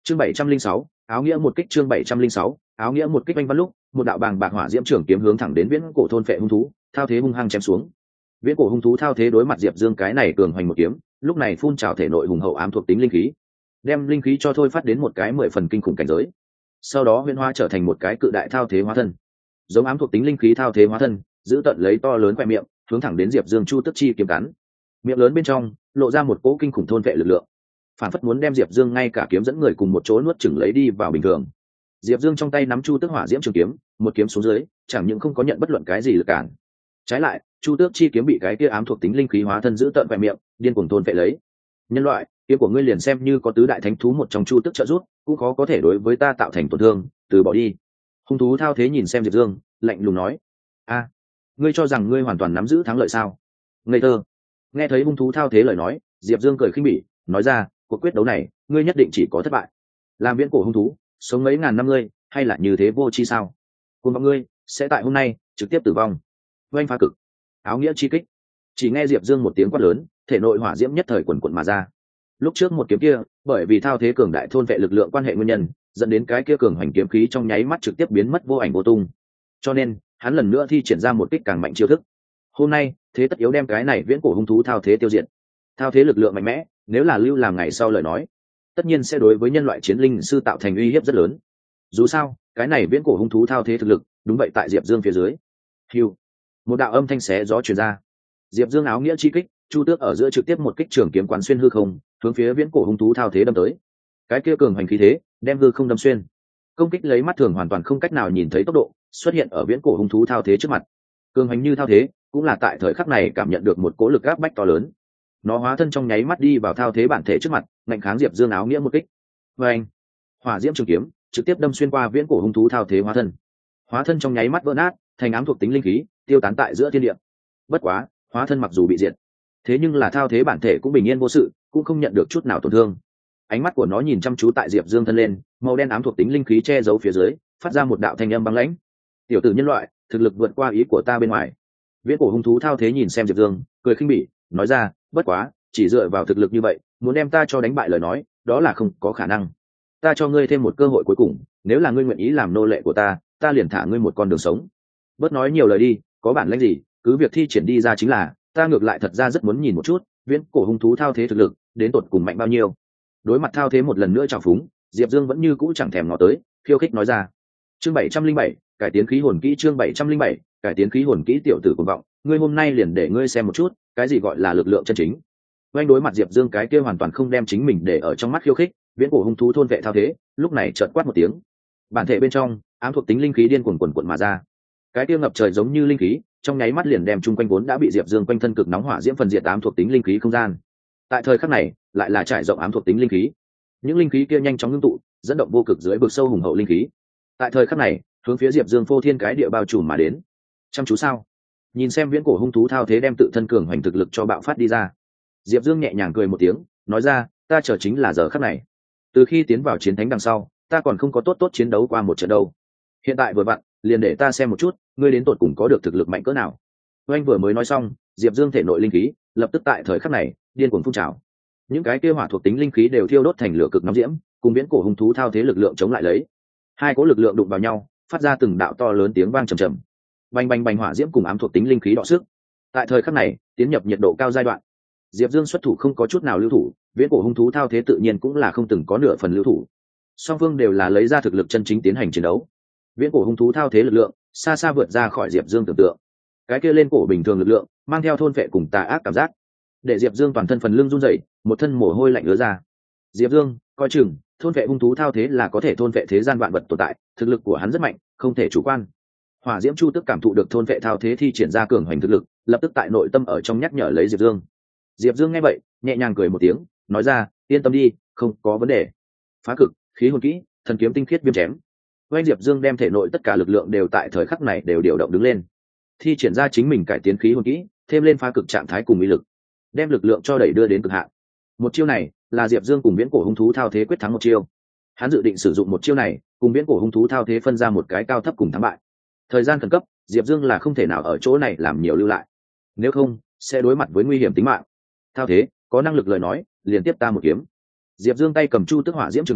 Chương 706, áo nghĩa một kích. Chương 706, áo nghĩa một kích. Anh văn lúc, một đạo bàng bạc hỏa diễm trường kiếm hướng thẳng đến viễn cổ thôn phệ hung thú thao thế hung hăng chém xuống. Viễn cổ hung thú thao thế đối mặt Diệp Dương cái này cường hoành một kiếm, lúc này phun trào thể nội hùng hậu ám thuộc tính linh khí, đem linh khí cho thôi phát đến một cái 10 phần kinh khủng cảnh giới. Sau đó huyễn hóa trở thành một cái cự đại thao thế hóa thân, giống ám thuộc tính linh khí thao thế hóa thân, giữ tận lấy to lớn quẹ miệng, hướng thẳng đến Diệp Dương chu tức chi kiếm cắn. Miệng lớn bên trong lộ ra một cỗ kinh khủng thôn vệ lực lượng, phản phất muốn đem Diệp Dương ngay cả kiếm dẫn người cùng một chỗ nuốt chửng lấy đi vào bình thường. Diệp Dương trong tay nắm chu tước hỏa diễm trường kiếm, một kiếm xuống dưới, chẳng những không có nhận bất luận cái gì lực cản, trái lại chu tước chi kiếm bị cái kia ám thuộc tính linh khí hóa thân giữ tận quẹ miệng, điên cuồng thôn vệ lấy. Nhân loại, kiếm của ngươi liền xem như có tứ đại thánh thú một trong chu tước trợ giúp, cũng khó có thể đối với ta tạo thành tổn thương, từ bỏ đi. Hung thú thao thế nhìn xem Diệp Dương, lạnh lùng nói: a, ngươi cho rằng ngươi hoàn toàn nắm giữ thắng lợi sao? Ngây thơ. Nghe thấy hung thú thao thế lời nói, Diệp Dương cười khinh bỉ, nói ra: cuộc quyết đấu này ngươi nhất định chỉ có thất bại. Làm viễn cổ hung thú sống mấy ngàn năm ngươi, hay là như thế vô chi sao? Cùng bọn ngươi sẽ tại hôm nay trực tiếp tử vong. Oanh phá cực, áo nghĩa chi kích. Chỉ nghe Diệp Dương một tiếng quát lớn, thể nội hỏa diễm nhất thời quần quần mà ra. Lúc trước một kiếm kia, bởi vì thao thế cường đại thôn vệ lực lượng quan hệ nguyên nhân, dẫn đến cái kia cường hoành kiếm khí trong nháy mắt trực tiếp biến mất vô ảnh vô tung. Cho nên, hắn lần nữa thi triển ra một kích càng mạnh chiêu thức. Hôm nay, thế tất yếu đem cái này viễn cổ hung thú thao thế tiêu diệt. Thao thế lực lượng mạnh mẽ, nếu là lưu làm ngày sau lời nói, tất nhiên sẽ đối với nhân loại chiến linh sư tạo thành uy hiếp rất lớn. Dù sao, cái này viễn cổ hung thú thao thế thực lực, đúng vậy tại Diệp Dương phía dưới. Hưu, một đạo âm thanh xé gió truyền ra. Diệp Dương áo nghĩa chi kích, chu tước ở giữa trực tiếp một kích trường kiếm quán xuyên hư không, hướng phía viễn cổ hung thú thao thế đâm tới. Cái kia cường hành khí thế, đem hư không đâm xuyên. Công kích lấy mắt thường hoàn toàn không cách nào nhìn thấy tốc độ, xuất hiện ở viễn cổ hung thú thao thế trước mặt. Cường hành như thao thế, cũng là tại thời khắc này cảm nhận được một cỗ lực áp bách to lớn. Nó hóa thân trong nháy mắt đi vào thao thế bản thể trước mặt, ngạnh kháng Diệp Dương áo nghĩa một kích. Và anh, hỏa diễm trường kiếm trực tiếp đâm xuyên qua viễn cổ hung thú thao thế hóa thân. Hóa thân trong nháy mắt vỡ nát, thành ám thuộc tính linh khí, tiêu tán tại giữa thiên địa. Bất quá, hóa thân mặc dù bị diệt, thế nhưng là thao thế bản thể cũng bình yên vô sự, cũng không nhận được chút nào tổn thương. Ánh mắt của nó nhìn chăm chú tại Diệp Dương thân lên, màu đen ám thuộc tính linh khí che giấu phía dưới, phát ra một đạo thanh âm băng lãnh: tiểu tử nhân loại, thực lực vượt qua ý của ta bên ngoài. Viễn cổ hung thú thao thế nhìn xem Diệp Dương, cười khinh bỉ, nói ra: bất quá, chỉ dựa vào thực lực như vậy, muốn đem ta cho đánh bại lời nói, đó là không có khả năng. Ta cho ngươi thêm một cơ hội cuối cùng, nếu là ngươi nguyện ý làm nô lệ của ta, ta liền thả ngươi một con đường sống. Bớt nói nhiều lời đi, có bản lĩnh gì, cứ việc thi triển đi ra chính là, ta ngược lại thật ra rất muốn nhìn một chút, viễn cổ hung thú thao thế thực lực, đến tột cùng mạnh bao nhiêu. Đối mặt thao thế một lần nữa trào phúng, Diệp Dương vẫn như cũ chẳng thèm ngó tới, khiêu khích nói ra: chương 707, cải tiến khí hồn kỹ. Chương 707, cải tiến khí hồn kỹ. Tiểu tử cuồng vọng, ngươi hôm nay liền để ngươi xem một chút, cái gì gọi là lực lượng chân chính. Oanh đối mặt Diệp Dương cái kia hoàn toàn không đem chính mình để ở trong mắt khiêu khích, viễn cổ hung thú thôn vệ thao thế, lúc này chợt quát một tiếng. Bản thể bên trong, ám thuộc tính linh khí điên cuồn cuộn mà ra. Cái kia ngập trời giống như linh khí, trong nháy mắt liền đem chung quanh vốn đã bị Diệp Dương quanh thân cực nóng hỏa diễm phần diệt ám thuộc tính linh khí không gian. Tại thời khắc này, lại là trải rộng ám thuộc tính linh khí. Những linh khí kia nhanh chóng ngưng tụ, dẫn động vô cực dưới vực sâu hùng hậu linh khí. Tại thời khắc này, hướng phía Diệp Dương phô thiên cái địa bao trùm mà đến. Chăm chú sao? Nhìn xem viễn cổ hung thú thao thế đem tự thân cường hoành thực lực cho bạo phát đi ra. Diệp Dương nhẹ nhàng cười một tiếng, nói ra: ta chờ chính là giờ khắc này. Từ khi tiến vào chiến thánh đằng sau, ta còn không có tốt chiến đấu qua một trận đâu. Hiện tại vừa vặn, liền để ta xem một chút, ngươi đến tột cùng có được thực lực mạnh cỡ nào. Oanh vừa mới nói xong, Diệp Dương thể nội linh khí lập tức tại thời khắc này điên cuồng phun trào. Những cái kia hỏa thuộc tính linh khí đều thiêu đốt thành lửa cực nóng diễm, cùng viễn cổ hung thú thao thế lực lượng chống lại lấy. Hai cỗ lực lượng đụng vào nhau, phát ra từng đạo to lớn tiếng vang trầm trầm. Bành bành bành, hỏa diễm cùng ám thuộc tính linh khí đọ sức. Tại thời khắc này, tiến nhập nhiệt độ cao giai đoạn. Diệp Dương xuất thủ không có chút nào lưu thủ, viễn cổ hung thú thao thế tự nhiên cũng là không từng có nửa phần lưu thủ. Song phương đều là lấy ra thực lực chân chính tiến hành chiến đấu. Viễn cổ hung thú thao thế lực lượng xa xa vượt ra khỏi Diệp Dương tưởng tượng. Cái kia lên cổ bình thường lực lượng, mang theo thôn phệ cùng tà ác cảm giác, để Diệp Dương toàn thân phần lưng run rẩy, một thân mồ hôi lạnh ứa ra. Diệp Dương coi chừng, thôn phệ hung thú thao thế là có thể thôn phệ thế gian vạn vật tồn tại, thực lực của hắn rất mạnh, không thể chủ quan. Hỏa diễm chu tức cảm thụ được thôn phệ thao thế thi triển ra cường hoành thực lực, lập tức tại nội tâm ở trong nhắc nhở lấy Diệp Dương. Diệp Dương nghe vậy, nhẹ nhàng cười một tiếng, nói ra: yên tâm đi, không có vấn đề. Phá cực, khí hồn kỹ, thần kiếm tinh khiết viêm chém. Oanh Diệp Dương đem thể nội tất cả lực lượng đều tại thời khắc này đều điều động đứng lên, thi triển ra chính mình cải tiến khí hồn kỹ, thêm lên phá cực trạng thái cùng uy lực, đem lực lượng cho đẩy đưa đến cực hạn. Một chiêu này là Diệp Dương cùng viễn cổ hung thú thao thế quyết thắng một chiêu. Hắn dự định sử dụng một chiêu này cùng viễn cổ hung thú thao thế phân ra một cái cao thấp cùng thắng bại. Thời gian khẩn cấp, Diệp Dương là không thể nào ở chỗ này làm nhiều lưu lại, nếu không sẽ đối mặt với nguy hiểm tính mạng. Thao thế có năng lực lời nói, liền tiếp ta một kiếm. Diệp Dương tay cầm chu tức hỏa diễm trường kiếm,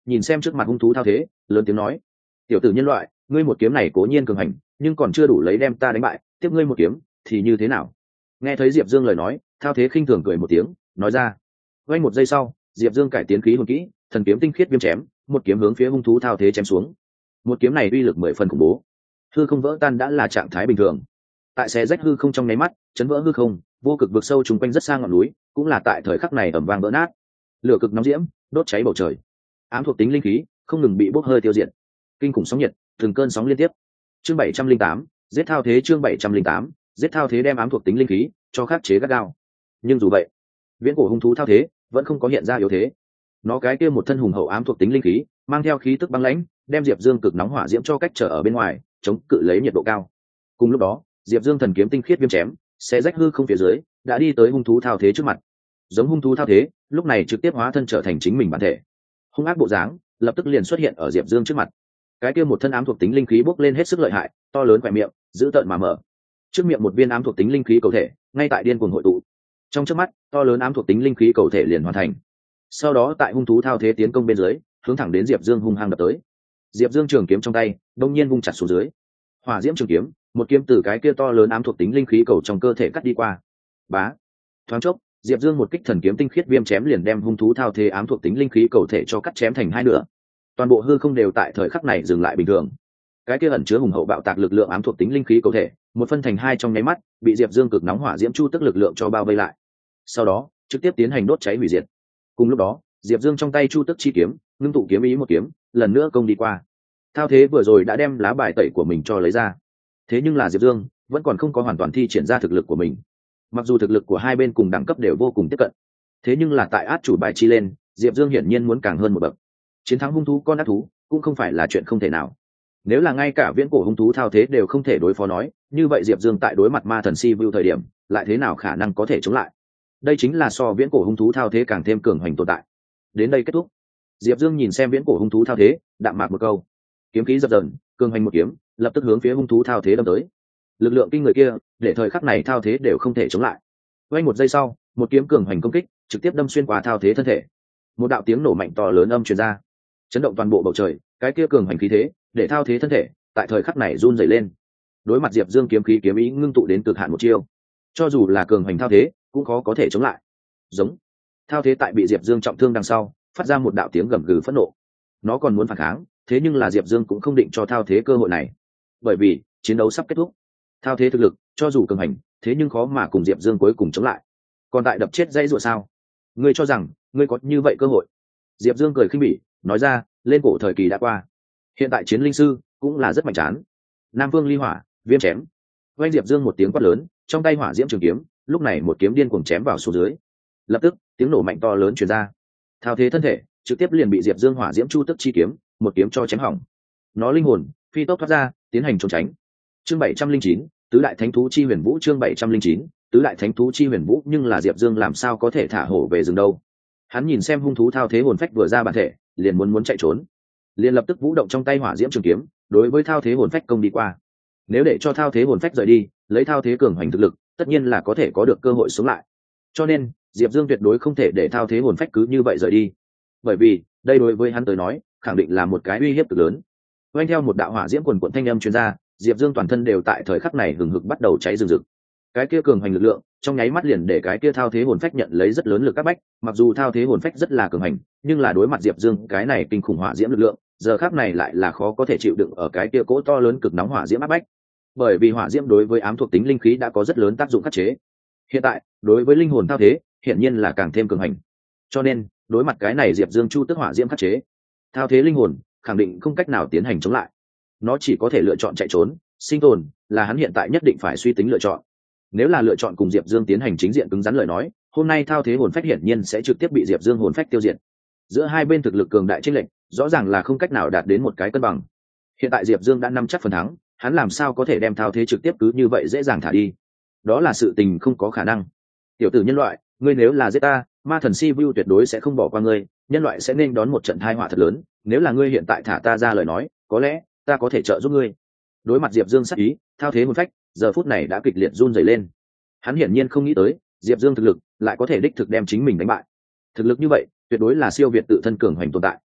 nhìn xem trước mặt hung thú thao thế, lớn tiếng nói: tiểu tử nhân loại, ngươi một kiếm này cố nhiên cường hành, nhưng còn chưa đủ lấy đem ta đánh bại, tiếp ngươi một kiếm thì như thế nào? Nghe thấy Diệp Dương lời nói, thao thế khinh thường cười một tiếng, nói ra. Quay một giây sau, Diệp Dương cải tiến khí hồn kỹ, thần kiếm tinh khiết viêm chém, một kiếm hướng phía hung thú thao thế chém xuống. Một kiếm này uy lực 10 phần khủng bố, hư không vỡ tan đã là trạng thái bình thường. Tại xé rách hư không trong nháy mắt, chấn vỡ hư không, vô cực vực sâu trùng quanh rất xa ngọn núi, cũng là tại thời khắc này ầm vang vỡ nát. Lửa cực nóng diễm, đốt cháy bầu trời. Ám thuộc tính linh khí không ngừng bị bốc hơi tiêu diệt. Kinh khủng sóng nhiệt, từng cơn sóng liên tiếp. Chương 708, giết thao thế. Chương 708, giết thao thế đem ám thuộc tính linh khí cho khắc chế gắt gao. Nhưng dù vậy, viễn cổ hung thú thao thế vẫn không có hiện ra yếu thế. Nó cái kia một thân hùng hậu ám thuộc tính linh khí, mang theo khí tức băng lãnh, đem Diệp Dương cực nóng hỏa diễm cho cách trở ở bên ngoài, chống cự lấy nhiệt độ cao. Cùng lúc đó, Diệp Dương thần kiếm tinh khiết viêm chém, sẽ rách hư không phía dưới, đã đi tới hung thú thao thế trước mặt. Giống hung thú thao thế, lúc này trực tiếp hóa thân trở thành chính mình bản thể. Hung ác bộ dáng, lập tức liền xuất hiện ở Diệp Dương trước mặt. Cái kia một thân ám thuộc tính linh khí bốc lên hết sức lợi hại, to lớn khỏe miệng, giữ tợn mà mở. Trước miệng một viên ám thuộc tính linh khí cầu thể, ngay tại điên cuồng hội tụ. Trong chớp mắt, to lớn ám thuộc tính linh khí cầu thể liền hoàn thành. Sau đó tại hung thú thao thế tiến công bên dưới, hướng thẳng đến Diệp Dương hung hăng đập tới. Diệp Dương trường kiếm trong tay, đột nhiên vung chặt xuống dưới. Hỏa diễm trường kiếm, một kiếm từ cái kia to lớn ám thuộc tính linh khí cầu trong cơ thể cắt đi qua. Bá. Thoáng chốc, Diệp Dương một kích thần kiếm tinh khiết viêm chém liền đem hung thú thao thế ám thuộc tính linh khí cầu thể cho cắt chém thành hai nửa. Toàn bộ hư không đều tại thời khắc này dừng lại bình thường. Cái kia ẩn chứa hùng hậu bạo tạc lực lượng ám thuộc tính linh khí cầu thể, một phân thành hai trong nháy mắt, bị Diệp Dương cực nóng hỏa diễm chu tức lực lượng cho bao vây lại. Sau đó, trực tiếp tiến hành đốt cháy hủy diệt. Cùng lúc đó, Diệp Dương trong tay chu tức chi kiếm, ngưng tụ kiếm ý một kiếm, lần nữa công đi qua. Thao thế vừa rồi đã đem lá bài tẩy của mình cho lấy ra. Thế nhưng là Diệp Dương vẫn còn không có hoàn toàn thi triển ra thực lực của mình. Mặc dù thực lực của hai bên cùng đẳng cấp đều vô cùng tiếp cận, thế nhưng là tại át chủ bài chi lên, Diệp Dương hiển nhiên muốn càng hơn một bậc. Chiến thắng hung thú con ác thú cũng không phải là chuyện không thể nào. Nếu là ngay cả viễn cổ hung thú thao thế đều không thể đối phó nói, như vậy Diệp Dương tại đối mặt ma thần si vu thời điểm, lại thế nào khả năng có thể chống lại? Đây chính là so viễn cổ hung thú thao thế càng thêm cường hoành tồn tại. Đến đây kết thúc. Diệp Dương nhìn xem viễn cổ hung thú thao thế, đạm mạc một câu. Kiếm khí dập dần, cường hoành một kiếm, lập tức hướng phía hung thú thao thế đâm tới. Lực lượng kinh người kia, để thời khắc này thao thế đều không thể chống lại. Quay một giây sau, một kiếm cường hoành công kích, trực tiếp đâm xuyên qua thao thế thân thể. Một đạo tiếng nổ mạnh to lớn âm truyền ra, chấn động toàn bộ bầu trời. Cái kia cường hoành khí thế, để thao thế thân thể tại thời khắc này run rẩy lên. Đối mặt Diệp Dương kiếm khí kiếm ý ngưng tụ đến cực hạn một chiêu, cho dù là cường hoành thao thế, cũng khó có thể chống lại. Giống. Thao thế tại bị Diệp Dương trọng thương đằng sau, phát ra một đạo tiếng gầm gừ phẫn nộ. Nó còn muốn phản kháng, thế nhưng là Diệp Dương cũng không định cho thao thế cơ hội này, bởi vì chiến đấu sắp kết thúc. Thao thế thực lực cho dù cường hành, thế nhưng khó mà cùng Diệp Dương cuối cùng chống lại. Còn tại đập chết dãy rủa sao? Ngươi cho rằng ngươi có như vậy cơ hội? Diệp Dương cười khinh bỉ, nói ra, lên cổ thời kỳ đã qua, hiện tại chiến linh sư cũng là rất mạnh chán. Nam Vương ly hỏa, viêm chém. Vang Diệp Dương một tiếng quát lớn, trong tay hỏa diễm trường kiếm, lúc này một kiếm điên cuồng chém vào xuống dưới. Lập tức, tiếng nổ mạnh to lớn truyền ra. Thao thế thân thể trực tiếp liền bị Diệp Dương hỏa diễm chu tức chi kiếm, một kiếm cho chém hỏng. Nó linh hồn phi tốc thoát ra, tiến hành trốn tránh. Chương 709, tứ đại thánh thú chi huyền vũ. Chương 709, tứ đại thánh thú chi huyền vũ. Nhưng là Diệp Dương làm sao có thể thả hổ về rừng đâu? Hắn nhìn xem hung thú thao thế hồn phách vừa ra bản thể, liền muốn chạy trốn, liền lập tức vũ động trong tay hỏa diễm trường kiếm, đối với thao thế hồn phách công đi qua. Nếu để cho thao thế hồn phách rời đi, lấy thao thế cường hoành thực lực, tất nhiên là có thể có được cơ hội sống lại. Cho nên Diệp Dương tuyệt đối không thể để thao thế hồn phách cứ như vậy rời đi, bởi vì đây đối với hắn tới nói, khẳng định là một cái uy hiếp cực lớn. Quanh theo một đạo hỏa diễm quần quận thanh âm truyền ra, Diệp Dương toàn thân đều tại thời khắc này hừng hực bắt đầu cháy rừng rực. Cái kia cường hành lực lượng, trong nháy mắt liền để cái kia thao thế hồn phách nhận lấy rất lớn lực áp bách. Mặc dù thao thế hồn phách rất là cường hành, nhưng là đối mặt Diệp Dương cái này kinh khủng hỏa diễm lực lượng, giờ khắc này lại là khó có thể chịu đựng ở cái kia cỗ to lớn cực nóng hỏa diễm áp bách. Bởi vì hỏa diễm đối với ám thuộc tính linh khí đã có rất lớn tác dụng khắc chế. Hiện tại, đối với linh hồn thao thế, hiển nhiên là càng thêm cường hành. Cho nên, đối mặt cái này Diệp Dương chu tức hỏa diễm khắc chế, thao thế linh hồn khẳng định không cách nào tiến hành chống lại. Nó chỉ có thể lựa chọn chạy trốn, sinh tồn là hắn hiện tại nhất định phải suy tính lựa chọn. Nếu là lựa chọn cùng Diệp Dương tiến hành chính diện cứng rắn lời nói, hôm nay thao thế hồn phách hiển nhiên sẽ trực tiếp bị Diệp Dương hồn phách tiêu diệt. Giữa hai bên thực lực cường đại chênh lệch, rõ ràng là không cách nào đạt đến một cái cân bằng. Hiện tại Diệp Dương đã nắm chắc phần thắng, hắn làm sao có thể đem thao thế trực tiếp cứ như vậy dễ dàng thả đi? Đó là sự tình không có khả năng. Tiểu tử nhân loại, ngươi nếu là giết ta, ma thần si vu tuyệt đối sẽ không bỏ qua ngươi, nhân loại sẽ nên đón một trận tai họa thật lớn. Nếu là ngươi hiện tại thả ta ra lời nói, có lẽ ta có thể trợ giúp ngươi. Đối mặt Diệp Dương sát ý, thao thế hồn phách giờ phút này đã kịch liệt run rẩy lên. Hắn hiển nhiên không nghĩ tới Diệp Dương thực lực lại có thể đích thực đem chính mình đánh bại. Thực lực như vậy tuyệt đối là siêu việt tự thân cường hoành tồn tại.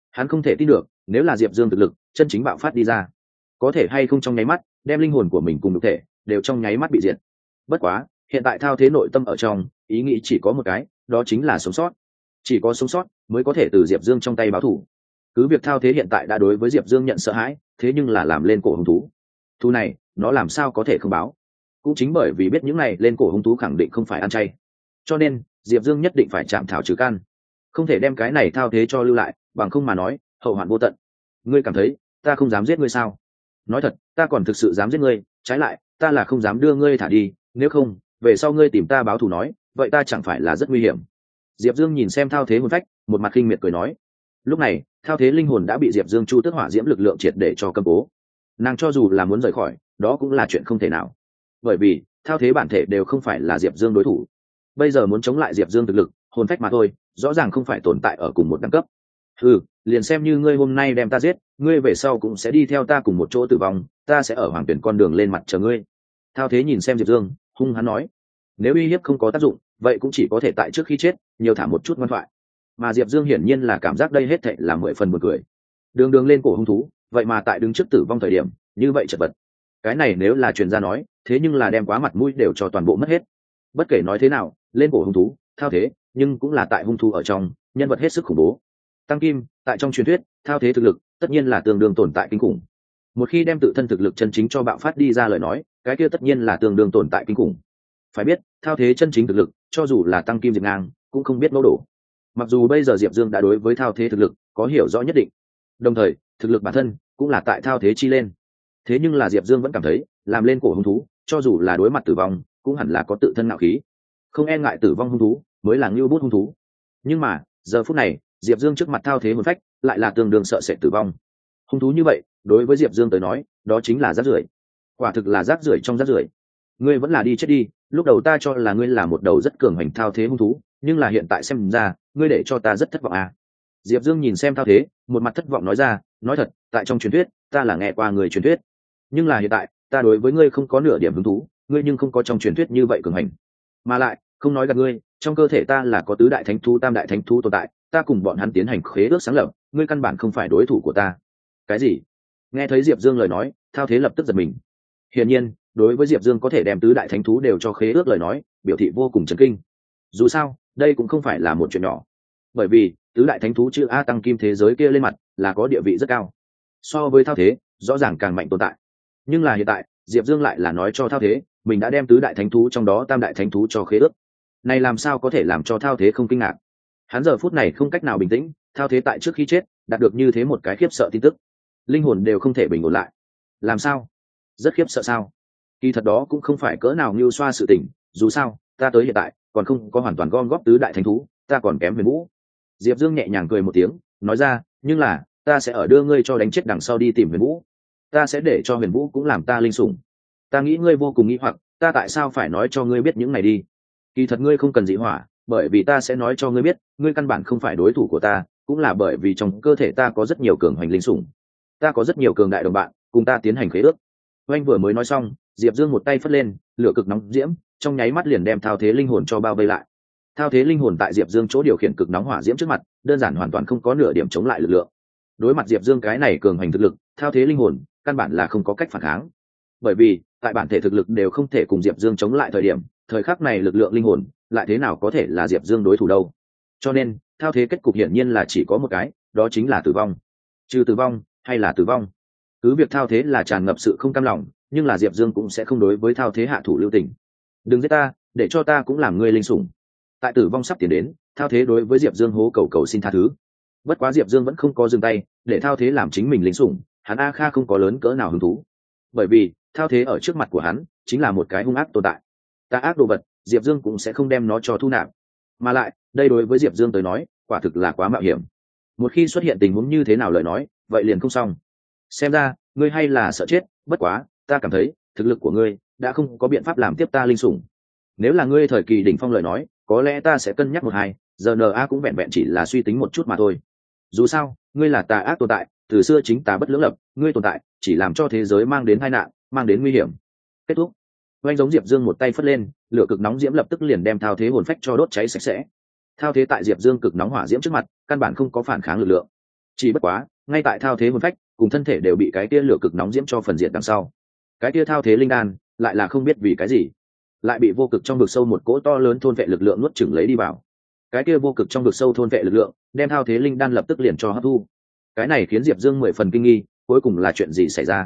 Hắn không thể tin được, nếu là Diệp Dương thực lực chân chính bạo phát đi ra, có thể hay không trong nháy mắt đem linh hồn của mình cùng thực thể đều trong nháy mắt bị diệt. Bất quá hiện tại thao thế nội tâm ở trong ý nghĩ chỉ có một cái, đó chính là sống sót. Chỉ có sống sót mới có thể từ Diệp Dương trong tay báo thù. Cứ việc thao thế hiện tại đã đối với Diệp Dương nhận sợ hãi, thế nhưng là làm lên cổ hung thú, thù này nó làm sao có thể không báo. Cũng chính bởi vì biết những này lên cổ hung thú khẳng định không phải ăn chay, cho nên Diệp Dương nhất định phải chạm thảo trừ căn, không thể đem cái này thao thế cho lưu lại, bằng không mà nói hậu hoạn vô tận. Ngươi cảm thấy ta không dám giết ngươi sao? Nói thật, ta còn thực sự dám giết ngươi, trái lại ta là không dám đưa ngươi thả đi, nếu không về sau ngươi tìm ta báo thù nói, vậy ta chẳng phải là rất nguy hiểm. Diệp Dương nhìn xem thao thế hồn phách, một mặt khinh miệt cười nói. Lúc này thao thế linh hồn đã bị Diệp Dương chu tước hỏa diễm lực lượng triệt để cho cầm cố, nàng cho dù là muốn rời khỏi đó cũng là chuyện không thể nào, bởi vì thao thế bản thể đều không phải là Diệp Dương đối thủ. Bây giờ muốn chống lại Diệp Dương thực lực hồn phách mà thôi, rõ ràng không phải tồn tại ở cùng một đẳng cấp. Liền xem như ngươi hôm nay đem ta giết, ngươi về sau cũng sẽ đi theo ta cùng một chỗ tử vong, ta sẽ ở hoàng tuyển con đường lên mặt chờ ngươi. Thao thế nhìn xem Diệp Dương hung hắn nói. Nếu uy hiếp không có tác dụng, vậy cũng chỉ có thể tại trước khi chết nhiều thả một chút ngoan thoại. Mà Diệp Dương hiển nhiên là cảm giác đây hết thệ là 10 phần buồn cười. Đường đường lên cổ hung thú, vậy mà tại đứng trước tử vong thời điểm như vậy chật vật. Cái này nếu là truyền ra nói, thế nhưng là đem quá mặt mũi đều cho toàn bộ mất hết. Bất kể nói thế nào, lên cổ hung thú thao thế nhưng cũng là tại hung thú ở trong nhân vật hết sức khủng bố. Tăng kim tại trong truyền thuyết thao thế thực lực tất nhiên là tương đương tồn tại kinh khủng. Một khi đem tự thân thực lực chân chính cho bạo phát đi ra lời nói, cái kia tất nhiên là tương đương tồn tại kinh khủng. Phải biết thao thế chân chính thực lực cho dù là tăng kim diệt ngang cũng không biết ngẫu đổ. Mặc dù bây giờ Diệp Dương đã đối với thao thế thực lực có hiểu rõ nhất định, đồng thời thực lực bản thân cũng là tại thao thế chi lên, thế nhưng là Diệp Dương vẫn cảm thấy làm lên cổ hung thú cho dù là đối mặt tử vong cũng hẳn là có tự thân ngạo khí, không e ngại tử vong hung thú mới là ngưu bút hung thú. Nhưng mà giờ phút này Diệp Dương trước mặt thao thế hồn phách lại là tương đương sợ sệt tử vong. Hung thú như vậy đối với Diệp Dương tới nói đó chính là rác rưởi, quả thực là rác rưởi trong rác rưởi. Ngươi vẫn là đi chết đi, lúc đầu ta cho là ngươi là một đầu rất cường hành thao thế hung thú, nhưng là hiện tại xem ra ngươi để cho ta rất thất vọng à. Diệp Dương nhìn xem thao thế một mặt thất vọng nói ra, nói thật tại trong truyền thuyết ta là nghe qua người truyền thuyết, nhưng là hiện tại ta đối với ngươi không có nửa điểm hứng thú, ngươi nhưng không có trong truyền thuyết như vậy cường hành. Mà lại không nói gạt ngươi, trong cơ thể ta là có tứ đại thánh thú tam đại thánh thú tồn tại, ta cùng bọn hắn tiến hành khế ước sáng lập, ngươi căn bản không phải đối thủ của ta. Cái gì? Nghe thấy Diệp Dương lời nói, thao thế lập tức giật mình. Hiển nhiên đối với Diệp Dương có thể đem tứ đại thánh thú đều cho khế ước lời nói biểu thị vô cùng chấn kinh. Dù sao đây cũng không phải là một chuyện nhỏ, bởi vì tứ đại thánh thú chữ A tăng kim thế giới kia lên mặt là có địa vị rất cao, so với thao thế rõ ràng càng mạnh tồn tại. Nhưng là hiện tại Diệp Dương lại là nói cho thao thế mình đã đem tứ đại thánh thú trong đó tam đại thánh thú cho khế ước, này làm sao có thể làm cho thao thế không kinh ngạc. Hắn giờ phút này không cách nào bình tĩnh, thao thế tại trước khi chết đạt được như thế một cái khiếp sợ tin tức, linh hồn đều không thể bình ổn lại. Làm sao? Rất khiếp sợ sao? Kỳ thật đó cũng không phải cỡ nào mưu xoa sự tình, dù sao ta tới hiện tại còn không có hoàn toàn gom góp tứ đại thánh thú, ta còn kém Huyền Vũ. Diệp Dương nhẹ nhàng cười một tiếng nói ra, nhưng là ta sẽ ở đưa ngươi cho đánh chết đằng sau đi tìm Huyền Vũ, ta sẽ để cho Huyền Vũ cũng làm ta linh sủng. Ta nghĩ ngươi vô cùng nghĩ hoặc ta tại sao phải nói cho ngươi biết những này đi. Kỳ thật ngươi không cần dị hỏa, bởi vì ta sẽ nói cho ngươi biết ngươi căn bản không phải đối thủ của ta, cũng là bởi vì trong cơ thể ta có rất nhiều cường hoành linh sủng, ta có rất nhiều cường đại đồng bạn cùng ta tiến hành khế ước. Oanh vừa mới nói xong, Diệp Dương một tay phất lên, lửa cực nóng diễm trong nháy mắt liền đem thao thế linh hồn cho bao vây lại. Thao thế linh hồn tại Diệp Dương chỗ điều khiển cực nóng hỏa diễm trước mặt đơn giản hoàn toàn không có nửa điểm chống lại lực lượng. Đối mặt Diệp Dương cái này cường hành thực lực, thao thế linh hồn căn bản là không có cách phản kháng, bởi vì tại bản thể thực lực đều không thể cùng Diệp Dương chống lại thời điểm, thời khắc này lực lượng linh hồn lại thế nào có thể là Diệp Dương đối thủ đâu. Cho nên thao thế kết cục hiển nhiên là chỉ có một cái, đó chính là tử vong. Trừ tử vong hay là tử vong, cứ việc thao thế là tràn ngập sự không cam lòng, nhưng là Diệp Dương cũng sẽ không đối với thao thế hạ thủ lưu tình. Đừng giết ta, để cho ta cũng làm ngươi linh sủng. Tại tử vong sắp tiến đến, thao thế đối với Diệp Dương hố cầu xin tha thứ. Bất quá Diệp Dương vẫn không có dừng tay, để thao thế làm chính mình linh sủng, hắn A Kha không có lớn cỡ nào hứng thú, bởi vì thao thế ở trước mặt của hắn chính là một cái hung ác tồn tại. Ta ác đồ vật Diệp Dương cũng sẽ không đem nó cho thu nạp, mà lại đây đối với Diệp Dương tới nói quả thực là quá mạo hiểm. Một khi xuất hiện tình huống như thế nào lời nói, vậy liền không xong. Xem ra ngươi hay là sợ chết, bất quá ta cảm thấy thực lực của ngươi đã không có biện pháp làm tiếp ta linh sủng. Nếu là ngươi thời kỳ đỉnh phong lời nói, có lẽ ta sẽ cân nhắc một hai, giờ na cũng vẹn vẹn chỉ là suy tính một chút mà thôi. Dù sao ngươi là tà ác tồn tại, từ xưa chính tà bất lưỡng lập, ngươi tồn tại chỉ làm cho thế giới mang đến tai nạn, mang đến nguy hiểm. Kết thúc. Oanh giống Diệp Dương một tay phất lên, lửa cực nóng diễm lập tức liền đem thao thế hồn phách cho đốt cháy sạch sẽ. Thao thế tại Diệp Dương cực nóng hỏa diễm trước mặt căn bản không có phản kháng lực lượng, Chỉ bất quá ngay tại thao thế hồn phách cùng thân thể đều bị cái kia lửa cực nóng diễm cho phần diệt đằng sau, cái kia thao thế linh đan lại là không biết vì cái gì lại bị vô cực trong vực sâu một cỗ to lớn thôn vệ lực lượng nuốt chửng lấy đi vào. Cái kia vô cực trong vực sâu thôn vệ lực lượng đem thao thế linh đan lập tức liền cho hấp thu. Cái này khiến Diệp Dương 10 phần kinh nghi, cuối cùng là chuyện gì xảy ra?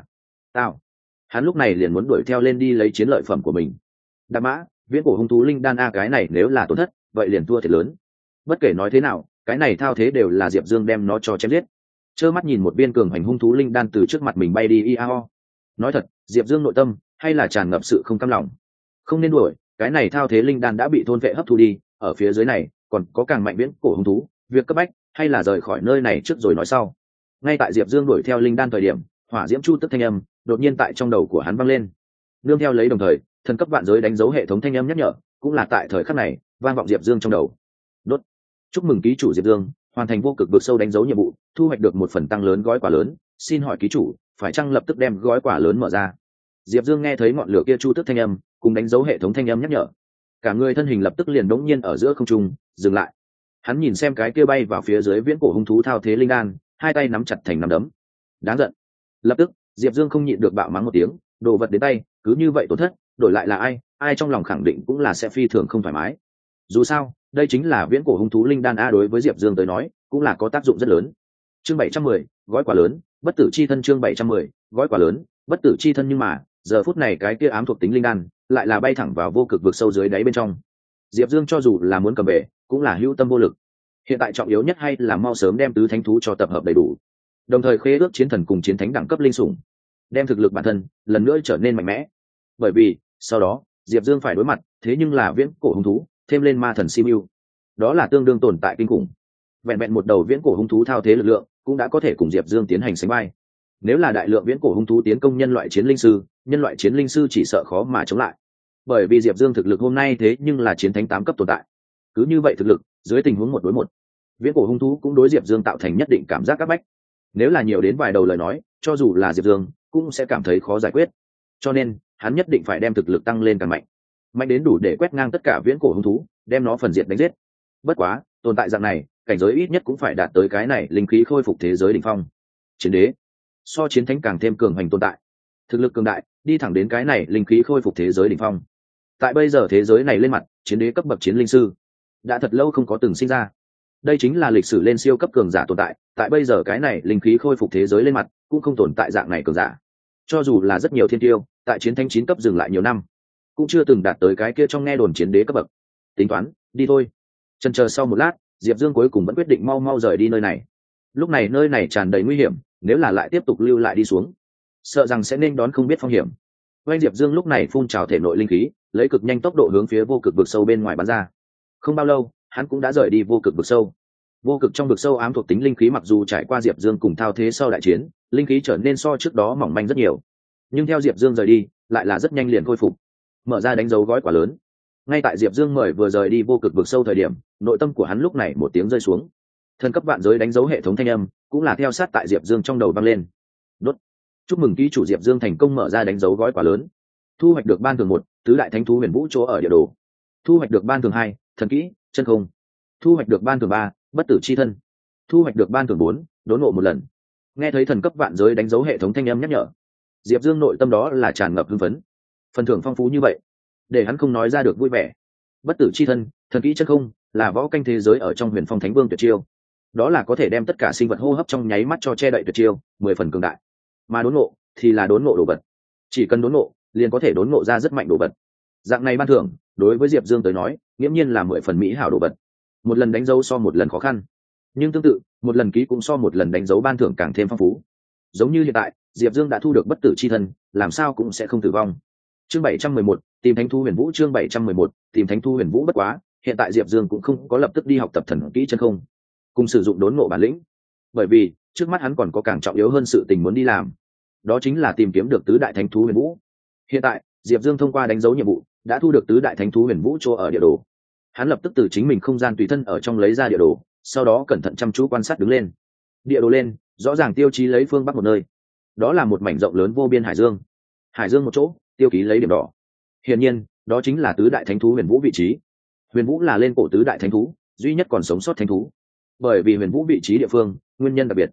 Hắn lúc này liền muốn đuổi theo lên đi lấy chiến lợi phẩm của mình. Đạp mã, viễn cổ hung thú linh đan a, cái này nếu là tổn thất vậy liền thua thiệt lớn. Bất kể nói thế nào cái này thao thế đều là Diệp Dương đem nó cho chém giết. Trơ mắt nhìn một viên cường hành hung thú linh đan từ trước mặt mình bay đi iao. Nói thật Diệp Dương nội tâm hay là tràn ngập sự không cam lòng. Không nên đuổi, cái này thao thế linh đan đã bị thôn vệ hấp thu đi, ở phía dưới này còn có càng mạnh viễn cổ hung thú, việc cấp bách hay là rời khỏi nơi này trước rồi nói sau. Ngay tại Diệp Dương đuổi theo linh đan thời điểm, hỏa diễm chu tức thanh âm đột nhiên tại trong đầu của hắn vang lên. Nương theo lấy đồng thời thần cấp vạn giới đánh dấu hệ thống thanh âm nhắc nhở cũng là tại thời khắc này vang vọng Diệp Dương trong đầu. Đốt. Chúc mừng ký chủ Diệp Dương hoàn thành vô cực vực sâu đánh dấu nhiệm vụ, thu hoạch được một phần tăng lớn gói quà lớn, xin hỏi ký chủ phải chăng lập tức đem gói quà lớn mở ra? Diệp Dương nghe thấy ngọn lửa kia chu tức thanh âm cùng đánh dấu hệ thống thanh âm nhắc nhở, cả người thân hình lập tức liền đống nhiên ở giữa không trung dừng lại. Hắn nhìn xem cái kia bay vào phía dưới viễn cổ hung thú thao thế linh đan, hai tay nắm chặt thành nắm đấm. Đáng giận. Lập tức Diệp Dương không nhịn được bạo mắng một tiếng, đồ vật đến tay cứ như vậy tổn thất, đổi lại là ai trong lòng khẳng định cũng là sẽ phi thường không thoải mái. Dù sao đây chính là viễn cổ hung thú linh đan a, đối với Diệp Dương tới nói cũng là có tác dụng rất lớn. Chương 710, gói quà lớn, bất tử chi thân. Chương 710, gói quà lớn, bất tử chi thân. Nhưng mà giờ phút này cái kia ám thuộc tính linh đan lại là bay thẳng vào vô cực vực sâu dưới đáy bên trong. Diệp Dương cho dù là muốn cầm về cũng là hữu tâm vô lực. Hiện tại trọng yếu nhất hay là mau sớm đem tứ thánh thú cho tập hợp đầy đủ, đồng thời khế ước chiến thần cùng chiến thánh đẳng cấp linh sủng, đem thực lực bản thân lần nữa trở nên mạnh mẽ. Bởi vì sau đó Diệp Dương phải đối mặt thế nhưng là viễn cổ hung thú thêm lên ma thần Simu, đó là tương đương tồn tại kinh khủng. Vẹn vẹn một đầu viễn cổ hung thú thao thế lực lượng cũng đã có thể cùng Diệp Dương tiến hành sánh vai. Nếu là đại lượng viễn cổ hung thú tiến công nhân loại chiến linh sư chỉ sợ khó mà chống lại. Bởi vì Diệp Dương thực lực hôm nay thế nhưng là chiến thánh 8 cấp tồn tại. Cứ như vậy thực lực dưới tình huống 1 đối 1, viễn cổ hung thú cũng đối Diệp Dương tạo thành nhất định cảm giác áp bách. Nếu là nhiều đến vài đầu lời nói, cho dù là Diệp Dương cũng sẽ cảm thấy khó giải quyết. Cho nên hắn nhất định phải đem thực lực tăng lên càng mạnh, mạnh đến đủ để quét ngang tất cả viễn cổ hung thú, đem nó phần diệt đánh giết. Bất quá tồn tại dạng này cảnh giới ít nhất cũng phải đạt tới cái này linh khí khôi phục thế giới đỉnh phong. Chiến đế so chiến thánh càng thêm cường hành tồn tại, thực lực cường đại đi thẳng đến cái này linh khí khôi phục thế giới đỉnh phong. Tại bây giờ thế giới này lên mặt chiến đế cấp bậc chiến linh sư đã thật lâu không có từng sinh ra. Đây chính là lịch sử lên siêu cấp cường giả tồn tại, tại bây giờ cái này linh khí khôi phục thế giới lên mặt cũng không tồn tại dạng này cường giả. Cho dù là rất nhiều thiên tiêu tại chiến thánh 9 cấp dừng lại nhiều năm cũng chưa từng đạt tới cái kia trong nghe đồn chiến đế cấp bậc. Tính toán đi thôi. Chần chờ sau một lát Diệp Dương cuối cùng vẫn quyết định mau rời đi nơi này. Lúc này nơi này tràn đầy nguy hiểm, nếu là lại tiếp tục lưu lại đi xuống sợ rằng sẽ nên đón không biết phong hiểm. Oanh Diệp Dương lúc này phun trào thể nội linh khí, lấy cực nhanh tốc độ hướng phía vô cực vực sâu bên ngoài bắn ra. Không bao lâu hắn cũng đã rời đi vô cực vực sâu. Vô cực trong vực sâu ám thuộc tính linh khí mặc dù trải qua Diệp Dương cùng thao thế sau đại chiến linh khí trở nên so trước đó mỏng manh rất nhiều, nhưng theo Diệp Dương rời đi lại là rất nhanh liền khôi phục. Mở ra đánh dấu gói quà lớn. Ngay tại Diệp Dương mời vừa rời đi vô cực vực sâu thời điểm, nội tâm của hắn lúc này một tiếng rơi xuống. Thần cấp vạn giới đánh dấu hệ thống thanh âm cũng là theo sát tại Diệp Dương trong đầu vang lên. Đốt. Chúc mừng ký chủ Diệp Dương thành công mở ra đánh dấu gói quà lớn, thu hoạch được ban thưởng 1, tứ đại thánh thú huyền vũ chỗ ở địa đồ. Thu hoạch được ban thưởng 2, thần kỹ chân không. Thu hoạch được ban thưởng 3, bất tử chi thân. Thu hoạch được ban thưởng 4, đốn ngộ 1 lần. Nghe thấy thần cấp vạn giới đánh dấu hệ thống thanh âm nhắc nhở, Diệp Dương nội tâm đó là tràn ngập hưng phấn. Phần thưởng phong phú như vậy để hắn không nói ra được vui vẻ. Bất tử chi thân, thần kỹ chân không là võ canh thế giới ở trong Huyền Phong Thánh Vương tuyệt chiêu, đó là có thể đem tất cả sinh vật hô hấp trong nháy mắt cho che đậy tuyệt chiêu, 10 phần cường đại. Mà đốn ngộ thì là đốn ngộ đồ vật, chỉ cần đốn ngộ liền có thể đốn ngộ ra rất mạnh đồ vật. Dạng này ban thưởng đối với Diệp Dương tới nói nghiễm nhiên là 10 phần mỹ hảo đồ vật. Một lần đánh dấu so một lần khó khăn, nhưng tương tự một lần ký cũng so một lần đánh dấu ban thưởng càng thêm phong phú. Giống như hiện tại Diệp Dương đã thu được bất tử chi thân, làm sao cũng sẽ không tử vong. Chương 711, tìm thánh thú huyền vũ. Chương 711, tìm thánh thú huyền vũ. Bất quá hiện tại Diệp Dương cũng không có lập tức đi học tập thần kỹ chân không cùng sử dụng đốn ngộ bản lĩnh, bởi vì trước mắt hắn còn có càng trọng yếu hơn sự tình muốn đi làm, đó chính là tìm kiếm được tứ đại thánh thú huyền vũ. Hiện tại Diệp Dương thông qua đánh dấu nhiệm vụ đã thu được tứ đại thánh thú huyền vũ chỗ ở địa đồ. Hắn lập tức từ chính mình không gian tùy thân ở trong lấy ra địa đồ, sau đó cẩn thận chăm chú quan sát đứng lên. Địa đồ lên rõ ràng tiêu chí lấy phương bắc một nơi, đó là một mảnh rộng lớn vô biên hải dương. Hải dương một chỗ tiêu ký lấy điểm đỏ, hiển nhiên đó chính là tứ đại thánh thú huyền vũ vị trí. Huyền vũ là lên cổ tứ đại thánh thú duy nhất còn sống sót thánh thú, bởi vì huyền vũ vị trí địa phương nguyên nhân đặc biệt,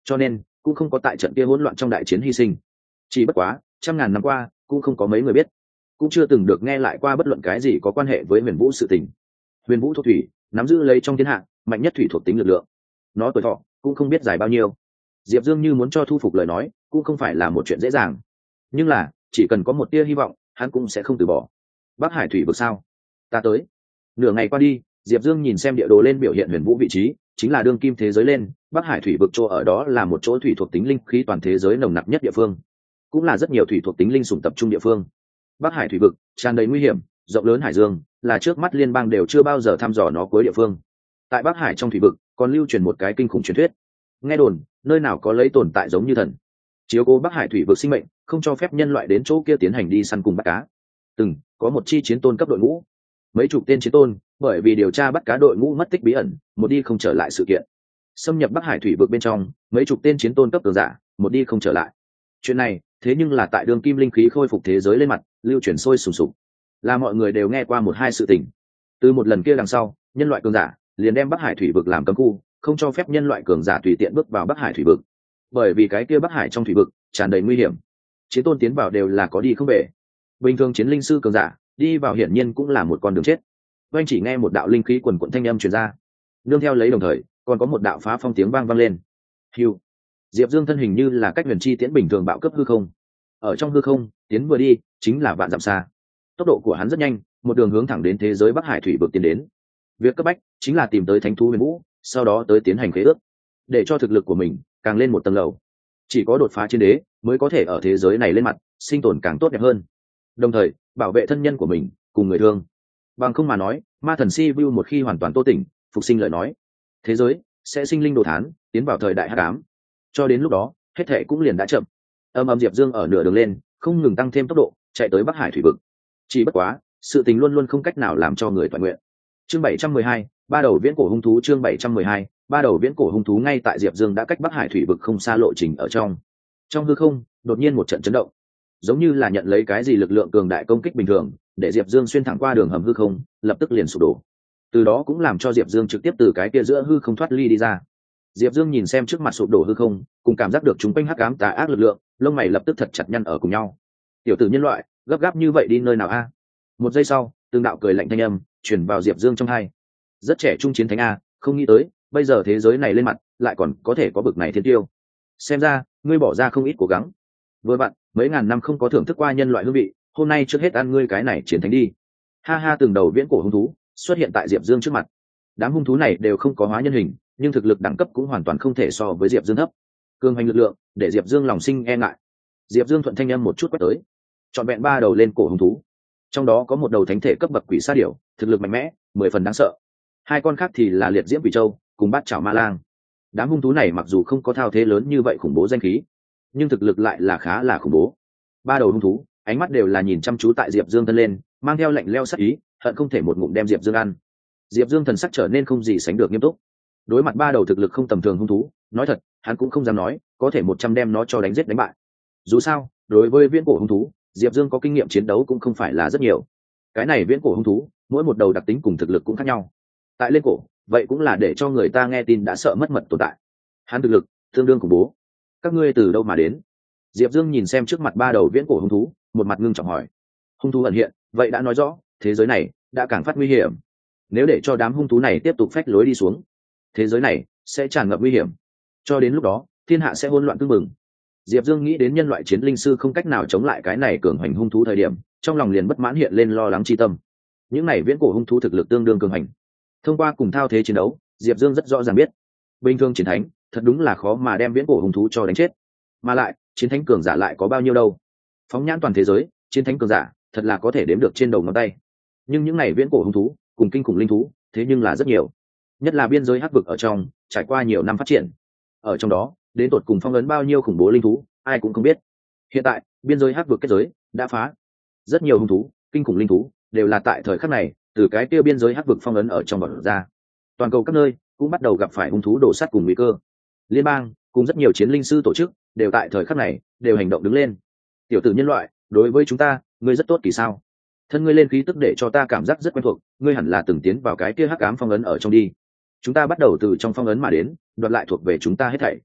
cho nên cũng không có tại trận kia hỗn loạn trong đại chiến hy sinh. Chỉ bất quá trăm ngàn năm qua cũng không có mấy người biết, cũng chưa từng được nghe lại qua bất luận cái gì có quan hệ với huyền vũ sự tình. Huyền vũ thuộc thủy, nắm giữ lấy trong thiên hạ mạnh nhất thủy thuộc tính lực lượng, nó tuổi thọ cũng không biết dài bao nhiêu. Diệp Dương như muốn cho thu phục lời nói cũng không phải là một chuyện dễ dàng, nhưng là chỉ cần có một tia hy vọng hắn cũng sẽ không từ bỏ. Bắc Hải thủy vực sao? Ta tới. Nửa ngày qua đi, Diệp Dương nhìn xem địa đồ lên biểu hiện huyền vũ vị trí, chính là đương kim thế giới lên Bắc Hải thủy vực chỗ ở đó là một chỗ thủy thuộc tính linh khí toàn thế giới nồng nặc nhất địa phương, cũng là rất nhiều thủy thuộc tính linh sủng tập trung địa phương. Bắc Hải thủy vực tràn đầy nguy hiểm, rộng lớn hải dương, là trước mắt liên bang đều chưa bao giờ thăm dò nó cuối địa phương. Tại Bắc Hải trong thủy vực còn lưu truyền một cái kinh khủng truyền thuyết, nghe đồn nơi nào có lấy tồn tại giống như thần, chiếu cố Bắc Hải thủy vực sinh mệnh, không cho phép nhân loại đến chỗ kia tiến hành đi săn cùng bắt cá. Từng có một chi chiến tôn cấp đội ngũ, mấy chục tên chiến tôn bởi vì điều tra bắt cá đội ngũ mất tích bí ẩn, một đi không trở lại sự kiện, xâm nhập Bắc Hải thủy vực bên trong, mấy chục tên chiến tôn cấp cường giả một đi không trở lại. Chuyện này thế nhưng là tại đường kim linh khí khôi phục thế giới lên mặt lưu truyền sôi sùng sục, là mọi người đều nghe qua một hai sự tình. Từ một lần kia đằng sau, nhân loại cường giả liền đem Bắc Hải thủy vực làm cấm khu, không cho phép nhân loại cường giả tùy tiện bước vào Bắc Hải thủy vực, bởi vì cái kia Bắc Hải trong thủy vực tràn đầy nguy hiểm, chiến tôn tiến vào đều là có đi không về. Bình thường chiến linh sư cường giả đi vào hiển nhiên cũng là một con đường chết. Oanh chỉ nghe một đạo linh khí quần quận thanh âm truyền ra, nương theo lấy đồng thời còn có một đạo phá phong tiếng vang lên. Hưu. Diệp Dương thân hình như là cách huyền chi tiễn bình thường bạo cấp hư không, ở trong hư không tiến vừa đi chính là vạn dặm xa. Tốc độ của hắn rất nhanh, một đường hướng thẳng đến thế giới Bắc Hải thủy vực tiến đến. Việc cấp bách chính là tìm tới thánh thú huyền vũ, sau đó tới tiến hành khế ước, để cho thực lực của mình càng lên một tầng lầu. Chỉ có đột phá chiến đế mới có thể ở thế giới này lên mặt sinh tồn càng tốt đẹp hơn, đồng thời bảo vệ thân nhân của mình cùng người thương. Bằng không mà nói, ma thần si vu một khi hoàn toàn tô tỉnh phục sinh lời nói, thế giới sẽ sinh linh đồ thán, tiến vào thời đại hắc ám. Cho đến lúc đó hết thệ cũng liền đã chậm. Diệp Dương ở nửa đường lên không ngừng tăng thêm tốc độ chạy tới Bắc Hải thủy vực. Chỉ bất quá sự tình luôn luôn không cách nào làm cho người toàn nguyện. Chương 712, ba đầu viễn cổ hung thú. Chương 712, ba đầu viễn cổ hung thú. Ngay tại Diệp Dương đã cách Bắc Hải thủy vực không xa lộ trình ở trong hư không, đột nhiên một trận chấn động, giống như là nhận lấy cái gì lực lượng cường đại công kích bình thường, để Diệp Dương xuyên thẳng qua đường hầm hư không, lập tức liền sụp đổ. Từ đó cũng làm cho Diệp Dương trực tiếp từ cái kia giữa hư không thoát ly đi ra. Diệp Dương nhìn xem trước mặt sụp đổ hư không, cùng cảm giác được chúng quanh hắc ám tà ác lực lượng, lông mày lập tức thật chặt nhăn ở cùng nhau. Tiểu tử nhân loại, gấp gáp như vậy đi nơi nào a? Một giây sau, từng đạo cười lạnh thanh âm truyền vào Diệp Dương trong tai. Rất trẻ trung chiến thánh a, không nghĩ tới, bây giờ thế giới này lên mặt, lại còn có thể có bực này thiên tiêu. Xem ra, ngươi bỏ ra không ít cố gắng. Vừa bạn, mấy ngàn năm không có thưởng thức qua nhân loại hương vị, hôm nay trước hết ăn ngươi cái này chiến thánh đi. Ha ha, từng đầu viễn cổ hung thú xuất hiện tại Diệp Dương trước mặt. Đám hung thú này đều không có hóa nhân hình, nhưng thực lực đẳng cấp cũng hoàn toàn không thể so với Diệp Dương thấp. Cường hành lực lượng để Diệp Dương lòng sinh e ngại. Diệp Dương thuận thanh âm một chút quét tới, trọn vẹn ba đầu lên cổ hung thú, trong đó có một đầu thánh thể cấp bậc quỷ sa điểu, thực lực mạnh mẽ, 10 phần đáng sợ. Hai con khác thì là liệt diễm quỷ châu cùng bát chảo ma lang. Đám hung thú này mặc dù không có thao thế lớn như vậy khủng bố danh khí, nhưng thực lực lại là khá là khủng bố. Ba đầu hung thú ánh mắt đều là nhìn chăm chú tại Diệp Dương thân lên, mang theo lạnh lẽo sắc ý, hận không thể một ngụm đem Diệp Dương ăn. Diệp Dương thần sắc trở nên không gì sánh được nghiêm túc. Đối mặt ba đầu thực lực không tầm thường hung thú, nói thật hắn cũng không dám nói có thể 100 đem nó cho đánh giết đánh bại. Dù sao đối với viễn cổ hung thú, Diệp Dương có kinh nghiệm chiến đấu cũng không phải là rất nhiều. Cái này viễn cổ hung thú mỗi một đầu đặc tính cùng thực lực cũng khác nhau, tại lên cổ vậy cũng là để cho người ta nghe tin đã sợ mất mật tồn tại. Hắn thực lực tương đương khủng bố. Các ngươi từ đâu mà đến? Diệp Dương nhìn xem trước mặt ba đầu viễn cổ hung thú, một mặt ngưng trọng hỏi. Hung thú ẩn hiện, vậy đã nói rõ thế giới này đã càng phát nguy hiểm. Nếu để cho đám hung thú này tiếp tục phách lối đi xuống, thế giới này sẽ tràn ngập nguy hiểm. Cho đến lúc đó thiên hạ sẽ hỗn loạn tương mừng. Diệp Dương nghĩ đến nhân loại chiến linh sư không cách nào chống lại cái này cường hành hung thú thời điểm, trong lòng liền bất mãn hiện lên lo lắng chi tâm. Những này viễn cổ hung thú thực lực tương đương cường hành, thông qua cùng thao thế chiến đấu, Diệp Dương rất rõ ràng biết, bình thường chiến thánh thật đúng là khó mà đem viễn cổ hung thú cho đánh chết. Mà lại chiến thánh cường giả lại có bao nhiêu đâu? Phóng nhãn toàn thế giới, chiến thánh cường giả thật là có thể đếm được trên đầu ngón tay. Nhưng những này viễn cổ hung thú cùng kinh khủng linh thú thế nhưng là rất nhiều, nhất là biên giới hắc vực ở trong trải qua nhiều năm phát triển, ở trong đó đến tột cùng phong ấn bao nhiêu khủng bố linh thú ai cũng không biết. Hiện tại biên giới hắc vực kết giới đã phá, rất nhiều hung thú kinh khủng linh thú đều là tại thời khắc này từ cái tiêu biên giới hắc vực phong ấn ở trong bọt ra. Toàn cầu các nơi cũng bắt đầu gặp phải hung thú đổ sát cùng nguy cơ. Liên bang cùng rất nhiều chiến linh sư tổ chức đều tại thời khắc này đều hành động đứng lên. Tiểu tử nhân loại, đối với chúng ta ngươi rất tốt kỳ sao? Thân ngươi lên khí tức để cho ta cảm giác rất quen thuộc, ngươi hẳn là từng tiến vào cái kia hắc ám phong ấn ở trong đi. Chúng ta bắt đầu từ trong phong ấn mà đến, đoạt lại thuộc về chúng ta hết thảy.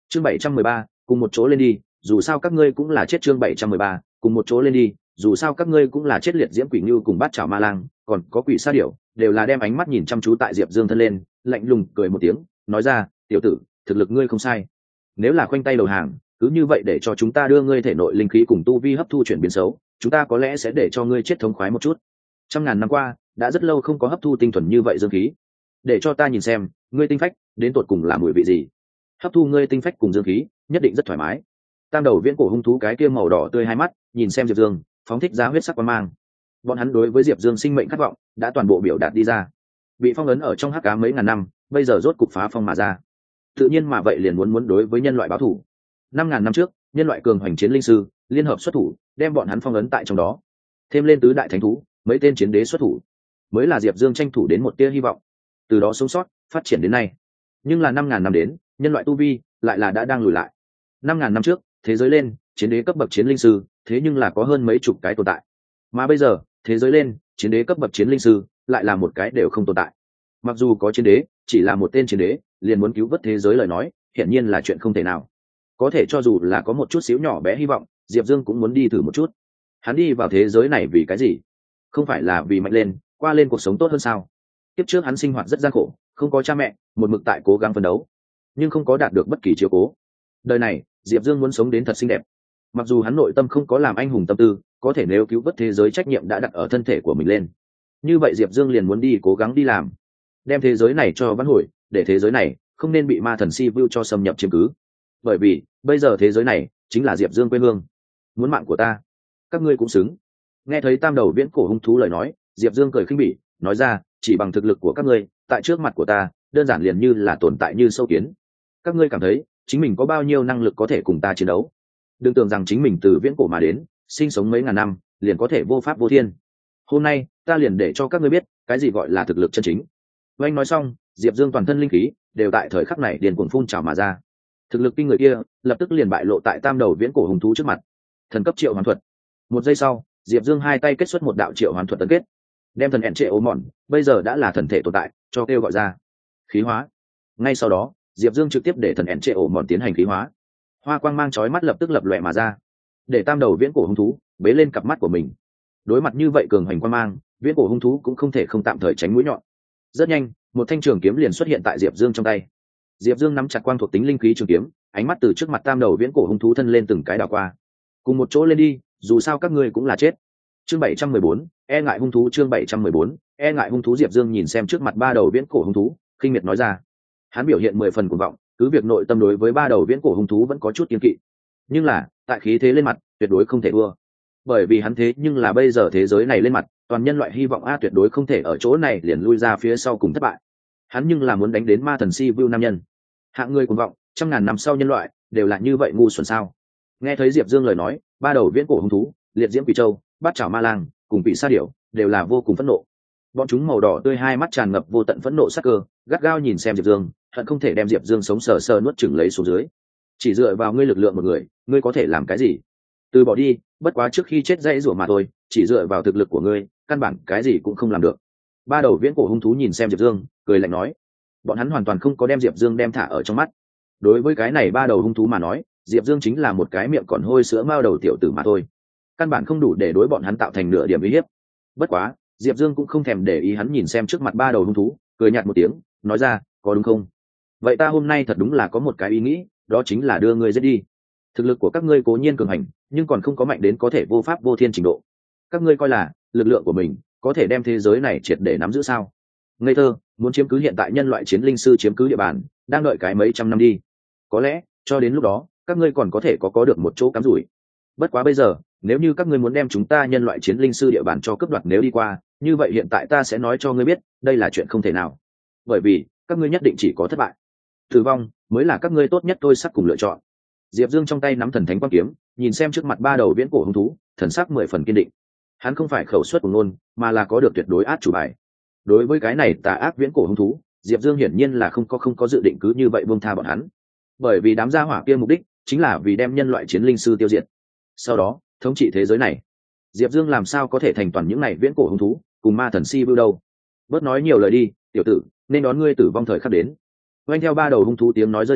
Chương 713, cùng một chỗ lên đi, dù sao các ngươi cũng là chết. Chương 713, cùng một chỗ lên đi, dù sao các ngươi cũng là chết. Liệt diễm quỷ ngưu cùng bát chảo ma lang, còn có quỷ sa điểu, đều là đem ánh mắt nhìn chăm chú tại Diệp Dương thân lên, lạnh lùng cười một tiếng, nói ra, tiểu tử, thực lực ngươi không sai. Nếu là khoanh tay đầu hàng, cứ như vậy để cho chúng ta đưa ngươi thể nội linh khí cùng tu vi hấp thu chuyển biến xấu, chúng ta có lẽ sẽ để cho ngươi chết thống khoái một chút. Trăm ngàn năm qua, đã rất lâu không có hấp thu tinh thuần như vậy dương khí. Để cho ta nhìn xem, ngươi tinh phách đến tột cùng là mùi vị gì. Hấp thu ngươi tinh phách cùng dương khí, nhất định rất thoải mái. Tam đầu viễn cổ hung thú cái kia màu đỏ tươi hai mắt, nhìn xem Diệp Dương, phóng thích ra huyết sắc quang mang. Bọn hắn đối với Diệp Dương sinh mệnh khát vọng đã toàn bộ biểu đạt đi ra. Bị phong ấn ở trong hắc ám mấy ngàn năm, bây giờ rốt cục phá phong mà ra. Tự nhiên mà vậy liền muốn đối với nhân loại báo thù. 5.000 năm trước, nhân loại cường hoành chiến linh sư liên hợp xuất thủ, đem bọn hắn phong ấn tại trong đó. Thêm lên tứ đại thánh thú, mấy tên chiến đế xuất thủ, mới là Diệp Dương tranh thủ đến một tia hy vọng. Từ đó sống sót, phát triển đến nay. Nhưng là 5.000 năm đến, nhân loại tu vi lại là đã đang lùi lại. 5.000 năm trước, thế giới lên, chiến đế cấp bậc chiến linh sư, thế nhưng là có hơn mấy chục cái tồn tại. Mà bây giờ, thế giới lên, chiến đế cấp bậc chiến linh sư, lại là một cái đều không tồn tại. Mặc dù có chiến đế, chỉ là một tên chiến đế, liền muốn cứu vớt thế giới lời nói, hiển nhiên là chuyện không thể nào. Có thể cho dù là có một chút xíu nhỏ bé hy vọng, Diệp Dương cũng muốn đi thử một chút. Hắn đi vào thế giới này vì cái gì? Không phải là vì mạnh lên, qua lên cuộc sống tốt hơn sao? Tiếp trước hắn sinh hoạt rất gian khổ, không có cha mẹ, một mực tại cố gắng phấn đấu, nhưng không có đạt được bất kỳ chiếu cố. Đời này, Diệp Dương muốn sống đến thật xinh đẹp. Mặc dù hắn nội tâm không có làm anh hùng tâm tư, có thể nếu cứu vớt thế giới trách nhiệm đã đặt ở thân thể của mình lên. Như vậy Diệp Dương liền muốn đi cố gắng đi làm, đem thế giới này cho vãn hồi, để thế giới này không nên bị ma thần si vu cho xâm nhập chiếm cứ. Bởi vì bây giờ thế giới này chính là Diệp Dương quê hương. Muốn mạng của ta, các ngươi cũng xứng. Nghe thấy tam đầu viễn cổ hung thú lời nói, Diệp Dương cười khinh bỉ, nói ra, chỉ bằng thực lực của các ngươi, tại trước mặt của ta, đơn giản liền như là tồn tại như sâu kiến. Các ngươi cảm thấy chính mình có bao nhiêu năng lực có thể cùng ta chiến đấu? Đừng tưởng rằng chính mình từ viễn cổ mà đến, sinh sống mấy ngàn năm, liền có thể vô pháp vô thiên. Hôm nay, ta liền để cho các ngươi biết, cái gì gọi là thực lực chân chính. Anh nói xong, Diệp Dương toàn thân linh khí đều tại thời khắc này điền cuồng phun trào mà ra. Thực lực kinh người kia lập tức liền bại lộ tại tam đầu viễn cổ hung thú trước mặt. Thần cấp triệu hoán thuật. Một giây sau, Diệp Dương hai tay kết xuất một đạo triệu hoán thuật tấn kết, đem thần ẹn trệ ố mòn, bây giờ đã là thần thể tồn tại, cho kêu gọi ra. Khí hóa. Ngay sau đó, Diệp Dương trực tiếp để thần ẹn trệ ố mòn tiến hành khí hóa. Hoa quang mang chói mắt lập tức lập lòe mà ra, để tam đầu viễn cổ hung thú bế lên cặp mắt của mình. Đối mặt như vậy cường hành quang mang, viễn cổ hung thú cũng không thể không tạm thời tránh mũi nhọn. Rất nhanh, một thanh trường kiếm liền xuất hiện tại Diệp Dương trong tay. Diệp Dương nắm chặt quang thuộc tính linh khí trường kiếm, ánh mắt từ trước mặt tam đầu viễn cổ hung thú thân lên từng cái đảo qua. Cùng một chỗ lên đi, dù sao các ngươi cũng là chết. Chương 714, e ngại hung thú. Chương 714, e ngại hung thú. Diệp Dương nhìn xem trước mặt ba đầu viễn cổ hung thú, khinh miệt nói ra. Hắn biểu hiện 10 phần cuồng vọng, cứ việc nội tâm đối với ba đầu viễn cổ hung thú vẫn có chút kiêng kỵ, nhưng là tại khí thế lên mặt, tuyệt đối không thể thua. Bởi vì hắn thế nhưng là bây giờ thế giới này lên mặt, toàn nhân loại hy vọng tuyệt đối không thể ở chỗ này liền lui ra phía sau cùng thất bại. Hắn nhưng là muốn đánh đến ma thần si vu nam nhân. Hạng người cuồng vọng, 100.000 năm sau nhân loại đều là như vậy ngu xuẩn sao? Nghe thấy Diệp Dương lời nói, ba đầu viễn cổ hung thú, liệt diễm quỷ châu, bát chảo ma lang cùng quỷ sa điểu đều là vô cùng phẫn nộ. Bọn chúng màu đỏ tươi hai mắt tràn ngập vô tận phẫn nộ sắc cơ, gắt gao nhìn xem Diệp Dương, hận không thể đem Diệp Dương sống sờ sờ nuốt chửng lấy xuống dưới. Chỉ dựa vào ngươi lực lượng một người, ngươi có thể làm cái gì? Từ bỏ đi, bất quá trước khi chết dãy rủa mà thôi, chỉ dựa vào thực lực của ngươi, căn bản cái gì cũng không làm được. Ba đầu viễn cổ hung thú nhìn xem Diệp Dương, cười lạnh nói. Bọn hắn hoàn toàn không có đem Diệp Dương đem thả ở trong mắt. Đối với cái này ba đầu hung thú mà nói, Diệp Dương chính là một cái miệng còn hôi sữa mao đầu tiểu tử mà thôi, căn bản không đủ để đối bọn hắn tạo thành nửa điểm uy hiếp. Bất quá, Diệp Dương cũng không thèm để ý, hắn nhìn xem trước mặt ba đầu hung thú, cười nhạt một tiếng, nói ra, có đúng không? Vậy ta hôm nay thật đúng là có một cái ý nghĩ, đó chính là đưa ngươi giết đi. Thực lực của các ngươi cố nhiên cường hành, nhưng còn không có mạnh đến có thể vô pháp vô thiên trình độ. Các ngươi coi là lực lượng của mình có thể đem thế giới này triệt để nắm giữ sao? Ngây thơ, muốn chiếm cứ hiện tại nhân loại chiến linh sư chiếm cứ địa bàn, đang đợi cái mấy trăm năm đi. Có lẽ, cho đến lúc đó, các ngươi còn có thể có được một chỗ cắm rủi. Bất quá bây giờ, nếu như các ngươi muốn đem chúng ta nhân loại chiến linh sư địa bàn cho cướp đoạt nếu đi qua, như vậy hiện tại ta sẽ nói cho ngươi biết, đây là chuyện không thể nào. Bởi vì, các ngươi nhất định chỉ có thất bại. Tử vong mới là các ngươi tốt nhất tôi sắc cùng lựa chọn. Diệp Dương trong tay nắm thần thánh quang kiếm, nhìn xem trước mặt ba đầu viễn cổ hung thú, thần sắc 10 phần kiên định. Hắn không phải khẩu suất của ngôn, mà là có được tuyệt đối át chủ bài. Đối với cái này tà ác viễn cổ hung thú, Diệp Dương hiển nhiên là không có dự định cứ như vậy buông tha bọn hắn. Bởi vì đám gia hỏa kia mục đích chính là vì đem nhân loại chiến linh sư tiêu diệt, sau đó thống trị thế giới này. Diệp Dương làm sao có thể thành toàn những này viễn cổ hung thú cùng ma thần si vu đâu? Bớt nói nhiều lời đi, tiểu tử, nên đón ngươi tử vong thời khắc đến. Oanh theo ba đầu hung thú tiếng nói rơi xuống,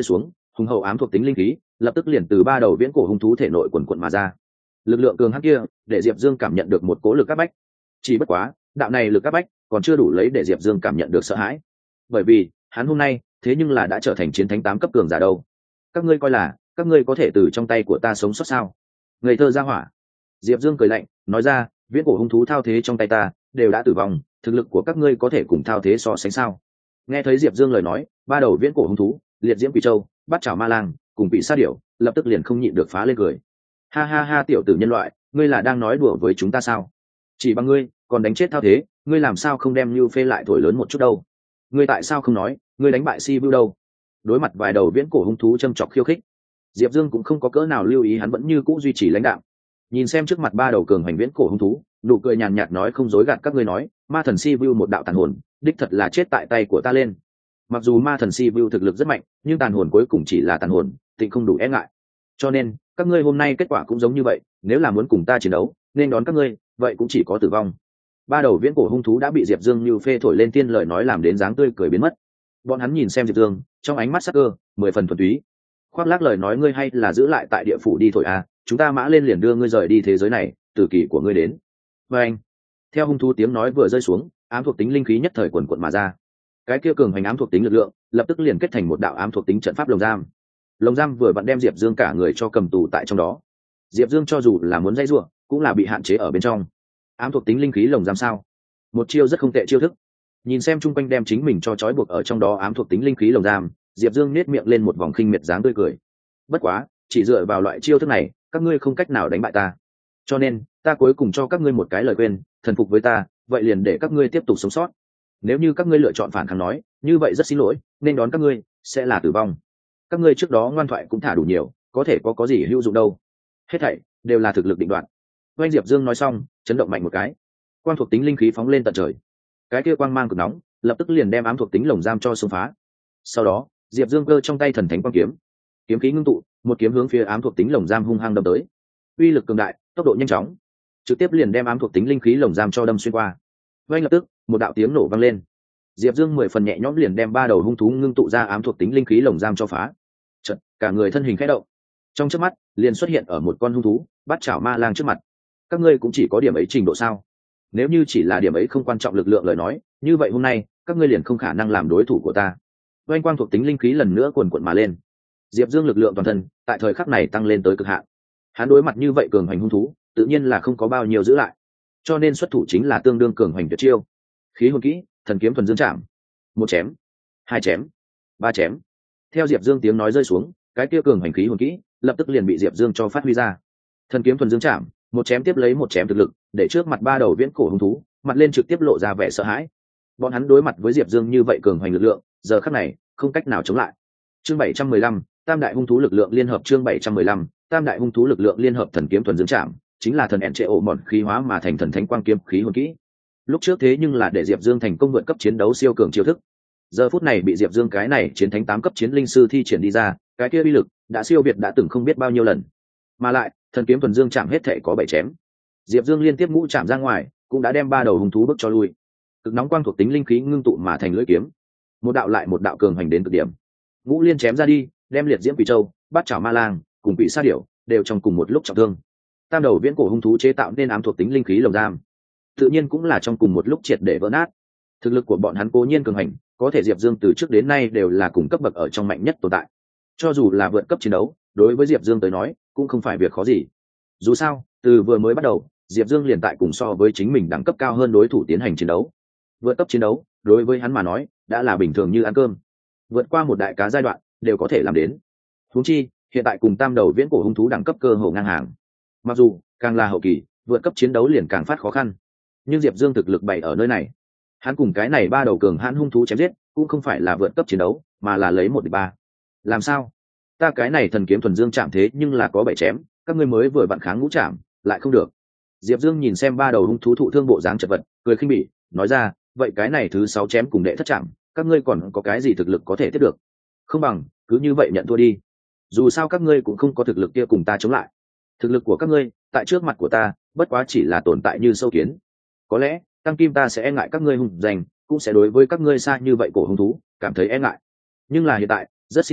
hùng hậu ám thuộc tính linh khí lập tức liền từ ba đầu viễn cổ hung thú thể nội quần quận mà ra. Lực lượng cường hãn kia để Diệp Dương cảm nhận được một cố lực áp bách. Chỉ bất quá đạo này lực áp bách còn chưa đủ lấy để Diệp Dương cảm nhận được sợ hãi, bởi vì hắn hôm nay thế nhưng là đã trở thành chiến thánh 8 cấp cường giả đâu. Các ngươi coi là các ngươi có thể từ trong tay của ta sống sót sao? Ngây thơ ra hỏa. Diệp Dương cười lạnh nói ra, viễn cổ hung thú thao thế trong tay ta đều đã tử vong, thực lực của các ngươi có thể cùng thao thế so sánh sao? Nghe thấy Diệp Dương lời nói, ba đầu viễn cổ hung thú, liệt diễm quỷ châu, bát chảo ma lang cùng bị sa điểu lập tức liền không nhịn được phá lên cười. Ha ha ha, tiểu tử nhân loại, ngươi là đang nói đùa với chúng ta sao? Chỉ bằng ngươi còn đánh chết thao thế, ngươi làm sao không đem Lưu Phê lại thổi lớn một chút đâu? Ngươi tại sao không nói ngươi đánh bại Si Vu đâu? Đối mặt vài đầu viễn cổ hung thú châm chọc khiêu khích, Diệp Dương cũng không có cỡ nào lưu ý, hắn vẫn như cũ duy trì lãnh đạo. Nhìn xem trước mặt ba đầu cường hành viễn cổ hung thú, nụ cười nhàn nhạt nói, không dối gạt các ngươi nói, ma thần Si Vu một đạo tàn hồn, đích thật là chết tại tay của ta lên. Mặc dù ma thần Si Vu thực lực rất mạnh, nhưng tàn hồn cuối cùng chỉ là tàn hồn, tịnh không đủ e ngại. Cho nên các ngươi hôm nay kết quả cũng giống như vậy, nếu là muốn cùng ta chiến đấu nên đón các ngươi, vậy cũng chỉ có tử vong. Ba đầu viễn cổ hung thú đã bị Diệp Dương như phê thổi lên tiên lời nói làm đến dáng tươi cười biến mất. Bọn hắn nhìn xem Diệp Dương, trong ánh mắt sắc cơ 10 phần thuần túy. Khoác lác lời nói, ngươi hay là giữ lại tại địa phủ đi thôi à, chúng ta mã lên liền đưa ngươi rời đi thế giới này, tử kỳ của ngươi đến. Và anh, theo hung thú tiếng nói vừa rơi xuống, ám thuộc tính linh khí nhất thời quần quận mà ra. Cái kia cường hành ám thuộc tính lực lượng lập tức liền kết thành một đạo ám thuộc tính trận pháp lồng giam. Lồng giam vừa vặn đem Diệp Dương cả người cho cầm tù tại trong đó. Diệp Dương cho dù là muốn dây rủa cũng là bị hạn chế ở bên trong. Ám thuộc tính linh khí lồng giam sao? Một chiêu rất không tệ chiêu thức. Nhìn xem chung quanh đem chính mình cho trói buộc ở trong đó ám thuộc tính linh khí lồng giam, Diệp Dương nét miệng lên một vòng khinh miệt dáng tươi cười. Bất quá, chỉ dựa vào loại chiêu thức này, các ngươi không cách nào đánh bại ta. Cho nên, ta cuối cùng cho các ngươi một cái lời khuyên, thần phục với ta, vậy liền để các ngươi tiếp tục sống sót. Nếu như các ngươi lựa chọn phản kháng nói, như vậy rất xin lỗi, nên đón các ngươi sẽ là tử vong. Các ngươi trước đó ngoan thoại cũng thả đủ nhiều, có thể có gì hữu dụng đâu. Hết thảy đều là thực lực định đoạt. Oanh Diệp Dương nói xong, chấn động mạnh một cái, quang thuộc tính linh khí phóng lên tận trời. Cái kia quang mang cực nóng, lập tức liền đem ám thuộc tính lồng giam cho xông phá. Sau đó, Diệp Dương cơ trong tay thần thánh quang kiếm, kiếm khí ngưng tụ, một kiếm hướng phía ám thuộc tính lồng giam hung hăng đâm tới. Uy lực cường đại, tốc độ nhanh chóng, trực tiếp liền đem ám thuộc tính linh khí lồng giam cho đâm xuyên qua. Oanh lập tức, một đạo tiếng nổ vang lên. Diệp Dương 10 phần nhẹ nhõm liền đem ba đầu hung thú ngưng tụ ra ám thuộc tính linh khí lồng giam cho phá. Chợt, cả người thân hình khẽ động, trong chớp mắt liền xuất hiện ở một con hung thú bát chảo ma lang trước mặt. Các ngươi cũng chỉ có điểm ấy trình độ sao? Nếu như chỉ là điểm ấy không quan trọng lực lượng lời nói, như vậy hôm nay các ngươi liền không khả năng làm đối thủ của ta. Oanh quang thuộc tính linh khí lần nữa cuồn cuộn mà lên. Diệp Dương lực lượng toàn thân tại thời khắc này tăng lên tới cực hạn. Hắn đối mặt như vậy cường hành hung thú, tự nhiên là không có bao nhiêu giữ lại, cho nên xuất thủ chính là tương đương cường hành tuyệt chiêu. Khí hồn kỹ, thần kiếm thuần dương chạm. Một chém, hai chém, ba chém. Theo Diệp Dương tiếng nói rơi xuống, cái kia cường hành khí hồn kỹ lập tức liền bị Diệp Dương cho phát huy ra. Thần kiếm thuần dương chạm, một chém tiếp lấy một chém thực lực, để trước mặt ba đầu viễn cổ hung thú, mặt lên trực tiếp lộ ra vẻ sợ hãi. Bọn hắn đối mặt với Diệp Dương như vậy cường hành lực lượng, giờ khắc này không cách nào chống lại. Chương 715, Tam đại hung thú lực lượng liên hợp. Chương 715, Tam đại hung thú lực lượng liên hợp. Thần kiếm thuần dương chạm chính là thần ẻn trệ ổ mòn khí hóa mà thành thần thánh quang kiếm khí hồn kỹ. Lúc trước thế nhưng là để Diệp Dương thành công vượt cấp chiến đấu siêu cường chiêu thức. Giờ phút này bị Diệp Dương cái này chiến thánh 8 cấp chiến linh sư thi triển đi ra, cái kia uy lực đã siêu việt đã từng không biết bao nhiêu lần. Mà lại, thần kiếm thuần dương chạm hết thể có 7 chém. Diệp Dương liên tiếp ngũ chạm ra ngoài, cũng đã đem ba đầu hung thú bước cho lui. Cực nóng quang thuộc tính linh khí ngưng tụ mà thành lưỡi kiếm, một đạo lại một đạo cường hành đến cực điểm. Ngũ liên chém ra đi, đem liệt diễm quỷ châu, bát chảo ma lang cùng quỷ sa điểu đều trong cùng một lúc trọng thương. Tam đầu viễn cổ hung thú chế tạo nên ám thuộc tính linh khí lồng giam, tự nhiên cũng là trong cùng một lúc triệt để vỡ nát. Thực lực của bọn hắn cố nhiên cường hành, có thể Diệp Dương từ trước đến nay đều là cùng cấp bậc ở trong mạnh nhất tồn tại. Cho dù là vượt cấp chiến đấu, đối với Diệp Dương tới nói cũng không phải việc khó gì. Dù sao, từ vừa mới bắt đầu, Diệp Dương liền tại cùng so với chính mình đẳng cấp cao hơn đối thủ tiến hành chiến đấu. Vượt cấp chiến đấu, đối với hắn mà nói, đã là bình thường như ăn cơm. Vượt qua một đại cá giai đoạn, đều có thể làm đến. Huống chi, hiện tại cùng tam đầu viễn cổ hung thú đẳng cấp cơ hồ ngang hàng. Mặc dù, càng là hậu kỳ, vượt cấp chiến đấu liền càng phát khó khăn. Nhưng Diệp Dương thực lực bày ở nơi này. Hắn cùng cái này ba đầu cường hãn hung thú chém giết, cũng không phải là vượt cấp chiến đấu, mà là lấy 1 địch 3. Làm sao? Ta cái này thần kiếm thuần dương chạm thế nhưng là có 7 chém, các ngươi mới vừa vặn kháng ngũ chạm, lại không được. Diệp Dương nhìn xem ba đầu hung thú thụ thương bộ dáng chật vật, cười khinh bỉ, nói ra, vậy cái này thứ 6 chém cùng đệ thất chạm, các ngươi còn có cái gì thực lực có thể tiếp được? Không bằng, cứ như vậy nhận thua đi. Dù sao các ngươi cũng không có thực lực kia cùng ta chống lại. Thực lực của các ngươi, tại trước mặt của ta, bất quá chỉ là tồn tại như sâu kiến. Có lẽ, tăng kim ta sẽ e ngại các ngươi hung danh, cũng sẽ đối với các ngươi xa như vậy cổ hung thú cảm thấy e ngại. Nhưng là hiện tại, rất xin lỗi,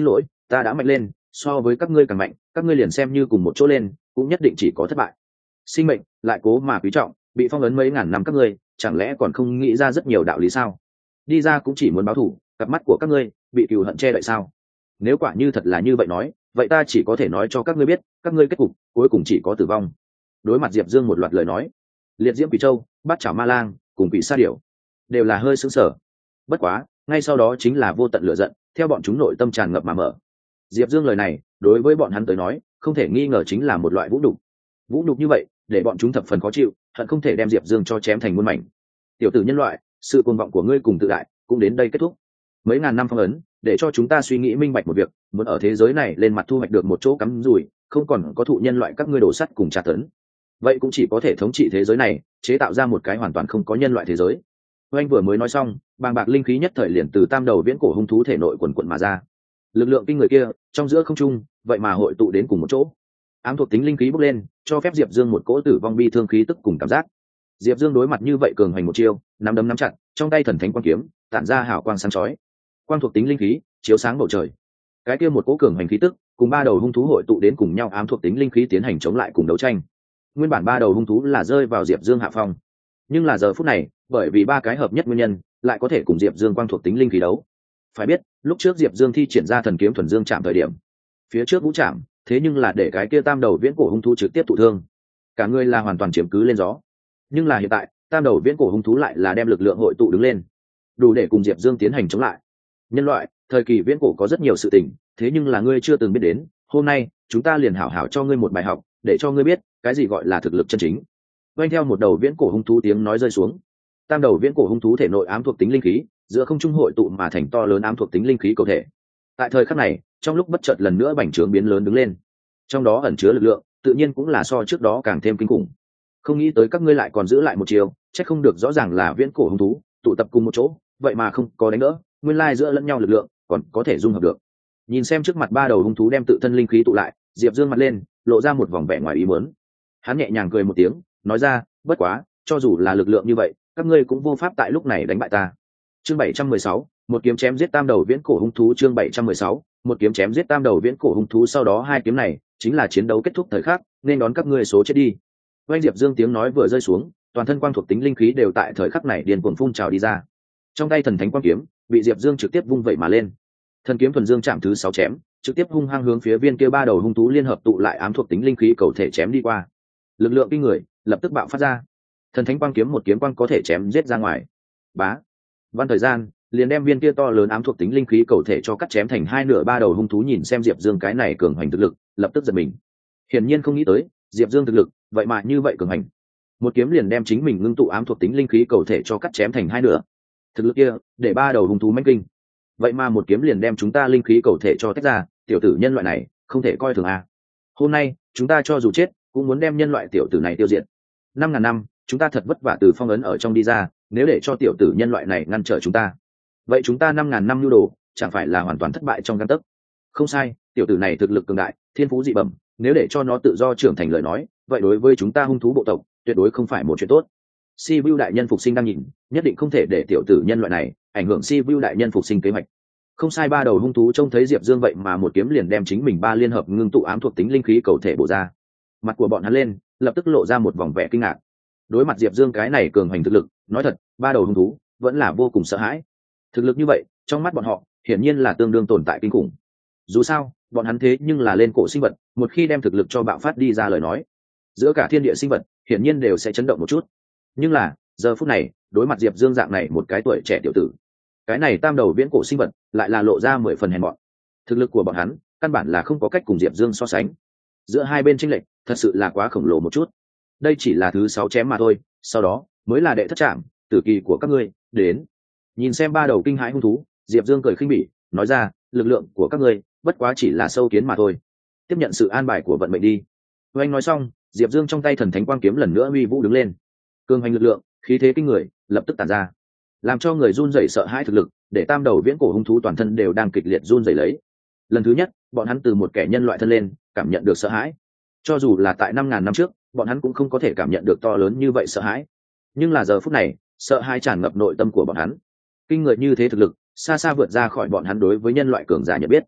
ta đã mạnh lên, so với các ngươi càng mạnh, các ngươi liền xem như cùng một chỗ lên cũng nhất định chỉ có thất bại. Sinh mệnh lại cố mà quý trọng, bị phong ấn mấy ngàn năm các ngươi chẳng lẽ còn không nghĩ ra rất nhiều đạo lý sao? Đi ra cũng chỉ muốn báo thù, cặp mắt của các ngươi bị cừu hận che đậy sao? Nếu quả như thật là như vậy nói, vậy ta chỉ có thể nói cho các ngươi biết, các ngươi kết cục cuối cùng chỉ có tử vong. Đối mặt Diệp Dương một loạt lời nói, liệt diễm quỷ châu, bát chảo ma lang cùng quỷ sa điểu đều là hơi sững sờ. Bất quá ngay sau đó chính là vô tận lửa giận theo bọn chúng nội tâm tràn ngập mà mở. Diệp Dương lời này đối với bọn hắn tới nói không thể nghi ngờ chính là một loại vũ nhục như vậy để bọn chúng thập phần khó chịu, hận không thể đem Diệp Dương cho chém thành muôn mảnh. Tiểu tử nhân loại, sự cuồng vọng của ngươi cùng tự đại cũng đến đây kết thúc. Mấy ngàn năm phong ấn để cho chúng ta suy nghĩ minh bạch một việc, muốn ở thế giới này lên mặt thu hoạch được một chỗ cắm rủi, không còn có thụ nhân loại các ngươi đổ sắt cùng tra tấn, vậy cũng chỉ có thể thống trị thế giới này, chế tạo ra một cái hoàn toàn không có nhân loại thế giới. Anh vừa mới nói xong, bàng bạc linh khí nhất thời liền từ tam đầu viễn cổ hung thú thể nội quần quận mà ra. Lực lượng kinh người kia trong giữa không trung vậy mà hội tụ đến cùng một chỗ, ám thuộc tính linh khí bốc lên, cho phép Diệp Dương một cỗ tử vong bi thương khí tức cùng cảm giác. Diệp Dương đối mặt như vậy cường hành một chiêu, nắm đấm nắm chặt, trong tay thần thánh quang kiếm tản ra hào quang sáng chói, quang thuộc tính linh khí chiếu sáng bầu trời. Cái kia một cỗ cường hành khí tức cùng ba đầu hung thú hội tụ đến cùng nhau, ám thuộc tính linh khí tiến hành chống lại cùng đấu tranh. Nguyên bản ba đầu hung thú là rơi vào Diệp Dương hạ phong, nhưng là giờ phút này bởi vì ba cái hợp nhất nguyên nhân lại có thể cùng Diệp Dương quang thuộc tính linh khí đấu. Phải biết lúc trước Diệp Dương thi triển ra thần kiếm thuần dương chạm thời điểm, phía trước vũ chạm thế nhưng là để cái kia tam đầu viễn cổ hung thú trực tiếp thụ thương, cả người là hoàn toàn chiếm cứ lên gió. Nhưng là hiện tại tam đầu viễn cổ hung thú lại là đem lực lượng hội tụ đứng lên, đủ để cùng Diệp Dương tiến hành chống lại. Nhân loại thời kỳ viễn cổ có rất nhiều sự tình, thế nhưng là ngươi chưa từng biết đến, hôm nay chúng ta liền hảo hảo cho ngươi một bài học, để cho ngươi biết cái gì gọi là thực lực chân chính. Quanh theo một đầu viễn cổ hung thú tiếng nói rơi xuống, tam đầu viễn cổ hung thú thể nội ám thuộc tính linh khí giữa không trung hội tụ mà thành to lớn ám thuộc tính linh khí cầu thể. Tại thời khắc này, trong lúc bất chợt lần nữa bành trướng biến lớn đứng lên, trong đó ẩn chứa lực lượng tự nhiên cũng là so trước đó càng thêm kinh khủng. Không nghĩ tới các ngươi lại còn giữ lại một chiều, chắc không được, rõ ràng là viễn cổ hung thú tụ tập cùng một chỗ, vậy mà không có đánh đỡ, nguyên lai giữa lẫn nhau lực lượng còn có thể dung hợp được. Nhìn xem trước mặt ba đầu hung thú đem tự thân linh khí tụ lại, Diệp Dương mặt lên lộ ra một vòng vẻ ngoài ý muốn. Hắn nhẹ nhàng cười một tiếng, nói ra, bất quá cho dù là lực lượng như vậy các ngươi cũng vô pháp tại lúc này đánh bại ta. Chương 716, một kiếm chém giết tam đầu viễn cổ hung thú. Chương 716, một kiếm chém giết tam đầu viễn cổ hung thú. Sau đó hai kiếm này chính là chiến đấu kết thúc thời khắc, nên đón các ngươi số chết đi. Oanh Diệp Dương tiếng nói vừa rơi xuống, toàn thân quang thuộc tính linh khí đều tại thời khắc này điên cuồng phun trào đi ra. Trong tay thần thánh quang kiếm bị Diệp Dương trực tiếp vung vẩy mà lên. Thần kiếm thuần dương chạm thứ 6 chém, trực tiếp hung hăng hướng phía viên kia ba đầu hung thú liên hợp tụ lại ám thuộc tính linh khí cầu thể chém đi qua. Lực lượng kinh người lập tức bạo phát ra. Thần thánh quang kiếm một kiếm quang có thể chém giết ra ngoài. Bá. Văn thời gian liền đem viên kia to lớn ám thuộc tính linh khí cầu thể cho cắt chém thành hai nửa. Ba đầu hung thú nhìn xem Diệp Dương cái này cường hành thực lực, lập tức giật mình. Hiển nhiên không nghĩ tới, Diệp Dương thực lực vậy mà như vậy cường hành. Một kiếm liền đem chính mình ngưng tụ ám thuộc tính linh khí cầu thể cho cắt chém thành hai nửa. Thực lực kia, để ba đầu hung thú mãnh kinh. Vậy mà một kiếm liền đem chúng ta linh khí cầu thể cho tách ra, tiểu tử nhân loại này không thể coi thường a. Hôm nay chúng ta cho dù chết cũng muốn đem nhân loại tiểu tử này tiêu diệt. 5.000 năm chúng ta thật vất vả từ phong ấn ở trong đi ra, nếu để cho tiểu tử nhân loại này ngăn trở chúng ta, vậy chúng ta 5.000 năm nhu đồ chẳng phải là hoàn toàn thất bại trong gang tấc. Không sai, tiểu tử này thực lực cường đại, thiên phú dị bẩm, nếu để cho nó tự do trưởng thành lời nói, vậy đối với chúng ta hung thú bộ tộc tuyệt đối không phải một chuyện tốt. Sibiu đại nhân phục sinh đang nhìn, nhất định không thể để tiểu tử nhân loại này ảnh hưởng Sibiu đại nhân phục sinh kế hoạch. Không sai, ba đầu hung thú trông thấy Diệp Dương vậy mà một kiếm liền đem chính mình ba liên hợp ngưng tụ ám thuộc tính linh khí cầu thể bổ ra. Mặt của bọn hắn lên lập tức lộ ra một vòng vẻ kinh ngạc. Đối mặt Diệp Dương cái này cường hành thực lực, nói thật, ba đầu hung thú vẫn là vô cùng sợ hãi. Thực lực như vậy trong mắt bọn họ hiển nhiên là tương đương tồn tại kinh khủng. Dù sao bọn hắn thế nhưng là lên cổ sinh vật, một khi đem thực lực cho bạo phát đi ra lời nói, giữa cả thiên địa sinh vật hiển nhiên đều sẽ chấn động một chút. Nhưng là giờ phút này đối mặt Diệp Dương dạng này một cái tuổi trẻ tiểu tử, cái này tam đầu viễn cổ sinh vật lại là lộ ra 10 phần hèn mọn. Thực lực của bọn hắn căn bản là không có cách cùng Diệp Dương so sánh. Giữa hai bên chênh lệch thật sự là quá khổng lồ một chút. Đây chỉ là thứ 6 chém mà thôi, sau đó mới là đệ thất trạm tử kỳ của các ngươi đến. Nhìn xem ba đầu kinh hãi hung thú, Diệp Dương cười khinh bỉ, nói ra, lực lượng của các ngươi bất quá chỉ là sâu kiến mà thôi, tiếp nhận sự an bài của vận mệnh đi. Anh nói xong, Diệp Dương trong tay thần thánh quang kiếm lần nữa uy vũ đứng lên, cường hành lực lượng, khí thế kinh người lập tức tản ra, làm cho người run rẩy sợ hãi thực lực, để tam đầu viễn cổ hung thú toàn thân đều đang kịch liệt run rẩy lấy. Lần thứ nhất, bọn hắn từ một kẻ nhân loại thân lên, cảm nhận được sợ hãi. Cho dù là tại 5.000 năm trước, bọn hắn cũng không có thể cảm nhận được to lớn như vậy sợ hãi. Nhưng là giờ phút này, sợ hãi tràn ngập nội tâm của bọn hắn. Kinh người như thế thực lực, xa xa vượt ra khỏi bọn hắn đối với nhân loại cường giả nhận biết.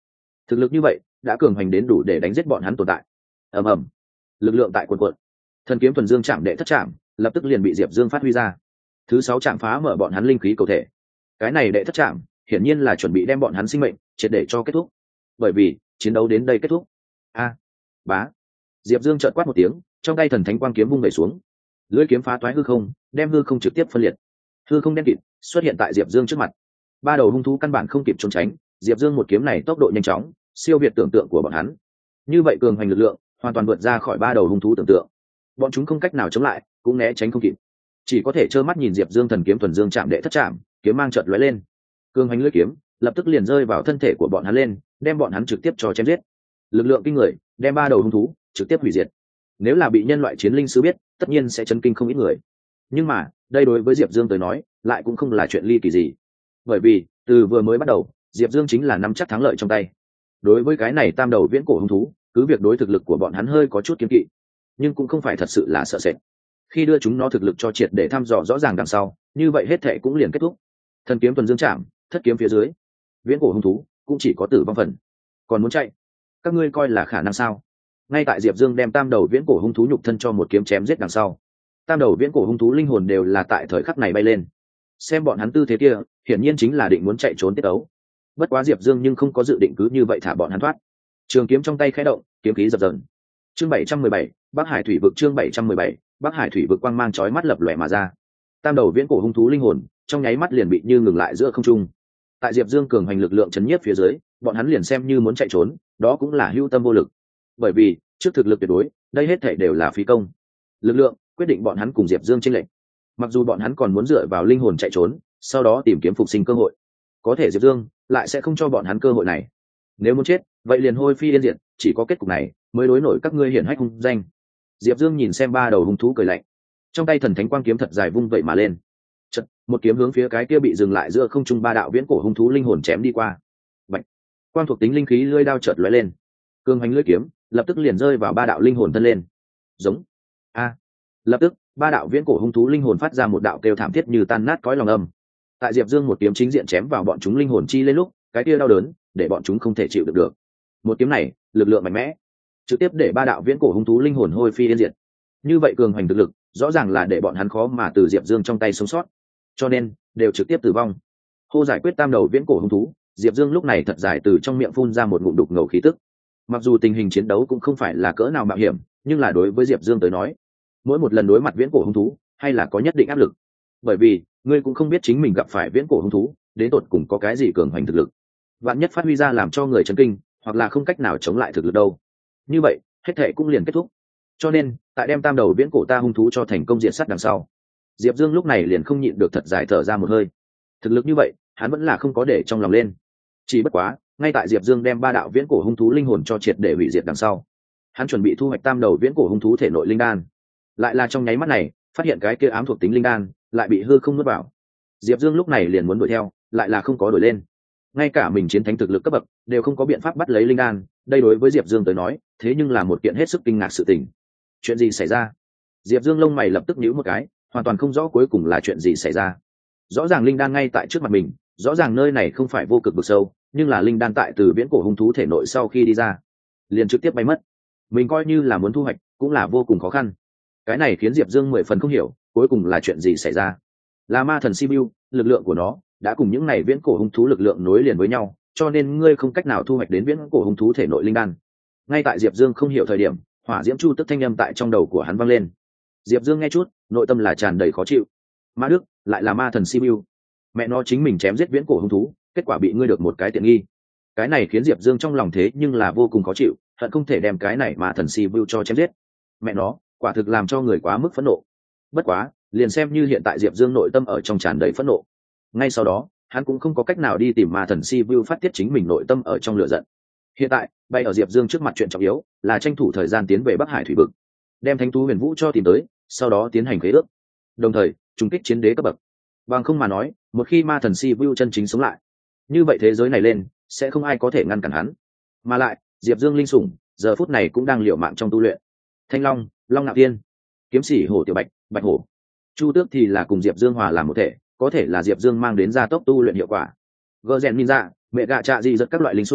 thực lực như vậy đã cường hành đến đủ để đánh giết bọn hắn tồn tại. Ầm ầm, lực lượng tại quần quận, thần kiếm thuần dương chạm đệ thất chạm lập tức liền bị diệp dương phát huy ra. Thứ 6 chạm phá mở bọn hắn linh khí cầu thể. Cái này đệ thất chạm hiển nhiên là chuẩn bị đem bọn hắn sinh mệnh triệt để cho kết thúc, bởi vì chiến đấu đến đây kết thúc. A, bá, diệp dương trợn quát một tiếng, trong tay thần thánh quang kiếm vung về xuống, lưỡi kiếm phá toái hư không, đem hư không trực tiếp phân liệt. Hư không đen kịt xuất hiện tại diệp dương trước mặt. Ba đầu hung thú căn bản không kịp trốn tránh, diệp dương một kiếm này tốc độ nhanh chóng siêu việt tưởng tượng của bọn hắn. Như vậy cường hành lực lượng hoàn toàn vượt ra khỏi ba đầu hung thú tưởng tượng, bọn chúng không cách nào chống lại, cũng né tránh không kịp, chỉ có thể trơ mắt nhìn diệp dương thần kiếm thuần dương chạm đệ thất chạm kiếm mang chợt lóe lên, cường hành lưỡi kiếm lập tức liền rơi vào thân thể của bọn hắn lên, đem bọn hắn trực tiếp cho chém giết. Lực lượng kinh người đem ba đầu hung thú trực tiếp hủy diệt. Nếu là bị nhân loại chiến linh sư biết, tất nhiên sẽ chấn kinh không ít người. Nhưng mà đây đối với diệp dương tới nói lại cũng không là chuyện ly kỳ gì, bởi vì từ vừa mới bắt đầu diệp dương chính là nắm chắc thắng lợi trong tay. Đối với cái này tam đầu viễn cổ hung thú, cứ việc đối thực lực của bọn hắn hơi có chút kiêng kỵ, nhưng cũng không phải thật sự là sợ sệt. Khi đưa chúng nó thực lực cho triệt để thăm dò rõ ràng đằng sau, như vậy hết thệ cũng liền kết thúc. Thần kiếm thuần dương chạm, thất kiếm phía dưới, viễn cổ hung thú cũng chỉ có tử vong phần. Còn muốn chạy, các ngươi coi là khả năng sao? Ngay tại diệp dương đem tam đầu viễn cổ hung thú nhục thân cho một kiếm chém giết đằng sau, tam đầu viễn cổ hung thú linh hồn đều là tại thời khắc này bay lên. Xem bọn hắn tư thế kia, hiển nhiên chính là định muốn chạy trốn tiết ấu. Bất quá diệp dương nhưng không có dự định cứ như vậy thả bọn hắn thoát. Trường kiếm trong tay khẽ động, kiếm khí dập dờn. Chương 717, Bắc Hải thủy vực. Chương 717, Bắc Hải thủy vực quang mang chói mắt lập lòe mà ra. Tam đầu viễn cổ hung thú linh hồn trong nháy mắt liền bị như ngừng lại giữa không trung. Tại diệp dương cường hành lực lượng chấn nhiếp phía dưới, bọn hắn liền xem như muốn chạy trốn, đó cũng là hữu tâm vô lực. Bởi vì trước thực lực tuyệt đối, đây hết thảy đều là phí công. Lực lượng quyết định bọn hắn cùng diệp dương chênh lệch. Mặc dù bọn hắn còn muốn dựa vào linh hồn chạy trốn, sau đó tìm kiếm phục sinh cơ hội, có thể diệp dương lại sẽ không cho bọn hắn cơ hội này. Nếu muốn chết, vậy liền hôi phi yên diệt, chỉ có kết cục này mới đối nổi các ngươi hiển hách hung danh. Diệp dương nhìn xem ba đầu hung thú cười lạnh, trong tay thần thánh quang kiếm thật dài vung vậy mà lên. Chật, một kiếm hướng phía cái kia bị dừng lại giữa không trung ba đạo viễn cổ hung thú linh hồn chém đi qua. Bạch, quang thuộc tính linh khí lưỡi đao chợt lóe lên, cường hành lưỡi kiếm lập tức liền rơi vào ba đạo linh hồn thân lên. Giống a, lập tức ba đạo viễn cổ hung thú linh hồn phát ra một đạo kêu thảm thiết như tan nát cõi lòng âm. Tại diệp dương một kiếm chính diện chém vào bọn chúng linh hồn chi lên lúc, cái kia đau đớn để bọn chúng không thể chịu được. Một kiếm này lực lượng mạnh mẽ, trực tiếp để ba đạo viễn cổ hung thú linh hồn hôi phi yên diệt. Như vậy cường hành thực lực rõ ràng là để bọn hắn khó mà từ diệp dương trong tay sống sót, cho nên đều trực tiếp tử vong. Hô giải quyết tam đầu viễn cổ hung thú, diệp dương lúc này thật dài từ trong miệng phun ra một ngụm đục ngầu khí tức. Mặc dù tình hình chiến đấu cũng không phải là cỡ nào mạo hiểm, nhưng là đối với diệp dương tới nói, mỗi một lần đối mặt viễn cổ hung thú hay là có nhất định áp lực, bởi vì ngươi cũng không biết chính mình gặp phải viễn cổ hung thú đến tột cùng có cái gì cường hành thực lực, vạn nhất phát huy ra làm cho người chấn kinh, hoặc là không cách nào chống lại thực lực đâu, như vậy hết thệ cũng liền kết thúc. Cho nên tại đem tam đầu viễn cổ ta hung thú cho thành công diệt sát đằng sau, diệp dương lúc này liền không nhịn được thật dài thở ra một hơi. Thực lực như vậy hắn vẫn là không có để trong lòng lên. Chỉ bất quá ngay tại diệp dương đem ba đạo viễn cổ hung thú linh hồn cho triệt để hủy diệt đằng sau, hắn chuẩn bị thu hoạch tam đầu viễn cổ hung thú thể nội linh đan. Lại là trong nháy mắt này phát hiện cái kia ám thuộc tính linh đan lại bị hư không nuốt vào. Diệp dương lúc này liền muốn đuổi theo, lại là không có đuổi lên. Ngay cả mình chiến thánh thực lực cấp bậc đều không có biện pháp bắt lấy linh đan, đây đối với diệp dương tới nói thế nhưng là một kiện hết sức kinh ngạc sự tình. Chuyện gì xảy ra? Diệp dương lông mày lập tức nhíu một cái, hoàn toàn không rõ cuối cùng là chuyện gì xảy ra. Rõ ràng linh đan ngay tại trước mặt mình, rõ ràng nơi này không phải vô cực vực sâu, nhưng là linh đan tại từ viễn cổ hung thú thể nội sau khi đi ra liền trực tiếp bay mất. Mình coi như là muốn thu hoạch cũng là vô cùng khó khăn. Cái này khiến diệp dương 10 phần không hiểu cuối cùng là chuyện gì xảy ra. Là ma thần Sibiu, lực lượng của nó đã cùng những này viễn cổ hung thú lực lượng nối liền với nhau, cho nên ngươi không cách nào thu hoạch đến viễn cổ hung thú thể nội linh đan. Ngay tại diệp dương không hiểu thời điểm, hỏa diễm chu tức thanh âm tại trong đầu của hắn vang lên. Diệp dương nghe chút, nội tâm là tràn đầy khó chịu. Ma đức lại là ma thần Sibiu, mẹ nó chính mình chém giết viễn cổ hung thú, kết quả bị ngươi được một cái tiện nghi. Cái này khiến diệp dương trong lòng thế nhưng là vô cùng khó chịu, hận không thể đem cái này ma thần Sibiu cho chém giết. Mẹ nó quả thực làm cho người quá mức phẫn nộ. Bất quá liền xem như hiện tại diệp dương nội tâm ở trong tràn đầy phẫn nộ, ngay sau đó hắn cũng không có cách nào đi tìm ma thần Sibiu phát tiết chính mình nội tâm ở trong lửa giận. Hiện tại bay ở diệp dương trước mặt chuyện trọng yếu là tranh thủ thời gian tiến về Bắc Hải thủy vực, đem thánh thú huyền vũ cho tìm tới, sau đó tiến hành khế ước, đồng thời trùng kích chiến đế cấp bậc. Bằng không mà nói, một khi ma thần Sibiu chân chính sống lại, như vậy thế giới này lên sẽ không ai có thể ngăn cản hắn. Mà lại diệp dương linh sủng giờ phút này cũng đang liều mạng trong tu luyện. Thanh long, long ngạo thiên, kiếm sĩ hổ tiểu bạch, bạch hổ, chu tước thì là cùng diệp dương hòa làm một thể, có thể là diệp dương mang đến gia tốc tu luyện hiệu quả. Gờ rèn ninja, mẹ gạ trạ gì rất các loại linh sủng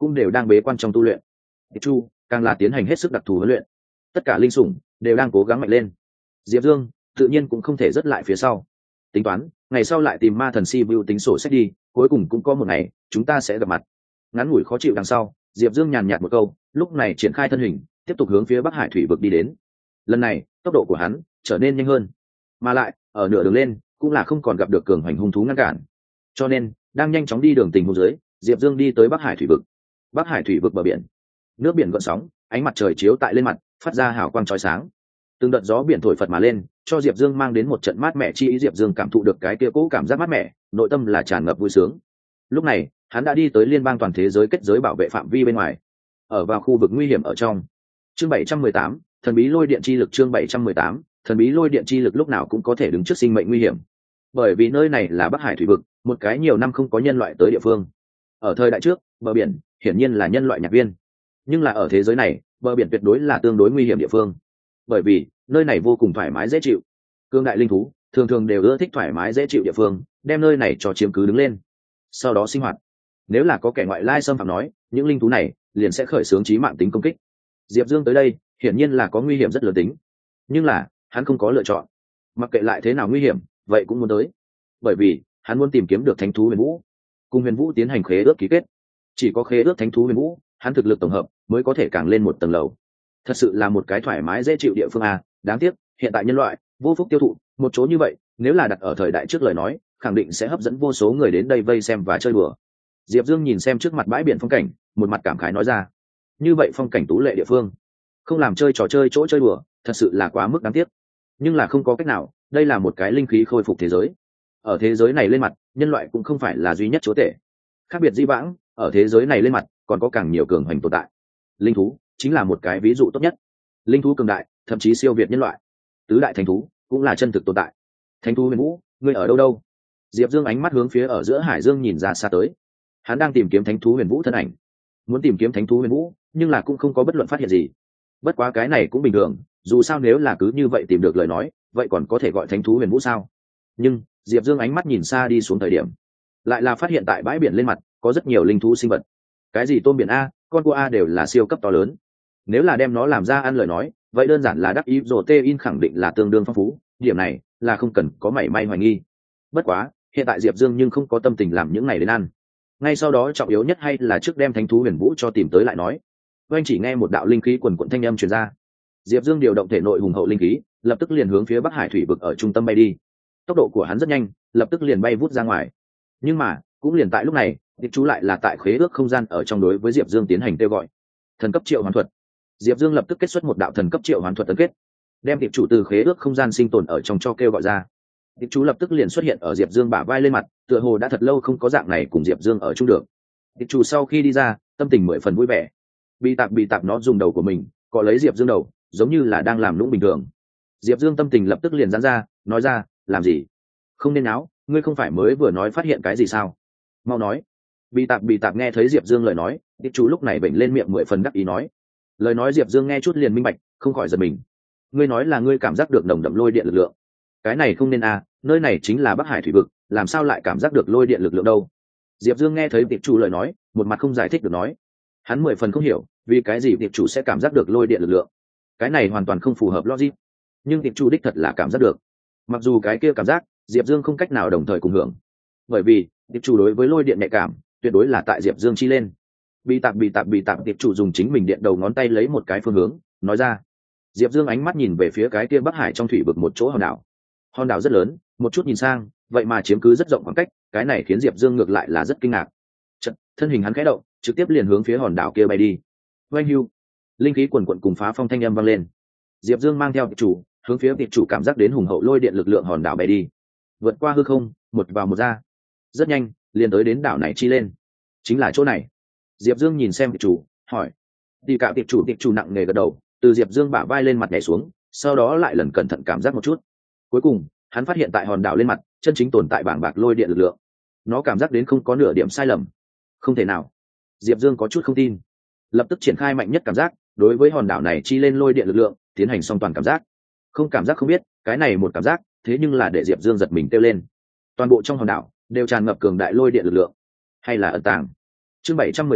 cũng đều đang bế quan trong tu luyện. Tiệp Chu càng là tiến hành hết sức đặc thù huấn luyện, tất cả linh sủng đều đang cố gắng mạnh lên. Diệp Dương tự nhiên cũng không thể rớt lại phía sau, tính toán ngày sau lại tìm ma thần si vu tính sổ sách đi, cuối cùng cũng có một ngày chúng ta sẽ gặp mặt. Ngắn ngủi khó chịu đằng sau, Diệp Dương nhàn nhạt một câu, lúc này triển khai thân hình tiếp tục hướng phía Bắc Hải thủy vực đi đến. Lần này tốc độ của hắn trở nên nhanh hơn, mà lại ở nửa đường lên cũng là không còn gặp được cường hoành hung thú ngăn cản, cho nên đang nhanh chóng đi đường tình huống dưới, Diệp Dương đi tới Bắc Hải thủy vực. Bắc Hải thủy vực bờ biển, nước biển gợn sóng, ánh mặt trời chiếu tại lên mặt phát ra hào quang chói sáng, từng đợt gió biển thổi phật mà lên, cho Diệp Dương mang đến một trận mát mẻ chi ý. Diệp Dương cảm thụ được cái kia cố cảm giác mát mẻ, nội tâm là tràn ngập vui sướng. Lúc này hắn đã đi tới liên bang toàn thế giới kết giới bảo vệ phạm vi bên ngoài, ở vào khu vực nguy hiểm ở trong. Chương 718, thần bí lôi điện chi lực. Chương 718, thần bí lôi điện chi lực lúc nào cũng có thể đứng trước sinh mệnh nguy hiểm, bởi vì nơi này là Bắc Hải thủy vực, một cái nhiều năm không có nhân loại tới địa phương. Ở thời đại trước, bờ biển hiển nhiên là nhân loại nhạc viên, nhưng là ở thế giới này, bờ biển tuyệt đối là tương đối nguy hiểm địa phương, bởi vì nơi này vô cùng thoải mái dễ chịu. Cương đại linh thú thường thường đều ưa thích thoải mái dễ chịu địa phương, đem nơi này cho chiếm cứ đứng lên, sau đó sinh hoạt. Nếu là có kẻ ngoại lai xâm phạm nói, những linh thú này liền sẽ khởi xướng chí mạng tính công kích. Diệp Dương tới đây hiển nhiên là có nguy hiểm rất lớn tính, nhưng là hắn không có lựa chọn, mặc kệ lại thế nào nguy hiểm vậy cũng muốn tới, bởi vì hắn muốn tìm kiếm được thánh thú Huyền Vũ, cùng Huyền Vũ tiến hành khế ước ký kết. Chỉ có khế ước thánh thú Huyền Vũ, hắn thực lực tổng hợp mới có thể càng lên một tầng lầu. Thật sự là một cái thoải mái dễ chịu địa phương à. Đáng tiếc hiện tại nhân loại vô phúc tiêu thụ một chỗ như vậy, nếu là đặt ở thời đại trước lời nói, khẳng định sẽ hấp dẫn vô số người đến đây vây xem và chơi đùa. Diệp Dương nhìn xem trước mặt bãi biển phong cảnh, một mặt cảm khái nói ra, như vậy phong cảnh tú lệ địa phương, không làm chơi trò chơi chỗ chơi đùa, thật sự là quá mức đáng tiếc. Nhưng là không có cách nào, đây là một cái linh khí khôi phục thế giới. Ở thế giới này lên mặt, nhân loại cũng không phải là duy nhất chúa tể. Khác biệt di vãng, ở thế giới này lên mặt còn có càng nhiều cường hành tồn tại. Linh thú chính là một cái ví dụ tốt nhất. Linh thú cường đại, thậm chí siêu việt nhân loại. Tứ đại thánh thú cũng là chân thực tồn tại. Thánh thú Huyền Vũ, ngươi ở đâu đâu? Diệp Dương ánh mắt hướng phía ở giữa hải dương nhìn ra xa tới. Hắn đang tìm kiếm thánh thú Huyền Vũ thân ảnh, muốn tìm kiếm thánh thú Huyền Vũ, nhưng là cũng không có bất luận phát hiện gì. Bất quá cái này cũng bình thường, dù sao nếu là cứ như vậy tìm được lời nói, vậy còn có thể gọi thánh thú Huyền Vũ sao? Nhưng Diệp Dương ánh mắt nhìn xa đi xuống thời điểm, lại là phát hiện tại bãi biển lên mặt có rất nhiều linh thú sinh vật. Cái gì tôm biển a, con cua a đều là siêu cấp to lớn. Nếu là đem nó làm ra ăn lời nói, vậy đơn giản là đắc ý protein khẳng định là tương đương phong phú, điểm này là không cần có mảy may hoài nghi. Bất quá hiện tại Diệp Dương nhưng không có tâm tình làm những này đến ăn. Ngay sau đó trọng yếu nhất hay là trước đem thánh thú Huyền Vũ cho tìm tới lại nói. Anh chỉ nghe một đạo linh khí quần quận thanh âm truyền ra, Diệp Dương điều động thể nội hùng hậu linh khí, lập tức liền hướng phía Bắc Hải thủy vực ở trung tâm bay đi. Tốc độ của hắn rất nhanh, lập tức liền bay vút ra ngoài. Nhưng mà cũng liền tại lúc này, Tiệp Chu lại là tại khế ước không gian ở trong đối với Diệp Dương tiến hành kêu gọi. Thần cấp triệu hoán thuật. Diệp Dương lập tức kết xuất một đạo thần cấp triệu hoán thuật tấn kết, đem Tiệp Chu từ khế ước không gian sinh tồn ở trong cho kêu gọi ra. Tiệp Chu lập tức liền xuất hiện ở Diệp Dương bả vai lên mặt, tựa hồ đã thật lâu không có dạng này cùng Diệp Dương ở chung được. Tiệp Chu sau khi đi ra, tâm tình mười phần vui vẻ. Bị tạp nó dùng đầu của mình có lấy Diệp Dương đầu, giống như là đang làm lũng bình thường. Diệp Dương tâm tình lập tức liền giãn ra, nói ra, làm gì? Không nên náo, ngươi không phải mới vừa nói phát hiện cái gì sao? Mau nói. Bị tạp nghe thấy Diệp Dương lời nói, Tiệp Chu lúc này bệnh lên miệng mười phần đắc ý nói. Lời nói Diệp Dương nghe chút liền minh bạch, không khỏi giật mình. Ngươi nói là ngươi cảm giác được nồng đậm lôi điện lực lượng. Cái này không nên à, nơi này chính là Bắc Hải thủy vực, làm sao lại cảm giác được lôi điện lực lượng đâu? Diệp Dương nghe thấy Tiệp Chu lời nói, một mặt không giải thích được nói. Hắn mười phần không hiểu, vì cái gì Tiệp Chu sẽ cảm giác được lôi điện lực lượng. Cái này hoàn toàn không phù hợp logic. Nhưng Tiệp Chu đích thật là cảm giác được. Mặc dù cái kia cảm giác, Diệp Dương không cách nào đồng thời cùng hưởng. Bởi vì, Tiệp Chu đối với lôi điện nhạy cảm, tuyệt đối là tại Diệp Dương chi lên. Bị tạp Tiệp Chu dùng chính mình điện đầu ngón tay lấy một cái phương hướng, nói ra. Diệp Dương ánh mắt nhìn về phía cái kia Bắc Hải trong thủy vực một chỗ hòn đảo. Hòn đảo rất lớn, một chút nhìn sang, vậy mà chiếm cứ rất rộng khoảng cách, cái này khiến Diệp Dương ngược lại là rất kinh ngạc. Thân hình hắn khẽ động, trực tiếp liền hướng phía hòn đảo kia bay đi. Oanh hưu, linh khí quần quận cùng phá phong thanh âm vang lên. Diệp Dương mang theo Tiệp Chu, hướng phía Tiệp Chu cảm giác đến hùng hậu lôi điện lực lượng hòn đảo bay đi. Vượt qua hư không, một vào một ra. Rất nhanh, liền tới đến đảo này chi lên. Chính là chỗ này. Diệp Dương nhìn xem Tiệp Chu, hỏi. Đi cả Tiệp Chu nặng nề gật đầu, từ Diệp Dương bả vai lên mặt nhảy xuống, sau đó lại lần cẩn thận cảm giác một chút. Cuối cùng, hắn phát hiện tại hòn đảo lên mặt, chân chính tồn tại bảng bạc lôi điện lực lượng. Nó cảm giác đến không có nửa điểm sai lầm. Không thể nào. Diệp Dương có chút không tin. Lập tức triển khai mạnh nhất cảm giác, đối với hòn đảo này chi lên lôi điện lực lượng, tiến hành song toàn cảm giác. Không cảm giác không biết, cái này một cảm giác, thế nhưng là để Diệp Dương giật mình kêu lên. Toàn bộ trong hòn đảo đều tràn ngập cường đại lôi điện lực lượng. Hay là ẩn tàng. Chương 719,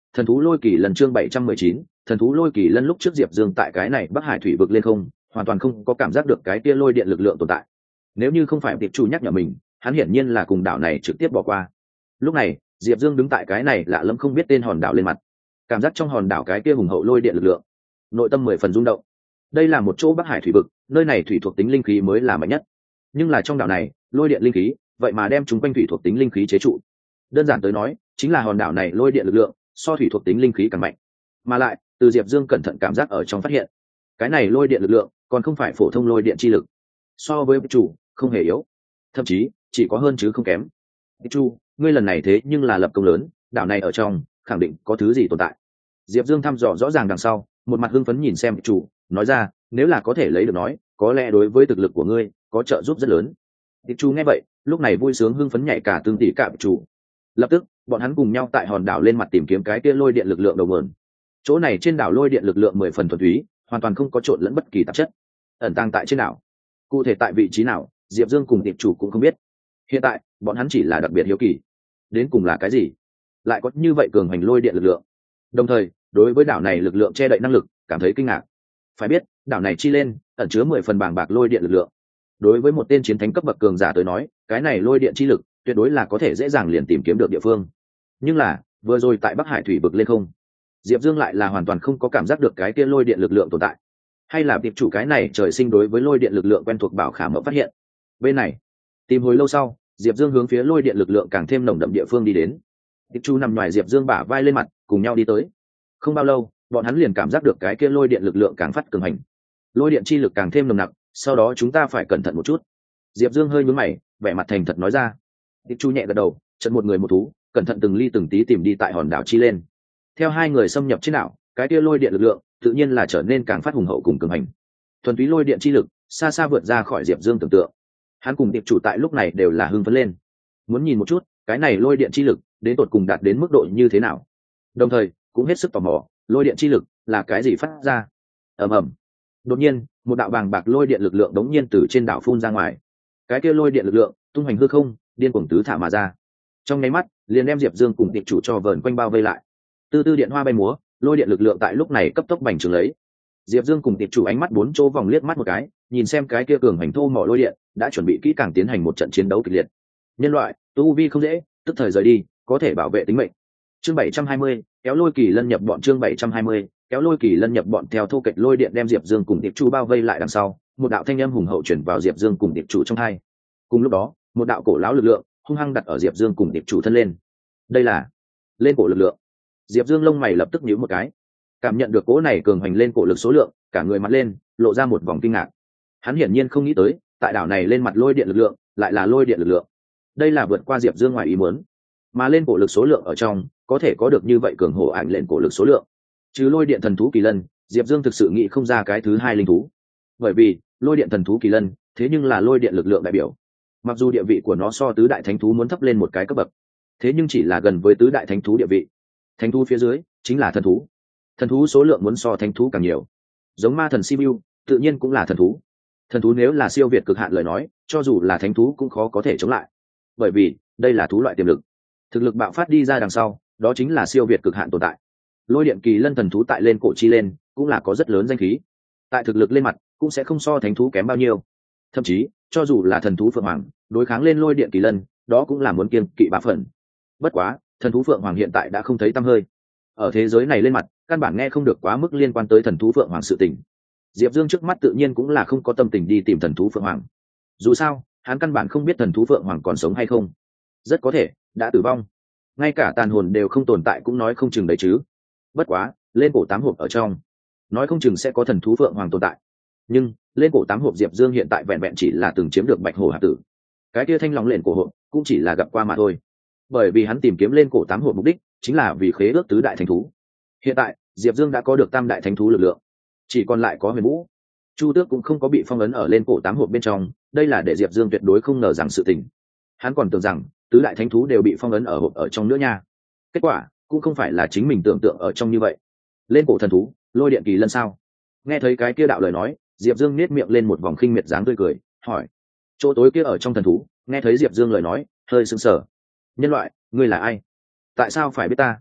thần thú lôi kỳ lân chương 719, thần thú lôi kỳ lân. Lúc trước Diệp Dương tại cái này Bắc Hải thủy vực lên không, hoàn toàn không có cảm giác được cái tia lôi điện lực lượng tồn tại. Nếu như không phải tiệp chủ nhắc nhở mình, hắn hiển nhiên là cùng đảo này trực tiếp bỏ qua. Lúc này Diệp Dương đứng tại cái này lạ lẫm không biết tên hòn đảo lên mặt, cảm giác trong hòn đảo cái kia hùng hậu lôi điện lực lượng, nội tâm 10 phần rung động. Đây là một chỗ Bắc Hải thủy vực, nơi này thủy thuộc tính linh khí mới là mạnh nhất, nhưng là trong đảo này lôi điện linh khí vậy mà đem chúng quanh thủy thuộc tính linh khí chế trụ. Đơn giản tới nói chính là hòn đảo này lôi điện lực lượng so thủy thuộc tính linh khí càng mạnh, mà lại từ Diệp Dương cẩn thận cảm giác ở trong phát hiện cái này lôi điện lực lượng còn không phải phổ thông lôi điện chi lực, so với chủ không hề yếu, thậm chí chỉ có hơn chứ không kém. Chu, ngươi lần này thế nhưng là lập công lớn, đảo này ở trong khẳng định có thứ gì tồn tại. Diệp Dương thăm dò rõ ràng đằng sau, một mặt hưng phấn nhìn xem chủ, nói ra, nếu là có thể lấy được nói, có lẽ đối với thực lực của ngươi có trợ giúp rất lớn. Chu nghe vậy, lúc này vui sướng hưng phấn nhảy cả tương tỷ cả chủ. Lập tức, bọn hắn cùng nhau tại hòn đảo lên mặt tìm kiếm cái kia lôi điện lực lượng đầu nguồn. Chỗ này trên đảo lôi điện lực lượng 10 phần thuần túy, hoàn toàn không có trộn lẫn bất kỳ tạp chất. Ẩn tàng tại trên đảo, cụ thể tại vị trí nào, Diệp Dương cùng tiệp chủ cũng không biết. Hiện tại bọn hắn chỉ là đặc biệt hiếu kỳ, đến cùng là cái gì lại có như vậy cường hành lôi điện lực lượng, đồng thời đối với đảo này lực lượng che đậy năng lực cảm thấy kinh ngạc. Phải biết đảo này chi lên ẩn chứa 10 phần bàng bạc lôi điện lực lượng, đối với một tên chiến thánh cấp bậc cường giả tới nói, cái này lôi điện chi lực tuyệt đối là có thể dễ dàng liền tìm kiếm được địa phương. Nhưng là vừa rồi tại Bắc Hải thủy vực lên không, Diệp Dương lại là hoàn toàn không có cảm giác được cái kia lôi điện lực lượng tồn tại. Hay là tiệp chủ cái này trời sinh đối với lôi điện lực lượng quen thuộc bảo khả mẫu phát hiện. Bên này tìm hồi lâu sau, Diệp Dương hướng phía lôi điện lực lượng càng thêm nồng đậm địa phương đi đến. Tiệp Chu nằm ngoài Diệp Dương bả vai lên mặt, cùng nhau đi tới. Không bao lâu, bọn hắn liền cảm giác được cái kia lôi điện lực lượng càng phát cường hành, lôi điện chi lực càng thêm nồng nặc. Sau đó chúng ta phải cẩn thận một chút. Diệp Dương hơi nhướng mày, vẻ mặt thành thật nói ra. Tiệp Chu nhẹ gật đầu, chợt một người một thú, cẩn thận từng ly từng tí tìm đi tại hòn đảo chi lên. Theo hai người xâm nhập trên đảo, cái kia lôi điện lực lượng tự nhiên là trở nên càng phát hùng hậu cùng cường hành. Thuần túy lôi điện chi lực xa xa vượt ra khỏi Diệp Dương tưởng tượng. Hắn cùng tiệp chủ tại lúc này đều là hưng phấn lên, muốn nhìn một chút cái này lôi điện chi lực đến tột cùng đạt đến mức độ như thế nào, đồng thời cũng hết sức tò mò lôi điện chi lực là cái gì phát ra. ầm ầm, đột nhiên một đạo bàng bạc lôi điện lực lượng đống nhiên từ trên đảo phun ra ngoài. Cái kia lôi điện lực lượng tung hoành hư không, điên cuồng tứ thả mà ra, trong nháy mắt liền đem Diệp Dương cùng tiệp chủ cho vờn quanh bao vây lại. Tư tư điện hoa bay múa, lôi điện lực lượng tại lúc này cấp tốc bành trướng lấy. Diệp Dương cùng tiệp chủ ánh mắt bốn chỗ vòng liếc mắt một cái, nhìn xem cái kia cường hành thô mỏ lôi điện đã chuẩn bị kỹ càng tiến hành một trận chiến đấu kịch liệt. Nhân loại tu vi không dễ, tức thời rời đi có thể bảo vệ tính mệnh. Chương 720, kéo lôi kỳ lân nhập bọn. Chương 720, kéo lôi kỳ lân nhập bọn. Theo thô kệch lôi điện đem Diệp Dương cùng tiệp chủ bao vây lại đằng sau, một đạo thanh âm hùng hậu chuyển vào Diệp Dương cùng tiệp chủ trong tai. Cùng lúc đó, một đạo cổ lão lực lượng hung hăng đặt ở Diệp Dương cùng tiệp chủ thân lên. Đây là lên cổ lực lượng. Diệp Dương lông mày lập tức nhíu một cái, cảm nhận được cỗ này cường hành lên cổ lực số lượng, cả người mặt lên lộ ra một vòng kinh ngạc. Hắn hiển nhiên không nghĩ tới tại đảo này lên mặt lôi điện lực lượng lại là lôi điện lực lượng, đây là vượt qua Diệp Dương ngoài ý muốn. Mà lên cổ lực số lượng ở trong có thể có được như vậy cường hổ ảnh lên cổ lực số lượng, trừ lôi điện thần thú kỳ lân, Diệp Dương thực sự nghĩ không ra cái thứ hai linh thú. Bởi vì lôi điện thần thú kỳ lân thế nhưng là lôi điện lực lượng đại biểu, mặc dù địa vị của nó so tứ đại thánh thú muốn thấp lên một cái cấp bậc, thế nhưng chỉ là gần với tứ đại thánh thú địa vị. Thánh thú phía dưới chính là thần thú, thần thú số lượng muốn so thánh thú càng nhiều. Giống ma thần Sibiu tự nhiên cũng là thần thú, thần thú nếu là siêu việt cực hạn lời nói, cho dù là thánh thú cũng khó có thể chống lại, bởi vì đây là thú loại tiềm lực, thực lực bạo phát đi ra đằng sau đó chính là siêu việt cực hạn tồn tại. Lôi điện kỳ lân thần thú tại lên cổ chi lên cũng là có rất lớn danh khí, tại thực lực lên mặt cũng sẽ không so thánh thú kém bao nhiêu. Thậm chí cho dù là thần thú phượng hoàng đối kháng lên lôi điện kỳ lân, đó cũng là muốn kiêng kỵ bá phần. Bất quá thần thú phượng hoàng hiện tại đã không thấy tăm hơi, ở thế giới này lên mặt căn bản nghe không được quá mức liên quan tới thần thú phượng hoàng sự tình. Diệp Dương trước mắt tự nhiên cũng là không có tâm tình đi tìm thần thú phượng hoàng, dù sao hắn căn bản không biết thần thú phượng hoàng còn sống hay không, rất có thể đã tử vong, ngay cả tàn hồn đều không tồn tại cũng nói không chừng đấy chứ. Bất quá lên cổ 8 hộp ở trong nói không chừng sẽ có thần thú phượng hoàng tồn tại, nhưng lên cổ 8 hộp Diệp Dương hiện tại vẹn vẹn chỉ là từng chiếm được bạch hổ hạt tử, cái kia thanh long lên cổ hộp cũng chỉ là gặp qua mà thôi, bởi vì hắn tìm kiếm lên cổ 8 hộp mục đích chính là vì khế ước tứ đại thánh thú. Hiện tại Diệp Dương đã có được tam đại thánh thú lực lượng, chỉ còn lại có huyền vũ. Chu Tước cũng không có bị phong ấn ở lên cổ 8 hộp bên trong, đây là để Diệp Dương tuyệt đối không ngờ rằng sự tình. Hắn còn tưởng rằng tứ đại thánh thú đều bị phong ấn ở hộp ở trong nữa nha, kết quả cũng không phải là chính mình tưởng tượng ở trong như vậy. Lên cổ thần thú lôi điện kỳ lân sao? Nghe thấy cái kia đạo lời nói, Diệp Dương nét miệng lên một vòng khinh miệt dáng tươi cười, hỏi. Chỗ tối kia ở trong thần thú nghe thấy Diệp Dương lời nói hơi sững sờ. Nhân loại, ngươi là ai? Tại sao phải biết ta?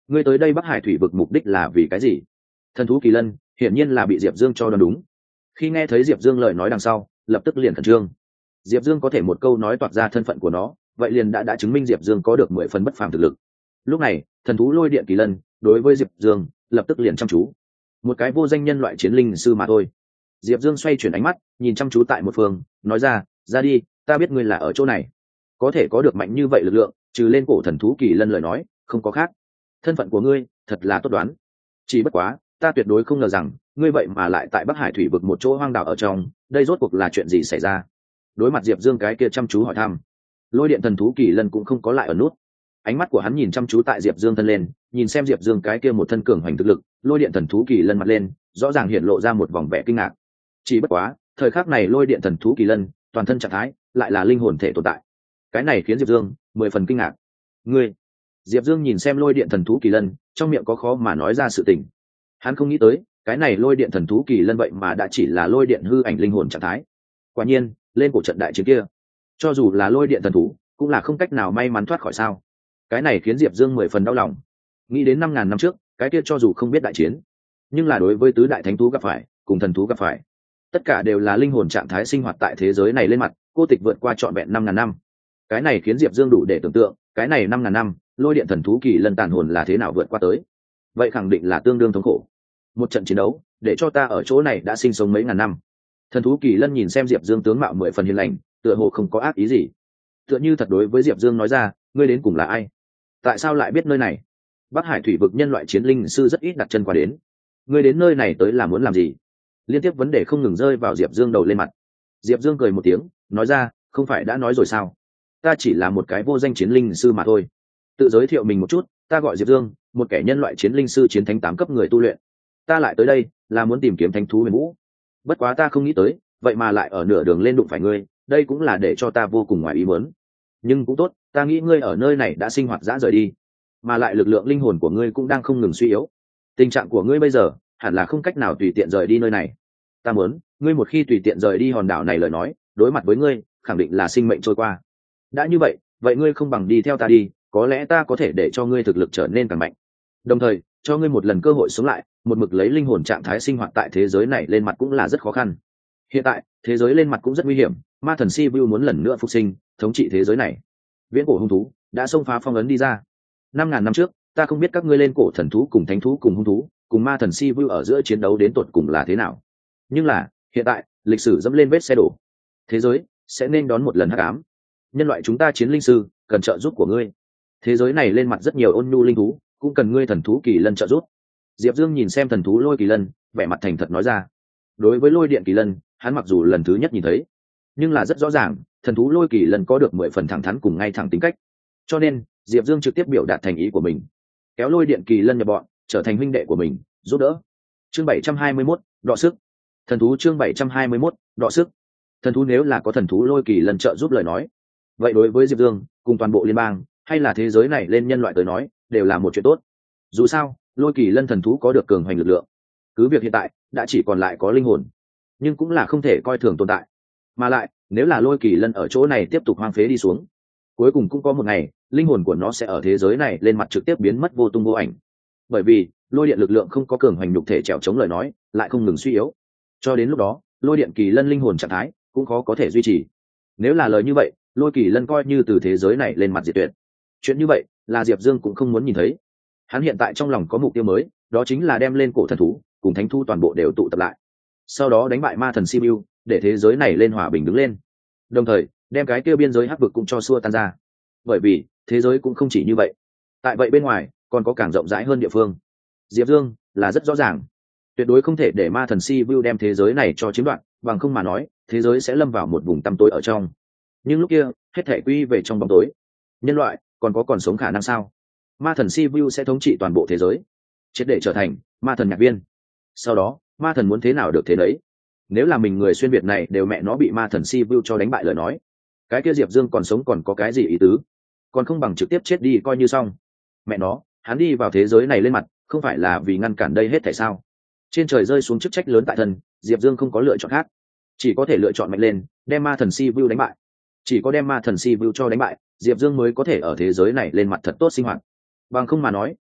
ngươi tới đây Bắc Hải thủy vực mục đích là vì cái gì? Thần thú kỳ lân hiển nhiên là bị Diệp Dương cho đoán đúng. Khi nghe thấy Diệp Dương lời nói đằng sau, lập tức liền khẩn trương. Diệp Dương có thể một câu nói toạc ra thân phận của nó, vậy liền đã chứng minh Diệp Dương có được 10 phần bất phàm thực lực. Lúc này, thần thú lôi điện kỳ lân đối với Diệp Dương lập tức liền chăm chú. Một cái vô danh nhân loại chiến linh sư mà thôi. Diệp Dương xoay chuyển ánh mắt, nhìn chăm chú tại một phương, nói ra đi, ta biết ngươi là ở chỗ này. Có thể có được mạnh như vậy lực lượng, trừ lên cổ thần thú kỳ lân lời nói, không có khác. Thân phận của ngươi thật là tốt đoán. Chỉ bất quá, ta tuyệt đối không ngờ rằng ngươi vậy mà lại tại Bắc Hải thủy vực một chỗ hoang đảo ở trong, đây rốt cuộc là chuyện gì xảy ra? Đối mặt Diệp Dương cái kia chăm chú hỏi thăm, lôi điện thần thú kỳ lân cũng không có lại ở nút. Ánh mắt của hắn nhìn chăm chú tại Diệp Dương thân lên, nhìn xem Diệp Dương cái kia một thân cường hoành thực lực, lôi điện thần thú kỳ lân mặt lên, rõ ràng hiện lộ ra một vòng vẻ kinh ngạc. Chỉ bất quá, thời khắc này lôi điện thần thú kỳ lân, toàn thân trạng thái lại là linh hồn thể tồn tại. Cái này khiến Diệp Dương 10 phần kinh ngạc. Ngươi? Diệp Dương nhìn xem lôi điện thần thú kỳ lân, trong miệng có khó mà nói ra sự tình. Hắn không nghĩ tới, cái này lôi điện thần thú kỳ lân vậy mà đã chỉ là lôi điện hư ảnh linh hồn trạng thái. Quả nhiên, lên cổ trận đại chiến kia, cho dù là lôi điện thần thú, cũng là không cách nào may mắn thoát khỏi sao? Cái này khiến Diệp Dương 10 phần đau lòng. Nghĩ đến 5000 năm trước, cái kia cho dù không biết đại chiến, nhưng là đối với tứ đại thánh thú gặp phải, cùng thần thú gặp phải, tất cả đều là linh hồn trạng thái sinh hoạt tại thế giới này lên mặt, cô tịch vượt qua trọn vẹn 5000 năm. Cái này khiến Diệp Dương đủ để tưởng tượng, cái này 5000 năm, lôi điện thần thú kỳ lân tàn hồn là thế nào vượt qua tới. Vậy khẳng định là tương đương thống khổ. Một trận chiến đấu, để cho ta ở chỗ này đã sinh sống mấy ngàn năm. Thần thú kỳ lân nhìn xem Diệp Dương tướng mạo 10 phần hiền lành, tựa hồ không có ác ý gì. Tựa như thật đối với Diệp Dương nói ra, ngươi đến cùng là ai? Tại sao lại biết nơi này? Bắc Hải thủy vực nhân loại chiến linh sư rất ít đặt chân qua đến. Ngươi đến nơi này tới là muốn làm gì? Liên tiếp vấn đề không ngừng rơi vào Diệp Dương đầu lên mặt. Diệp Dương cười một tiếng, nói ra, không phải đã nói rồi sao? Ta chỉ là một cái vô danh chiến linh sư mà thôi. Tự giới thiệu mình một chút, ta gọi Diệp Dương, một kẻ nhân loại chiến linh sư chiến thánh 8 cấp người tu luyện. Ta lại tới đây là muốn tìm kiếm thánh thú huyền vũ. Bất quá ta không nghĩ tới, vậy mà lại ở nửa đường lên đụng phải ngươi, đây cũng là để cho ta vô cùng ngoài ý muốn. Nhưng cũng tốt, ta nghĩ ngươi ở nơi này đã sinh hoạt dã rời đi, mà lại lực lượng linh hồn của ngươi cũng đang không ngừng suy yếu. Tình trạng của ngươi bây giờ hẳn là không cách nào tùy tiện rời đi nơi này. Ta muốn ngươi một khi tùy tiện rời đi hòn đảo này lời nói, đối mặt với ngươi khẳng định là sinh mệnh trôi qua. Đã như vậy, vậy ngươi không bằng đi theo ta đi, có lẽ ta có thể để cho ngươi thực lực trở nên càng mạnh, đồng thời cho ngươi một lần cơ hội sống lại. Một mực lấy linh hồn trạng thái sinh hoạt tại thế giới này lên mặt cũng là rất khó khăn. Hiện tại thế giới lên mặt cũng rất nguy hiểm, ma thần Sivu muốn lần nữa phục sinh, thống trị thế giới này. Viễn cổ hung thú đã xông phá phong ấn đi ra. 5000 năm trước, ta không biết các ngươi lên cổ thần thú cùng thánh thú cùng hung thú, cùng ma thần Sivu ở giữa chiến đấu đến tột cùng là thế nào. Nhưng là, hiện tại, lịch sử dẫm lên vết xe đổ. Thế giới sẽ nên đón một lần hắc ám. Nhân loại chúng ta chiến linh sư, cần trợ giúp của ngươi. Thế giới này lên mặt rất nhiều ôn nhu linh thú, cũng cần ngươi thần thú kỳ lân trợ giúp. Diệp Dương nhìn xem thần thú lôi kỳ lân, vẻ mặt thành thật nói ra. Đối với lôi điện kỳ lân, hắn mặc dù lần thứ nhất nhìn thấy, nhưng là rất rõ ràng, thần thú lôi kỳ lân có được 10 phần thẳng thắn cùng ngay thẳng tính cách. Cho nên, Diệp Dương trực tiếp biểu đạt thành ý của mình, kéo lôi điện kỳ lân nhập bọn, trở thành huynh đệ của mình, giúp đỡ. Chương 721, đọ sức. Thần thú chương 721, đọ sức. Thần thú nếu là có thần thú lôi kỳ lân trợ giúp lời nói, vậy đối với Diệp Dương, cùng toàn bộ liên bang, hay là thế giới này lên nhân loại tới nói, đều là một chuyện tốt. Dù sao, lôi kỳ lân thần thú có được cường hoành lực lượng, cứ việc hiện tại đã chỉ còn lại có linh hồn, nhưng cũng là không thể coi thường tồn tại. Mà lại, nếu là lôi kỳ lân ở chỗ này tiếp tục hoang phế đi xuống, cuối cùng cũng có một ngày linh hồn của nó sẽ ở thế giới này lên mặt trực tiếp biến mất vô tung vô ảnh. Bởi vì lôi điện lực lượng không có cường hoành nhục thể trèo chống lời nói, lại không ngừng suy yếu, cho đến lúc đó lôi điện kỳ lân linh hồn trạng thái cũng khó có thể duy trì. Nếu là lời như vậy, lôi kỳ lân coi như từ thế giới này lên mặt diệt tuyệt. Chuyện như vậy là Diệp Dương cũng không muốn nhìn thấy. Hắn hiện tại trong lòng có mục tiêu mới, đó chính là đem lên cổ thần thú cùng thánh thú toàn bộ đều tụ tập lại, sau đó đánh bại ma thần Sibiu, để thế giới này lên hòa bình đứng lên, đồng thời đem cái kia biên giới hắc vực cũng cho xua tan ra. Bởi vì thế giới cũng không chỉ như vậy, tại vậy bên ngoài còn có càng rộng rãi hơn địa phương. Diệp Dương là rất rõ ràng, tuyệt đối không thể để ma thần Sibiu đem thế giới này cho chiếm đoạt, bằng không mà nói thế giới sẽ lâm vào một vùng tăm tối ở trong. Nhưng lúc kia hết thể quy về trong bóng tối, nhân loại còn sống khả năng sao? Ma thần Sibiu sẽ thống trị toàn bộ thế giới, triệt để trở thành ma thần nhạc viên. Sau đó ma thần muốn thế nào được thế đấy. Nếu là mình người xuyên việt này đều mẹ nó bị ma thần Sibiu cho đánh bại lời nói, cái kia Diệp Dương còn sống còn có cái gì ý tứ? Còn không bằng trực tiếp chết đi coi như xong. Mẹ nó, hắn đi vào thế giới này lên mặt, không phải là vì ngăn cản đây hết tại sao? Trên trời rơi xuống chức trách lớn tại thân, Diệp Dương không có lựa chọn khác, chỉ có thể lựa chọn mạnh lên, đem ma thần Sibiu đánh bại. Chỉ có đem ma thần Sibiu cho đánh bại, Diệp Dương mới có thể ở thế giới này lên mặt thật tốt sinh hoạt. Bằng không mà nói,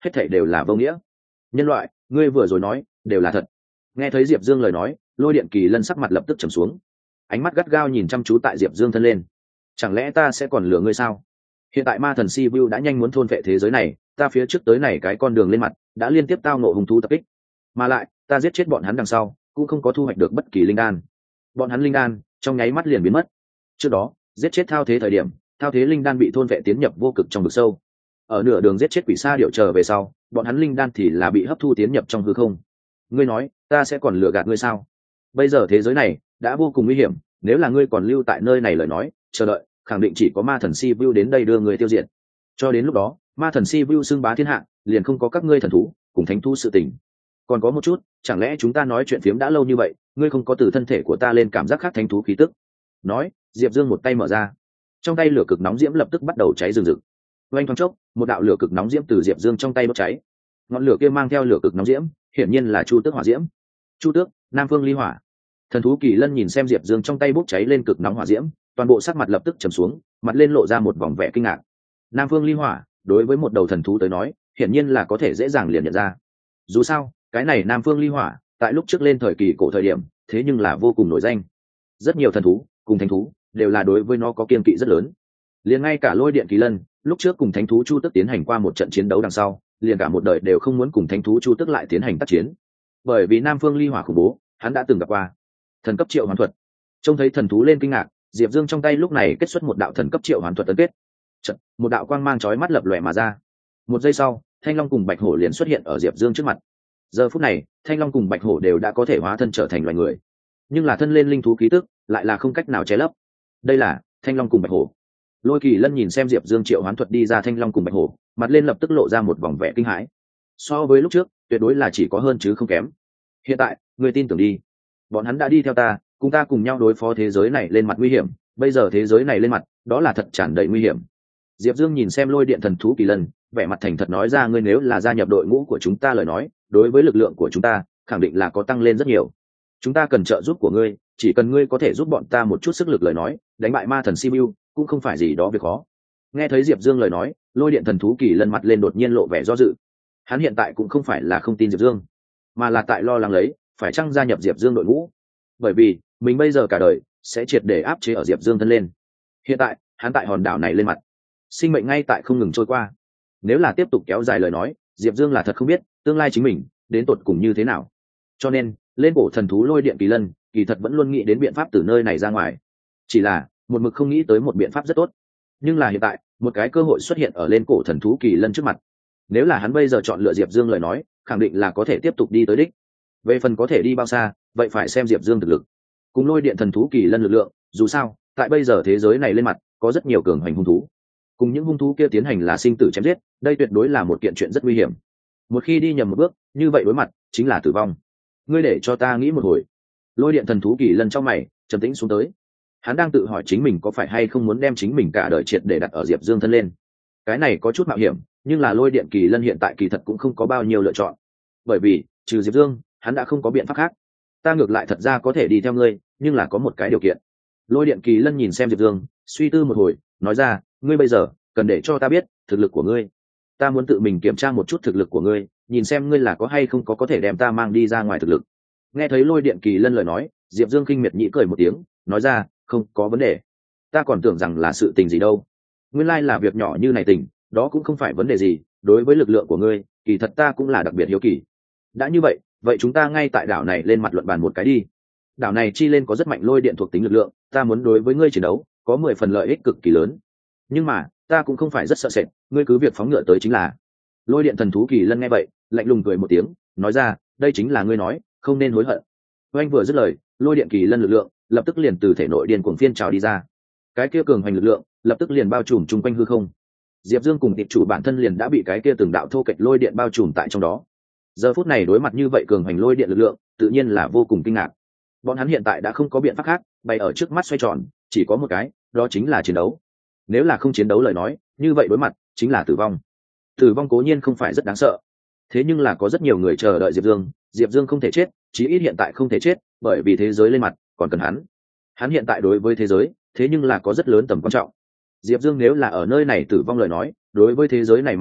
hết thảy đều là vô nghĩa. Nhân loại, ngươi vừa rồi nói đều là thật. Nghe thấy Diệp Dương lời nói, Lôi Điện Kỳ Lân sắc mặt lập tức trầm xuống, ánh mắt gắt gao nhìn chăm chú tại Diệp Dương thân lên. Chẳng lẽ ta sẽ còn lừa ngươi sao? Hiện tại ma thần Sibiu đã nhanh muốn thôn vệ thế giới này, ta phía trước tới này cái con đường lên mặt đã liên tiếp tao nộ hung thú tập kích, mà lại ta giết chết bọn hắn đằng sau cũng không có thu hoạch được bất kỳ linh đan. Bọn hắn linh đan trong nháy mắt liền biến mất. Trước đó giết chết thao thế thời điểm, thao thế linh đan bị thôn vệ tiến nhập vô cực trong vực sâu. Ở nửa đường giết chết quỷ sa điệu trở về sau, bọn hắn linh đan thì là bị hấp thu tiến nhập trong hư không. Ngươi nói ta sẽ còn lừa gạt ngươi sao? Bây giờ thế giới này đã vô cùng nguy hiểm, nếu là ngươi còn lưu tại nơi này lời nói, chờ đợi khẳng định chỉ có ma thần Sibiu đến đây đưa người tiêu diệt. Cho đến lúc đó ma thần Sibiu xưng bá thiên hạ, liền không có các ngươi thần thú cùng thánh thú sự tình. Còn có một chút, chẳng lẽ chúng ta nói chuyện phiếm đã lâu như vậy, ngươi không có từ thân thể của ta lên cảm giác khác thánh thú khí tức? Nói, Diệp Dương một tay mở ra, trong tay lửa cực nóng diễm lập tức bắt đầu cháy rừng rực. Oanh thoáng chốc, một đạo lửa cực nóng diễm từ Diệp Dương trong tay đốt cháy. Ngọn lửa kia mang theo lửa cực nóng diễm, hiển nhiên là Chu Tước hỏa diễm. Chu Tước, Nam Phương Ly Hỏa. Thần thú Kỳ Lân nhìn xem Diệp Dương trong tay bốc cháy lên cực nóng hỏa diễm, toàn bộ sắc mặt lập tức trầm xuống, mặt lên lộ ra một vòng vẻ kinh ngạc. Nam Phương Ly Hỏa, đối với một đầu thần thú tới nói, hiển nhiên là có thể dễ dàng liền nhận ra. Dù sao, cái này Nam Phương Ly Hỏa, tại lúc trước lên thời kỳ cổ thời điểm, thế nhưng là vô cùng nổi danh. Rất nhiều thần thú cùng thánh thú đều là đối với nó có kiên kỵ rất lớn. Liền ngay cả Lôi Điện Kỳ Lân, lúc trước cùng thánh thú Chu Tước tiến hành qua một trận chiến đấu đằng sau, liền cả một đời đều không muốn cùng thánh thú Chu Tước lại tiến hành tác chiến. Bởi vì Nam Phương Ly Hỏa khủng bố, hắn đã từng gặp qua. Thần cấp triệu hoán thuật. Trông thấy thần thú lên kinh ngạc, Diệp Dương trong tay lúc này kết xuất một đạo thần cấp triệu hoán thuật tấn kết. Chợt, một đạo quang mang chói mắt lập lòe mà ra. Một giây sau, Thanh Long cùng Bạch Hổ liền xuất hiện ở Diệp Dương trước mặt. Giờ phút này, Thanh Long cùng Bạch Hổ đều đã có thể hóa thân trở thành loài người, nhưng là thân lên linh thú khí tức lại là không cách nào che lấp. Đây là Thanh Long cùng Bạch Hổ. Lôi Kỳ Lân nhìn xem Diệp Dương triệu hoán thuật đi ra Thanh Long cùng Bạch Hổ, mặt lên lập tức lộ ra một vòng vẻ kinh hãi. So với lúc trước, tuyệt đối là chỉ có hơn chứ không kém. Hiện tại, người tin tưởng đi, bọn hắn đã đi theo ta, cùng ta cùng nhau đối phó thế giới này lên mặt nguy hiểm. Bây giờ thế giới này lên mặt, đó là thật tràn đầy nguy hiểm. Diệp Dương nhìn xem Lôi Điện thần thú Kỳ Lân, vẻ mặt thành thật nói ra, ngươi nếu là gia nhập đội ngũ của chúng ta lời nói, đối với lực lượng của chúng ta khẳng định là có tăng lên rất nhiều. Chúng ta cần trợ giúp của ngươi, chỉ cần ngươi có thể giúp bọn ta một chút sức lực lời nói, đánh bại ma thần Sibiu cũng không phải gì đó việc khó. Nghe thấy Diệp Dương lời nói, Lôi Điện thần thú Kỳ Lân mặt lên đột nhiên lộ vẻ do dự. Hắn hiện tại cũng không phải là không tin Diệp Dương, mà là tại lo lắng lấy phải chăng gia nhập Diệp Dương đội ngũ, bởi vì mình bây giờ cả đời sẽ triệt để áp chế ở Diệp Dương thân lên. Hiện tại hắn tại hòn đảo này lên mặt, sinh mệnh ngay tại không ngừng trôi qua. Nếu là tiếp tục kéo dài lời nói, Diệp Dương là thật không biết tương lai chính mình đến tột cùng như thế nào. Cho nên lên cổ thần thú Lôi Điện Kỳ Lân kỳ thật vẫn luôn nghĩ đến biện pháp từ nơi này ra ngoài, chỉ là một mực không nghĩ tới một biện pháp rất tốt. Nhưng là hiện tại một cái cơ hội xuất hiện ở lên cổ thần thú Kỳ Lân trước mặt. Nếu là hắn bây giờ chọn lựa Diệp Dương lời nói, khẳng định là có thể tiếp tục đi tới đích. Về phần có thể đi bao xa, vậy phải xem Diệp Dương thực lực cùng Lôi Điện thần thú Kỳ Lân lực lượng. Dù sao tại bây giờ thế giới này lên mặt có rất nhiều cường hành hung thú, cùng những hung thú kia tiến hành là sinh tử chém giết, đây tuyệt đối là một kiện chuyện rất nguy hiểm. Một khi đi nhầm một bước, như vậy đối mặt chính là tử vong. Ngươi để cho ta nghĩ một hồi. Lôi Điện thần thú Kỳ Lân trong mày trầm tĩnh xuống tới. Hắn đang tự hỏi chính mình có phải hay không muốn đem chính mình cả đời triệt để đặt ở Diệp Dương thân lên. Cái này có chút mạo hiểm, nhưng là Lôi Điện Kỳ Lân hiện tại kỳ thật cũng không có bao nhiêu lựa chọn, bởi vì trừ Diệp Dương hắn đã không có biện pháp khác. Ta ngược lại thật ra có thể đi theo ngươi, nhưng là có một cái điều kiện. Lôi Điện Kỳ Lân nhìn xem Diệp Dương, suy tư một hồi, nói ra, ngươi bây giờ cần để cho ta biết thực lực của ngươi. Ta muốn tự mình kiểm tra một chút thực lực của ngươi, nhìn xem ngươi là có hay không có thể đem ta mang đi ra ngoài thực lực. Nghe thấy Lôi Điện Kỳ Lân lời nói, Diệp Dương khinh miệt nhĩ cười một tiếng, nói ra, không có vấn đề. Ta còn tưởng rằng là sự tình gì đâu, nguyên lai là việc nhỏ như này tình, đó cũng không phải vấn đề gì. Đối với lực lượng của ngươi, kỳ thật ta cũng là đặc biệt hiếu kỳ. Đã như vậy, vậy chúng ta ngay tại đảo này lên mặt luận bàn một cái đi. Đảo này chi lên có rất mạnh lôi điện thuộc tính lực lượng, ta muốn đối với ngươi chiến đấu có 10 phần lợi ích cực kỳ lớn. Nhưng mà ta cũng không phải rất sợ sệt, ngươi cứ việc phóng ngựa tới chính là. Lôi Điện thần thú Kỳ Lân nghe vậy lạnh lùng cười một tiếng, nói ra, đây chính là ngươi nói, không nên hối hận. Oanh vừa dứt lời, Lôi Điện Kỳ Lân lực lượng lập tức liền từ thể nội điên cuồng phiên trào đi ra. Cái kia cường hành lực lượng lập tức liền bao trùm chung quanh hư không. Diệp Dương cùng tiệp chủ bản thân liền đã bị cái kia từng đạo thô kệch lôi điện bao trùm tại trong đó. Giờ phút này đối mặt như vậy cường hành lôi điện lực lượng, tự nhiên là vô cùng kinh ngạc. Bọn hắn hiện tại đã không có biện pháp khác, bay ở trước mắt xoay tròn, chỉ có một cái, đó chính là chiến đấu. Nếu là không chiến đấu lời nói, như vậy đối mặt chính là tử vong. Tử vong cố nhiên không phải rất đáng sợ, thế nhưng là có rất nhiều người chờ đợi Diệp Dương. Diệp Dương không thể chết, chí ít hiện tại không thể chết, bởi vì thế giới lên mặt còn cần hắn. Hắn hiện tại đối với thế giới, thế nhưng là có rất lớn tầm quan trọng. Diệp Dương nếu là ở nơi này tử vong lời nói, đối với thế giới này mà nói,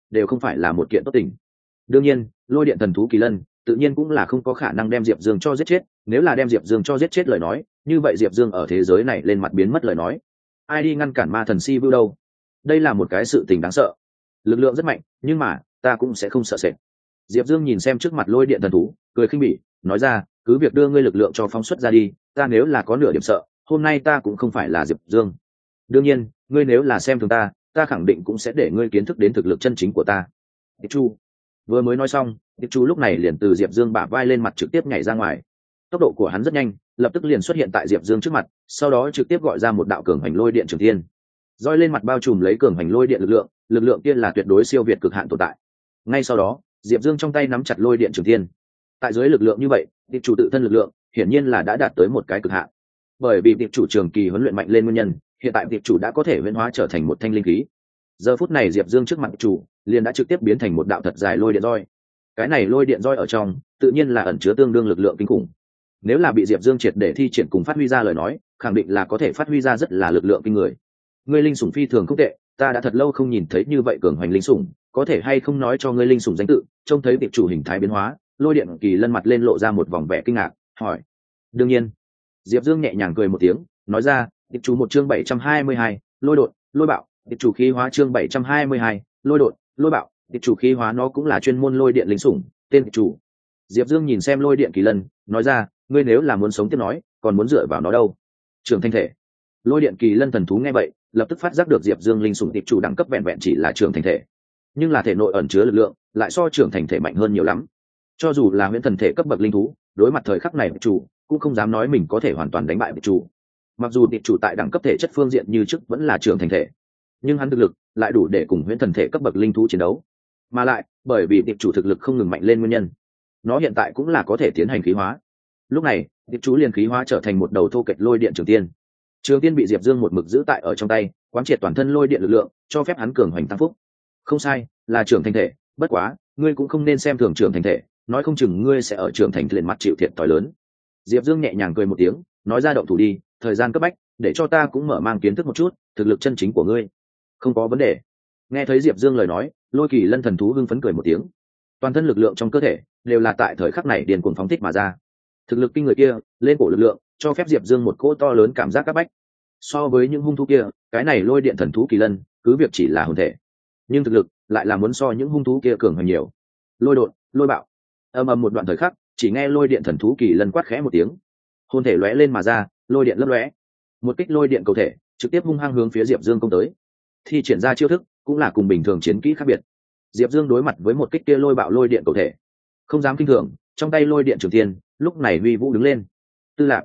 đều không phải là một kiện tốt tình. Đương nhiên lôi điện thần thú kỳ lân tự nhiên cũng là không có khả năng đem Diệp Dương cho giết chết, nếu là đem Diệp Dương cho giết chết lời nói, như vậy Diệp Dương ở thế giới này lên mặt biến mất lời nói, ai đi ngăn cản ma thần si vu đâu? Đây là một cái sự tình đáng sợ. Lực lượng rất mạnh, nhưng mà ta cũng sẽ không sợ sệt. Diệp Dương nhìn xem trước mặt lôi điện thần thú, cười khinh bỉ, nói ra, cứ việc đưa ngươi lực lượng cho phóng xuất ra đi, ta nếu là có nửa điểm sợ, hôm nay ta cũng không phải là Diệp Dương. Đương nhiên, ngươi nếu là xem thường ta, ta khẳng định cũng sẽ để ngươi kiến thức đến thực lực chân chính của ta. Tiệp Chu vừa mới nói xong, Tiệp Chu lúc này liền từ Diệp Dương bả vai lên mặt trực tiếp nhảy ra ngoài. Tốc độ của hắn rất nhanh, lập tức liền xuất hiện tại Diệp Dương trước mặt, sau đó trực tiếp gọi ra một đạo cường hành lôi điện trường thiên. Roi lên mặt bao trùm lấy cường hành lôi điện lực lượng kia là tuyệt đối siêu việt cực hạn tồn tại. Ngay sau đó, Diệp Dương trong tay nắm chặt lôi điện trường thiên. Tại dưới lực lượng như vậy, Tiệp Chủ tự thân lực lượng hiển nhiên là đã đạt tới một cái cực hạn. Bởi vì Tiệp Chủ trường kỳ huấn luyện mạnh lên nguyên nhân, hiện tại Tiệp Chủ đã có thể huyễn hóa trở thành một thanh linh khí. Giờ phút này Diệp Dương trước mặt chủ liền đã trực tiếp biến thành một đạo thật dài lôi điện roi. Cái này lôi điện roi ở trong, tự nhiên là ẩn chứa tương đương lực lượng kinh khủng. Nếu là bị Diệp Dương triệt để thi triển cùng phát huy ra lời nói, khẳng định là có thể phát huy ra rất là lực lượng kinh người. Ngươi linh sủng phi thường không tệ, ta đã thật lâu không nhìn thấy như vậy cường hoành linh sủng, có thể hay không nói cho ngươi linh sủng danh tự? Trông thấy Tiệp Chủ hình thái biến hóa, lôi điện kỳ lân mặt lên lộ ra một vòng vẻ kinh ngạc, hỏi. Đương nhiên. Diệp Dương nhẹ nhàng cười một tiếng, nói ra, Tiệp Chủ một chương 722, lôi đột, lôi bạo, Tiệp Chủ khí hóa chương 722, lôi đột, lôi bạo, Tiệp Chủ khí hóa nó cũng là chuyên môn lôi điện linh sủng, tên Tiệp Chủ. Diệp Dương nhìn xem lôi điện kỳ lân, nói ra, ngươi nếu là muốn sống tiếp nói, còn muốn dựa vào nó đâu? Trưởng thành thể. Lôi điện kỳ lân thần thú nghe vậy, lập tức phát giác được Diệp Dương linh sủng Tiệp Chủ đẳng cấp vẹn vẹn chỉ là trưởng thành thể, nhưng là thể nội ẩn chứa lực lượng lại so trưởng thành thể mạnh hơn nhiều lắm. Cho dù là huyễn thần thể cấp bậc linh thú, đối mặt thời khắc này Tiệp Chủ cũng không dám nói mình có thể hoàn toàn đánh bại Tiệp Chủ. Mặc dù Tiệp Chủ tại đẳng cấp thể chất phương diện như trước vẫn là trưởng thành thể, nhưng hắn thực lực lại đủ để cùng huyễn thần thể cấp bậc linh thú chiến đấu. Mà lại, bởi vì Tiệp Chủ thực lực không ngừng mạnh lên nguyên nhân, nó hiện tại cũng là có thể tiến hành khí hóa. Lúc này, Tiệp Chủ liền khí hóa trở thành một đầu thô kệch lôi điện trường tiên. Trường tiên bị Diệp Dương một mực giữ tại ở trong tay, quán triệt toàn thân lôi điện lực lượng, cho phép hắn cường hoành tăng phúc. Không sai, là trưởng thành thể, bất quá, ngươi cũng không nên xem thường trưởng thành thể, nói không chừng ngươi sẽ ở trưởng thành liền mặt chịu thiệt thòi lớn. Diệp Dương nhẹ nhàng cười một tiếng, nói ra động thủ đi, thời gian cấp bách, để cho ta cũng mở mang kiến thức một chút thực lực chân chính của ngươi. Không có vấn đề. Nghe thấy Diệp Dương lời nói, lôi kỳ lân thần thú hưng phấn cười một tiếng. Toàn thân lực lượng trong cơ thể đều là tại thời khắc này điền cuồng phóng thích mà ra. Thực lực kinh người kia, lên cổ lực lượng, cho phép Diệp Dương một cỗ to lớn cảm giác cấp bách. So với những hung thú kia, cái này lôi điện thần thú kỳ lân, cứ việc chỉ là hồn thể, nhưng thực lực lại là muốn so những hung thú kia cường hơn nhiều. Lôi đột, lôi bạo. Ầm ầm một đoạn thời khắc, chỉ nghe lôi điện thần thú kỳ lân quát khẽ một tiếng, hồn thể lóe lên mà ra, lôi điện lấp lóe. Một kích lôi điện cầu thể, trực tiếp hung hăng hướng phía Diệp Dương công tới. Thi triển ra chiêu thức, cũng là cùng bình thường chiến kỹ khác biệt. Diệp Dương đối mặt với một kích kia lôi bạo lôi điện cầu thể, không dám kinh thường, trong tay lôi điện trường tiên, lúc này huy vũ đứng lên. Tư lạc,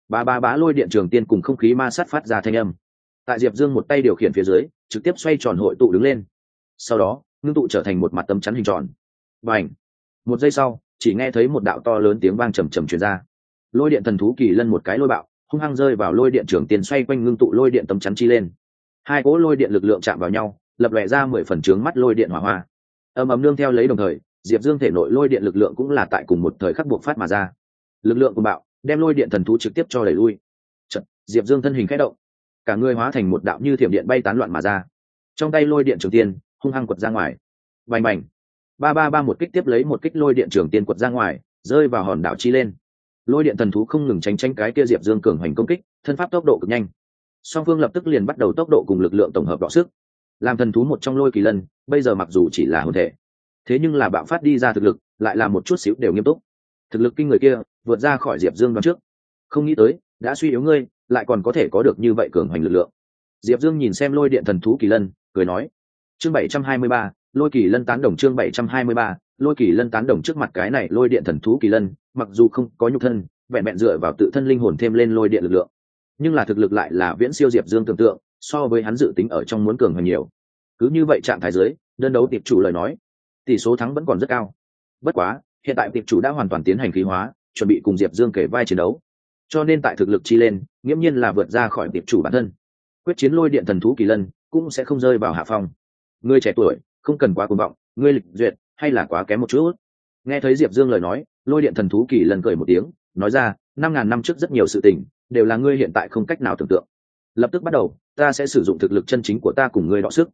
bá lôi điện trường tiên cùng không khí ma sát phát ra thanh âm. Tại Diệp Dương một tay điều khiển phía dưới, trực tiếp xoay tròn hội tụ đứng lên. Sau đó, ngưng tụ trở thành một mặt tấm chắn hình tròn. Bành! Một giây sau, chỉ nghe thấy một đạo to lớn tiếng vang trầm trầm truyền ra. Lôi điện thần thú kỳ lân một cái lôi bạo, hung hăng rơi vào lôi điện trường tiên xoay quanh ngưng tụ lôi điện tấm chắn chi lên. Hai cỗ lôi điện lực lượng chạm vào nhau, lập lòe ra 10 phần trướng mắt lôi điện hỏa hoa. Ầm ầm nương theo lấy đồng thời, Diệp Dương thể nội lôi điện lực lượng cũng là tại cùng một thời khắc buộc phát mà ra. Lực lượng của bạo, đem lôi điện thần thú trực tiếp cho đẩy lui. Chợt, Diệp Dương thân hình khẽ động, cả người hóa thành một đạo như thiểm điện bay tán loạn mà ra. Trong tay lôi điện trường tiên hung hăng quật ra ngoài. Bành bành. Ba một kích tiếp lấy một kích lôi điện trường tiên quật ra ngoài, rơi vào hòn đảo chi lên. Lôi điện thần thú không ngừng tránh cái kia Diệp Dương cường hành công kích, thân pháp tốc độ cực nhanh. Song phương lập tức liền bắt đầu tốc độ cùng lực lượng tổng hợp đọ sức. Làm thần thú một trong lôi kỳ lân, bây giờ mặc dù chỉ là hồn thể, thế nhưng là bạo phát đi ra thực lực, lại là một chút xíu đều nghiêm túc. Thực lực kinh người kia, vượt ra khỏi Diệp Dương đoán trước. Không nghĩ tới, đã suy yếu ngươi, lại còn có thể có được như vậy cường hành lực lượng. Diệp Dương nhìn xem lôi điện thần thú kỳ lân, cười nói. Chương 723, lôi kỳ lân tán đồng chương 723, lôi kỳ lân tán đồng trước mặt cái này lôi điện thần thú kỳ lân, mặc dù không có nhục thân, vẹn vẹn dựa vào tự thân linh hồn thêm lên lôi điện lực lượng, nhưng là thực lực lại là viễn siêu Diệp Dương tưởng tượng, so với hắn dự tính ở trong muốn cường hơn nhiều. Cứ như vậy trạng thái dưới, đơn đấu Tiệp Chủ lời nói, tỷ số thắng vẫn còn rất cao. Bất quá, hiện tại Tiệp Chủ đã hoàn toàn tiến hành khí hóa, chuẩn bị cùng Diệp Dương kể vai chiến đấu, cho nên tại thực lực chi lên, nghiễm nhiên là vượt ra khỏi Tiệp Chủ bản thân. Quyết chiến lôi điện thần thú kỳ lân cũng sẽ không rơi vào hạ phong. Ngươi trẻ tuổi, không cần quá cuồng vọng, ngươi lịch duyệt hay là quá kém một chút. Nghe thấy Diệp Dương lời nói, lôi điện thần thú kỳ lân cười một tiếng, nói ra, 5.000 năm trước rất nhiều sự tình đều là ngươi hiện tại không cách nào tưởng tượng. Lập tức bắt đầu, ta sẽ sử dụng thực lực chân chính của ta cùng ngươi đọ sức.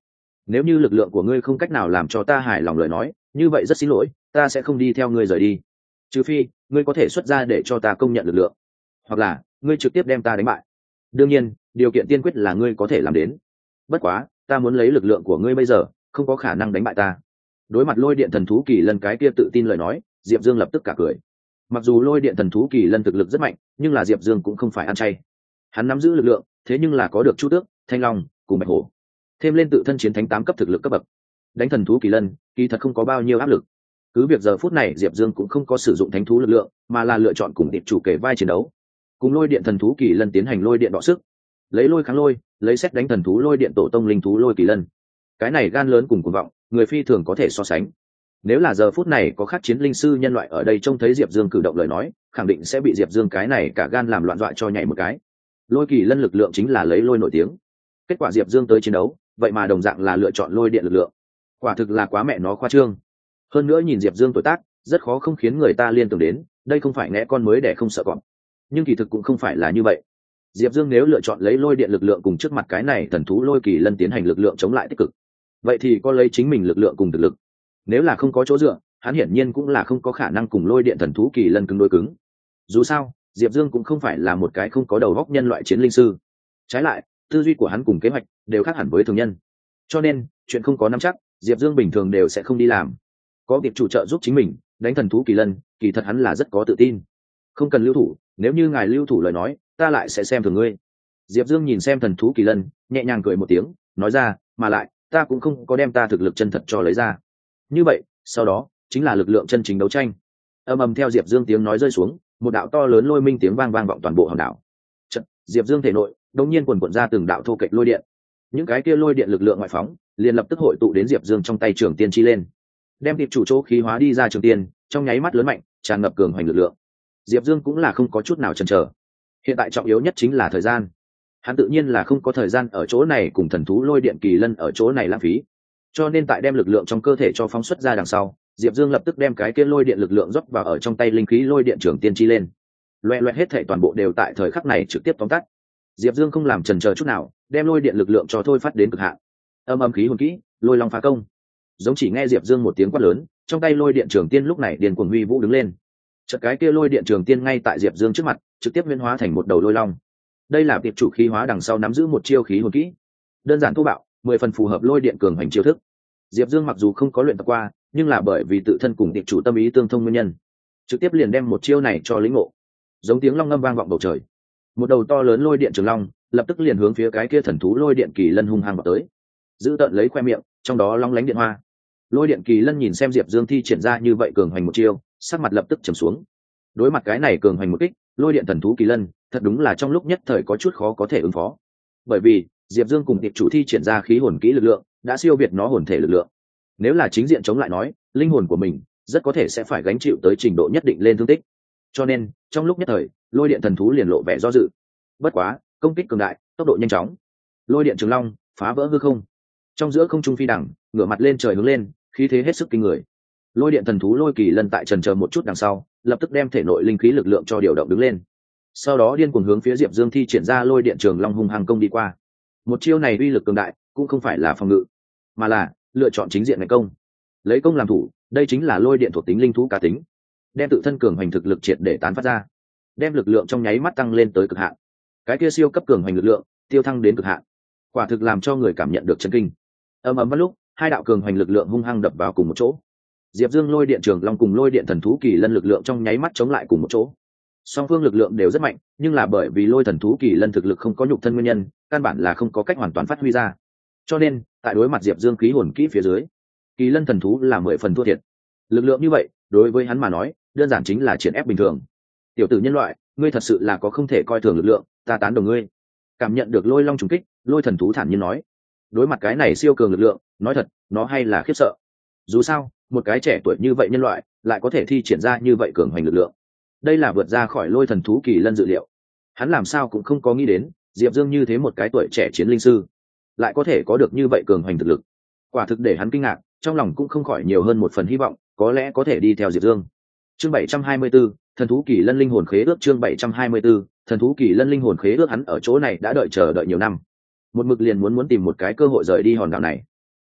nếu như lực lượng của ngươi không cách nào làm cho ta hài lòng lời nói, như vậy rất xin lỗi, ta sẽ không đi theo ngươi rời đi, trừ phi ngươi có thể xuất ra để cho ta công nhận lực lượng, hoặc là ngươi trực tiếp đem ta đánh bại. Đương nhiên điều kiện tiên quyết là ngươi có thể làm đến. Bất quá ta muốn lấy lực lượng của ngươi bây giờ không có khả năng đánh bại ta. Đối mặt lôi điện thần thú kỳ lân cái kia tự tin lời nói, Diệp Dương lập tức cả cười. Mặc dù lôi điện thần thú kỳ lân thực lực rất mạnh, nhưng là Diệp Dương cũng không phải ăn chay. Hắn nắm giữ lực lượng, thế nhưng là có được Chu Tước, Thanh Long cùng Bạch Hổ, thêm lên tự thân chiến thánh 8 cấp thực lực cấp bậc, đánh thần thú kỳ lân kỳ thật không có bao nhiêu áp lực. Cứ việc giờ phút này Diệp Dương cũng không có sử dụng thánh thú lực lượng, mà là lựa chọn cùng địch chủ kể vai chiến đấu, cùng lôi điện thần thú kỳ lân tiến hành lôi điện đọ sức, lấy lôi kháng lôi, lấy xét đánh thần thú lôi điện tổ tông linh thú lôi kỳ lân. Cái này gan lớn cùng cuồng vọng, người phi thường có thể so sánh. Nếu là giờ phút này có khác chiến linh sư nhân loại ở đây trông thấy Diệp Dương cử động lời nói, khẳng định sẽ bị Diệp Dương cái này cả gan làm loạn dọa cho nhảy một cái. Lôi kỳ lân lực lượng chính là lấy lôi nổi tiếng. Kết quả Diệp Dương tới chiến đấu, vậy mà đồng dạng là lựa chọn lôi điện lực lượng. Quả thực là quá mẹ nó khoa trương. Hơn nữa nhìn Diệp Dương tuổi tác, rất khó không khiến người ta liên tưởng đến, đây không phải ngẽ con mới để không sợ cọp. Nhưng kỳ thực cũng không phải là như vậy. Diệp Dương nếu lựa chọn lấy lôi điện lực lượng cùng trước mặt cái này thần thú lôi kỳ lân tiến hành lực lượng chống lại tích cực, vậy thì có lấy chính mình lực lượng cùng thực lực. Nếu là không có chỗ dựa, hắn hiển nhiên cũng là không có khả năng cùng lôi điện thần thú kỳ lân cứng đối cứng. Dù sao, Diệp Dương cũng không phải là một cái không có đầu óc nhân loại chiến linh sư. Trái lại, tư duy của hắn cùng kế hoạch đều khác hẳn với thường nhân. Cho nên, chuyện không có nắm chắc, Diệp Dương bình thường đều sẽ không đi làm. Có việc chủ trợ giúp chính mình, đánh thần thú kỳ lân, kỳ thật hắn là rất có tự tin. Không cần lưu thủ, nếu như ngài lưu thủ lời nói, ta lại sẽ xem thường ngươi. Diệp Dương nhìn xem thần thú kỳ lân, nhẹ nhàng cười một tiếng, nói ra, mà lại, ta cũng không có đem ta thực lực chân thật cho lấy ra. Như vậy, sau đó chính là lực lượng chân chính đấu tranh. Ầm ầm theo Diệp Dương tiếng nói rơi xuống, một đạo to lớn lôi minh tiếng vang vang vọng toàn bộ hòn đảo. Chợt, Diệp Dương thể nội đột nhiên quần quật ra từng đạo thô kệch lôi điện. Những cái kia lôi điện lực lượng ngoại phóng, liền lập tức hội tụ đến Diệp Dương trong tay Trường Tiên chi lên, đem tiệp chủ chỗ khí hóa đi ra Trường Tiên, trong nháy mắt lớn mạnh, tràn ngập cường hoành lực lượng. Diệp Dương cũng là không có chút nào chần chờ. Hiện tại trọng yếu nhất chính là thời gian. Hắn tự nhiên là không có thời gian ở chỗ này cùng thần thú lôi điện kỳ lân ở chỗ này lãng phí. Cho nên tại đem lực lượng trong cơ thể cho phóng xuất ra đằng sau, Diệp Dương lập tức đem cái kia lôi điện lực lượng rót vào ở trong tay linh khí lôi điện Trường Tiên chi lên. Loẹt loẹt hết thảy toàn bộ đều tại thời khắc này trực tiếp tóm tắt. Diệp Dương không làm chần chờ chút nào, đem lôi điện lực lượng cho thôi phát đến cực hạn. Âm âm khí hồn kỹ, lôi long phá công. Giống chỉ nghe Diệp Dương một tiếng quát lớn, trong tay lôi điện Trường Tiên lúc này điên cuồng huy vũ đứng lên. Chợt cái kia lôi điện Trường Tiên ngay tại Diệp Dương trước mặt, trực tiếp biến hóa thành một đầu lôi long. Đây là tiệp chủ khí hóa đằng sau nắm giữ một chiêu khí hồn kỹ, đơn giản thô bạo, 10 phần phù hợp lôi điện cường hành chiêu thức. Diệp Dương mặc dù không có luyện tập qua, nhưng là bởi vì tự thân cùng tiệp chủ tâm ý tương thông nguyên nhân, trực tiếp liền đem một chiêu này cho lĩnh ngộ. Giống tiếng long ngâm vang vọng bầu trời, một đầu to lớn lôi điện trường long lập tức liền hướng phía cái kia thần thú lôi điện kỳ lân hung hăng vào tới, giữ tận lấy khoe miệng, trong đó long lánh điện hoa. Lôi điện kỳ lân nhìn xem Diệp Dương thi triển ra như vậy cường hành một chiêu, sắc mặt lập tức trầm xuống. Đối mặt cái này cường hành một kích, lôi điện thần thú kỳ lân thật đúng là trong lúc nhất thời có chút khó có thể ứng phó, bởi vì Diệp Dương cùng tiệp chủ thi triển ra khí hồn kỹ lực lượng đã siêu việt nó hồn thể lực lượng. Nếu là chính diện chống lại nói, linh hồn của mình rất có thể sẽ phải gánh chịu tới trình độ nhất định lên thương tích. Cho nên trong lúc nhất thời, lôi điện thần thú liền lộ vẻ do dự. Bất quá công kích cường đại, tốc độ nhanh chóng, lôi điện trường long phá vỡ hư không, trong giữa không trung phi đẳng, ngửa mặt lên trời hướng lên, khí thế hết sức kinh người. Lôi điện thần thú lôi kỳ lân tại trần chờ một chút đằng sau, lập tức đem thể nội linh khí lực lượng cho điều động đứng lên, sau đó điên cuồng hướng phía Diệp Dương thi triển ra lôi điện trường long hung hăng công đi qua. Một chiêu này uy lực cường đại, cũng không phải là phòng ngự, mà là lựa chọn chính diện ngày công, lấy công làm thủ. Đây chính là lôi điện thuộc tính linh thú cá tính, đem tự thân cường hoành thực lực triệt để tán phát ra, đem lực lượng trong nháy mắt tăng lên tới cực hạn. Cái kia siêu cấp cường hoành lực lượng tiêu thăng đến cực hạn, quả thực làm cho người cảm nhận được chấn kinh. Ầm ầm lúc hai đạo cường hoành lực lượng hung hăng đập vào cùng một chỗ. Diệp Dương lôi điện trường long cùng lôi điện thần thú kỳ lân lực lượng trong nháy mắt chống lại cùng một chỗ. Song phương lực lượng đều rất mạnh, nhưng là bởi vì lôi thần thú kỳ lân thực lực không có nhục thân nguyên nhân, căn bản là không có cách hoàn toàn phát huy ra. Cho nên tại đối mặt Diệp Dương khí hồn kỹ phía dưới, kỳ lân thần thú là 10 phần thua thiệt. Lực lượng như vậy đối với hắn mà nói, đơn giản chính là triển ép bình thường. Tiểu tử nhân loại, ngươi thật sự là có không thể coi thường lực lượng, ta tán đồng ngươi. Cảm nhận được lôi long trùng kích, lôi thần thú thản nhiên nói. Đối mặt cái này siêu cường lực lượng, nói thật, nó hay là khiếp sợ. Dù sao, một cái trẻ tuổi như vậy nhân loại lại có thể thi triển ra như vậy cường hoành lực lượng, đây là vượt ra khỏi lôi thần thú kỳ lân dự liệu. Hắn làm sao cũng không có nghĩ đến Diệp Dương như thế một cái tuổi trẻ chiến linh sư lại có thể có được như vậy cường hoành thực lực. Quả thực để hắn kinh ngạc, trong lòng cũng không khỏi nhiều hơn một phần hy vọng, có lẽ có thể đi theo Diệp Dương. Chương 724, thần thú kỳ lân linh hồn khế ước. Chương 724, thần thú kỳ lân linh hồn khế ước. Hắn ở chỗ này đã chờ đợi nhiều năm, một mực liền muốn tìm một cái cơ hội rời đi hòn đảo này.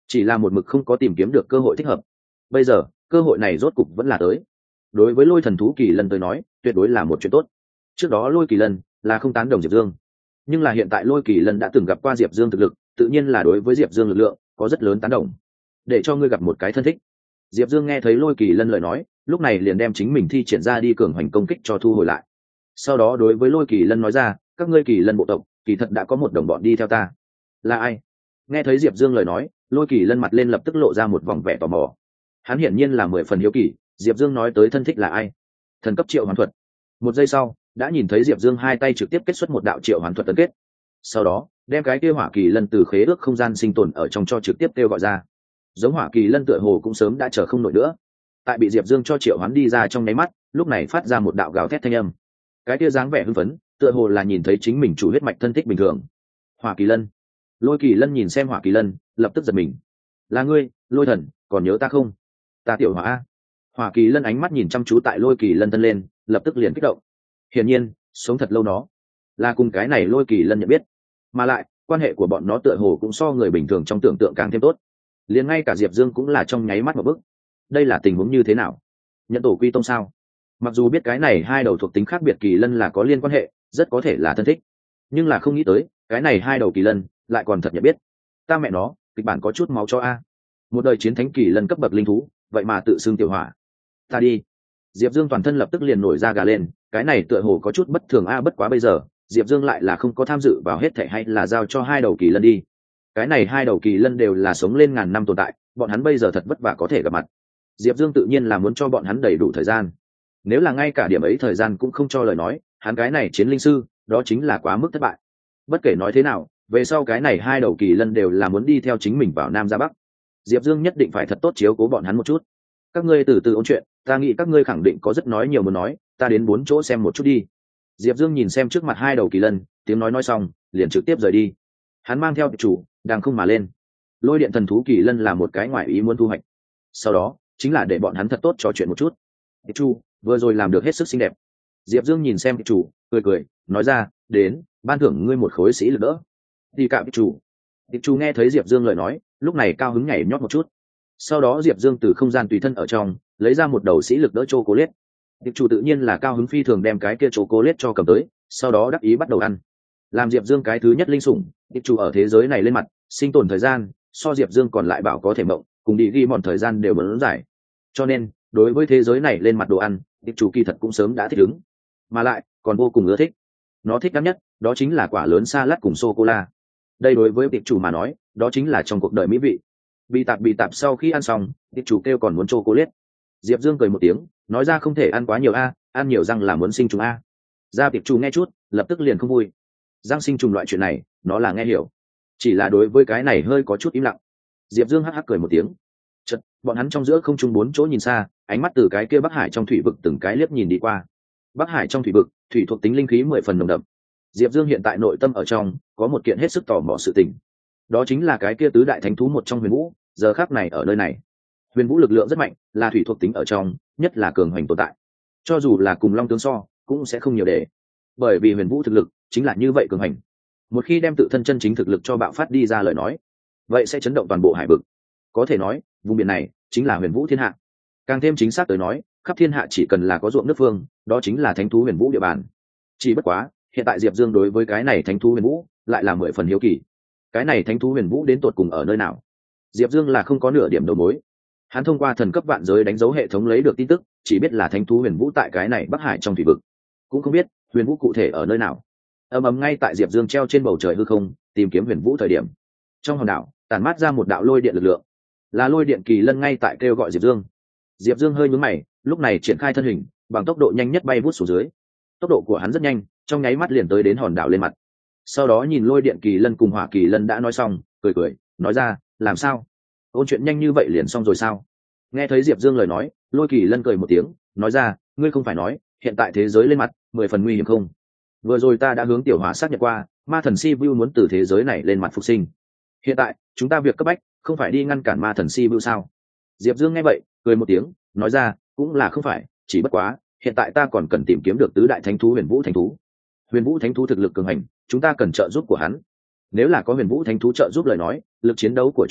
chỉ là một mực không có tìm kiếm được cơ hội thích hợp. Bây giờ cơ hội này rốt cục vẫn là tới. Đối với lôi thần thú kỳ lân tới nói tuyệt đối là một chuyện tốt. Trước đó lôi kỳ lân là không tán đồng Diệp Dương, nhưng là hiện tại lôi kỳ lân đã từng gặp qua Diệp Dương thực lực, tự nhiên là đối với Diệp Dương lực lượng có rất lớn tán đồng. Để cho ngươi gặp một cái thân thích. Diệp Dương nghe thấy lôi kỳ lân lời nói, lúc này liền đem chính mình thi triển ra đi cường hoành công kích cho thu hồi lại. Sau đó đối với lôi kỳ lân nói ra, các ngươi kỳ lân bộ tộc kỳ thật đã có một đồng bọn đi theo ta. Là ai? Nghe thấy Diệp Dương lời nói, lôi kỳ lân mặt lên lập tức lộ ra một vòng vẻ tò mò. Hắn hiển nhiên là 10 phần hiếu kỳ, Diệp Dương nói tới thân thích là ai. Thần cấp triệu hoán thuật. Một giây sau đã nhìn thấy Diệp Dương hai tay trực tiếp kết xuất một đạo triệu hoán thuật tấn kết, sau đó đem cái kia hỏa kỳ lân từ khế ước không gian sinh tồn ở trong cho trực tiếp kêu gọi ra. Giống hỏa kỳ lân tựa hồ cũng sớm đã chờ không nổi nữa, tại bị Diệp Dương cho triệu hoán đi ra trong nháy mắt, lúc này phát ra một đạo gào thét thanh âm. Cái kia dáng vẻ hưng phấn tựa hồ là nhìn thấy chính mình chủ huyết mạch thân thích bình thường. Hỏa kỳ lân. Lôi kỳ lân nhìn xem hỏa kỳ lân lập tức giật mình. Là ngươi lôi thần, còn nhớ ta không? Ta tiểu hỏa. Hỏa kỳ lân ánh mắt nhìn chăm chú tại lôi kỳ lân thân lên, lập tức liền kích động. Hiển nhiên sống thật lâu nó là cùng cái này lôi kỳ lân nhận biết, mà lại quan hệ của bọn nó tựa hồ cũng so người bình thường trong tưởng tượng càng thêm tốt. Liền ngay cả Diệp Dương cũng là trong nháy mắt một bức. Đây là tình huống như thế nào? Nhận tổ quy tông sao? Mặc dù biết cái này hai đầu thuộc tính khác biệt kỳ lân là có liên quan hệ, rất có thể là thân thích, nhưng là không nghĩ tới cái này hai đầu kỳ lân lại còn thật nhận biết. Ta mẹ nó, kịch bản có chút máu cho a. Một đời chiến thánh kỳ lân cấp bậc linh thú, vậy mà tự xưng tiểu hỏa. Ta đi. Diệp Dương toàn thân lập tức liền nổi da gà lên, cái này tựa hồ có chút bất thường a, bất quá bây giờ Diệp Dương lại là không có tham dự vào hết thảy, hay là giao cho hai đầu kỳ lân đi. Cái này hai đầu kỳ lân đều là sống lên ngàn năm tồn tại, bọn hắn bây giờ thật vất vả có thể gặp mặt. Diệp Dương tự nhiên là muốn cho bọn hắn đầy đủ thời gian. Nếu là ngay cả điểm ấy thời gian cũng không cho lời nói, hắn cái này chiến linh sư, đó chính là quá mức thất bại. Bất kể nói thế nào, về sau cái này hai đầu kỳ lân đều là muốn đi theo chính mình vào Nam ra Bắc. Diệp Dương nhất định phải thật tốt chiếu cố bọn hắn một chút. Các ngươi từ từ ôn chuyện, ta nghĩ các ngươi khẳng định có rất nói nhiều muốn nói, ta đến 4 chỗ xem một chút đi. Diệp Dương nhìn xem trước mặt hai đầu kỳ lân, tiếng nói xong liền trực tiếp rời đi. Hắn mang theo chủ đang không mà lên. Lôi điện thần thú kỳ lân là một cái ngoại ý muốn thu hoạch, sau đó chính là để bọn hắn thật tốt trò chuyện một chút. Chu vừa rồi làm được hết sức xinh đẹp. Diệp Dương nhìn xem chủ cười nói ra, đến ban thưởng ngươi một khối sĩ lực đỡ. Đi cạm chủ. Chu nghe thấy Diệp Dương lời nói, lúc này cao hứng nhảy nhót một chút. Sau đó Diệp Dương từ không gian tùy thân ở trong lấy ra một đầu sĩ lực đỡ chocolate. Tiệp chủ tự nhiên là cao hứng phi thường đem cái kia chocolate cho cầm tới, sau đó đắc ý bắt đầu ăn. Làm Diệp Dương cái thứ nhất linh sủng, tiệp chủ ở thế giới này lên mặt, sinh tồn thời gian so Diệp Dương còn lại bảo có thể mộng, cùng đi ghi mòn thời gian đều bớt dài. Cho nên đối với thế giới này lên mặt đồ ăn, tiệp chủ kỳ thật cũng sớm đã thích ứng, mà lại còn vô cùng ưa thích. Nó thích nhất đó chính là quả lớn salad cùng sô cô la. Đây đối với tiệp chủ mà nói, đó chính là trong cuộc đời mỹ vị. Bị tạp sau khi ăn xong, tiệp chủ kêu còn muốn chocolate. Diệp Dương cười một tiếng, nói ra không thể ăn quá nhiều a, ăn nhiều răng là muốn sinh trùng a. Ra tiệp chủ nghe chút lập tức liền không vui. Răng sinh trùng loại chuyện này nó là nghe hiểu, chỉ là đối với cái này hơi có chút im lặng. Diệp Dương hắc hắc cười một tiếng. Chợt bọn hắn trong giữa không trung 4 chỗ nhìn xa, ánh mắt từ cái kia Bắc Hải trong thủy vực từng cái liếc nhìn đi qua. Bắc Hải trong thủy vực, thủy thuộc tính linh khí 10 phần nồng đậm. Diệp Dương hiện tại nội tâm ở trong có một kiện hết sức tò mò sự tình, đó chính là cái kia tứ đại thánh thú một trong Huyền Vũ, giờ khắc này ở nơi này. Huyền Vũ lực lượng rất mạnh, là thủy thuộc tính ở trong nhất là cường hoành tồn tại, cho dù là cùng Long tướng so cũng sẽ không nhiều để, bởi vì Huyền Vũ thực lực chính là như vậy cường hành. Một khi đem tự thân chân chính thực lực cho bạo phát đi ra lời nói, vậy sẽ chấn động toàn bộ hải vực. Có thể nói vùng biển này chính là Huyền Vũ thiên hạ, càng thêm chính xác tới nói, khắp thiên hạ chỉ cần là có ruộng nước phương, đó chính là thánh thú Huyền Vũ địa bàn. Chỉ bất quá hiện tại Diệp Dương đối với cái này thánh thú Huyền Vũ lại là 10 phần hiếu kỳ. Cái này thánh thú Huyền Vũ đến tột cùng ở nơi nào? Diệp Dương là không có nửa điểm đầu mối. Hắn thông qua thần cấp vạn giới đánh dấu hệ thống lấy được tin tức, chỉ biết là thánh thú Huyền Vũ tại cái này Bắc Hải trong thủy vực, cũng không biết Huyền Vũ cụ thể ở nơi nào. Ầm ngay tại Diệp Dương treo trên bầu trời hư không tìm kiếm Huyền Vũ thời điểm, trong hòn đảo tản mát ra một đạo lôi điện lực lượng, là lôi điện kỳ lân ngay tại kêu gọi Diệp Dương. Diệp Dương hơi nhướng mày, lúc này triển khai thân hình, bằng tốc độ nhanh nhất bay vút xuống dưới. Tốc độ của hắn rất nhanh, trong nháy mắt liền tới đến hòn đảo lên mặt. Sau đó nhìn lôi điện kỳ lân cùng hỏa kỳ lân đã nói xong, cười nói ra, làm sao? Ôn chuyện nhanh như vậy liền xong rồi sao? Nghe thấy Diệp Dương lời nói, lôi kỳ lân cười một tiếng, nói ra, ngươi không phải nói hiện tại thế giới lên mặt 10 phần nguy hiểm không? Vừa rồi ta đã hướng tiểu hỏa xác nhận qua, ma thần Sibiu muốn từ thế giới này lên mặt phục sinh. Hiện tại chúng ta việc cấp bách không phải đi ngăn cản ma thần Sibiu sao? Diệp Dương nghe vậy cười một tiếng, nói ra, cũng là không phải, chỉ bất quá hiện tại ta còn cần tìm kiếm được tứ đại thánh thú Huyền Vũ thánh thú. Huyền Vũ thánh thú thực lực cường hành, chúng ta cần trợ giúp của hắn. Nếu là có Huyền Vũ thánh thú trợ giúp lời nói, lực chiến đấu của chúng ta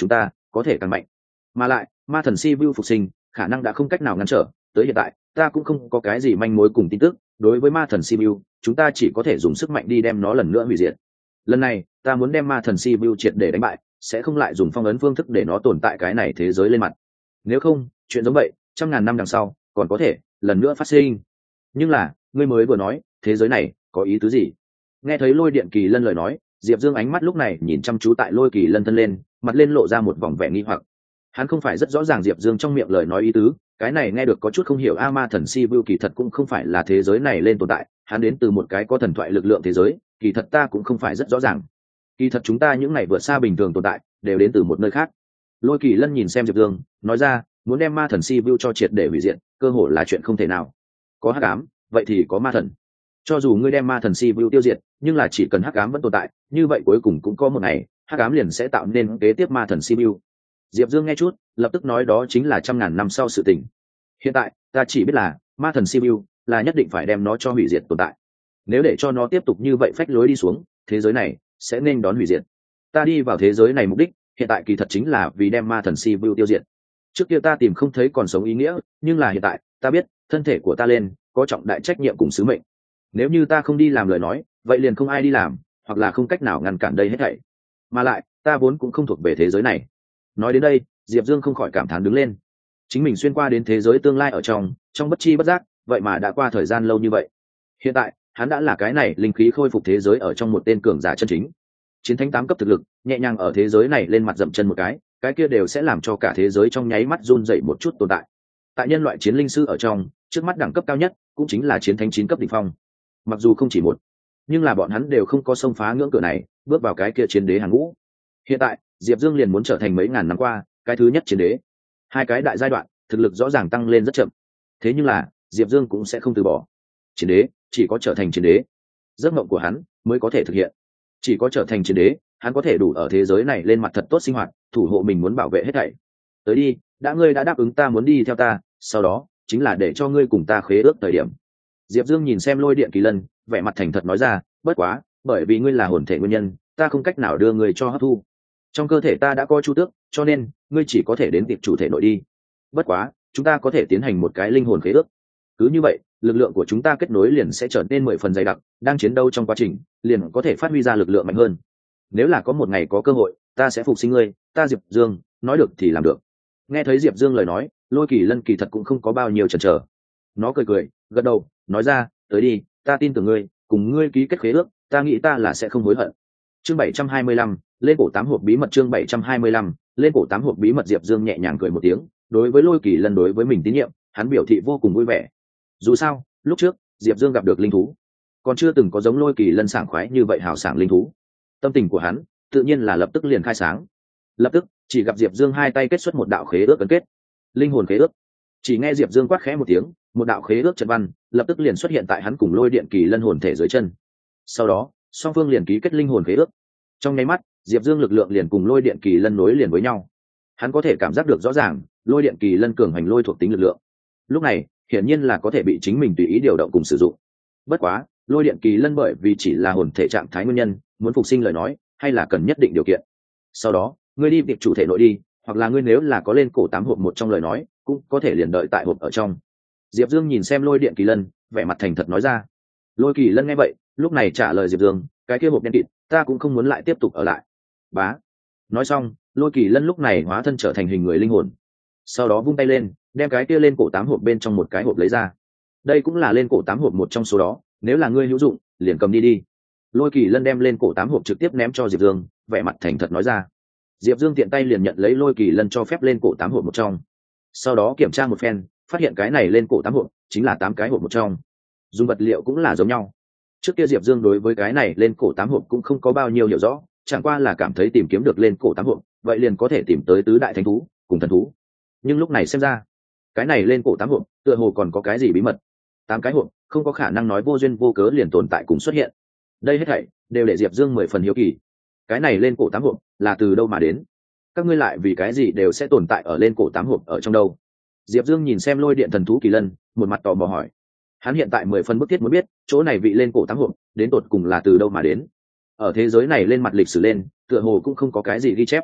có thể càng mạnh. Mà lại ma thần Sibiu phục sinh khả năng đã không cách nào ngăn trở, tới hiện tại ta cũng không có cái gì manh mối cùng tin tức. Đối với ma thần Sibiu, chúng ta chỉ có thể dùng sức mạnh đi đem nó lần nữa hủy diệt. Lần này ta muốn đem ma thần Sibiu triệt để đánh bại, sẽ không lại dùng phong ấn phương thức để nó tồn tại cái này thế giới lên mặt. Nếu không, chuyện giống vậy trăm ngàn năm đằng sau còn có thể lần nữa phát sinh. Nhưng là ngươi mới vừa nói thế giới này có ý tứ gì? Nghe thấy Lôi Điện Kỳ Lân lời nói, Diệp Dương ánh mắt lúc này nhìn chăm chú tại Lôi Kỳ Lân thân lên, mặt lên lộ ra một vòng vẻ nghi hoặc. Hắn không phải rất rõ ràng Diệp Dương trong miệng lời nói ý tứ, cái này nghe được có chút không hiểu. Ma thần Sibiu kỳ thật cũng không phải là thế giới này lên tồn tại, hắn đến từ một cái có thần thoại lực lượng thế giới, kỳ thật ta cũng không phải rất rõ ràng. Kỳ thật chúng ta những này vượt xa bình thường tồn tại, đều đến từ một nơi khác. Lôi Kỳ Lân nhìn xem Diệp Dương, nói ra, muốn đem ma thần Sibiu cho triệt để hủy diệt, cơ hội là chuyện không thể nào. Có hắc ám, vậy thì có ma thần. Cho dù ngươi đem ma thần Sibiu tiêu diệt, nhưng là chỉ cần hắc ám vẫn tồn tại, như vậy cuối cùng cũng có một ngày, hắc ám liền sẽ tạo nên kế tiếp ma thần Sibiu. Diệp Dương nghe chút, lập tức nói đó chính là trăm ngàn năm sau sự tình. Hiện tại, ta chỉ biết là ma thần Sibiu là nhất định phải đem nó cho hủy diệt tồn tại. Nếu để cho nó tiếp tục như vậy phách lối đi xuống, thế giới này sẽ nên đón hủy diệt. Ta đi vào thế giới này mục đích, hiện tại kỳ thật chính là vì đem ma thần Sibiu tiêu diệt. Trước kia ta tìm không thấy còn sống ý nghĩa, nhưng là hiện tại, ta biết, thân thể của ta lên có trọng đại trách nhiệm cùng sứ mệnh. Nếu như ta không đi làm lời nói, vậy liền không ai đi làm, hoặc là không cách nào ngăn cản đây hết thảy. Mà lại, ta vốn cũng không thuộc về thế giới này. Nói đến đây, Diệp Dương không khỏi cảm thán đứng lên. Chính mình xuyên qua đến thế giới tương lai ở trong bất chi bất giác, vậy mà đã qua thời gian lâu như vậy. Hiện tại, hắn đã là cái này linh khí khôi phục thế giới ở trong một tên cường giả chân chính. Chiến thánh 8 cấp thực lực, nhẹ nhàng ở thế giới này lên mặt dậm chân một cái kia đều sẽ làm cho cả thế giới trong nháy mắt run dậy một chút tồn tại. Tại nhân loại chiến linh sư ở trong, trước mắt đẳng cấp cao nhất cũng chính là chiến thánh 9 cấp đỉnh phong. Mặc dù không chỉ một, nhưng là bọn hắn đều không có xông phá ngưỡng cửa này, bước vào cái kia chiến đế hàng ngũ. Hiện tại, Diệp Dương liền muốn trở thành mấy ngàn năm qua cái thứ nhất chiến đế. Hai cái đại giai đoạn, thực lực rõ ràng tăng lên rất chậm. Thế nhưng là, Diệp Dương cũng sẽ không từ bỏ. Chiến đế, chỉ có trở thành chiến đế, giấc mộng của hắn mới có thể thực hiện. Chỉ có trở thành chiến đế, hắn có thể đủ ở thế giới này lên mặt thật tốt sinh hoạt, thủ hộ mình muốn bảo vệ hết thảy. Tới đi, ngươi đã đáp ứng ta muốn đi theo ta, sau đó chính là để cho ngươi cùng ta khế ước thời điểm. Diệp Dương nhìn xem Lôi Điện Kỳ Lân, vẻ mặt thành thật nói ra, bất quá, bởi vì ngươi là hồn thể nguyên nhân, ta không cách nào đưa ngươi cho hấp thu. Trong cơ thể ta đã có chu tước, cho nên ngươi chỉ có thể đến tiệp chủ thể nội đi. Bất quá, chúng ta có thể tiến hành một cái linh hồn khế ước. Cứ như vậy, lực lượng của chúng ta kết nối liền sẽ trở nên 10 phần dày đặc, đang chiến đấu trong quá trình, liền có thể phát huy ra lực lượng mạnh hơn. Nếu là có một ngày có cơ hội, ta sẽ phục sinh ngươi, ta Diệp Dương, nói được thì làm được. Nghe thấy Diệp Dương lời nói, Lôi Kỳ Lân kỳ thật cũng không có bao nhiêu chần chờ. Nó cười cười, gật đầu, nói ra, tới đi, ta tin tưởng ngươi, cùng ngươi ký kết khế ước, ta nghĩ ta là sẽ không hối hận. Chương 725, lên cổ 8 hộp bí mật. Chương 725, lên cổ 8 hộp bí mật. Diệp Dương nhẹ nhàng cười một tiếng, đối với Lôi Kỳ Lân đối với mình tín nhiệm, hắn biểu thị vô cùng vui vẻ. Dù sao, lúc trước, Diệp Dương gặp được linh thú, còn chưa từng có giống Lôi Kỳ Lân sảng khoái như vậy hào sảng linh thú. Tâm tình của hắn, tự nhiên là lập tức liền khai sáng. Lập tức, chỉ gặp Diệp Dương hai tay kết xuất một đạo khế ước ấn kết. Linh hồn khế ước. Chỉ nghe Diệp Dương quát khẽ một tiếng, một đạo khế ước trận văn lập tức liền xuất hiện tại hắn cùng Lôi Điện Kỳ Lân hồn thể dưới chân. Sau đó, song phương liền ký kết linh hồn khế ước. Trong nháy mắt, Diệp Dương lực lượng liền cùng Lôi Điện Kỳ Lân nối liền với nhau. Hắn có thể cảm giác được rõ ràng, Lôi Điện Kỳ Lân cường hành lôi thuộc tính lực lượng. Lúc này, hiển nhiên là có thể bị chính mình tùy ý điều động cùng sử dụng. Bất quá, Lôi Điện Kỳ Lân bởi vì chỉ là hồn thể trạng thái nguyên nhân, muốn phục sinh lời nói, hay là cần nhất định điều kiện. Sau đó, ngươi đi tiệp chủ thể nội đi, hoặc là ngươi nếu là có lên cổ 8 hộp một trong lời nói, cũng có thể liền đợi tại hộp ở trong. Diệp Dương nhìn xem Lôi Điện Kỳ Lân, vẻ mặt thành thật nói ra. Lôi Kỳ Lân nghe vậy, lúc này trả lời Diệp Dương, cái kia hộp đen kịt, ta cũng không muốn lại tiếp tục ở lại. Bá. Nói xong, Lôi Kỳ Lân lúc này hóa thân trở thành hình người linh hồn. Sau đó vung tay lên, đem cái kia lên cổ 8 hộp bên trong một cái hộp lấy ra. Đây cũng là lên cổ 8 hộp một trong số đó, nếu là ngươi hữu dụng, liền cầm đi đi. Lôi Kỳ Lân đem lên cổ 8 hộp trực tiếp ném cho Diệp Dương, vẻ mặt thành thật nói ra. Diệp Dương tiện tay liền nhận lấy Lôi Kỳ Lân cho phép lên cổ 8 hộp một trong. Sau đó kiểm tra một phen, phát hiện cái này lên cổ 8 hộp chính là 8 cái hộp một trong. Dùng vật liệu cũng là giống nhau. Trước kia Diệp Dương đối với cái này lên cổ 8 hộp cũng không có bao nhiêu hiểu rõ, chẳng qua là cảm thấy tìm kiếm được lên cổ 8 hộp, vậy liền có thể tìm tới tứ đại thánh thú cùng thần thú. Nhưng lúc này xem ra, cái này lên cổ 8 hộp tựa hồ còn có cái gì bí mật. 8 cái hộp không có khả năng nói vô duyên vô cớ liền tồn tại cùng xuất hiện. Đây hết thảy đều để Diệp Dương 10 phần hiếu kỳ. Cái này lên cổ 8 hộp là từ đâu mà đến? Các ngươi lại vì cái gì đều sẽ tồn tại ở lên cổ 8 hộp ở trong đâu? Diệp Dương nhìn xem Lôi Điện thần thú Kỳ Lân, một mặt tò mò hỏi. Hắn hiện tại 10 phần bức thiết muốn biết, chỗ này vị lên cổ 8 hộp đến tột cùng là từ đâu mà đến. Ở thế giới này lên mặt lịch sử lên, tựa hồ cũng không có cái gì ghi chép.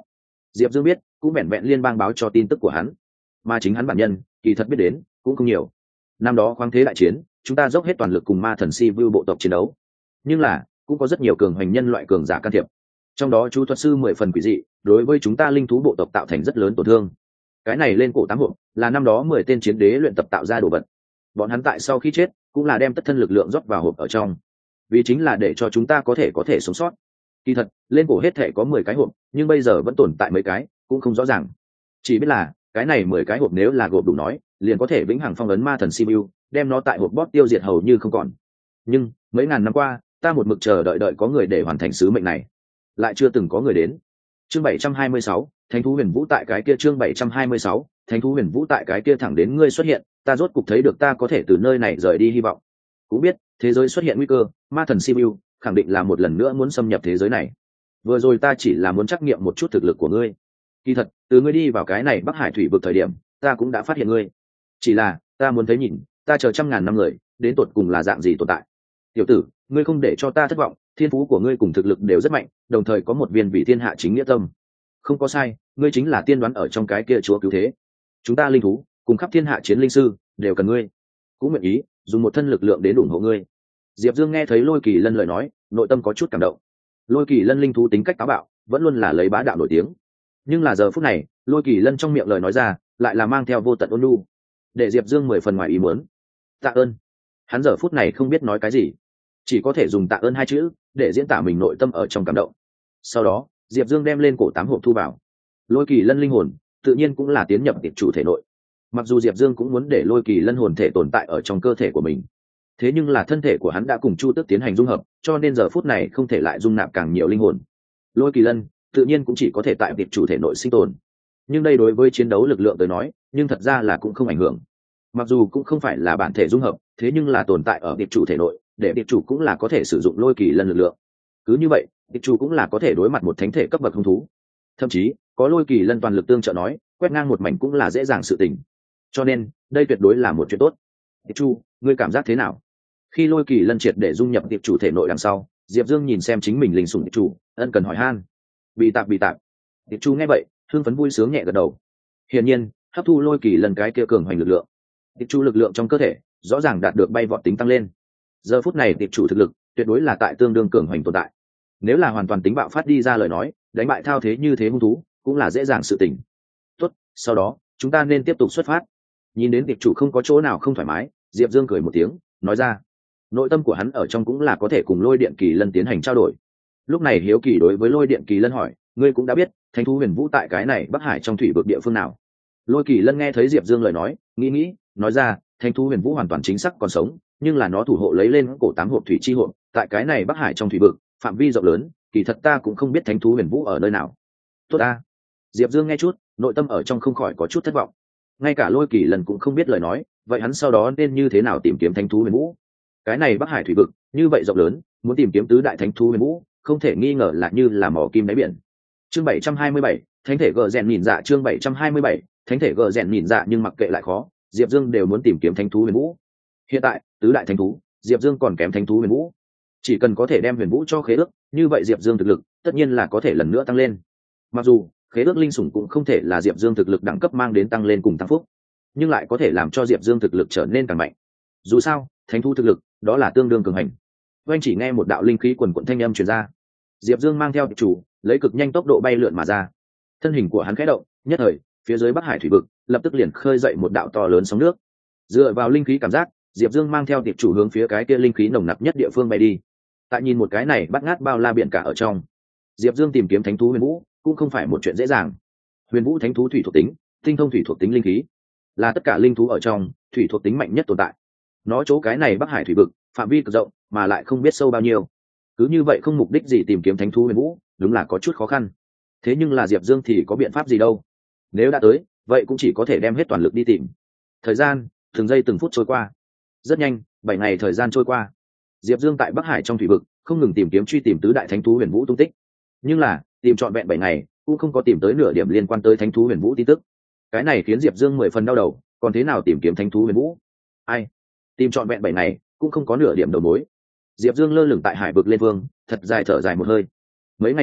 Diệp Dương biết cũng vẹn vẹn liên bang báo cho tin tức của hắn, mà chính hắn bản nhân kỳ thật biết đến cũng không nhiều. Năm đó khoáng thế đại chiến, chúng ta dốc hết toàn lực cùng ma thần si vu bộ tộc chiến đấu, nhưng là cũng có rất nhiều cường hành nhân loại cường giả can thiệp, trong đó chú thuật sư 10 phần quỷ dị, đối với chúng ta linh thú bộ tộc tạo thành rất lớn tổn thương. Cái này lên cổ 8 hộp là năm đó 10 tên chiến đế luyện tập tạo ra đồ vật, bọn hắn tại sau khi chết cũng là đem tất thân lực lượng rót vào hộp ở trong, vì chính là để cho chúng ta có thể sống sót. Kỳ thật lên cổ hết thể có 10 cái hộp, nhưng bây giờ vẫn tồn tại mấy cái cũng không rõ ràng, chỉ biết là cái này 10 cái hộp nếu là gộp đủ nói liền có thể vĩnh hằng phong ấn ma thần Sibiu, đem nó tại hộp bóp tiêu diệt hầu như không còn. Nhưng mấy ngàn năm qua ta một mực chờ đợi có người để hoàn thành sứ mệnh này, lại chưa từng có người đến. Chương 726, Thánh thú huyền vũ tại cái kia. Chương 726, Thánh thú huyền vũ tại cái kia. Thẳng đến ngươi xuất hiện, ta rốt cục thấy được ta có thể từ nơi này rời đi hy vọng. Cũng biết thế giới xuất hiện nguy cơ, ma thần Sibiu khẳng định là một lần nữa muốn xâm nhập thế giới này. Vừa rồi ta chỉ là muốn trắc nghiệm một chút thực lực của ngươi. Kỳ thật từ ngươi đi vào cái này Bắc Hải thủy vực thời điểm, ta cũng đã phát hiện ngươi. Chỉ là ta muốn thấy nhìn, ta chờ trăm ngàn năm người đến tột cùng là dạng gì tồn tại. Tiểu tử, ngươi không để cho ta thất vọng, thiên phú của ngươi cùng thực lực đều rất mạnh, đồng thời có một viên vị thiên hạ chính nghĩa tâm. Không có sai, ngươi chính là tiên đoán ở trong cái kia chúa cứu thế. Chúng ta linh thú cùng khắp thiên hạ chiến linh sư đều cần ngươi, cũng nguyện ý dùng một thân lực lượng đến ủng hộ ngươi. Diệp Dương nghe thấy Lôi Kỳ Lân lời nói, nội tâm có chút cảm động. Lôi Kỳ Lân linh thú tính cách táo bạo, vẫn luôn là lấy bá đạo nổi tiếng, nhưng là giờ phút này Lôi Kỳ Lân trong miệng lời nói ra lại là mang theo vô tận ôn nhu, để Diệp Dương 10 phần ngoài ý muốn. Tạ ơn. Hắn giờ phút này không biết nói cái gì, chỉ có thể dùng tạ ơn hai chữ để diễn tả mình nội tâm ở trong cảm động. Sau đó Diệp Dương đem lên cổ 8 hộp thu vào. Lôi Kỳ Lân linh hồn tự nhiên cũng là tiến nhập tiệp chủ thể nội. Mặc dù Diệp Dương cũng muốn để Lôi Kỳ Lân hồn thể tồn tại ở trong cơ thể của mình, thế nhưng là thân thể của hắn đã cùng Chu Tước tiến hành dung hợp, cho nên giờ phút này không thể lại dung nạp càng nhiều linh hồn. Lôi Kỳ Lân tự nhiên cũng chỉ có thể tại tiệp chủ thể nội sinh tồn. Nhưng đây đối với chiến đấu lực lượng tới nói, nhưng thật ra là cũng không ảnh hưởng. Mặc dù cũng không phải là bản thể dung hợp, thế nhưng là tồn tại ở tiệp chủ thể nội, để tiệp chủ cũng là có thể sử dụng Lôi Kỳ Lân lực lượng. Cứ như vậy, tiệp chủ cũng là có thể đối mặt một thánh thể cấp bậc hung thú. Thậm chí có Lôi Kỳ Lân toàn lực tương trợ nói, quét ngang một mảnh cũng là dễ dàng sự tình. Cho nên đây tuyệt đối là một chuyện tốt. Tiệp chủ, ngươi cảm giác thế nào? Khi Lôi Kỳ Lân triệt để dung nhập tiệp chủ thể nội đằng sau, Diệp Dương nhìn xem chính mình linh sủng tiệp chủ, ân cần hỏi han. Bị tạp. Tiệp chủ nghe vậy hưng phấn vui sướng nhẹ gật đầu. Hiển nhiên hấp thu Lôi Kỳ Lân cái kia cường hoành lực lượng, tiệp chủ lực lượng trong cơ thể rõ ràng đạt được bay vọt tính tăng lên. Giờ phút này tiệp chủ thực lực tuyệt đối là tại tương đương cường hoành tồn tại. Nếu là hoàn toàn tính bạo phát đi ra lời nói, đánh bại thao thế như thế hung thú cũng là dễ dàng sự tình. Tốt, sau đó chúng ta nên tiếp tục xuất phát. Nhìn đến tiệp chủ không có chỗ nào không thoải mái, Diệp Dương cười một tiếng nói ra. Nội tâm của hắn ở trong cũng là có thể cùng Lôi Điện Kỳ Lân tiến hành trao đổi. Lúc này hiếu kỳ đối với Lôi Điện Kỳ Lân hỏi, ngươi cũng đã biết Thánh thú huyền vũ tại cái này Bắc Hải trong thủy vực địa phương nào? Lôi Kỳ Lân nghe thấy Diệp Dương lời nói, nghĩ nói ra, Thánh thú huyền vũ hoàn toàn chính xác còn sống, nhưng là nó thủ hộ lấy lên cổ 8 hộp thủy chi hộp, tại cái này Bắc Hải trong thủy vực phạm vi rộng lớn, kỳ thật ta cũng không biết Thánh thú huyền vũ ở nơi nào. Tốt a. Diệp Dương nghe chút, nội tâm ở trong không khỏi có chút thất vọng. Ngay cả Lôi Kỳ Lân cũng không biết lời nói, vậy hắn sau đó nên như thế nào tìm kiếm Thánh thú huyền vũ? Cái này Bắc Hải thủy vực như vậy rộng lớn, muốn tìm kiếm tứ đại thánh thú huyền vũ không thể nghi ngờ là như là mỏ kim đáy biển. Chương 727, thánh thể gờ rèn nhìn dạ. Chương 727, thánh thể gờ rèn nhìn dạ. Nhưng mặc kệ lại khó, Diệp Dương đều muốn tìm kiếm thánh thú huyền vũ. Hiện tại tứ đại thánh thú, Diệp Dương còn kém thánh thú huyền vũ. Chỉ cần có thể đem huyền vũ cho khế ước, như vậy Diệp Dương thực lực tất nhiên là có thể lần nữa tăng lên. Mặc dù khế ước linh sủng cũng không thể là Diệp Dương thực lực đẳng cấp mang đến tăng lên cùng tăng phúc, nhưng lại có thể làm cho Diệp Dương thực lực trở nên càng mạnh. Dù sao thánh thú thực lực đó là tương đương cường hành. Oanh chỉ nghe một đạo linh khí quần quận thanh âm truyền ra, Diệp Dương mang theo chủ lấy cực nhanh tốc độ bay lượn mà ra. Thân hình của hắn khẽ động, nhất thời phía dưới Bắc Hải thủy vực lập tức liền khơi dậy một đạo to lớn sóng nước. Dựa vào linh khí cảm giác, Diệp Dương mang theo tiệp chủ hướng phía cái kia linh khí nồng nặc nhất địa phương bay đi. Tại nhìn một cái này bắt ngát bao la biển cả ở trong, Diệp Dương tìm kiếm thánh thú huyền vũ cũng không phải một chuyện dễ dàng. Huyền vũ thánh thú thủy thuộc tính, tinh thông thủy thuộc tính linh khí, là tất cả linh thú ở trong thủy thuộc tính mạnh nhất tồn tại. Nó chỗ cái này Bắc Hải thủy vực phạm vi cực rộng mà lại không biết sâu bao nhiêu, cứ như vậy không mục đích gì tìm kiếm thánh thú huyền vũ đúng là có chút khó khăn. Thế nhưng là Diệp Dương thì có biện pháp gì đâu, nếu đã tới vậy cũng chỉ có thể đem hết toàn lực đi tìm. Thời gian từng giây từng phút trôi qua, rất nhanh 7 ngày thời gian trôi qua. Diệp Dương tại Bắc Hải trong thủy vực không ngừng tìm kiếm truy tìm tứ đại thánh thú huyền vũ tung tích, nhưng là tìm trọn vẹn 7 ngày cũng không có tìm tới nửa điểm liên quan tới thánh thú huyền vũ tin tức. Cái này khiến Diệp Dương 10 phần đau đầu, còn thế nào tìm kiếm thánh thú huyền vũ? Ai tìm trọn vẹn 7 ngày cũng không có nửa điểm đầu mối. Diệp Dương lơ lửng tại hải vực lên vương, thật dài thở dài một hơi. Mấy ngày nay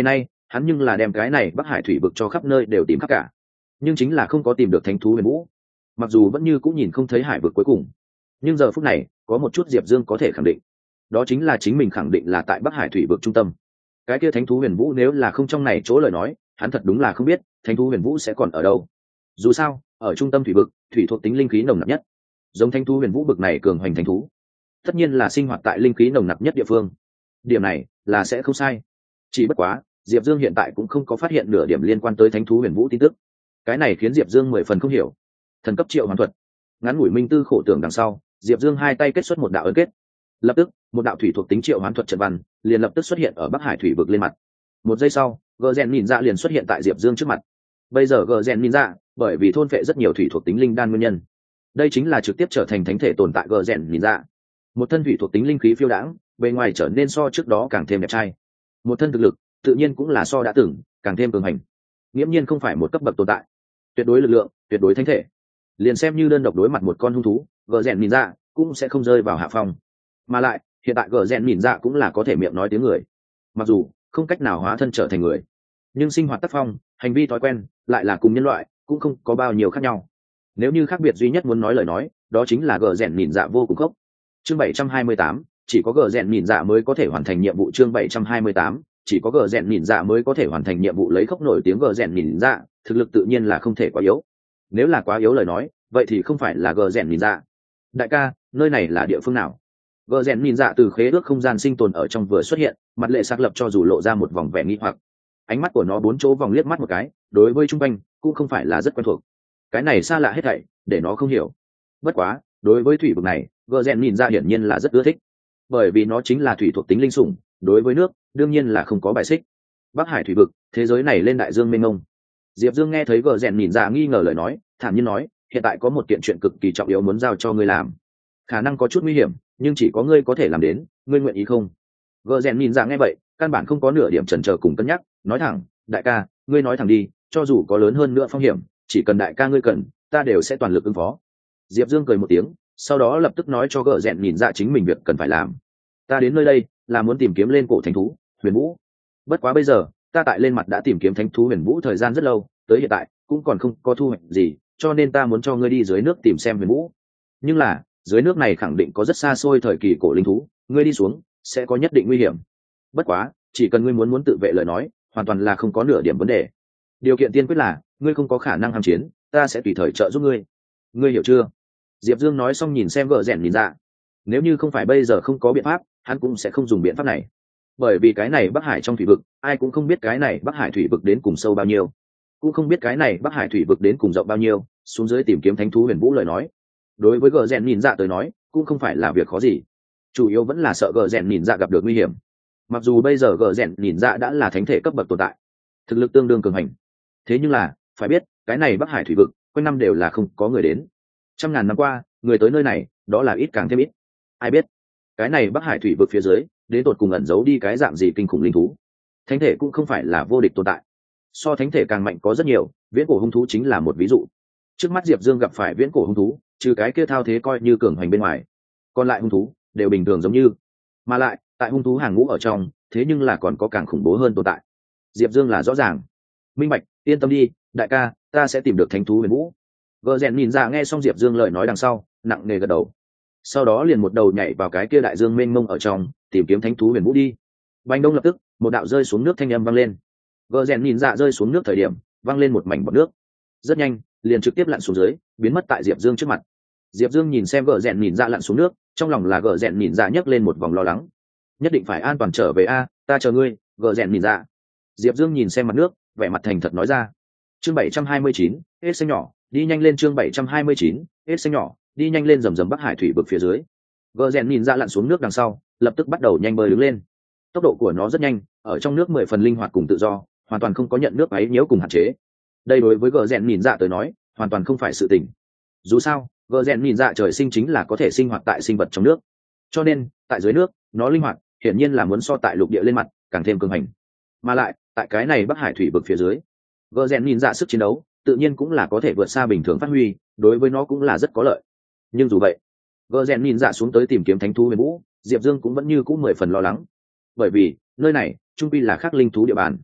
hắn nhưng là đem cái này Bắc Hải thủy vực cho khắp nơi đều tìm khắp cả, nhưng chính là không có tìm được thánh thú huyền vũ. Mặc dù vẫn như cũng nhìn không thấy hải vực cuối cùng, nhưng giờ phút này có một chút Diệp Dương có thể khẳng định, đó chính là chính mình khẳng định là tại Bắc Hải thủy vực trung tâm. Cái kia thánh thú huyền vũ nếu là không trong này chỗ lời nói, hắn thật đúng là không biết thánh thú huyền vũ sẽ còn ở đâu. Dù sao ở trung tâm thủy vực, thủy thuộc tính linh khí nồng nặc nhất, giống thánh thú huyền vũ bực này cường hoành thánh thú tất nhiên là sinh hoạt tại linh khí nồng nặc nhất địa phương. Điểm này là sẽ không sai. Chỉ bất quá Diệp Dương hiện tại cũng không có phát hiện nửa điểm liên quan tới thánh thú huyền vũ tin tức. Cái này khiến Diệp Dương 10 phần không hiểu. Thần cấp triệu hoán thuật, ngắn ngủi minh tư khổ tưởng đằng sau, Diệp Dương hai tay kết xuất một đạo ấn kết. Lập tức một đạo thủy thuộc tính triệu hoán thuật trận văn liền lập tức xuất hiện ở Bắc Hải thủy vực lên mặt. Một giây sau, gờ rèn nhìn dạ liền xuất hiện tại Diệp Dương trước mặt. Bây giờ gờ rèn nhìn dạ bởi vì thôn phệ rất nhiều thủy thuộc tính linh đan nguyên nhân, đây chính là trực tiếp trở thành thánh thể tồn tại gờ rèn nhìn dạ. Một thân thủy thuộc tính linh khí phiêu đãng, bề ngoài trở nên so trước đó càng thêm đẹp trai. Một thân thực lực tự nhiên cũng là so đã từng càng thêm cường hành, nghiễm nhiên không phải một cấp bậc tồn tại. Tuyệt đối lực lượng, tuyệt đối thánh thể. Liền xem như đơn độc đối mặt một con hung thú, gờ rèn nhìn dạ cũng sẽ không rơi vào hạ phong. Mà lại hiện tại gờ rèn nhìn dạ cũng là có thể miệng nói tiếng người, mặc dù không cách nào hóa thân trở thành người, nhưng sinh hoạt tác phong, hành vi thói quen lại là cùng nhân loại cũng không có bao nhiêu khác nhau. Nếu như khác biệt duy nhất muốn nói lời nói, đó chính là gờ rèn nhìn dạ vô cùng khốc. Chương 728, chỉ có gờ rèn nhìn dạ mới có thể hoàn thành nhiệm vụ. Chương 728, chỉ có gờ rèn nhìn dạ mới có thể hoàn thành nhiệm vụ. Lấy khốc nổi tiếng gờ rèn nhìn dạ, thực lực tự nhiên là không thể quá yếu. Nếu là quá yếu lời nói, vậy thì không phải là gờ rèn nhìn dạ. Đại ca, nơi này là địa phương nào? Gờ rèn nhìn dạ từ khế ước không gian sinh tồn ở trong vừa xuất hiện, mặt lệ sắc lập cho dù lộ ra một vòng vẻ nghi hoặc. Ánh mắt của nó bốn chỗ vòng liếc mắt một cái, đối với trung quanh cũng không phải là rất quen thuộc. Cái này xa lạ hết thảy, để nó không hiểu. Bất quá đối với thủy vực này, gờ rèn nhìn ra hiển nhiên là rất ưa thích, bởi vì nó chính là thủy thuộc tính linh sủng, đối với nước đương nhiên là không có bài xích. Bắc Hải thủy vực, thế giới này lên đại dương mênh mông. Diệp Dương nghe thấy gờ rèn nhìn ra nghi ngờ lời nói, thản nhiên nói, hiện tại có một kiện chuyện cực kỳ trọng yếu muốn giao cho ngươi làm, khả năng có chút nguy hiểm, nhưng chỉ có ngươi có thể làm đến, ngươi nguyện ý không? Gờ rèn nhìn ra nghe vậy, căn bản không có nửa điểm chần chờ cùng cân nhắc, nói thẳng, đại ca, ngươi nói thẳng đi, cho dù có lớn hơn nữa phong hiểm, chỉ cần đại ca ngươi cần, ta đều sẽ toàn lực ứng phó. Diệp Dương cười một tiếng, sau đó lập tức nói cho gờ rèn nhìn ra chính mình việc cần phải làm. Ta đến nơi đây là muốn tìm kiếm lên cổ thánh thú huyền vũ, bất quá bây giờ ta tại lên mặt đã tìm kiếm thánh thú huyền vũ thời gian rất lâu, tới hiện tại cũng còn không có thu hoạch gì, cho nên ta muốn cho ngươi đi dưới nước tìm xem huyền vũ. Nhưng là dưới nước này khẳng định có rất xa xôi thời kỳ cổ linh thú, ngươi đi xuống sẽ có nhất định nguy hiểm. Bất quá chỉ cần ngươi muốn tự vệ lời nói, hoàn toàn là không có nửa điểm vấn đề. Điều kiện tiên quyết là ngươi không có khả năng ham chiến, ta sẽ tùy thời trợ giúp ngươi. Ngươi hiểu chưa? Diệp Dương nói xong nhìn xem gờ rèn nhìn ra. Nếu như không phải bây giờ không có biện pháp, hắn cũng sẽ không dùng biện pháp này. Bởi vì cái này Bắc Hải trong thủy vực, ai cũng không biết cái này Bắc Hải thủy vực đến cùng sâu bao nhiêu, cũng không biết cái này Bắc Hải thủy vực đến cùng rộng bao nhiêu. Xuống dưới tìm kiếm thánh thú huyền vũ lời nói, đối với gờ rèn nhìn dạ tới nói cũng không phải là việc khó gì. Chủ yếu vẫn là sợ gờ rèn nhìn dạ gặp được nguy hiểm. Mặc dù bây giờ gờ rèn nhìn dạ đã là thánh thể cấp bậc tồn tại, thực lực tương đương cường hành, thế nhưng là phải biết cái này Bắc Hải thủy vực quanh năm đều là không có người đến. Trăm ngàn năm qua người tới nơi này đó là ít càng thêm ít. Ai biết cái này Bắc Hải thủy vực phía dưới đến tột cùng ẩn giấu đi cái dạng gì kinh khủng linh thú. Thánh thể cũng không phải là vô địch tồn tại, so thánh thể càng mạnh có rất nhiều, viễn cổ hung thú chính là một ví dụ. Trước mắt Diệp Dương gặp phải viễn cổ hung thú, trừ cái kia thao thế coi như cường hành bên ngoài, còn lại hung thú đều bình thường giống như. Mà lại tại hung thú hàng ngũ ở trong, thế nhưng là còn có càng khủng bố hơn tồn tại. Diệp Dương là rõ ràng minh bạch, yên tâm đi đại ca, ta sẽ tìm được thánh thú huyền vũ. Gờ rèn nhìn ra nghe xong Diệp Dương lời nói đằng sau, nặng nề gật đầu, sau đó liền một đầu nhảy vào cái kia đại dương mênh mông ở trong, tìm kiếm thánh thú huyền vũ đi. Bành đông lập tức một đạo rơi xuống nước thanh âm vang lên. Gờ rèn nhìn ra rơi xuống nước thời điểm vang lên một mảnh bọt nước, rất nhanh liền trực tiếp lặn xuống dưới, biến mất tại Diệp Dương trước mặt. Diệp Dương nhìn xem gờ rèn nhìn ra lặn xuống nước, trong lòng là gờ rèn nhìn ra nhấc lên một vòng lo lắng. Nhất định phải an toàn trở về a, ta chờ ngươi, gờ rèn nhìn ra. Diệp Dương nhìn xem mặt nước, vẻ mặt thành thật nói ra. Chương 729, hết xanh nhỏ, đi nhanh lên. Chương 729, hết xanh nhỏ, đi nhanh lên. Rầm rầm Bắc Hải thủy vực phía dưới, gờ rèn nhìn ra lặn xuống nước đằng sau, lập tức bắt đầu nhanh bơi đứng lên. Tốc độ của nó rất nhanh, ở trong nước 10 phần linh hoạt cùng tự do, hoàn toàn không có nhận nước ấy nhiễu cùng hạn chế. Đây đối với gờ rèn nhìn ra tới nói, hoàn toàn không phải sự tình. Dù sao gờ rèn nhìn ra trời sinh chính là có thể sinh hoạt tại sinh vật trong nước, cho nên tại dưới nước nó linh hoạt hiển nhiên là muốn so tại lục địa lên mặt càng thêm cường hành. Mà lại tại cái này Bắc Hải thủy vực phía dưới, gờ rèn nhìn ra sức chiến đấu tự nhiên cũng là có thể vượt xa bình thường phát huy, đối với nó cũng là rất có lợi. Nhưng dù vậy, gờ rèn nhìn ra xuống tới tìm kiếm thánh thú huyền vũ, Diệp Dương cũng vẫn như cũng 10 phần lo lắng, bởi vì nơi này trung quy là khác linh thú địa bàn.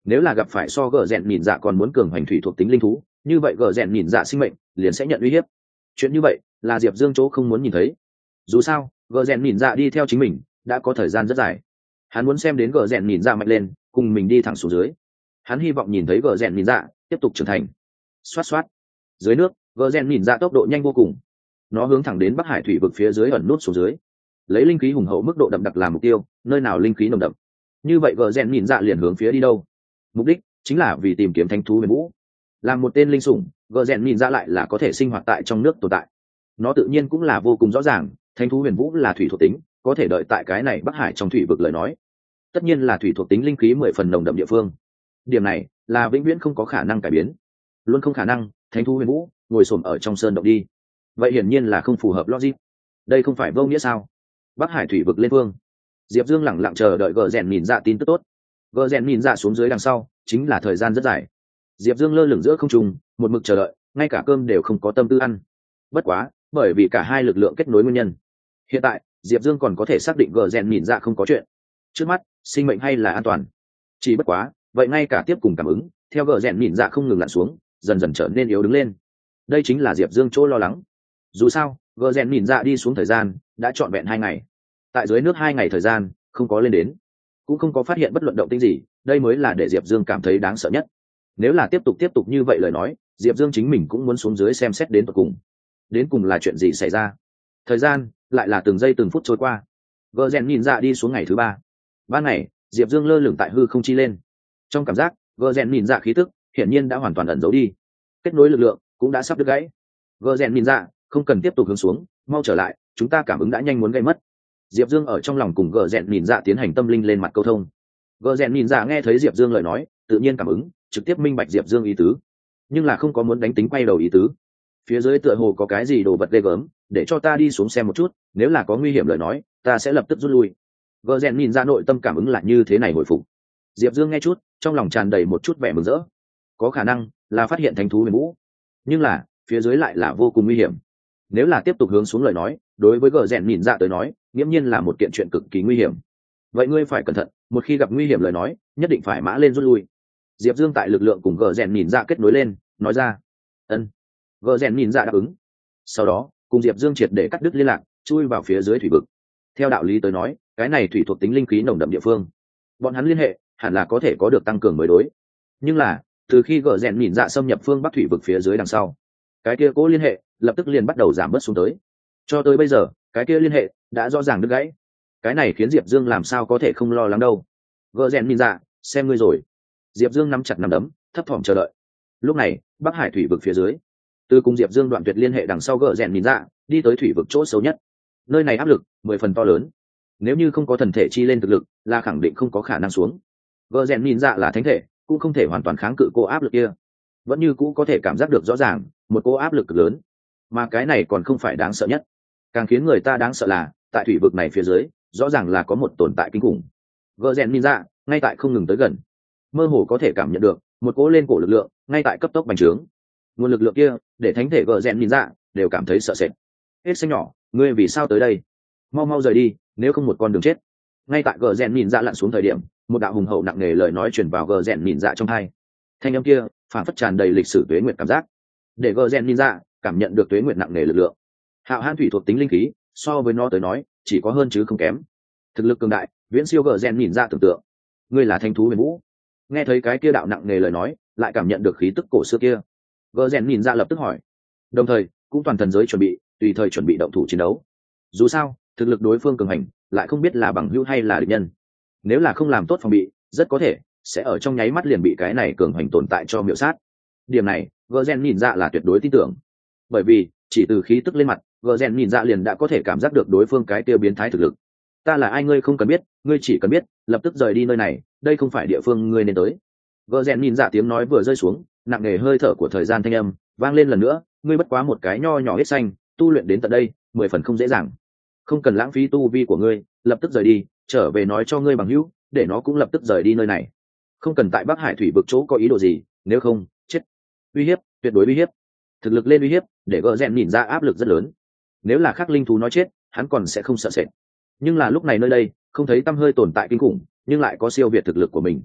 Nếu là gặp phải so gờ rèn nhìn dạ còn muốn cường hành thủy thuộc tính linh thú, như vậy gờ rèn nhìn dạ sinh mệnh liền sẽ nhận uy hiếp. Chuyện như vậy là Diệp Dương chỗ không muốn nhìn thấy. Dù sao gờ rèn nhìn dạ đi theo chính mình đã có thời gian rất dài, hắn muốn xem đến gờ rèn nhìn dạ mạnh lên cùng mình đi thẳng xuống dưới. Hắn hy vọng nhìn thấy gờ rèn nhìn dạ tiếp tục trưởng thành. Xoát xoát, dưới nước gờ rèn nhìn dạ tốc độ nhanh vô cùng, nó hướng thẳng đến Bắc Hải thủy vực phía dưới ẩn nút xuống dưới, lấy linh khí hùng hậu mức độ đậm đặc làm mục tiêu. Nơi nào linh khí nồng đậm, như vậy gờ rèn nhìn dạ liền hướng phía đi đâu. Mục đích chính là vì tìm kiếm thánh thú huyền vũ. Làm một tên linh sủng, gờ rèn nhìn dạ lại là có thể sinh hoạt tại trong nước tồn tại. Nó tự nhiên cũng là vô cùng rõ ràng thánh thú huyền vũ là thủy thuộc tính, có thể đợi tại cái này Bắc Hải trong thủy vực lời nói, tất nhiên là thủy thuộc tính linh khí 10 phần nồng đậm địa phương. Điểm này là vĩnh viễn không có khả năng cải biến, luôn không khả năng thánh thú huyền vũ ngồi xổm ở trong sơn động đi. Vậy hiển nhiên là không phù hợp logic. Đây không phải vô nghĩa sao? Bắc Hải thủy vực lên phương, Diệp Dương lẳng lặng chờ đợi gờ rèn nhìn dạ tin tức tốt. Gờ rèn nhìn dạ xuống dưới đằng sau chính là thời gian rất dài. Diệp Dương lơ lửng giữa không trung, một mực chờ đợi, ngay cả cơm đều không có tâm tư ăn. Bất quá bởi vì cả hai lực lượng kết nối nguyên nhân, hiện tại Diệp Dương còn có thể xác định gờ rèn nhìn dạ không có chuyện. Trước mắt sinh mệnh hay là an toàn. Chỉ bất quá vậy ngay cả tiếp cùng cảm ứng theo gờ rèn nhìn dạ không ngừng lặn xuống, dần dần trở nên yếu đứng lên. Đây chính là Diệp Dương chỗ lo lắng. Dù sao gờ rèn nhìn dạ đi xuống thời gian đã trọn vẹn 2 ngày, tại dưới nước 2 ngày thời gian không có lên đến, cũng không có phát hiện bất luận động tĩnh gì. Đây mới là để Diệp Dương cảm thấy đáng sợ nhất. Nếu là tiếp tục như vậy lời nói, Diệp Dương chính mình cũng muốn xuống dưới xem xét đến tận cùng là chuyện gì xảy ra. Thời gian lại là từng giây từng phút trôi qua. Gờ rèn nhìn dạ đi xuống ngày thứ 3. Ban ngày Diệp Dương lơ lửng tại hư không chi lên. Trong cảm giác gờ rèn nhìn dạ khí tức hiển nhiên đã hoàn toàn ẩn giấu đi, kết nối lực lượng cũng đã sắp đứt gãy. Gờ rèn nhìn dạ không cần tiếp tục hướng xuống, mau trở lại, chúng ta cảm ứng đã nhanh muốn gây mất. Diệp Dương ở trong lòng cùng gờ rèn nhìn dạ tiến hành tâm linh lên mặt câu thông. Gờ rèn nhìn dạ nghe thấy Diệp Dương lời nói tự nhiên cảm ứng, trực tiếp minh bạch Diệp Dương ý tứ, nhưng là không có muốn đánh tính quay đầu ý tứ. Phía dưới tựa hồ có cái gì đồ vật ghê gớm, để cho ta đi xuống xem một chút, nếu là có nguy hiểm lời nói ta sẽ lập tức rút lui. Gờ rèn nhìn ra nội tâm cảm ứng là như thế này hồi phục. Diệp Dương nghe chút trong lòng tràn đầy một chút vẻ mừng rỡ. Có khả năng là phát hiện thánh thú huyền vũ, nhưng là phía dưới lại là vô cùng nguy hiểm. Nếu là tiếp tục hướng xuống lời nói, đối với gờ rèn nhìn ra tới nói nghiễm nhiên là một kiện chuyện cực kỳ nguy hiểm. Vậy ngươi phải cẩn thận, một khi gặp nguy hiểm lời nói nhất định phải mã lên rút lui. Diệp Dương tại lực lượng cùng gờ rèn nhìn ra kết nối lên, nói ra. Ân. Gờ rèn nhìn ra đáp ứng. Sau đó cùng Diệp Dương triệt để cắt đứt liên lạc, chui vào phía dưới thủy vực. Theo đạo lý tới nói, cái này thủy thuộc tính linh khí nồng đậm địa phương, bọn hắn liên hệ hẳn là có thể có được tăng cường mới đối. Nhưng là từ khi gờ rèn nhìn dạ xâm nhập phương Bắc thủy vực phía dưới đằng sau, cái kia cố liên hệ lập tức liền bắt đầu giảm bớt xuống tới. Cho tới bây giờ cái kia liên hệ đã rõ ràng đứt gãy. Cái này khiến Diệp Dương làm sao có thể không lo lắng đâu. Gờ rèn nhìn dạ, xem ngươi rồi. Diệp Dương nắm chặt nắm đấm, thấp thỏm chờ đợi. Lúc này Bắc Hải thủy vực phía dưới, từ cùng Diệp Dương đoạn tuyệt liên hệ đằng sau gờ rèn nhìn dạ đi tới thủy vực chỗ xấu nhất. Nơi này áp lực 10 phần to lớn, nếu như không có thần thể chi lên thực lực là khẳng định không có khả năng xuống. Gờ rèn nhìn dạ là thánh thể, cũng không thể hoàn toàn kháng cự cô áp lực kia, vẫn như cũ có thể cảm giác được rõ ràng một cô áp lực cực lớn. Mà cái này còn không phải đáng sợ nhất, càng khiến người ta đáng sợ là tại thủy vực này phía dưới rõ ràng là có một tồn tại kinh khủng. Gờ rèn nhìn dạ ngay tại không ngừng tới gần, mơ hồ có thể cảm nhận được một cỗ lên cổ lực lượng ngay tại cấp tốc bành trướng. Nguồn lực lượng kia để thánh thể gờ rèn nhìn dạ đều cảm thấy sợ sệt. Hết xanh nhỏ, ngươi vì sao tới đây? Mau mau rời đi, nếu không một con đường chết. Ngay tại gờ rèn nhìn dạ lặn xuống thời điểm, một đạo hùng hậu nặng nề lời nói truyền vào gờ rèn nhìn dạ trong tai. Thanh âm kia phản phất tràn đầy lịch sử tuế nguyệt cảm giác, để gờ rèn nhìn dạ cảm nhận được tuế nguyệt nặng nề lực lượng. Hạo hãn thủy thuộc tính linh khí so với nó tới nói chỉ có hơn chứ không kém. Thực lực cường đại viễn siêu gờ rèn nhìn dạ tưởng tượng. Ngươi là thanh thú huyền vũ. Nghe thấy cái kia đạo nặng nề lời nói, lại cảm nhận được khí tức cổ xưa kia, gờ rèn nhìn dạ lập tức hỏi, đồng thời cũng toàn thần giới chuẩn bị tùy thời chuẩn bị động thủ chiến đấu. Dù sao thực lực đối phương cường hành, lại không biết là bằng hữu hay là địch nhân. Nếu là không làm tốt phòng bị, rất có thể sẽ ở trong nháy mắt liền bị cái này cường hành tồn tại cho miểu sát. Điểm này gờ rèn nhìn dạ là tuyệt đối tin tưởng, bởi vì chỉ từ khí tức lên mặt, gờ rèn nhìn dạ liền đã có thể cảm giác được đối phương cái tiêu biến thái thực lực. Ta là ai ngươi không cần biết, ngươi chỉ cần biết lập tức rời đi nơi này, đây không phải địa phương ngươi nên tới. Gờ rèn nhìn dạ tiếng nói vừa rơi xuống, nặng nề hơi thở của thời gian thanh âm vang lên lần nữa. Ngươi bất quá một cái nho nhỏ hết xanh, tu luyện đến tận đây 10 phần không dễ dàng, không cần lãng phí tu vi của ngươi, lập tức rời đi, trở về nói cho ngươi bằng hữu, để nó cũng lập tức rời đi nơi này. Không cần tại Bắc Hải thủy vực chỗ có ý đồ gì, nếu không chết. Uy hiếp, tuyệt đối uy hiếp, thực lực lên uy hiếp, để gờ rèn nhìn ra áp lực rất lớn. Nếu là khắc linh thú nói chết, hắn còn sẽ không sợ sệt, nhưng là lúc này nơi đây không thấy tăm hơi tồn tại kinh khủng, nhưng lại có siêu việt thực lực của mình.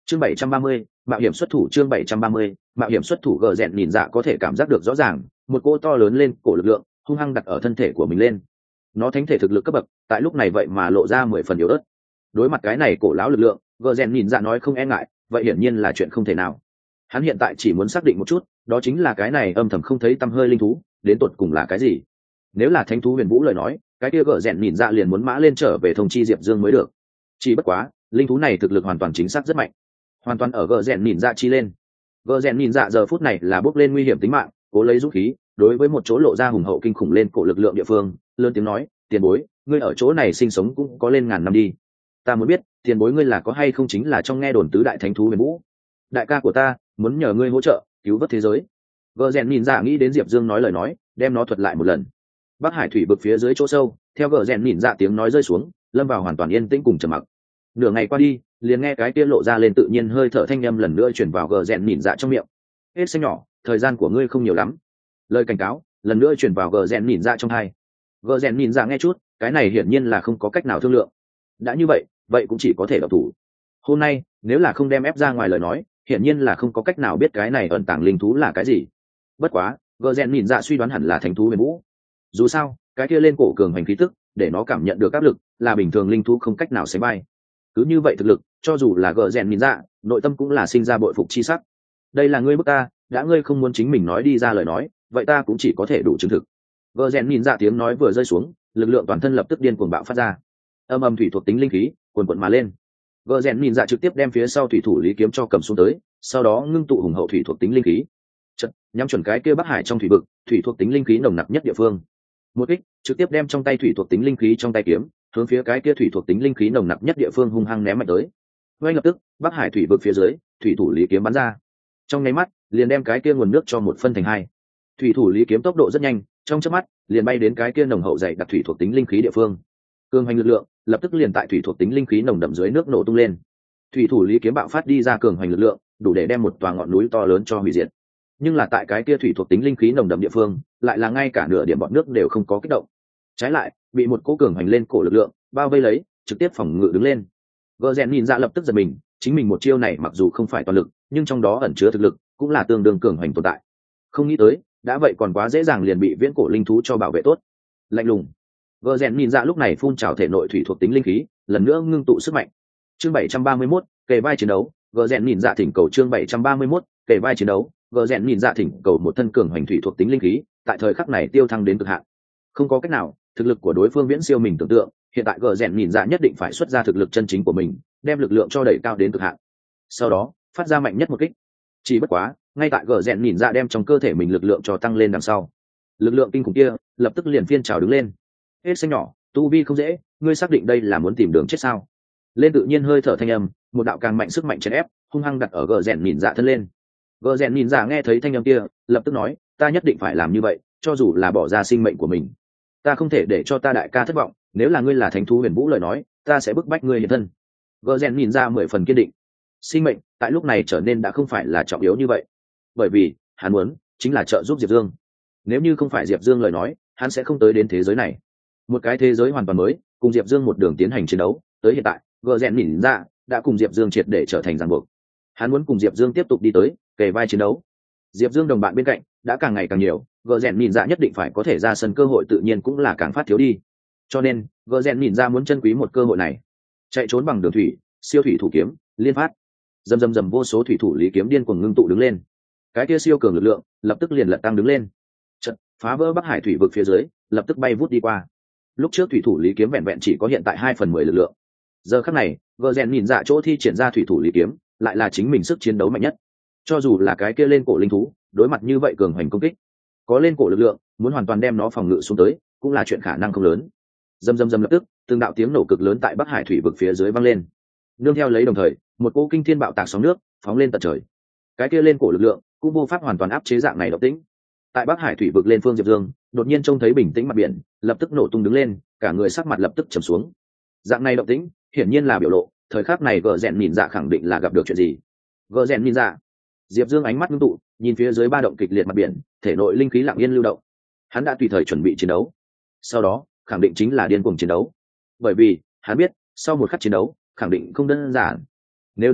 chương 730, mạo hiểm xuất thủ. Chương 730, mạo hiểm xuất thủ. Gờ rèn nhìn dạ có thể cảm giác được rõ ràng một cỗ to lớn lên cổ lực lượng hung hăng đặt ở thân thể của mình lên. Nó thánh thể thực lực cấp bậc tại lúc này vậy mà lộ ra 10 phần yếu ớt. Đối mặt cái này cổ lão lực lượng, gờ rèn nhìn dạ nói không e ngại, vậy hiển nhiên là chuyện không thể nào. Hắn hiện tại chỉ muốn xác định một chút, đó chính là cái này âm thầm không thấy tăm hơi linh thú đến tột cùng là cái gì. Nếu là thánh thú huyền vũ lời nói, cái kia gờ rèn nhìn dạ liền muốn mã lên trở về thông chi Diệp Dương mới được. Chỉ bất quá linh thú này thực lực hoàn toàn chính xác rất mạnh, hoàn toàn ở gờ rèn nhìn dạ chi lên. Gờ rèn nhìn dạ giờ phút này là bước lên nguy hiểm tính mạng, cố lấy dũng khí đối với một chỗ lộ ra hùng hậu kinh khủng lên cổ lực lượng địa phương lớn tiếng nói, tiền bối, ngươi ở chỗ này sinh sống cũng có lên ngàn năm đi, ta muốn biết tiền bối ngươi là có hay không chính là trong nghe đồn tứ đại thánh thú huyền vũ. Đại ca của ta muốn nhờ ngươi hỗ trợ cứu vớt thế giới. Gờ rèn nhìn dạ nghĩ đến Diệp Dương nói lời nói, đem nó thuật lại một lần. Bắc hải thủy vực phía dưới chỗ sâu, theo gờ rèn nhìn dạ tiếng nói rơi xuống, lâm vào hoàn toàn yên tĩnh cùng trầm mặc. Nửa ngày qua đi, liền nghe cái kia lộ ra lên tự nhiên hơi thở thanh âm lần nữa chuyển vào gờ rèn nhìn dạ trong miệng. Hết xanh nhỏ, thời gian của ngươi không nhiều lắm. Lời cảnh cáo lần nữa chuyển vào gờ rèn nhìn dạ trong tai. Gờ rèn nhìn dạ nghe chút, cái này hiển nhiên là không có cách nào thương lượng. Đã như vậy, vậy cũng chỉ có thể độc thủ. Hôm nay nếu là không đem ép ra ngoài lời nói, hiển nhiên là không có cách nào biết cái này ẩn tàng linh thú là cái gì. Bất quá gờ rèn nhìn dạ suy đoán hẳn là thánh thú huyền vũ. Dù sao cái kia lên cổ cường hành khí tức để nó cảm nhận được áp lực là bình thường linh thú không cách nào sánh vai. Cứ như vậy thực lực, cho dù là gờ rèn nhìn dạ nội tâm cũng là sinh ra bội phục chi sắc. Đây là ngươi bức ta, đã ngươi không muốn chính mình nói đi ra lời nói, vậy ta cũng chỉ có thể đủ chứng thực. Gờ rèn nhìn dạ tiếng nói vừa rơi xuống, lực lượng toàn thân lập tức điên cuồng bạo phát ra. Âm âm thủy thuộc tính linh khí cuồn cuộn mà lên. Gờ rèn nhìn dạ trực tiếp đem phía sau thủy thủ lý kiếm cho cầm xuống tới, sau đó ngưng tụ hùng hậu thủy thuộc tính linh khí, nhắm chuẩn cái kia Bắc Hải trong thủy vực, thủy thuộc tính linh khí nồng nặc nhất địa phương. Một kích trực tiếp đem trong tay thủy thuộc tính linh khí trong tay kiếm hướng phía cái kia thủy thuộc tính linh khí nồng nặc nhất địa phương hung hăng ném mạnh tới. Ngay lập tức Bắc Hải thủy vực phía dưới, thủy thủ lý kiếm bắn ra, trong nháy mắt liền đem cái kia nguồn nước cho một phân thành hai. Thủy thủ lý kiếm tốc độ rất nhanh, trong chớp mắt liền bay đến cái kia nồng hậu dày đặc thủy thuộc tính linh khí địa phương. Cường hành lực lượng lập tức liền tại thủy thuộc tính linh khí nồng đậm dưới nước nổ tung lên. Thủy thủ lý kiếm bạo phát đi ra cường hành lực lượng, đủ để đem một tòa ngọn núi to lớn cho hủy diệt. Nhưng là tại cái kia thủy thuộc tính linh khí nồng đậm địa phương, lại là ngay cả nửa điểm bọt nước đều không có kích động. Trái lại, bị một cỗ cường hành lên cổ lực lượng bao vây lấy, trực tiếp phòng ngự đứng lên. Gờ rèn nhìn ra lập tức giật mình, chính mình một chiêu này mặc dù không phải toàn lực, nhưng trong đó ẩn chứa thực lực cũng là tương đương cường hành tồn tại. Không nghĩ tới, đã vậy còn quá dễ dàng liền bị viễn cổ linh thú cho bảo vệ tốt. Lạnh lùng, gờ rèn nhìn ra lúc này phun trào thể nội thủy thuộc tính linh khí, lần nữa ngưng tụ sức mạnh. Chương 731, kề vai chiến đấu. Gờ rèn nhìn ra thỉnh cầu. Chương 731, kề vai chiến đấu. Gờ rèn nhìn ra thỉnh cầu một thân cường hành thủy thuộc tính linh khí, tại thời khắc này tiêu thăng đến cực hạn. Không có cách nào, thực lực của đối phương viễn siêu mình tưởng tượng, hiện tại gờ rèn nhìn ra nhất định phải xuất ra thực lực chân chính của mình, đem lực lượng cho đẩy cao đến cực hạn, sau đó phát ra mạnh nhất một kích. Chỉ bất quá ngay tại gờ rèn nhìn ra đem trong cơ thể mình lực lượng cho tăng lên đằng sau, lực lượng kinh khủng kia lập tức liền phiên trào đứng lên. Hết xanh nhỏ, tu vi không dễ, ngươi xác định đây là muốn tìm đường chết sao? Lên tự nhiên hơi thở thanh âm, một đạo càng mạnh sức mạnh chèn ép hung hăng đặt ở gờ rèn nhìn dạ thân lên. Gờ rèn nhìn dạ nghe thấy thanh âm kia, lập tức nói, ta nhất định phải làm như vậy, cho dù là bỏ ra sinh mệnh của mình. Ta không thể để cho ta đại ca thất vọng, nếu là ngươi là thánh thú huyền vũ lời nói, ta sẽ bức bách ngươi hiện thân. Gờ rèn nhìn ra 10 phần kiên định. Sinh mệnh tại lúc này trở nên đã không phải là trọng yếu như vậy, bởi vì hắn muốn chính là trợ giúp Diệp Dương. Nếu như không phải Diệp Dương lời nói, hắn sẽ không tới đến thế giới này, một cái thế giới hoàn toàn mới, cùng Diệp Dương một đường tiến hành chiến đấu. Tới hiện tại gờ rèn nhìn ra đã cùng Diệp Dương triệt để trở thành ràng buộc. Hắn muốn cùng Diệp Dương tiếp tục đi tới, kề vai chiến đấu. Diệp Dương đồng bạn bên cạnh đã càng ngày càng nhiều, gờ rèn nhìn ra nhất định phải có thể ra sân cơ hội tự nhiên cũng là càng phát thiếu đi. Cho nên gờ rèn nhìn ra muốn chân quý một cơ hội này. Chạy trốn bằng đường thủy, siêu thủy thủ kiếm liên phát, dầm dầm dầm vô số thủy thủ lý kiếm điên cuồng ngưng tụ đứng lên. Cái kia siêu cường lực lượng lập tức liền lật tăng đứng lên, trận phá vỡ Bắc Hải thủy vực phía dưới, lập tức bay vút đi qua. Lúc trước thủy thủ lý kiếm vẹn vẹn chỉ có hiện tại 2/10 lực lượng, giờ khắc này gờ rèn nhìn dạ chỗ thi triển ra thủy thủ lý kiếm lại là chính mình sức chiến đấu mạnh nhất. Cho dù là cái kia lên cổ linh thú đối mặt như vậy cường hành công kích, có lên cổ lực lượng muốn hoàn toàn đem nó phòng ngự xuống tới cũng là chuyện khả năng không lớn. Dầm dầm dầm lập tức từng đạo tiếng nổ cực lớn tại Bắc Hải thủy vực phía dưới vang lên, nương theo lấy đồng thời một cỗ kinh thiên bạo tạc sóng nước phóng lên tận trời. Cái kia lên cổ lực lượng cũng vô pháp hoàn toàn áp chế dạng này động tĩnh. Tại Bắc Hải thủy vực lên phương Diệp Dương đột nhiên trông thấy bình tĩnh mặt biển lập tức nổ tung đứng lên, cả người sắc mặt lập tức trầm xuống. Dạng này động tĩnh hiển nhiên là biểu lộ thời khắc này gờ rèn nhìn dạ khẳng định là gặp được chuyện gì. Gờ rèn nhìn dạ, Diệp Dương ánh mắt ngưng tụ, nhìn phía dưới ba động kịch liệt mặt biển, thể nội linh khí lặng yên lưu động. Hắn đã tùy thời chuẩn bị chiến đấu, sau đó khẳng định chính là điên cuồng chiến đấu, bởi vì hắn biết sau một khắc chiến đấu khẳng định không đơn giản. Nếu đánh nhau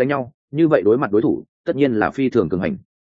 như vậy đối mặt đối thủ tất nhiên là phi thường cường hành.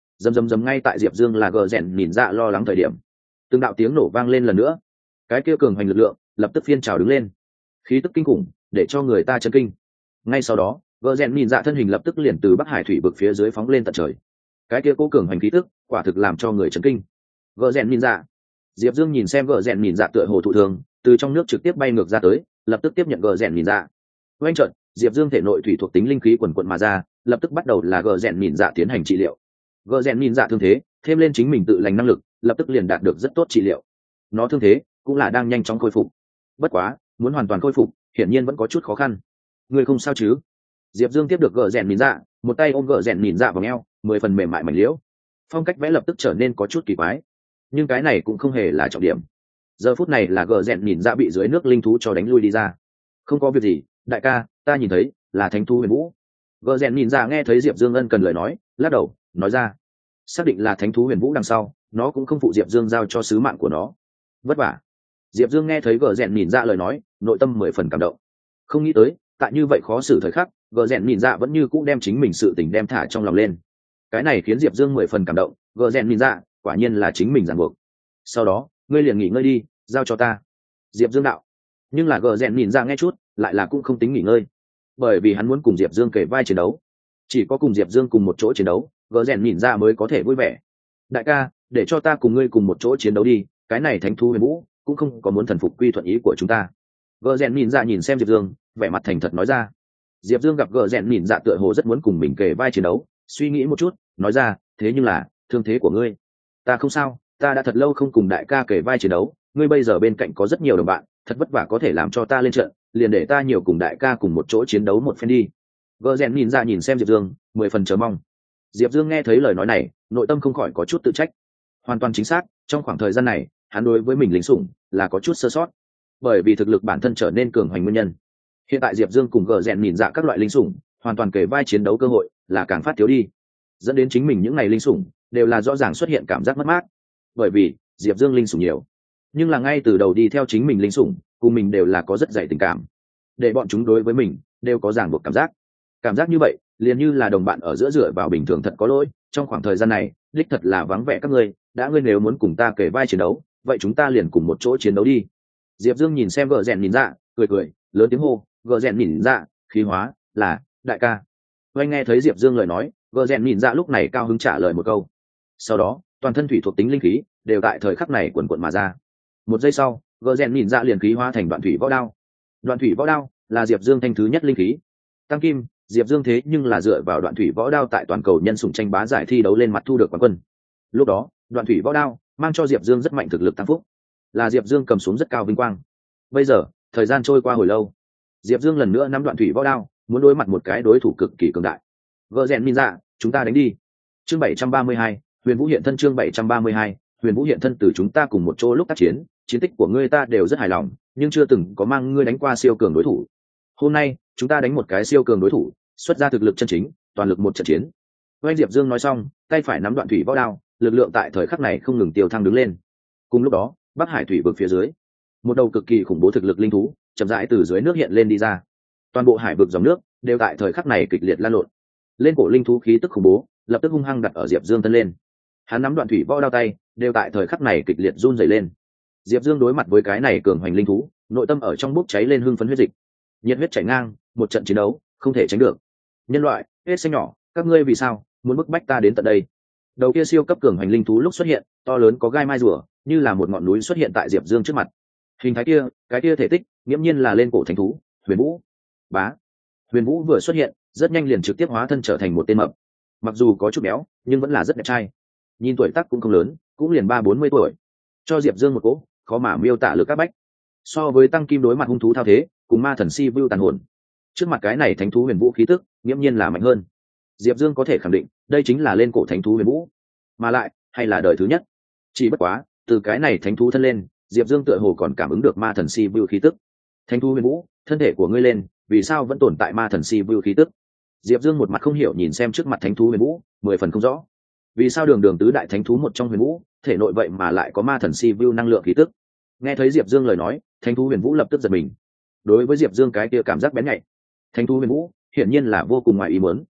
Dầm ngay tại Diệp Dương là gờ rèn nhìn dạ lo lắng thời điểm, từng đạo tiếng nổ vang lên lần nữa. Cái kia cường hành lực lượng lập tức phiên trào đứng lên, khí tức kinh khủng để cho người ta chấn kinh. Ngay sau đó gờ rèn nhìn dạ thân hình lập tức liền từ Bắc Hải thủy vực phía dưới phóng lên tận trời. Cái kia cố cường hành khí tức quả thực làm cho người chấn kinh. Gờ rèn nhìn dạ. Diệp Dương nhìn xem gờ rèn nhìn dạ tựa hồ thụ thường, từ trong nước trực tiếp bay ngược ra tới, lập tức tiếp nhận gờ rèn nhìn dạ. Oanh trận, Diệp Dương thể nội thủy thuộc tính linh khí quần quận mà ra, lập tức bắt đầu là gờ rèn nhìn dạ tiến hành trị liệu. Gờ rèn nhìn dạ thương thế thêm lên chính mình tự lành năng lực, lập tức liền đạt được rất tốt trị liệu. Nó thương thế cũng là đang nhanh chóng khôi phục. Bất quá muốn hoàn toàn khôi phục hiển nhiên vẫn có chút khó khăn. Người không sao chứ? Diệp Dương tiếp được gờ rèn nhìn dạ, một tay ôm gờ rèn nhìn dạ vào eo, 10 phần mềm mại mảnh liễu. Phong cách vẽ lập tức trở nên có chút kỳ quái, nhưng cái này cũng không hề là trọng điểm. Giờ phút này là gờ rèn nhìn dạ bị dưới nước linh thú cho đánh lui đi ra. Không có việc gì, đại ca, ta nhìn thấy là thánh thú huyền vũ. Gờ rèn nhìn dạ nghe thấy Diệp Dương ân cần lời nói, lắc đầu nói ra, xác định là thánh thú huyền vũ đằng sau, nó cũng không phụ Diệp Dương giao cho sứ mạng của nó. Vất vả. Diệp Dương nghe thấy gờ rèn nhìn dạ lời nói, nội tâm 10 phần cảm động. Không nghĩ tới tại như vậy khó xử thời khắc, gờ rèn nhìn dạ vẫn như cũ đem chính mình sự tình đem thả trong lòng lên. Cái này khiến Diệp Dương 10 phần cảm động. Gờ rèn nhìn dạ quả nhiên là chính mình ràng buộc. Sau đó ngươi liền nghỉ ngơi đi, giao cho ta. Diệp Dương đạo. Nhưng là gờ rèn nhìn dạ nghe chút lại là cũng không tính nghỉ ngơi, bởi vì hắn muốn cùng Diệp Dương kể vai chiến đấu. Chỉ có cùng Diệp Dương cùng một chỗ chiến đấu, gờ rèn nhìn dạ mới có thể vui vẻ. Đại ca, để cho ta cùng ngươi cùng một chỗ chiến đấu đi, cái này thánh thú huyền vũ cũng không có muốn thần phục quy thuận ý của chúng ta. Gờ rèn nhìn dạ nhìn xem Diệp Dương, vẻ mặt thành thật nói ra. Diệp Dương gặp gờ rèn nhìn dạ tựa hồ rất muốn cùng mình kể vai chiến đấu, suy nghĩ một chút nói ra, thế nhưng là thương thế của ngươi. Ta không sao, ta đã thật lâu không cùng đại ca kể vai chiến đấu, ngươi bây giờ bên cạnh có rất nhiều đồng bạn, thật vất vả có thể làm cho ta lên trận, liền để ta nhiều cùng đại ca cùng một chỗ chiến đấu một phen đi. Gờ rèn nhìn ra nhìn xem Diệp Dương, 10 phần chờ mong. Diệp Dương nghe thấy lời nói này, nội tâm không khỏi có chút tự trách. Hoàn toàn chính xác, trong khoảng thời gian này hắn đối với mình lính sủng là có chút sơ sót, bởi vì thực lực bản thân trở nên cường hoành nguyên nhân. Hiện tại Diệp Dương cùng gờ rèn nhìn dạ các loại linh sủng hoàn toàn kể vai chiến đấu cơ hội là càng phát thiếu đi, dẫn đến chính mình những ngày linh sủng đều là rõ ràng xuất hiện cảm giác mất mát. Bởi vì Diệp Dương linh sủng nhiều, nhưng là ngay từ đầu đi theo chính mình linh sủng cùng mình đều là có rất dày tình cảm, để bọn chúng đối với mình đều có ràng buộc cảm giác như vậy liền như là đồng bạn ở giữa dựa vào bình thường. Thật có lỗi, trong khoảng thời gian này đích thật là vắng vẻ các ngươi, ngươi nếu muốn cùng ta kể vai chiến đấu, vậy chúng ta liền cùng một chỗ chiến đấu đi. Diệp Dương nhìn xem gờ rèn nhìn dạ, cười lớn tiếng hô, gờ rèn nhìn dạ, khí hóa là đại ca. Oanh nghe thấy Diệp Dương lời nói, gờ rèn nhìn dạ lúc này cao hứng trả lời một câu. Sau đó toàn thân thủy thuộc tính linh khí đều tại thời khắc này quần quận mà ra. Một giây sau, gờ rèn nhìn dạ liền khí hóa thành đoạn thủy võ đao. Đoạn thủy võ đao là Diệp Dương thanh thứ nhất linh khí tăng kim. Diệp Dương thế nhưng là dựa vào đoạn thủy võ đao tại toàn cầu nhân sủng tranh bá giải thi đấu lên mặt thu được quán quân. Lúc đó đoạn thủy võ đao mang cho Diệp Dương rất mạnh thực lực tăng phúc, là Diệp Dương cầm xuống rất cao vinh quang. Bây giờ thời gian trôi qua hồi lâu, Diệp Dương lần nữa nắm đoạn thủy võ đao, muốn đối mặt một cái đối thủ cực kỳ cường đại. Gờ rèn nhìn dạ, chúng ta đánh đi. Chương 732, Huyền Vũ hiện thân. Chương 732, Huyền Vũ hiện thân. Từ chúng ta cùng một chỗ lúc tác chiến, chiến tích của ngươi ta đều rất hài lòng, nhưng chưa từng có mang ngươi đánh qua siêu cường đối thủ. Hôm nay chúng ta đánh một cái siêu cường đối thủ, xuất ra thực lực chân chính, toàn lực một trận chiến. Oanh Diệp Dương nói xong, tay phải nắm đoạn thủy võ đao, lực lượng tại thời khắc này không ngừng tiêu thăng đứng lên. Cùng lúc đó, Bắc Hải thủy vực phía dưới, một đầu cực kỳ khủng bố thực lực linh thú chậm rãi từ dưới nước hiện lên đi ra. Toàn bộ hải vực dòng nước đều tại thời khắc này kịch liệt lan lộn. Lên cổ linh thú khí tức khủng bố lập tức hung hăng đặt ở Diệp Dương thân lên. Hắn nắm đoạn thủy võ đao tay đều tại thời khắc này kịch liệt run rẩy lên. Diệp Dương đối mặt với cái này cường hoành linh thú, nội tâm ở trong bốc cháy lên hưng phấn huyết dịch, nhiệt huyết chảy ngang. Một trận chiến đấu không thể tránh được. Nhân loại hết xanh nhỏ, các ngươi vì sao muốn bức bách ta đến tận đây? Đầu kia siêu cấp cường hoành linh thú lúc xuất hiện, to lớn có gai mai rùa, như là một ngọn núi xuất hiện tại Diệp Dương trước mặt. Hình thái kia, cái kia thể tích, nghiễm nhiên là lên cổ thánh thú Huyền Vũ. Bá. Huyền Vũ vừa xuất hiện, rất nhanh liền trực tiếp hóa thân trở thành một tên mập. Mặc dù có chút béo, nhưng vẫn là rất đẹp trai. Nhìn tuổi tác cũng không lớn, cũng liền 30-40 tuổi. Cho Diệp Dương một cỗ, khó mà miêu tả lực các bách. So với tăng kim đối mặt hung thú thao thế, cùng ma thần si vưu tàn hồn, trước mặt cái này thánh thú Huyền Vũ khí tức, nghiễm nhiên là mạnh hơn. Diệp Dương có thể khẳng định, đây chính là lên cổ thánh thú Huyền Vũ, mà lại hay là đời thứ nhất. Chỉ bất quá, từ cái này thánh thú thân lên, Diệp Dương tựa hồ còn cảm ứng được ma thần si vưu khí tức. Thánh thú Huyền Vũ, thân thể của ngươi lên, vì sao vẫn tồn tại ma thần si vưu khí tức? Diệp Dương một mặt không hiểu nhìn xem trước mặt thánh thú Huyền Vũ, 10 phần không rõ. Vì sao đường đường tứ đại thánh thú một trong Huyền Vũ, thể nội vậy mà lại có ma thần si vưu năng lượng khí tức? Nghe thấy Diệp Dương lời nói, thánh thú Huyền Vũ lập tức giật mình. Đối với Diệp Dương cái kia cảm giác bén nhạy, thánh thú Huyền Vũ hiển nhiên là vô cùng ngoài ý muốn.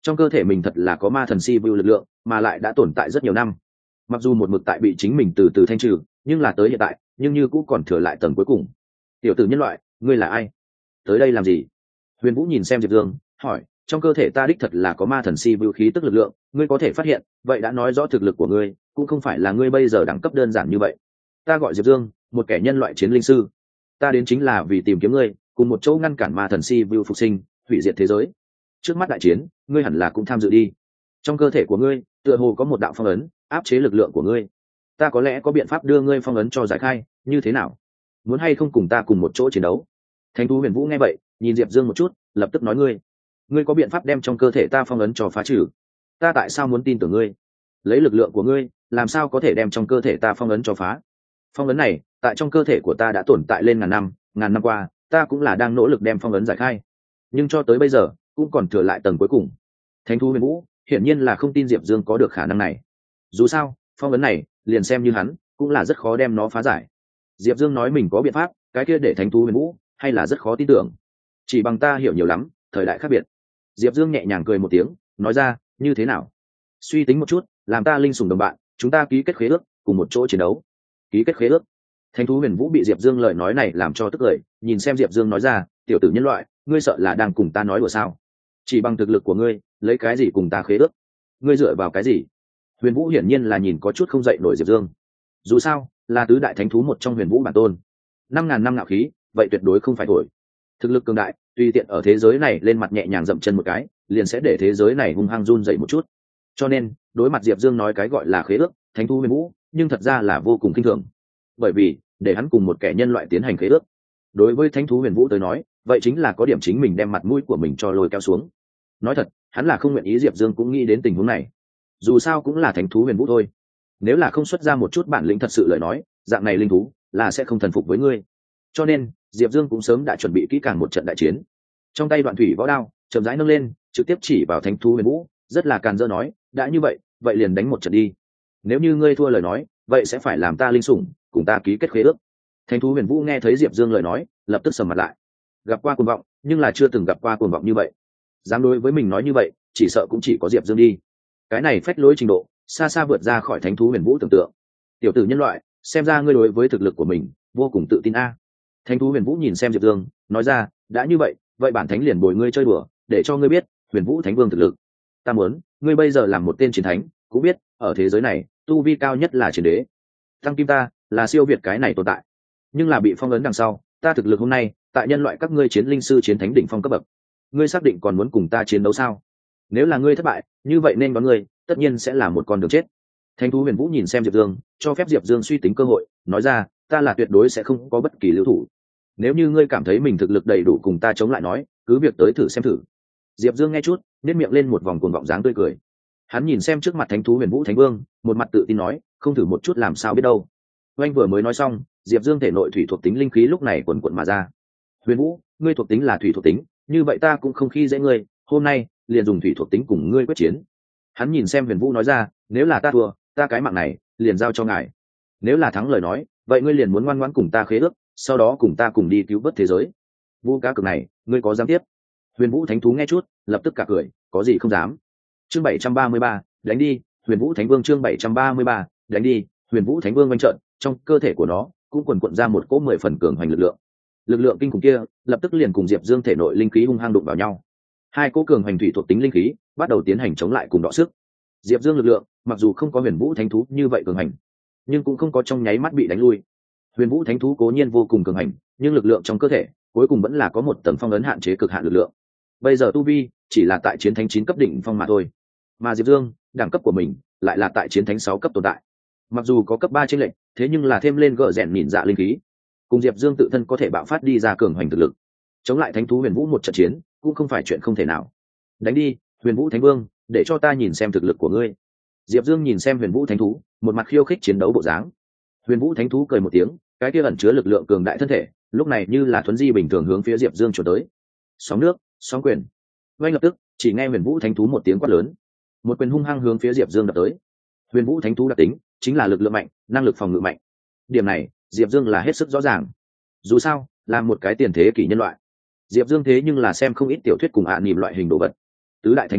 trong cơ thể mình thật là có ma thần si vu lực lượng mà lại đã tồn tại rất nhiều năm. Mặc dù một mực tại bị chính mình từ từ thanh trừ, nhưng là tới hiện tại nhưng như cũng còn thừa lại tầng cuối cùng. Tiểu tử nhân loại, ngươi là ai, tới đây làm gì? Huyền Vũ nhìn xem Diệp Dương hỏi. Trong cơ thể ta đích thật là có ma thần si vũ khí tức lực lượng, ngươi có thể phát hiện, vậy đã nói rõ thực lực của ngươi cũng không phải là ngươi bây giờ đẳng cấp đơn giản như vậy. Ta gọi Diệp Dương, một kẻ nhân loại chiến linh sư. Ta đến chính là vì tìm kiếm ngươi, cùng một chỗ ngăn cản ma thần si vu phục sinh, hủy diệt thế giới. Trước mắt đại chiến, ngươi hẳn là cũng tham dự đi. Trong cơ thể của ngươi tựa hồ có một đạo phong ấn áp chế lực lượng của ngươi, ta có lẽ có biện pháp đưa ngươi phong ấn cho giải khai, như thế nào? Muốn hay không cùng ta cùng một chỗ chiến đấu? Thánh thú Huyền Vũ nghe vậy nhìn Diệp Dương một chút, lập tức nói, ngươi có biện pháp đem trong cơ thể ta phong ấn cho phá trừ? Ta tại sao muốn tin tưởng ngươi? Lấy lực lượng của ngươi làm sao có thể đem trong cơ thể ta phong ấn cho phá? Phong ấn này tại trong cơ thể của ta đã tồn tại lên ngàn năm qua, ta cũng là đang nỗ lực đem phong ấn giải khai, nhưng cho tới bây giờ cũng còn thừa lại tầng cuối cùng. Thánh thú Huyền Vũ hiển nhiên là không tin Diệp Dương có được khả năng này. Dù sao phong ấn này liền xem như hắn cũng là rất khó đem nó phá giải. Diệp Dương nói mình có biện pháp, cái kia để Thánh thú Huyền Vũ hay là rất khó tin tưởng. Chỉ bằng ta hiểu nhiều lắm, thời đại khác biệt. Diệp Dương nhẹ nhàng cười một tiếng, nói ra, như thế nào? Suy tính một chút, làm ta linh sủng đồng bạn, chúng ta ký kết khế ước, cùng một chỗ chiến đấu. Ký kết khế ước? Thánh thú Huyền Vũ bị Diệp Dương lời nói này làm cho tức cười, nhìn xem Diệp Dương nói ra, tiểu tử nhân loại, ngươi sợ là đang cùng ta nói đùa sao? Chỉ bằng thực lực của ngươi, lấy cái gì cùng ta khế ước? Ngươi dựa vào cái gì? Huyền Vũ hiển nhiên là nhìn có chút không dậy nổi Diệp Dương. Dù sao, là tứ đại thánh thú một trong Huyền Vũ bản tôn, 5.000 năm ngạo khí, vậy tuyệt đối không phải thổi. Thực lực cường đại, tùy tiện ở thế giới này lên mặt nhẹ nhàng dậm chân một cái, liền sẽ để thế giới này hung hăng run dậy một chút. Cho nên, đối mặt Diệp Dương nói cái gọi là khế ước, thánh thú Huyền Vũ, nhưng thật ra là vô cùng kinh thường. Bởi vì, để hắn cùng một kẻ nhân loại tiến hành khế ước, đối với thánh thú Huyền Vũ tới nói, vậy chính là có điểm chính mình đem mặt mũi của mình cho lôi kéo xuống. Nói thật, hắn là không nguyện ý Diệp Dương cũng nghĩ đến tình huống này. Dù sao cũng là thánh thú Huyền Vũ thôi. Nếu là không xuất ra một chút bản lĩnh thật sự lời nói, dạng này linh thú là sẽ không thần phục với ngươi. Cho nên Diệp Dương cũng sớm đã chuẩn bị kỹ càng một trận đại chiến. Trong tay Đoạn Thủy Võ Đao chậm rãi nâng lên, trực tiếp chỉ vào thánh thú Huyền Vũ, rất là càn dỡ nói, đã như vậy, vậy liền đánh một trận đi. Nếu như ngươi thua lời nói, vậy sẽ phải làm ta linh sủng, cùng ta ký kết khế ước. Thánh thú Huyền Vũ nghe thấy Diệp Dương lời nói, lập tức sầm mặt lại. Gặp qua cuồng vọng, nhưng là chưa từng gặp qua cuồng vọng như vậy. Dám đối với mình nói như vậy, chỉ sợ cũng chỉ có Diệp Dương đi. Cái này phách lối trình độ, xa xa vượt ra khỏi thánh thú Huyền Vũ tưởng tượng. Tiểu tử nhân loại, xem ra ngươi đối với thực lực của mình vô cùng tự tin a. Thánh thú Huyền Vũ nhìn xem Diệp Dương, nói ra, đã như vậy, vậy bản thánh liền bồi ngươi chơi đùa, để cho ngươi biết Huyền Vũ Thánh Vương thực lực. Ta muốn, ngươi bây giờ làm một tên chiến thánh, cũng biết, ở thế giới này, tu vi cao nhất là chiến đế. Tăng kim ta là siêu việt cái này tồn tại, nhưng là bị phong ấn đằng sau, ta thực lực hôm nay, tại nhân loại các ngươi chiến linh sư chiến thánh đỉnh phong cấp bậc. Ngươi xác định còn muốn cùng ta chiến đấu sao? Nếu là ngươi thất bại, như vậy nên có ngươi, tất nhiên sẽ là một con đường chết. Thánh thú Huyền Vũ nhìn xem Diệp Dương, cho phép Diệp Dương suy tính cơ hội, nói ra, ta là tuyệt đối sẽ không có bất kỳ lưu thủ. Nếu như ngươi cảm thấy mình thực lực đầy đủ cùng ta chống lại nói, cứ việc tới thử xem thử. Diệp Dương nghe chút, nét miệng lên một vòng cuồng vọng dáng tươi cười. Hắn nhìn xem trước mặt Thánh thú Huyền Vũ Thánh Vương, một mặt tự tin nói, không thử một chút làm sao biết đâu. Oanh vừa mới nói xong, Diệp Dương thể nội thủy thuộc tính linh khí lúc này quần quật mà ra. Huyền Vũ, ngươi thuộc tính là thủy thuộc tính, như vậy ta cũng không khi dễ ngươi, hôm nay liền dùng thủy thuộc tính cùng ngươi quyết chiến. Hắn nhìn xem Huyền Vũ nói ra, nếu là ta thua, ta cái mạng này liền giao cho ngài. Nếu là thắng lời nói, vậy ngươi liền muốn ngoan ngoãn cùng ta khế ước, sau đó cùng ta cùng đi cứu vớt thế giới. Vũ cá cực này, ngươi có dám tiếp? Huyền Vũ Thánh thú nghe chút, lập tức cả cười, có gì không dám. Chương 733, đánh đi. Huyền Vũ Thánh Vương chương 733, đánh đi. Huyền Vũ Thánh Vương vung trận, trong cơ thể của nó cũng quần quật ra một cỗ 10 phần cường hoành lực lượng. Lực lượng kinh khủng kia lập tức liền cùng Diệp Dương thể nội linh khí hung hăng đụng vào nhau. Hai cỗ cường hoành thủy thuộc tính linh khí bắt đầu tiến hành chống lại cùng đọ sức. Diệp Dương lực lượng mặc dù không có Huyền Vũ Thánh thú như vậy cường hành, nhưng cũng không có trong nháy mắt bị đánh lui. Huyền Vũ Thánh thú cố nhiên vô cùng cường hành, nhưng lực lượng trong cơ thể cuối cùng vẫn là có một tầng phong ấn hạn chế cực hạn lực lượng. Bây giờ tu vi chỉ là tại chiến thánh 9 cấp đỉnh phong mà thôi, mà Diệp Dương đẳng cấp của mình lại là tại chiến thánh 6 cấp tồn tại. Mặc dù có cấp 3 chênh lệch, thế nhưng là thêm lên gở rèn nhìn dạ linh khí, cùng Diệp Dương tự thân có thể bạo phát đi ra cường hoành thực lực, chống lại Thánh thú Huyền Vũ một trận chiến cũng không phải chuyện không thể nào. Đánh đi, Huyền Vũ Thánh Vương, để cho ta nhìn xem thực lực của ngươi. Diệp Dương nhìn xem Huyền Vũ Thánh thú, một mặt khiêu khích chiến đấu bộ dáng. Huyền Vũ Thánh thú cười một tiếng, cái kia ẩn chứa lực lượng cường đại thân thể, lúc này như là thuấn di bình thường hướng phía Diệp Dương trổ tới. Sóng nước, sóng quyền. Ngay lập tức, chỉ nghe Huyền Vũ Thánh thú một tiếng quát lớn, một quyền hung hăng hướng phía Diệp Dương đập tới. Huyền Vũ Thánh thú đặc tính chính là lực lượng mạnh, năng lực phòng ngự mạnh. Điểm này, Diệp Dương là hết sức rõ ràng. Dù sao, là một cái tiền thế kỷ nhân loại, Diệp Dương thế nhưng là xem không ít tiểu thuyết cùng ạ niệm loại hình đồ vật. Tứ đại thánh thú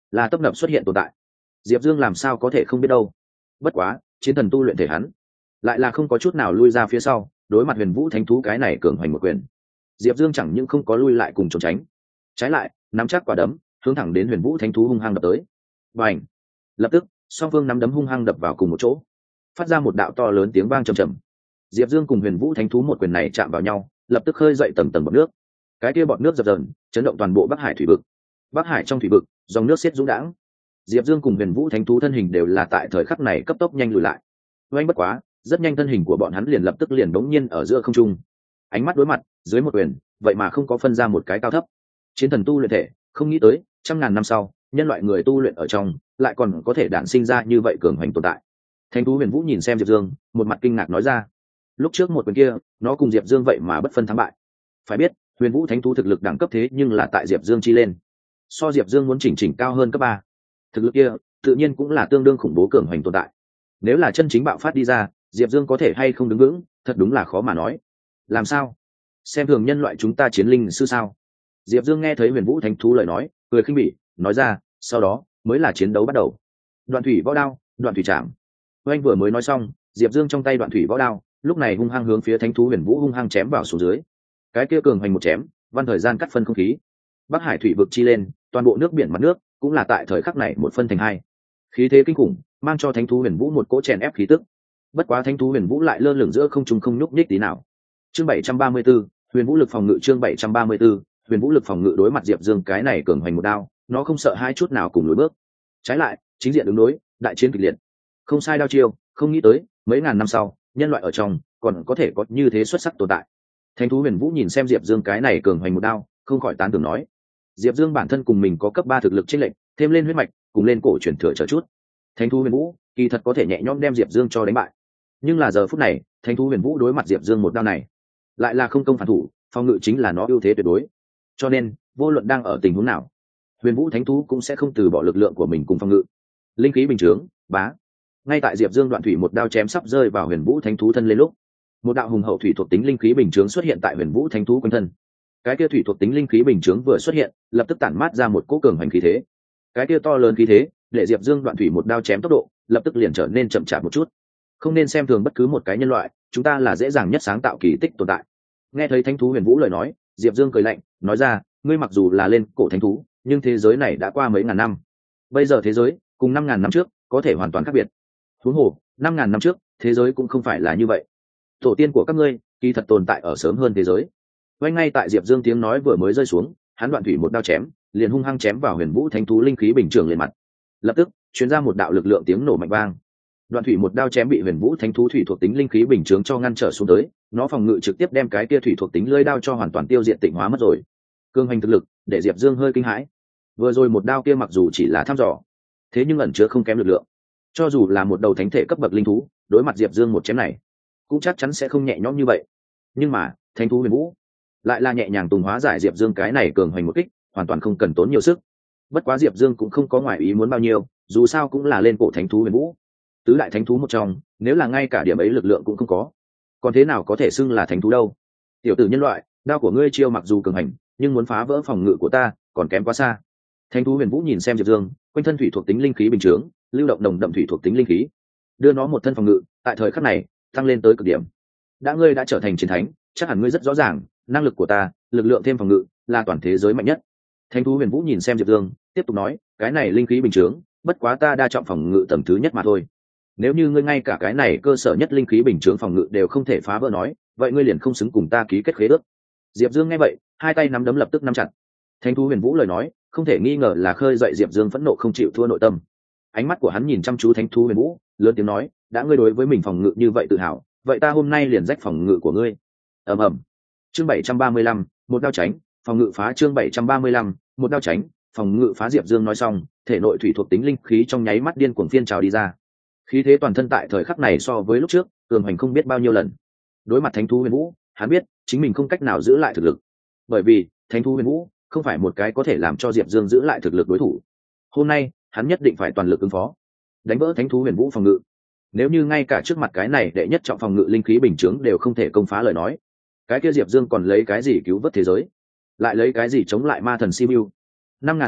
là tấp nập xuất hiện tồn tại. Diệp Dương làm sao có thể không biết đâu. Bất quá chiến thần tu luyện thể hắn lại là không có chút nào lui ra phía sau, đối mặt huyền vũ thánh thú cái này cường hoành một quyền, Diệp Dương chẳng những không có lui lại cùng trốn tránh, trái lại nắm chắc quả đấm hướng thẳng đến huyền vũ thánh thú hung hăng đập tới. Và lập tức song phương nắm đấm hung hăng đập vào cùng một chỗ, phát ra một đạo to lớn tiếng vang trầm trầm. Diệp Dương cùng huyền vũ thánh thú một quyền này chạm vào nhau, lập tức khơi dậy tầng tầng bọt nước. Cái kia bọt nước dập dờn chấn động toàn bộ Bắc Hải thủy vực. Bắc Hải trong thủy vực dòng nước xiết dũng đãng. Diệp Dương cùng huyền vũ thánh thú thân hình đều là tại thời khắc này cấp tốc nhanh lùi lại. Oanh bất quá rất nhanh thân hình của bọn hắn liền lập tức liền bỗng nhiên ở giữa không trung, ánh mắt đối mặt dưới một quyền, vậy mà không có phân ra một cái cao thấp. Chiến thần tu luyện thể, không nghĩ tới trăm ngàn năm sau nhân loại người tu luyện ở trong lại còn có thể đản sinh ra như vậy cường hoành tồn tại. Thánh thú huyền vũ nhìn xem Diệp Dương, một mặt kinh ngạc nói ra. Lúc trước một quyền kia nó cùng Diệp Dương vậy mà bất phân thắng bại. Phải biết huyền vũ thánh thú thực lực đẳng cấp thế nhưng là tại Diệp Dương chi lên, so Diệp Dương muốn chỉnh cao hơn cấp 3. Thực lực kia tự nhiên cũng là tương đương khủng bố cường hoành tồn tại. Nếu là chân chính bạo phát đi ra, Diệp Dương có thể hay không đứng vững, thật đúng là khó mà nói. Làm sao? Xem thường nhân loại chúng ta chiến linh sư sao? Diệp Dương nghe thấy huyền vũ thánh thú lời nói, cười khinh bỉ nói ra, sau đó mới là chiến đấu bắt đầu. Đoạn thủy võ đao, đoạn thủy trảm. Anh vừa mới nói xong, Diệp Dương trong tay đoạn thủy võ đao lúc này hung hăng hướng phía thánh thú huyền vũ hung hăng chém vào xuống dưới. Cái kia cường hoành một chém, văn thời gian cắt phân không khí. Bắc Hải thủy vực chi lên, toàn bộ nước biển mặt nước cũng là tại thời khắc này một phân thành hai. Khí thế kinh khủng mang cho thánh thú huyền vũ một cỗ chèn ép khí tức. Bất quá thánh thú huyền vũ lại lơ lửng giữa không trung không nhúc nhích tí nào. Chương 734, huyền vũ lực phòng ngự. Chương 734, huyền vũ lực phòng ngự. Đối mặt Diệp Dương cái này cường hoành một đao, nó không sợ hai chút nào cùng lùi bước, trái lại chính diện ứng đối, đại chiến kịch liệt. Không sai đao chiêu, không nghĩ tới mấy ngàn năm sau nhân loại ở trong còn có thể có như thế xuất sắc tồn tại. Thánh thú huyền vũ nhìn xem Diệp Dương cái này cường hoành một đao, không khỏi tán thưởng nói. Diệp Dương bản thân cùng mình có cấp 3 thực lực chênh lệch, thêm lên huyết mạch cùng lên cổ truyền thừa chờ chút, thánh thú huyền vũ kỳ thật có thể nhẹ nhõm đem Diệp Dương cho đánh bại. Nhưng là giờ phút này thánh thú huyền vũ đối mặt Diệp Dương một đao này lại là không công phản thủ, phòng ngự chính là nó ưu thế tuyệt đối. Cho nên vô luận đang ở tình huống nào, huyền vũ thánh thú cũng sẽ không từ bỏ lực lượng của mình cùng phòng ngự. Linh khí bình chướng bá. Ngay tại Diệp Dương đoạn thủy một đao chém sắp rơi vào huyền vũ thánh thú thân lên lúc, một đạo hùng hậu thủy thuộc tính linh khí bình chướng xuất hiện tại huyền vũ thánh thú quanh thân. Cái kia thủy thuộc tính linh khí bình chướng vừa xuất hiện, lập tức tản mát ra một cỗ cường hành khí thế. Cái kia to lớn khí thế để Diệp Dương đoạn thủy một đao chém tốc độ lập tức liền trở nên chậm chạp một chút. Không nên xem thường bất cứ một cái nhân loại, chúng ta là dễ dàng nhất sáng tạo kỳ tích tồn tại. Nghe thấy thánh thú huyền vũ lời nói, Diệp Dương cười lạnh nói ra, ngươi mặc dù là lên cổ thánh thú, nhưng thế giới này đã qua mấy ngàn năm. Bây giờ thế giới cùng 5.000 năm trước có thể hoàn toàn khác biệt. Huống hồ 5.000 năm trước thế giới cũng không phải là như vậy. Tổ tiên của các ngươi kỳ thật tồn tại ở sớm hơn thế giới. Ngay ngay tại Diệp Dương tiếng nói vừa mới rơi xuống, hắn đoạn thủy một đao chém liền hung hăng chém vào huyền vũ thánh thú linh khí bình chướng lên mặt. Lập tức truyền ra một đạo lực lượng tiếng nổ mạnh vang. Đoạn thủy một đao chém bị huyền vũ thánh thú thủy thuộc tính linh khí bình chướng cho ngăn trở xuống tới, nó phòng ngự trực tiếp đem cái kia thủy thuộc tính lưỡi đao cho hoàn toàn tiêu diệt tịnh hóa mất rồi. Cương hành thực lực để Diệp Dương hơi kinh hãi. Vừa rồi một đao kia mặc dù chỉ là thăm dò, thế nhưng ẩn chứa không kém lực lượng. Cho dù là một đầu thánh thể cấp bậc linh thú, đối mặt Diệp Dương một chém này cũng chắc chắn sẽ không nhẹ nhõm như vậy. Nhưng mà thánh thú huyền vũ lại là nhẹ nhàng tùng hóa giải Diệp Dương cái này cường hành một kích, hoàn toàn không cần tốn nhiều sức. Bất quá Diệp Dương cũng không có ngoài ý muốn bao nhiêu, dù sao cũng là lên cổ thánh thú huyền vũ, tứ đại thánh thú một trong, nếu là ngay cả điểm ấy lực lượng cũng không có, còn thế nào có thể xưng là thánh thú đâu. Tiểu tử nhân loại, đao của ngươi chiêu mặc dù cường hành, nhưng muốn phá vỡ phòng ngự của ta còn kém quá xa. Thánh thú huyền vũ nhìn xem Diệp Dương, quanh thân thủy thuộc tính linh khí bình chướng lưu động đồng đậm thủy thuộc tính linh khí, đưa nó một thân phòng ngự tại thời khắc này tăng lên tới cực điểm. Ngươi đã trở thành chiến thánh, chắc hẳn ngươi rất rõ ràng năng lực của ta, lực lượng thêm phòng ngự là toàn thế giới mạnh nhất. Thánh thú huyền vũ nhìn xem Diệp Dương tiếp tục nói, cái này linh khí bình chướng bất quá ta đa trọng phòng ngự tầm thứ nhất mà thôi. Nếu như ngươi ngay cả cái này cơ sở nhất linh khí bình chướng phòng ngự đều không thể phá vỡ nói, vậy ngươi liền không xứng cùng ta ký kết khế ước. Diệp Dương nghe vậy, hai tay nắm đấm lập tức nắm chặt. Thánh thú huyền vũ lời nói không thể nghi ngờ là khơi dậy Diệp Dương phẫn nộ không chịu thua nội tâm. Ánh mắt của hắn nhìn chăm chú thánh thú huyền vũ, lớn tiếng nói, đã ngươi đối với mình phòng ngự như vậy tự hào, vậy ta hôm nay liền rách phòng ngự của ngươi. Ầm ầm. Chương 735, một đao tránh, phòng ngự phá. Chương 735, một đao tránh, phòng ngự phá. Diệp Dương nói xong, thể nội thủy thuộc tính linh khí trong nháy mắt điên cuồng phiên trào đi ra. Khí thế toàn thân tại thời khắc này so với lúc trước cường hành không biết bao nhiêu lần. Đối mặt thánh thú huyền vũ, hắn biết chính mình không cách nào giữ lại thực lực, bởi vì thánh thú huyền vũ không phải một cái có thể làm cho Diệp Dương giữ lại thực lực đối thủ. Hôm nay hắn nhất định phải toàn lực ứng phó, đánh vỡ thánh thú huyền vũ phòng ngự. Nếu như ngay cả trước mặt cái này đệ nhất trọng phòng ngự linh khí bình chướng đều không thể công phá lời nói, cái kia Diệp Dương còn lấy cái gì cứu vớt thế giới, lại lấy cái gì chống lại ma thần Sibiu? 5.000 năm trước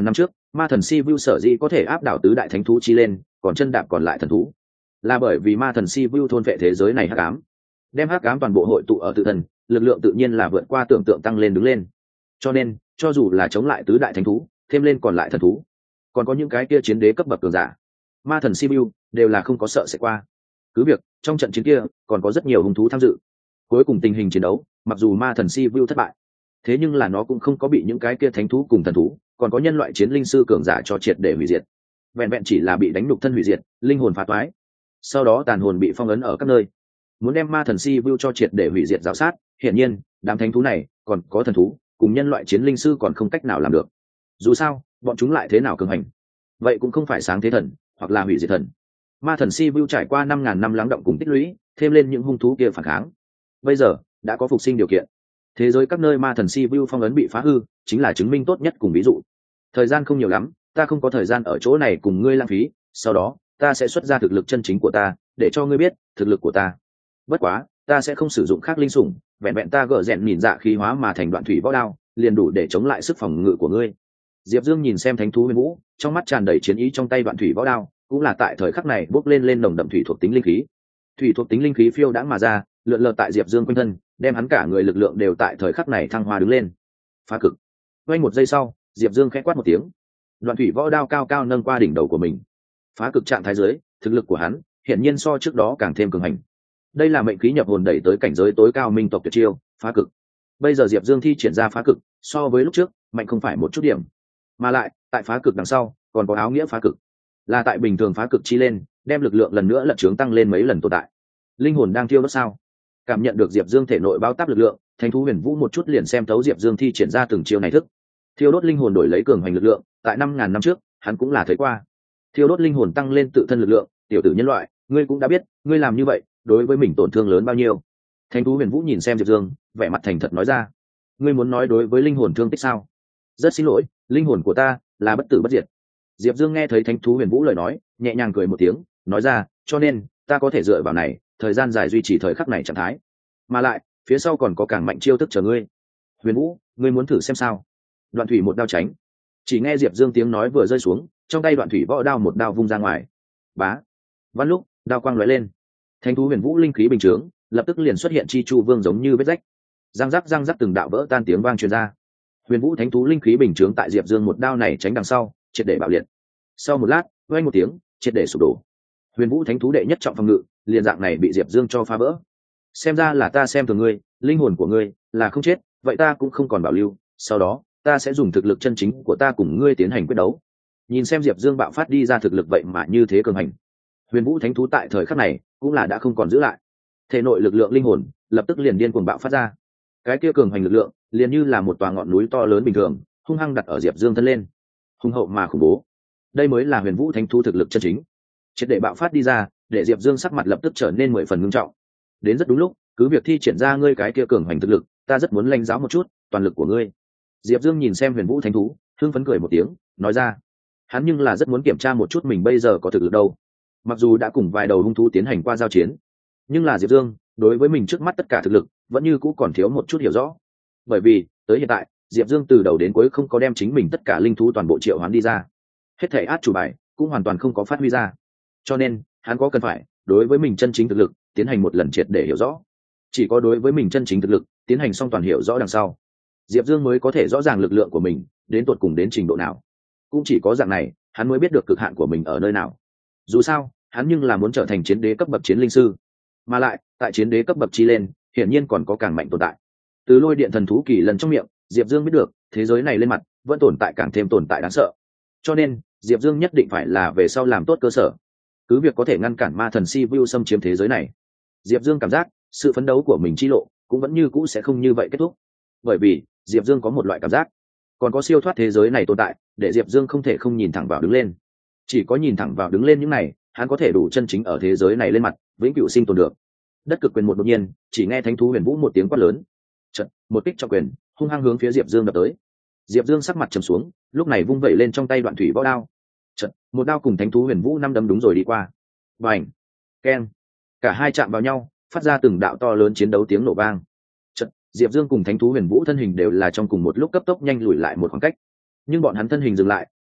Ma thần si vu sở dĩ có thể áp đảo tứ đại thánh thú chi lên, còn chân đạp còn lại thần thú, là bởi vì ma thần si vu thôn vệ thế giới này hắc ám, đem hắc ám toàn bộ hội tụ ở tự thân, lực lượng tự nhiên là vượt qua tưởng tượng tăng lên đứng lên. Cho nên cho dù là chống lại tứ đại thánh thú, thêm lên còn lại thần thú, còn có những cái kia chiến đế cấp bậc cường giả, ma thần si vu đều là không có sợ sẽ qua. Cứ việc trong trận chiến kia còn có rất nhiều hung thú tham dự, cuối cùng tình hình chiến đấu mặc dù ma thần si vu thất bại, thế nhưng là nó cũng không có bị những cái kia thánh thú cùng thần thú còn có nhân loại chiến linh sư cường giả cho triệt để hủy diệt, vẹn vẹn chỉ là bị đánh nhục thân hủy diệt, linh hồn phá toái, sau đó tàn hồn bị phong ấn ở các nơi. Muốn đem ma thần si vu cho triệt để hủy diệt giáo sát, hiển nhiên đám thánh thú này còn có thần thú cùng nhân loại chiến linh sư còn không cách nào làm được. Dù sao bọn chúng lại thế nào cường hành, vậy cũng không phải sáng thế thần hoặc là hủy diệt thần. Ma thần si vu trải qua 5.000 năm lắng động cùng tích lũy, thêm lên những hung thú kia phản kháng, bây giờ đã có phục sinh điều kiện. Thế giới các nơi ma thần si vu phong ấn bị phá hư chính là chứng minh tốt nhất cùng ví dụ. Thời gian không nhiều lắm, ta không có thời gian ở chỗ này cùng ngươi lãng phí, sau đó ta sẽ xuất ra thực lực chân chính của ta để cho ngươi biết thực lực của ta. Bất quá ta sẽ không sử dụng khác linh sủng, vẹn vẹn ta gỡ rèn nhìn dạ khí hóa mà thành đoạn thủy võ đao liền đủ để chống lại sức phòng ngự của ngươi. Diệp Dương nhìn xem thánh thú Huyền Vũ, trong mắt tràn đầy chiến ý, trong tay đoạn thủy võ đao cũng là tại thời khắc này bốc lên nồng đậm thủy thuộc tính linh khí. Thủy thuộc tính linh khí phiêu đãng mà ra, lượn lờ tại Diệp Dương quanh thân, đem hắn cả người lực lượng đều tại thời khắc này thăng hoa đứng lên. Phá cực. Quanh một giây sau, Diệp Dương khẽ quát một tiếng, đoạn thủy võ đao cao cao nâng qua đỉnh đầu của mình. Phá cực trạng thái dưới, thực lực của hắn hiển nhiên so trước đó càng thêm cường hành. Đây là mệnh khí nhập hồn đẩy tới cảnh giới tối cao minh tộc tuyệt chiêu, phá cực. Bây giờ Diệp Dương thi triển ra phá cực, so với lúc trước mạnh không phải một chút điểm, mà lại tại phá cực đằng sau còn có áo nghĩa phá cực, là tại bình thường phá cực chi lên, đem lực lượng lần nữa lật trướng tăng lên mấy lần tồn tại. Linh hồn đang thiêu đốt sao? Cảm nhận được Diệp Dương thể nội bao táp lực lượng, thánh thú Huyền Vũ một chút liền xem thấu Diệp Dương thi triển ra từng chiêu này thức. Thiêu đốt linh hồn đổi lấy cường hành lực lượng, tại 5.000 năm trước hắn cũng là thấy qua. Thiêu đốt linh hồn tăng lên tự thân lực lượng, tiểu tử nhân loại, ngươi cũng đã biết, ngươi làm như vậy đối với mình tổn thương lớn bao nhiêu. Thánh thú Huyền Vũ nhìn xem Diệp Dương, vẻ mặt thành thật nói ra, ngươi muốn nói đối với linh hồn thương tích sao? Rất xin lỗi, linh hồn của ta là bất tử bất diệt. Diệp Dương nghe thấy thánh thú Huyền Vũ lời nói, nhẹ nhàng cười một tiếng, nói ra, cho nên ta có thể dựa vào này thời gian dài duy trì thời khắc này trạng thái, mà lại phía sau còn có càng mạnh chiêu thức chờ ngươi. Huyền Vũ, ngươi muốn thử xem sao? Đoạn thủy một đao tránh. Chỉ nghe Diệp Dương tiếng nói vừa rơi xuống, trong tay đoạn thủy võ đao một đao vung ra ngoài. Bá. Văn lúc, đao quang lóe lên. Thánh thú Huyền Vũ linh khí bình chướng, lập tức liền xuất hiện chi chu vương giống như vết rách. Răng rắc từng đạo vỡ tan tiếng vang truyền ra. Huyền Vũ thánh thú linh khí bình chướng tại Diệp Dương một đao này tránh đằng sau, triệt để bạo liệt. Sau một lát, vang một tiếng, triệt để sụp đổ. Huyền Vũ thánh thú đệ nhất trọng phòng ngự, liền dạng này bị Diệp Dương cho phá vỡ. Xem ra là ta xem thường ngươi, linh hồn của ngươi là không chết, vậy ta cũng không còn bảo lưu, sau đó ta sẽ dùng thực lực chân chính của ta cùng ngươi tiến hành quyết đấu. Nhìn xem Diệp Dương bạo phát đi ra thực lực vậy mà như thế cường hành, Huyền Vũ thánh thú tại thời khắc này cũng là đã không còn giữ lại. Thể nội lực lượng linh hồn lập tức liền điên cuồng bạo phát ra. Cái kia cường hành lực lượng liền như là một tòa ngọn núi to lớn bình thường, hung hăng đặt ở Diệp Dương thân lên, hung hậu mà khủng bố. Đây mới là Huyền Vũ thánh thú thực lực chân chính. Triệt để bạo phát đi ra, để Diệp Dương sắc mặt lập tức trở nên 10 phần ngưng trọng. Đến rất đúng lúc, cứ việc thi triển ra ngươi cái kia cường hành thực lực, ta rất muốn lãnh giáo một chút toàn lực của ngươi. Diệp Dương nhìn xem Huyền Vũ thánh thú, hưng phấn cười một tiếng, nói ra, hắn nhưng là rất muốn kiểm tra một chút mình bây giờ có thực lực đâu. Mặc dù đã cùng vài đầu hung thú tiến hành qua giao chiến, nhưng là Diệp Dương đối với mình trước mắt tất cả thực lực vẫn như cũ còn thiếu một chút hiểu rõ. Bởi vì tới hiện tại, Diệp Dương từ đầu đến cuối không có đem chính mình tất cả linh thú toàn bộ triệu hoán đi ra, hết thảy át chủ bài cũng hoàn toàn không có phát huy ra. Cho nên hắn có cần phải đối với mình chân chính thực lực tiến hành một lần triệt để hiểu rõ. Chỉ có đối với mình chân chính thực lực tiến hành xong toàn hiểu rõ đằng sau, Diệp Dương mới có thể rõ ràng lực lượng của mình đến tột cùng đến trình độ nào. Cũng chỉ có dạng này, hắn mới biết được cực hạn của mình ở nơi nào. Dù sao, hắn nhưng là muốn trở thành chiến đế cấp bậc chiến linh sư, mà lại tại chiến đế cấp bậc chi lên, hiển nhiên còn có càng mạnh tồn tại. Từ lôi điện thần thú kỳ lần trong miệng, Diệp Dương biết được thế giới này lên mặt vẫn tồn tại càng thêm tồn tại đáng sợ. Cho nên Diệp Dương nhất định phải là về sau làm tốt cơ sở, cứ việc có thể ngăn cản ma thần si vu xâm chiếm thế giới này. Diệp Dương cảm giác sự phấn đấu của mình chi lộ cũng vẫn như cũ sẽ không như vậy kết thúc, bởi vì Diệp Dương có một loại cảm giác còn có siêu thoát thế giới này tồn tại, để Diệp Dương không thể không nhìn thẳng vào đứng lên. Chỉ có nhìn thẳng vào đứng lên những này, hắn có thể đủ chân chính ở thế giới này lên mặt vĩnh cửu sinh tồn được. Đất cực quyền một đột nhiên, chỉ nghe thánh thú Huyền Vũ một tiếng quát lớn, chợt một kích trọng quyền hung hăng hướng phía Diệp Dương đập tới. Diệp Dương sắc mặt trầm xuống, lúc này vung vẩy lên trong tay đoạn thủy võ đao, chợt một đao cùng thánh thú Huyền Vũ năm đấm đúng rồi đi qua. Bành, keng, cả hai chạm vào nhau, phát ra từng đạo to lớn chiến đấu tiếng nổ vang. Chợt Diệp Dương cùng thánh thú Huyền Vũ thân hình đều là trong cùng một lúc cấp tốc nhanh lùi lại một khoảng cách, nhưng bọn hắn thân hình dừng lại,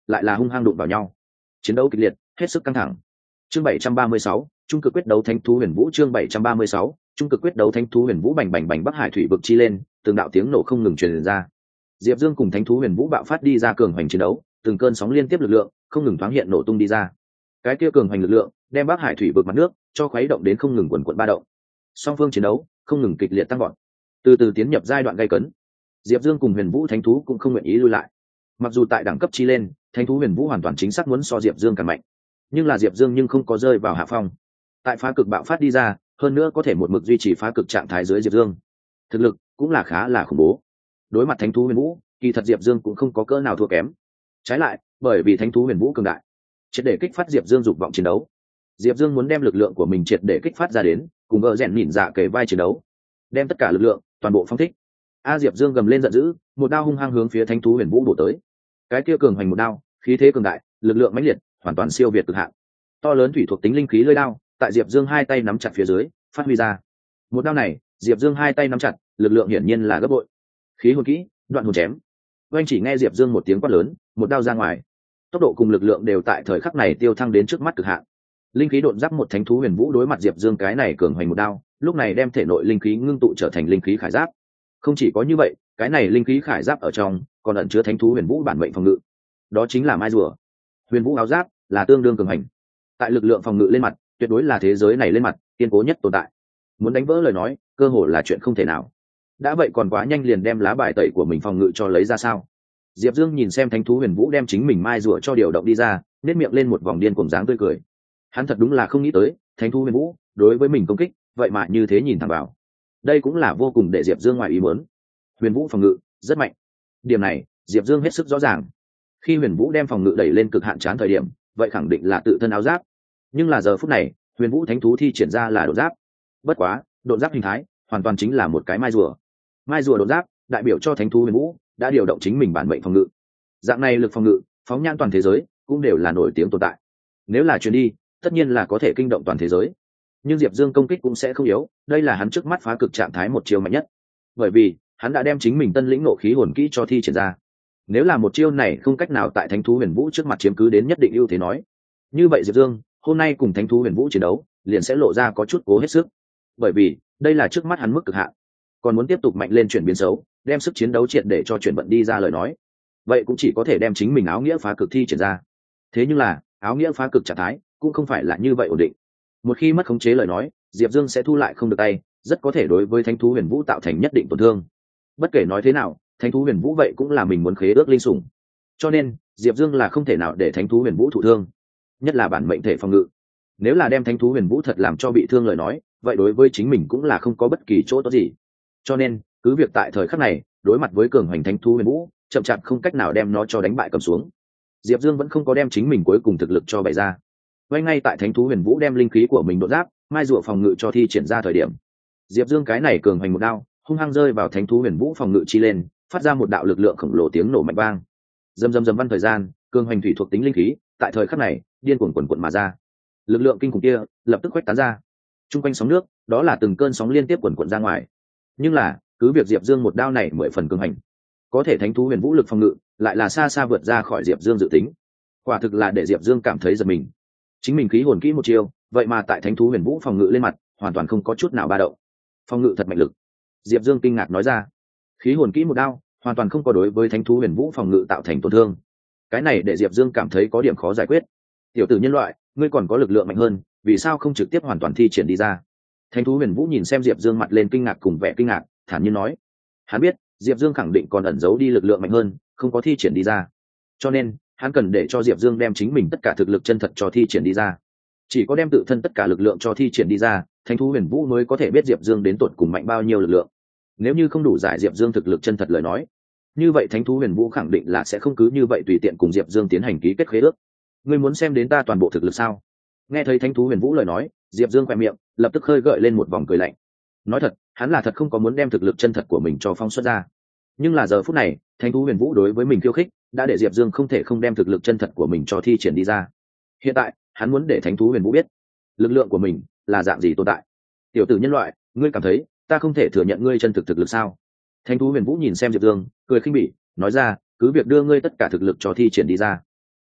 lại là hung hăng đụng vào nhau, chiến đấu kịch liệt, hết sức căng thẳng. Chương 736, trung cực quyết đấu thánh thú huyền vũ. Chương 736, trung cực quyết đấu thánh thú huyền vũ. Bành bành bành, Bắc Hải thủy vực chi lên, từng đạo tiếng nổ không ngừng truyền ra. Diệp Dương cùng thánh thú huyền vũ bạo phát đi ra cường hoành chiến đấu, từng cơn sóng liên tiếp lực lượng không ngừng thoáng hiện nổ tung đi ra. Cái kia cường hoành lực lượng đem Bắc Hải thủy vực mặt nước cho khuấy động đến không ngừng quần quần ba động. Song phương chiến đấu không ngừng kịch liệt tăng vọt, từ từ tiến nhập giai đoạn gay cấn. Diệp Dương cùng huyền vũ thánh thú cũng không nguyện ý lui lại. Mặc dù tại đẳng cấp chi lên, thánh thú huyền vũ hoàn toàn chính xác muốn so Diệp Dương càng mạnh, nhưng là Diệp Dương nhưng không có rơi vào hạ phong. Tại phá cực bạo phát đi ra, hơn nữa có thể một mực duy trì phá cực trạng thái dưới Diệp Dương, thực lực cũng là khá là khủng bố. Đối mặt thánh thú huyền vũ, kỳ thật Diệp Dương cũng không có cỡ nào thua kém. Trái lại, bởi vì thánh thú huyền vũ cường đại, triệt để kích phát Diệp Dương dục vọng chiến đấu. Diệp Dương muốn đem lực lượng của mình triệt để kích phát ra đến, cùng gỡ rèn nhìn dạ kề vai chiến đấu, đem tất cả lực lượng toàn bộ phong thích. Diệp Dương gầm lên giận dữ, một đao hung hăng hướng phía thánh thú huyền vũ bổ tới. Cái kia cường hoành một đao, khí thế cường đại, lực lượng mãnh liệt, hoàn toàn siêu việt cực hạn. To lớn thủy thuộc tính linh khí lưỡi đao, tại Diệp Dương hai tay nắm chặt phía dưới, phát huy ra. Một đao này, Diệp Dương hai tay nắm chặt, lực lượng hiển nhiên là gấp bội. Khí hồn kỹ, đoạn hồn chém. Oanh, chỉ nghe Diệp Dương một tiếng quát lớn, một đao ra ngoài. Tốc độ cùng lực lượng đều tại thời khắc này tiêu thăng đến trước mắt cực hạn. Linh khí độn giáp một thánh thú huyền vũ đối mặt Diệp Dương cái này cường hoành một đao, lúc này đem thể nội linh khí ngưng tụ trở thành linh khí khải giáp. Không chỉ có như vậy, cái này linh khí khải giáp ở trong còn ẩn chứa thánh thú huyền vũ bản mệnh phòng ngự, đó chính là mai rùa. Huyền vũ áo giáp là tương đương cường hành, tại lực lượng phòng ngự lên mặt tuyệt đối là thế giới này lên mặt kiên cố nhất tồn tại. Muốn đánh vỡ lời nói, cơ hồ là chuyện không thể nào. Đã vậy còn quá nhanh liền đem lá bài tẩy của mình phòng ngự cho lấy ra sao? Diệp Dương nhìn xem thánh thú huyền vũ đem chính mình mai rùa cho điều động đi ra, nét miệng lên một vòng điên cuồng dáng tươi cười. Hắn thật đúng là không nghĩ tới, thánh thú huyền vũ đối với mình công kích, vậy mà như thế nhìn thẳng vào. Đây cũng là vô cùng để Diệp Dương ngoài ý muốn. Huyền vũ phòng ngự rất mạnh. Điểm này, Diệp Dương hết sức rõ ràng. Khi huyền vũ đem phòng ngự đẩy lên cực hạn chán thời điểm, vậy khẳng định là tự thân áo giáp. Nhưng là giờ phút này, huyền vũ thánh thú thi triển ra là đột giáp. Bất quá, đột giáp hình thái hoàn toàn chính là một cái mai rùa. Mai rùa đột giáp đại biểu cho thánh thú huyền vũ đã điều động chính mình bản mệnh phòng ngự. Dạng này lực phòng ngự, phóng nhãn toàn thế giới cũng đều là nổi tiếng tồn tại. Nếu là truyền đi, tất nhiên là có thể kinh động toàn thế giới. Nhưng Diệp Dương công kích cũng sẽ không yếu, đây là hắn trước mắt phá cực trạng thái một chiêu mạnh nhất. Bởi vì, hắn đã đem chính mình tân lĩnh ngộ khí hồn kỹ cho thi triển ra. Nếu là một chiêu này không cách nào tại thánh thú huyền vũ trước mặt chiếm cứ đến nhất định ưu thế nói, như vậy Diệp Dương hôm nay cùng thánh thú huyền vũ chiến đấu liền sẽ lộ ra có chút cố hết sức. Bởi vì đây là trước mắt hắn mức cực hạn, còn muốn tiếp tục mạnh lên chuyển biến xấu, đem sức chiến đấu triệt để cho chuyển vận đi ra lời nói, vậy cũng chỉ có thể đem chính mình áo nghĩa phá cực thi triển ra. Thế nhưng là áo nghĩa phá cực trạng thái cũng không phải là như vậy ổn định. Một khi mất khống chế lời nói, Diệp Dương sẽ thu lại không được tay, rất có thể đối với thánh thú huyền vũ tạo thành nhất định tổn thương. Bất kể nói thế nào, thánh thú huyền vũ vậy cũng là mình muốn khế ước linh sủng, cho nên Diệp Dương là không thể nào để thánh thú huyền vũ thụ thương, nhất là bản mệnh thể phòng ngự. Nếu là đem thánh thú huyền vũ thật làm cho bị thương lời nói, vậy đối với chính mình cũng là không có bất kỳ chỗ tốt gì. Cho nên cứ việc tại thời khắc này đối mặt với cường hoành thánh thú huyền vũ, chậm chạp không cách nào đem nó cho đánh bại cầm xuống, Diệp Dương vẫn không có đem chính mình cuối cùng thực lực cho bày ra. Ngay ngay tại thánh thú huyền vũ đem linh khí của mình đột giáp mai rùa phòng ngự cho thi triển ra thời điểm, Diệp Dương cái này cường hoành một đao hung hăng rơi vào thánh thú huyền vũ phòng ngự chi lên, phát ra một đạo lực lượng khổng lồ tiếng nổ mạnh vang. Dầm dầm dầm văn thời gian, cường hoành thủy thuộc tính linh khí tại thời khắc này điên cuồng quần quần mà ra. Lực lượng kinh khủng kia lập tức khuếch tán ra. Trung quanh sóng nước, đó là từng cơn sóng liên tiếp quần quần ra ngoài. Nhưng là, cứ việc Diệp Dương một đao này 10 phần cường hành, có thể thánh thú huyền vũ lực phòng ngự lại là xa xa vượt ra khỏi Diệp Dương dự tính. Quả thực là để Diệp Dương cảm thấy giật mình. Chính mình khí hồn kỹ một chiêu, vậy mà tại thánh thú huyền vũ phòng ngự lên mặt, hoàn toàn không có chút nào ba động. Phòng ngự thật mạnh lực. Diệp Dương kinh ngạc nói ra. Khí hồn kỹ một đao, hoàn toàn không có đối với thánh thú huyền vũ phòng ngự tạo thành tổn thương. Cái này để Diệp Dương cảm thấy có điểm khó giải quyết. Tiểu tử nhân loại, ngươi còn có lực lượng mạnh hơn, vì sao không trực tiếp hoàn toàn thi triển đi ra? Thánh thú huyền vũ nhìn xem Diệp Dương mặt lên kinh ngạc cùng vẻ kinh ngạc, thản nhiên nói. Hắn biết, Diệp Dương khẳng định còn ẩn giấu đi lực lượng mạnh hơn, không có thi triển đi ra. Cho nên, hắn cần để cho Diệp Dương đem chính mình tất cả thực lực chân thật cho thi triển đi ra. Chỉ có đem tự thân tất cả lực lượng cho thi triển đi ra, thánh thú huyền vũ mới có thể biết Diệp Dương đến tột cùng mạnh bao nhiêu lực lượng. Nếu như không đủ giải Diệp Dương thực lực chân thật lời nói, như vậy thánh thú huyền vũ khẳng định là sẽ không cứ như vậy tùy tiện cùng Diệp Dương tiến hành ký kết khế ước. Ngươi muốn xem đến ta toàn bộ thực lực sao? Nghe thấy thánh thú huyền vũ lời nói, Diệp Dương khẽ miệng lập tức khơi gợi lên một vòng cười lạnh. Nói thật, hắn là thật không có muốn đem thực lực chân thật của mình cho phóng xuất ra. Nhưng là giờ phút này, thánh thú huyền vũ đối với mình khiêu khích đã để Diệp Dương không thể không đem thực lực chân thật của mình cho thi triển đi ra. Hiện tại, hắn muốn để thánh thú huyền vũ biết lực lượng của mình là dạng gì tồn tại. Tiểu tử nhân loại, ngươi cảm thấy ta không thể thừa nhận ngươi chân thực thực lực sao? Thánh thú huyền vũ nhìn xem Diệp Dương, cười khinh bỉ, nói ra, cứ việc đưa ngươi tất cả thực lực cho thi triển đi ra.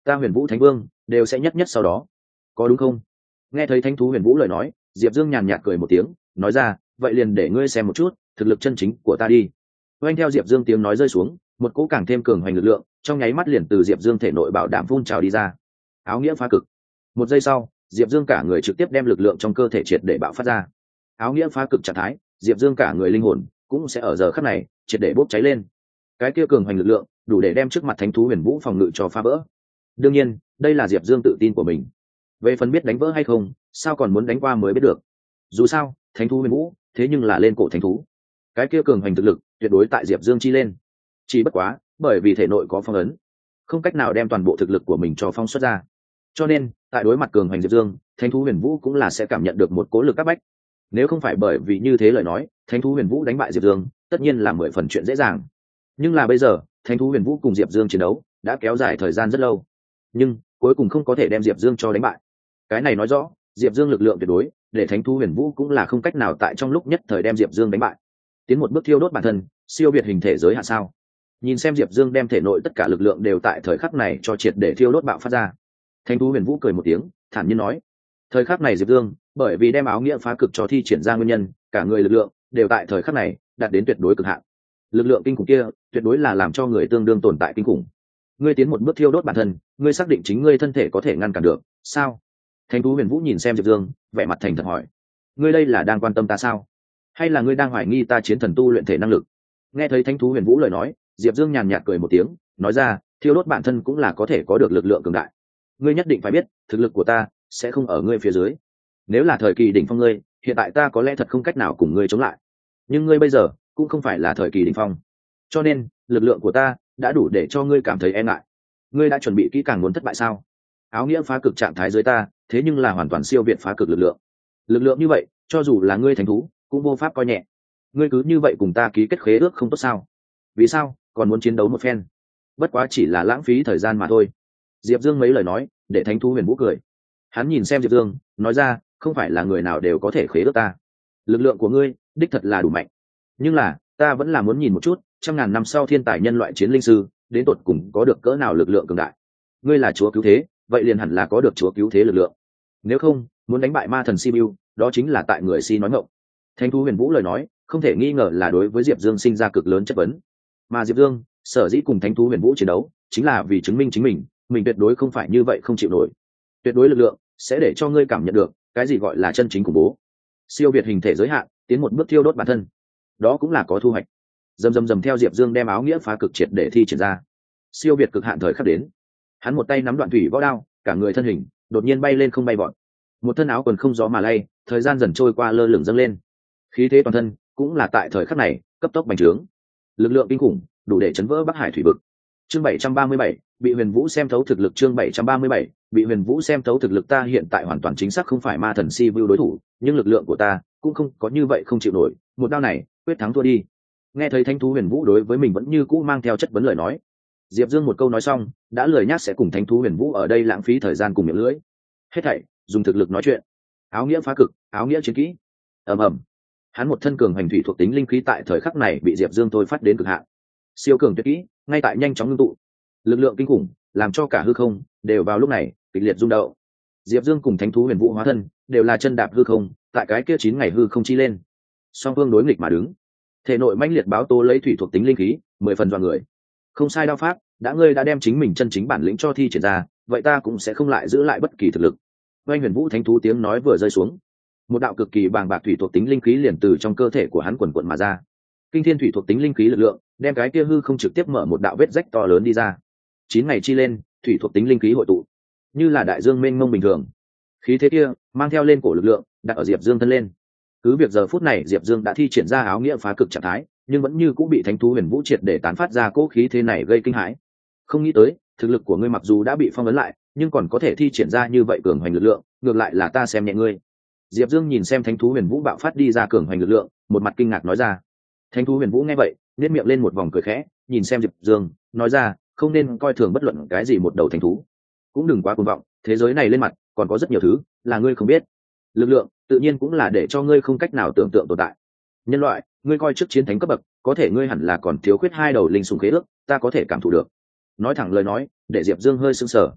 ta Huyền Vũ Thánh Vương đều sẽ nhất nhất sau đó, có đúng không? Nghe thấy Thánh thú Huyền Vũ lời nói, Diệp Dương nhàn nhạt cười một tiếng, nói ra, vậy liền để ngươi xem một chút thực lực chân chính của ta đi. Oanh theo Diệp Dương tiếng nói rơi xuống, một cỗ càng thêm cường hoành lực lượng trong nháy mắt liền từ Diệp Dương thể nội bảo đảm phun trào đi ra. Áo nghĩa phá cực. Một giây sau, Diệp Dương cả người trực tiếp đem lực lượng trong cơ thể triệt để bạo phát ra. Áo nghĩa phá cực trạng thái, Diệp Dương cả người linh hồn cũng sẽ ở giờ khắc này triệt để bốc cháy lên. Cái kia cường hoành lực lượng đủ để đem trước mặt Thánh thú Huyền Vũ phòng ngự cho phá vỡ. Đương nhiên, đây là Diệp Dương tự tin của mình. Về phần biết đánh vỡ hay không, sao còn muốn đánh qua mới biết được. Dù sao, Thánh thú Huyền Vũ thế nhưng là lên cổ thánh thú, cái kia cường hoành thực lực tuyệt đối tại Diệp Dương chi lên. Chỉ bất quá, bởi vì thể nội có phong ấn, không cách nào đem toàn bộ thực lực của mình cho phong xuất ra. Cho nên, tại đối mặt cường hoành Diệp Dương, Thánh thú Huyền Vũ cũng là sẽ cảm nhận được một cố lực áp bách. Nếu không phải bởi vì như thế lời nói, Thánh thú Huyền Vũ đánh bại Diệp Dương, tất nhiên là 10 phần chuyện dễ dàng. Nhưng là bây giờ, Thánh thú Huyền Vũ cùng Diệp Dương chiến đấu đã kéo dài thời gian rất lâu, nhưng cuối cùng không có thể đem Diệp Dương cho đánh bại. Cái này nói rõ, Diệp Dương lực lượng tuyệt đối, để Thánh thú Huyền Vũ cũng là không cách nào tại trong lúc nhất thời đem Diệp Dương đánh bại. Tiến một bước thiêu đốt bản thân, siêu việt hình thể giới hạn sao? Nhìn xem Diệp Dương đem thể nội tất cả lực lượng đều tại thời khắc này cho triệt để thiêu đốt bạo phát ra. Thánh thú Huyền Vũ cười một tiếng, thản nhiên nói: thời khắc này Diệp Dương, bởi vì đem áo nghĩa phá cực cho thi triển ra nguyên nhân, cả người lực lượng đều tại thời khắc này đạt đến tuyệt đối cực hạn. Lực lượng kinh khủng kia, tuyệt đối là làm cho người tương đương tồn tại kinh khủng. Ngươi tiến một bước thiêu đốt bản thân, ngươi xác định chính ngươi thân thể có thể ngăn cản được, sao? Thánh thú Huyền Vũ nhìn xem Diệp Dương, vẻ mặt thành thật hỏi: ngươi đây là đang quan tâm ta sao? Hay là ngươi đang hoài nghi ta chiến thần tu luyện thể năng lực? Nghe thấy Thánh thú Huyền Vũ lời nói, Diệp Dương nhàn nhạt cười một tiếng, nói ra: thiêu đốt bản thân cũng là có thể có được lực lượng cường đại. Ngươi nhất định phải biết, thực lực của ta sẽ không ở ngươi phía dưới. Nếu là thời kỳ đỉnh phong ngươi, hiện tại ta có lẽ thật không cách nào cùng ngươi chống lại. Nhưng ngươi bây giờ cũng không phải là thời kỳ đỉnh phong, cho nên lực lượng của ta đã đủ để cho ngươi cảm thấy e ngại. Ngươi đã chuẩn bị kỹ càng muốn thất bại sao? Áo nghĩa phá cực trạng thái dưới ta, thế nhưng là hoàn toàn siêu việt phá cực lực lượng. Lực lượng như vậy, cho dù là ngươi thành thú, cũng vô pháp coi nhẹ. Ngươi cứ như vậy cùng ta ký kết khế ước không tốt sao? Vì sao còn muốn chiến đấu một phen? Bất quá chỉ là lãng phí thời gian mà thôi. Diệp Dương mấy lời nói để Thánh thú Huyền Vũ cười. Hắn nhìn xem Diệp Dương, nói ra: không phải là người nào đều có thể khế ước ta. Lực lượng của ngươi đích thật là đủ mạnh, nhưng là ta vẫn là muốn nhìn một chút, trăm ngàn năm sau thiên tài nhân loại chiến linh sư đến tột cùng có được cỡ nào lực lượng cường đại. Ngươi là chúa cứu thế, vậy liền hẳn là có được chúa cứu thế lực lượng. Nếu không, muốn đánh bại ma thần Sibiu, đó chính là tại người si nói ngọng. Thánh thú Huyền Vũ lời nói không thể nghi ngờ là đối với Diệp Dương sinh ra cực lớn chất vấn. Mà Diệp Dương sở dĩ cùng Thánh thú Huyền Vũ chiến đấu, chính là vì chứng minh chính mình tuyệt đối không phải như vậy không chịu nổi. Tuyệt đối lực lượng sẽ để cho ngươi cảm nhận được cái gì gọi là chân chính khủng bố. Siêu việt hình thể giới hạn, tiến một bước thiêu đốt bản thân, đó cũng là có thu hoạch. Dầm theo Diệp Dương đem áo nghĩa phá cực triệt để thi triển ra. Siêu việt cực hạn thời khắc đến, hắn một tay nắm đoạn thủy võ đao, cả người thân hình đột nhiên bay lên không bay vọt. Một thân áo quần không gió mà lay, thời gian dần trôi qua lơ lửng dâng lên. Khí thế toàn thân cũng là tại thời khắc này cấp tốc bành trướng. Lực lượng kinh khủng, đủ để chấn vỡ Bắc Hải thủy vực. Chương 737, bị Huyền Vũ xem thấu thực lực. Chương 737, bị Huyền Vũ xem thấu thực lực. Ta hiện tại hoàn toàn chính xác không phải ma thần Sibiu đối thủ, nhưng lực lượng của ta cũng không có như vậy không chịu nổi, một đao này quyết thắng thua đi. Nghe thấy Thánh thú Huyền Vũ đối với mình vẫn như cũ mang theo chất vấn lời nói, Diệp Dương một câu nói xong, đã lười nhác sẽ cùng Thánh thú Huyền Vũ ở đây lãng phí thời gian cùng miệng lưỡi. Hết thảy dùng thực lực nói chuyện. Áo nghĩa phá cực, áo nghĩa chiến kỹ. Ầm ầm. Hắn một thân cường hành thủy thuộc tính linh khí tại thời khắc này bị Diệp Dương thôi phát đến cực hạn. Siêu cường tuyệt kỹ, ngay tại nhanh chóng ngưng tụ. Lực lượng kinh khủng, làm cho cả hư không đều vào lúc này kịch liệt rung động. Diệp Dương cùng Thánh thú Huyền Vũ hóa thân đều là chân đạp hư không, tại cái kia 9 ngày hư không chi lên. Song phương đối nghịch mà đứng. Thể nội mãnh liệt báo tố lấy thủy thuộc tính linh khí, 10 phần dọa người. Không sai đao pháp, ngươi đã đem chính mình chân chính bản lĩnh cho thi triển ra, vậy ta cũng sẽ không lại giữ lại bất kỳ thực lực. Oanh Huyền Vũ Thánh thú tiếng nói vừa rơi xuống, một đạo cực kỳ bàng bạc thủy thuộc tính linh khí liền từ trong cơ thể của hắn quần quần mà ra. Kinh thiên thủy thuộc tính linh khí lực lượng, đem cái kia hư không trực tiếp mở một đạo vết rách to lớn đi ra. 9 ngày chi lên, thủy thuộc tính linh khí hội tụ, như là đại dương mênh mông bình thường. Khí thế kia mang theo lên cổ lực lượng, đặt ở Diệp Dương thân lên. Cứ việc giờ phút này Diệp Dương đã thi triển ra áo nghĩa phá cực trạng thái, nhưng vẫn như cũng bị Thánh thú Huyền Vũ triệt để tán phát ra cỗ khí thế này gây kinh hãi. Không nghĩ tới, thực lực của ngươi mặc dù đã bị phong ấn lại, nhưng còn có thể thi triển ra như vậy cường hoành lực lượng, ngược lại là ta xem nhẹ ngươi. Diệp Dương nhìn xem Thánh thú Huyền Vũ bạo phát đi ra cường hoành lực lượng, một mặt kinh ngạc nói ra. Thánh thú Huyền Vũ nghe vậy, nhếch miệng lên một vòng cười khẽ, nhìn xem Diệp Dương, nói ra, không nên coi thường bất luận cái gì một đầu thánh thú, cũng đừng quá cuồng vọng, thế giới này lên mặt còn có rất nhiều thứ là ngươi không biết. Lực lượng tự nhiên cũng là để cho ngươi không cách nào tưởng tượng tồn tại. Nhân loại, ngươi coi trước chiến thánh cấp bậc, có thể ngươi hẳn là còn thiếu khuyết 2 đầu linh sủng khế ước, ta có thể cảm thụ được. Nói thẳng lời nói, để Diệp Dương hơi sững sờ.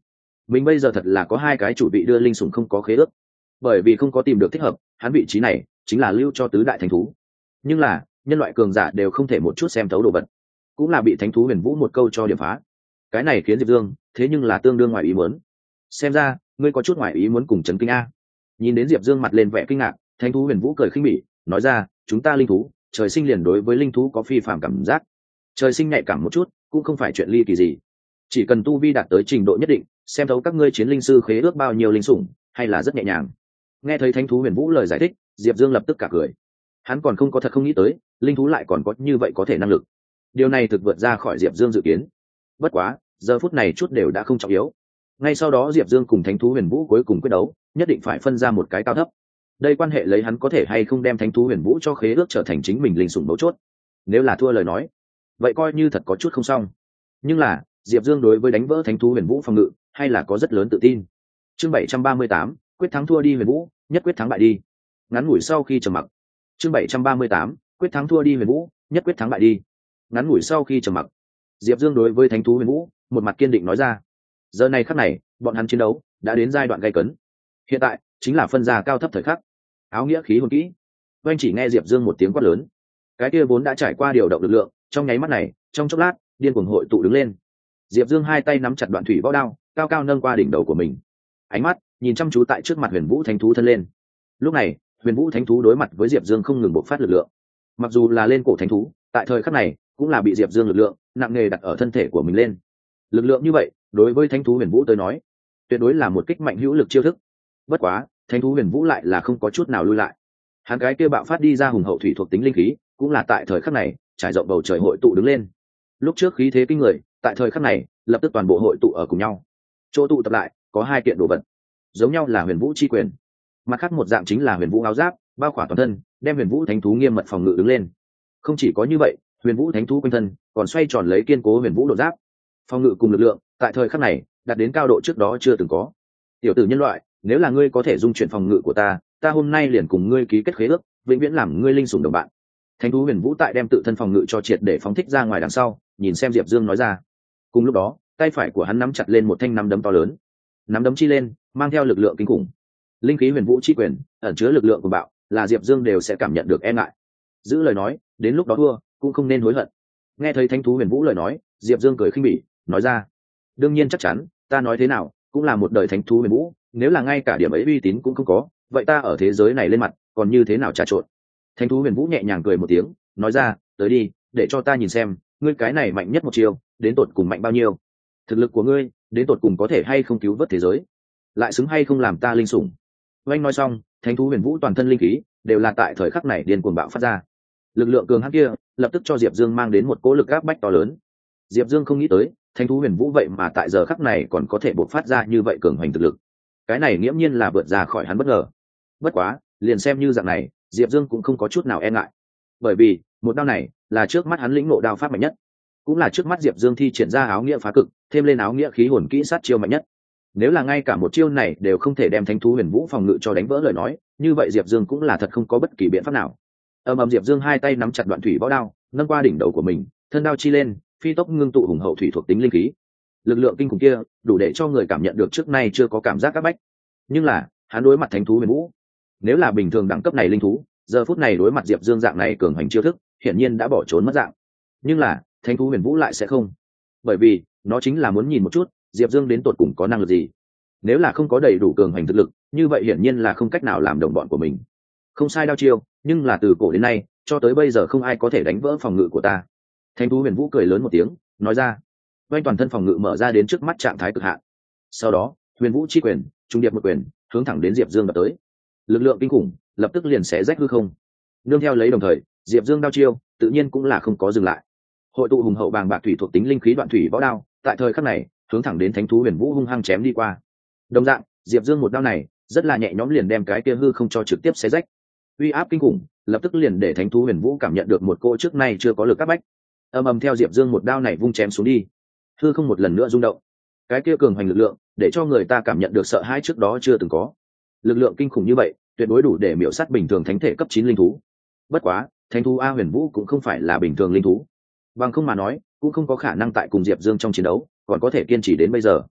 mình bây giờ thật là có hai cái chủ vị đưa linh sủng không có khế ước, bởi vì không có tìm được thích hợp, hắn vị trí này chính là lưu cho tứ đại thánh thú. Nhưng là nhân loại cường giả đều không thể một chút xem thấu đồ vật, cũng là bị thánh thú huyền vũ một câu cho điểm phá. Cái này khiến Diệp Dương thế nhưng là tương đương ngoài ý muốn. Xem ra ngươi có chút ngoài ý muốn cùng chấn kinh a. Nhìn đến Diệp Dương mặt lên vẻ kinh ngạc, thánh thú huyền vũ cười khinh bỉ nói ra, chúng ta linh thú trời sinh liền đối với linh thú có phi phàm cảm giác, trời sinh nhạy cảm một chút cũng không phải chuyện ly kỳ gì, chỉ cần tu vi đạt tới trình độ nhất định, xem thấu các ngươi chiến linh sư khế ước bao nhiêu linh sủng hay là rất nhẹ nhàng. Nghe thấy thánh thú huyền vũ lời giải thích, Diệp Dương lập tức cả cười. Hắn còn không có thật không nghĩ tới linh thú lại còn có như vậy có thể năng lực, điều này thực vượt ra khỏi Diệp Dương dự kiến. Bất quá giờ phút này chút đều đã không trọng yếu. Ngay sau đó Diệp Dương cùng thánh thú huyền vũ cuối cùng quyết đấu, nhất định phải phân ra một cái cao thấp. Đây quan hệ lấy hắn có thể hay không đem thánh thú huyền vũ cho khế ước trở thành chính mình linh sủng mấu chốt. Nếu là thua lời nói, vậy coi như thật có chút không xong. Nhưng là Diệp Dương đối với đánh vỡ thánh thú huyền vũ phòng ngự hay là có rất lớn tự tin. Chương 738, quyết thắng thua đi huyền vũ, nhất quyết thắng bại đi. Ngắn ngủi sau khi trầm mặc. Chương 738, quyết thắng thua đi huyền vũ, nhất quyết thắng bại đi. Ngắn ngủi sau khi trầm mặc, Diệp Dương đối với thánh thú huyền vũ một mặt kiên định nói ra. Giờ này khắc này, bọn hắn chiến đấu đã đến giai đoạn gay cấn. Hiện tại chính là phân ra cao thấp thời khắc. Áo nghĩa khí hồn kỹ. Oanh chỉ nghe Diệp Dương một tiếng quát lớn. Cái kia vốn đã trải qua điều động lực lượng, trong nháy mắt này, trong chốc lát, điên cuồng hội tụ đứng lên. Diệp Dương hai tay nắm chặt đoạn thủy võ đao, cao cao nâng qua đỉnh đầu của mình. Ánh mắt nhìn chăm chú tại trước mặt Huyền Vũ Thánh thú thân lên. Lúc này, Huyền Vũ Thánh thú đối mặt với Diệp Dương không ngừng bộc phát lực lượng. Mặc dù là lên cổ thánh thú, tại thời khắc này cũng là bị Diệp Dương lực lượng nặng nề đặt ở thân thể của mình lên. Lực lượng như vậy, đối với thánh thú Huyền Vũ tới nói, tuyệt đối là một kích mạnh hữu lực chiêu thức. Bất quá, thánh thú Huyền Vũ lại là không có chút nào lui lại. Hắn cái kia bạo phát đi ra hùng hậu thủy thuộc tính linh khí, cũng là tại thời khắc này trải rộng bầu trời hội tụ đứng lên. Lúc trước khí thế kinh người, tại thời khắc này lập tức toàn bộ hội tụ ở cùng nhau. Chỗ tụ tập lại có hai kiện đồ vật, giống nhau là Huyền Vũ chi quyền, mặt khác một dạng chính là Huyền Vũ áo giáp, bao khỏa toàn thân, đem Huyền Vũ thánh thú nghiêm mật phòng ngự đứng lên. Không chỉ có như vậy, Huyền Vũ thánh thú quanh thân còn xoay tròn lấy kiên cố Huyền Vũ đột giáp, phòng ngự cùng lực lượng tại thời khắc này đạt đến cao độ trước đó chưa từng có. Tiểu tử nhân loại, nếu là ngươi có thể dung chuyển phòng ngự của ta, ta hôm nay liền cùng ngươi ký kết khế ước, vĩnh viễn làm ngươi linh sủng đồng bạn. Thánh thú Huyền Vũ tại đem tự thân phòng ngự cho triệt để phóng thích ra ngoài đằng sau, nhìn xem Diệp Dương nói ra. Cùng lúc đó, tay phải của hắn nắm chặt lên một thanh nắm đấm to lớn. Nắm đấm chi lên, mang theo lực lượng kinh khủng. Linh khí Huyền Vũ chi quyền, ẩn chứa lực lượng của bạo, là Diệp Dương đều sẽ cảm nhận được e ngại. Giữ lời nói, đến lúc đó thua, cũng không nên hối hận. Nghe thấy Thánh thú Huyền Vũ lời nói, Diệp Dương cười khinh bỉ, nói ra: "Đương nhiên chắc chắn, ta nói thế nào, cũng là một đời Thánh thú Huyền Vũ, nếu là ngay cả điểm ấy uy tín cũng không có, vậy ta ở thế giới này lên mặt, còn như thế nào trà trộn?" Thánh thú Huyền Vũ nhẹ nhàng cười một tiếng, nói ra: "Tới đi, để cho ta nhìn xem, ngươi cái này mạnh nhất một chiều, đến tột cùng mạnh bao nhiêu? Thực lực của ngươi, đến tột cùng có thể hay không cứu vớt thế giới, lại xứng hay không làm ta linh sủng?" Oanh nói xong, Thánh thú Huyền Vũ toàn thân linh khí đều là tại thời khắc này điên cuồng bạo phát ra. Lực lượng cường hãn kia lập tức cho Diệp Dương mang đến một cỗ lực áp bách to lớn. Diệp Dương không nghĩ tới, Thánh thú Huyền Vũ vậy mà tại giờ khắc này còn có thể bộc phát ra như vậy cường hoành thực lực. Cái này nghiễm nhiên là vượt ra khỏi hắn bất ngờ. Bất quá, liền xem như dạng này, Diệp Dương cũng không có chút nào e ngại. Bởi vì, một đao này là trước mắt hắn lĩnh ngộ đao pháp mạnh nhất, cũng là trước mắt Diệp Dương thi triển ra áo nghĩa phá cực, thêm lên áo nghĩa khí hồn kỹ sát chiêu mạnh nhất. Nếu là ngay cả một chiêu này đều không thể đem Thánh thú Huyền Vũ phòng ngự cho đánh vỡ lời nói, như vậy Diệp Dương cũng là thật không có bất kỳ biện pháp nào. Diệp Dương hai tay nắm chặt đoạn thủy võ đao, nâng qua đỉnh đầu của mình, thân đao chi lên, phi tốc ngưng tụ hùng hậu thủy thuộc tính linh khí. Lực lượng kinh khủng kia, đủ để cho người cảm nhận được trước nay chưa có cảm giác áp bách. Nhưng là, hắn đối mặt Thánh thú Huyền Vũ, nếu là bình thường đẳng cấp này linh thú, giờ phút này đối mặt Diệp Dương dạng này cường hành chiêu thức, hiển nhiên đã bỏ trốn mất dạng. Nhưng là, Thánh thú Huyền Vũ lại sẽ không, bởi vì nó chính là muốn nhìn một chút, Diệp Dương đến tột cùng có năng lực gì. Nếu là không có đầy đủ cường hành thực lực, như vậy hiển nhiên là không cách nào làm đồng bọn của mình. Không sai đao chiêu, nhưng là từ cổ đến nay, cho tới bây giờ không ai có thể đánh vỡ phòng ngự của ta. Thánh thú Huyền Vũ cười lớn một tiếng, nói ra. Oanh toàn thân phòng ngự mở ra đến trước mắt trạng thái cực hạn. Sau đó, Huyền Vũ chi quyền, trung điệp một quyền, hướng thẳng đến Diệp Dương đập tới. Lực lượng kinh khủng, lập tức liền xé rách hư không. Nương theo lấy đồng thời, Diệp Dương đao chiêu, tự nhiên cũng là không có dừng lại. Hội tụ hùng hậu bàng bạc thủy thuộc tính linh khí đoạn thủy võ đao, tại thời khắc này, hướng thẳng đến Thánh thú Huyền Vũ hung hăng chém đi qua. Đồng dạng, Diệp Dương một đao này, rất là nhẹ nhõm liền đem cái kia hư không cho trực tiếp xé rách. Uy áp kinh khủng, lập tức liền để Thánh thú Huyền Vũ cảm nhận được một cỗ trước nay chưa có lực áp bách. Theo Diệp Dương một đao này vung chém xuống đi, hư không một lần nữa rung động. Cái kia cường hành lực lượng, để cho người ta cảm nhận được sợ hãi trước đó chưa từng có. Lực lượng kinh khủng như vậy, tuyệt đối đủ để miểu sát bình thường thánh thể cấp 9 linh thú. Bất quá, Thánh thú A Huyền Vũ cũng không phải là bình thường linh thú. Bằng không mà nói, cũng không có khả năng tại cùng Diệp Dương trong chiến đấu, còn có thể kiên trì đến bây giờ.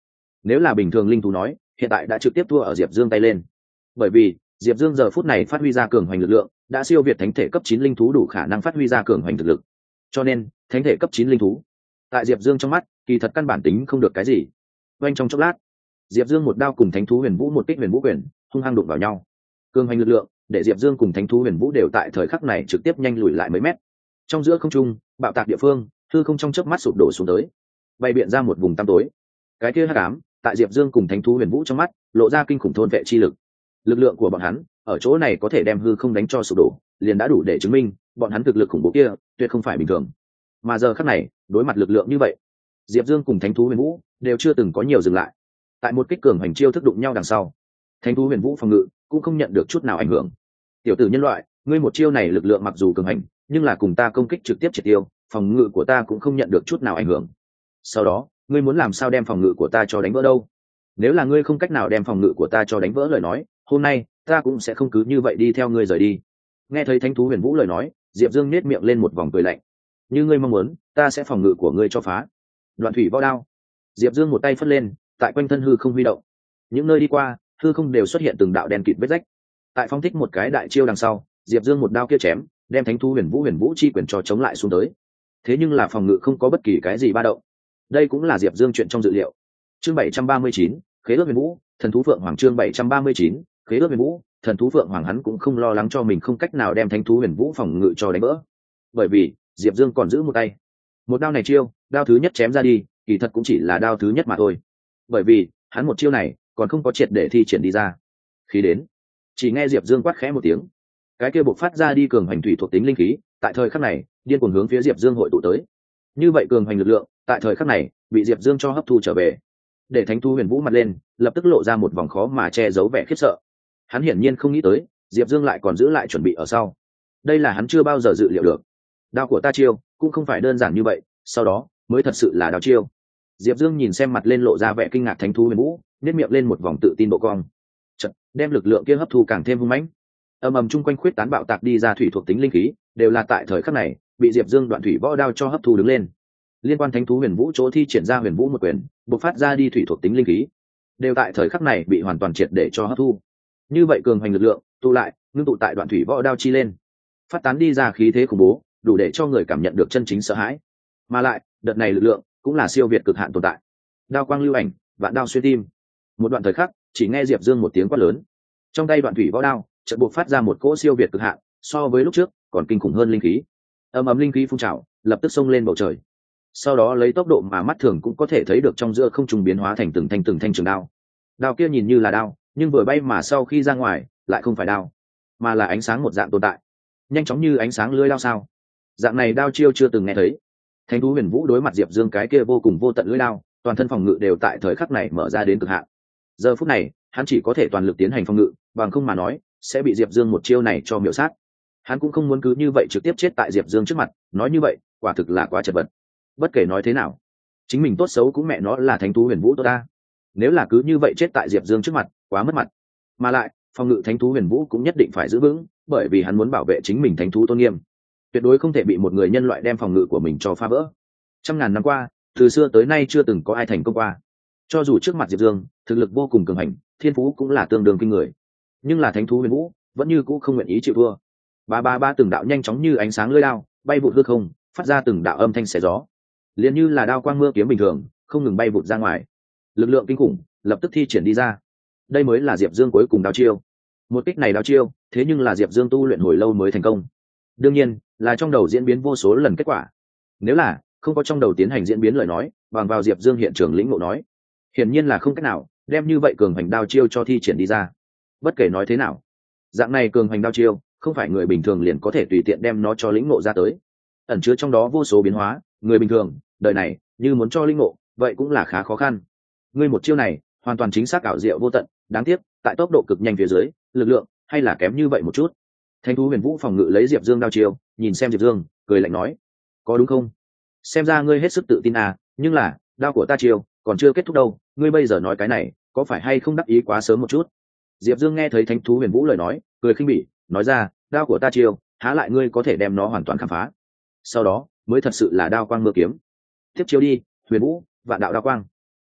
nếu là bình thường linh thú nói hiện tại đã trực tiếp thua ở diệp dương tay lên, bởi vì diệp dương giờ phút này phát huy ra cường hoành lực lượng đã siêu việt thánh thể cấp 9 linh thú đủ khả năng phát huy ra cường hoành thực lực, cho nên thánh thể cấp 9 linh thú tại diệp dương trong mắt kỳ thật căn bản tính không được cái gì. Oanh trong chốc lát, diệp dương một đao cùng thánh thú huyền vũ một kích huyền vũ quyền hung hăng đụng vào nhau, cường hoành lực lượng để diệp dương cùng thánh thú huyền vũ đều tại thời khắc này trực tiếp nhanh lùi lại mấy mét. Trong giữa không trung bạo tạc địa phương, hư không trong chớp mắt sụp đổ xuống tới, bay biện ra một vùng tăm tối. Cái kia hắc ám tại diệp dương cùng thánh thú huyền vũ trong mắt lộ ra kinh khủng thôn vệ chi lực. Lực lượng của bọn hắn ở chỗ này có thể đem hư không đánh cho sụp đổ, liền đã đủ để chứng minh bọn hắn thực lực khủng bố kia tuyệt không phải bình thường. Mà giờ khắc này đối mặt lực lượng như vậy, diệp dương cùng thánh thú huyền vũ đều chưa từng có nhiều dừng lại. Tại một kích cường hành chiêu thức đụng nhau đằng sau, thánh thú huyền vũ phòng ngự cũng không nhận được chút nào ảnh hưởng. Tiểu tử nhân loại, ngươi một chiêu này lực lượng mặc dù cường hành, nhưng là cùng ta công kích trực tiếp triệt tiêu, phòng ngự của ta cũng không nhận được chút nào ảnh hưởng. Sau đó ngươi muốn làm sao đem phòng ngự của ta cho đánh vỡ đâu? Nếu là ngươi không cách nào đem phòng ngự của ta cho đánh vỡ lời nói, hôm nay ta cũng sẽ không cứ như vậy đi theo ngươi rời đi. Nghe thấy thánh thú huyền vũ lời nói, diệp dương nết miệng lên một vòng cười lạnh. Như ngươi mong muốn, ta sẽ phòng ngự của ngươi cho phá. Đoạn thủy võ đao. Diệp dương một tay phất lên, tại quanh thân hư không huy động, những nơi đi qua hư không đều xuất hiện từng đạo đen kịt vết rách. Tại phong thích một cái đại chiêu đằng sau, diệp dương một đao kia chém đem thánh thú huyền vũ chi quyền cho chống lại xuống tới. Thế nhưng là phòng ngự không có bất kỳ cái gì ba động. Đây cũng là diệp dương chuyện trong dự liệu. Chương 739, khế ước huyền vũ, thần thú phượng hoàng. Chương 739, khế ước huyền vũ, thần thú phượng hoàng. Hắn cũng không lo lắng cho mình không cách nào đem thánh thú huyền vũ phòng ngự cho đánh vỡ, bởi vì diệp dương còn giữ một tay. Một đao này chiêu, đao thứ nhất chém ra đi, kỳ thật cũng chỉ là đao thứ nhất mà thôi, bởi vì hắn một chiêu này còn không có triệt để thi triển đi ra. Khí đến, chỉ nghe diệp dương quát khẽ một tiếng, cái kia bộc phát ra đi cường hành thủy thuộc tính linh khí tại thời khắc này điên cuồng hướng phía diệp dương hội tụ tới. Như vậy cường hành lực lượng tại thời khắc này bị diệp dương cho hấp thu trở về, để thánh thú huyền vũ mặt lên lập tức lộ ra một vòng khó mà che giấu vẻ khiếp sợ. Hắn hiển nhiên không nghĩ tới diệp dương lại còn giữ lại chuẩn bị ở sau, đây là hắn chưa bao giờ dự liệu được. Đao của ta chiêu cũng không phải đơn giản như vậy, sau đó mới thật sự là đao chiêu. Diệp dương nhìn xem mặt lên lộ ra vẻ kinh ngạc thánh thú huyền vũ, nếp miệng lên một vòng tự tin độ cong, chật đem lực lượng kia hấp thu càng thêm hung mãnh. Ầm ầm chung quanh khuyết tán bạo tạc đi ra thủy thuộc tính linh khí đều là tại thời khắc này bị diệp dương đoạn thủy võ đao cho hấp thu đứng lên. Liên quan thánh thú huyền vũ chỗ thi triển ra huyền vũ một quyền bộc phát ra đi thủy thuộc tính linh khí đều tại thời khắc này bị hoàn toàn triệt để cho hấp thu. Như vậy cường hành lực lượng tụ lại ngưng tụ tại đoạn thủy võ đao chi lên, phát tán đi ra khí thế khủng bố, đủ để cho người cảm nhận được chân chính sợ hãi. Mà lại đợt này lực lượng cũng là siêu việt cực hạn tồn tại. Đao quang lưu ảnh, vạn đao xuyên tim. Một đoạn thời khắc chỉ nghe diệp dương một tiếng quát lớn, trong tay đoạn thủy võ đao chợt buộc phát ra một cỗ siêu việt cực hạn, so với lúc trước còn kinh khủng hơn linh khí. Ầm ầm linh khí phun trào lập tức xông lên bầu trời, sau đó lấy tốc độ mà mắt thường cũng có thể thấy được trong giữa không trung biến hóa thành từng thanh trường đao. Đao kia nhìn như là đao, nhưng vừa bay mà sau khi ra ngoài lại không phải đao, mà là ánh sáng một dạng tồn tại, nhanh chóng như ánh sáng lưới đao sao. Dạng này đao chiêu chưa từng nghe thấy. Thánh thú huyền vũ đối mặt diệp dương cái kia vô cùng vô tận lưỡi đao, toàn thân phòng ngự đều tại thời khắc này mở ra đến cực hạn. Giờ phút này hắn chỉ có thể toàn lực tiến hành phòng ngự, bằng không mà nói sẽ bị diệp dương một chiêu này cho miểu sát. Hắn cũng không muốn cứ như vậy trực tiếp chết tại diệp dương trước mặt, nói như vậy quả thực là quá chật vật. Bất kể nói thế nào, chính mình tốt xấu cũng mẹ nó là thánh thú huyền vũ tốt ta, nếu là cứ như vậy chết tại diệp dương trước mặt quá mất mặt. Mà lại phòng ngự thánh thú huyền vũ cũng nhất định phải giữ vững, bởi vì hắn muốn bảo vệ chính mình thánh thú tôn nghiêm, tuyệt đối không thể bị một người nhân loại đem phòng ngự của mình cho phá vỡ. Trăm ngàn năm qua, từ xưa tới nay chưa từng có ai thành công qua. Cho dù trước mặt diệp dương thực lực vô cùng cường hành, thiên phú cũng là tương đương kinh người, nhưng là thánh thú huyền vũ vẫn như cũ không nguyện ý chịu thua. Ba từng đạo nhanh chóng như ánh sáng lưỡi đao bay vụt hư không, phát ra từng đạo âm thanh xé gió, liền như là đao quang mưa kiếm bình thường không ngừng bay vụt ra ngoài. Lực lượng kinh khủng lập tức thi triển đi ra. Đây mới là diệp dương cuối cùng đao chiêu. Một kích này đao chiêu thế nhưng là diệp dương tu luyện hồi lâu mới thành công, đương nhiên là trong đầu diễn biến vô số lần kết quả. Nếu là không có trong đầu tiến hành diễn biến lời nói, bằng vào diệp dương hiện trường lĩnh ngộ nói, hiển nhiên là không cách nào đem như vậy cường hành đao chiêu cho thi triển đi ra. Bất kể nói thế nào, dạng này cường hành đao chiêu không phải người bình thường liền có thể tùy tiện đem nó cho lĩnh ngộ ra tới, ẩn chứa trong đó vô số biến hóa. Người bình thường đời này như muốn cho lĩnh ngộ vậy cũng là khá khó khăn. Ngươi một chiêu này hoàn toàn chính xác ảo diệu vô tận, đáng tiếc tại tốc độ cực nhanh phía dưới lực lượng hay là kém như vậy một chút. Thánh thú huyền vũ phòng ngự lấy diệp dương đao chiêu, nhìn xem diệp dương cười lạnh nói, có đúng không? Xem ra ngươi hết sức tự tin à, nhưng là đao của ta chiêu còn chưa kết thúc đâu, ngươi bây giờ nói cái này có phải hay không đắc ý quá sớm một chút? Diệp dương nghe thấy thánh thú huyền vũ lời nói cười khinh bỉ, nói ra, đao của ta chiêu há lại ngươi có thể đem nó hoàn toàn khám phá, sau đó mới thật sự là đao quang mưa kiếm. Tiếp chiêu đi, huyền vũ vạn đạo đao quang.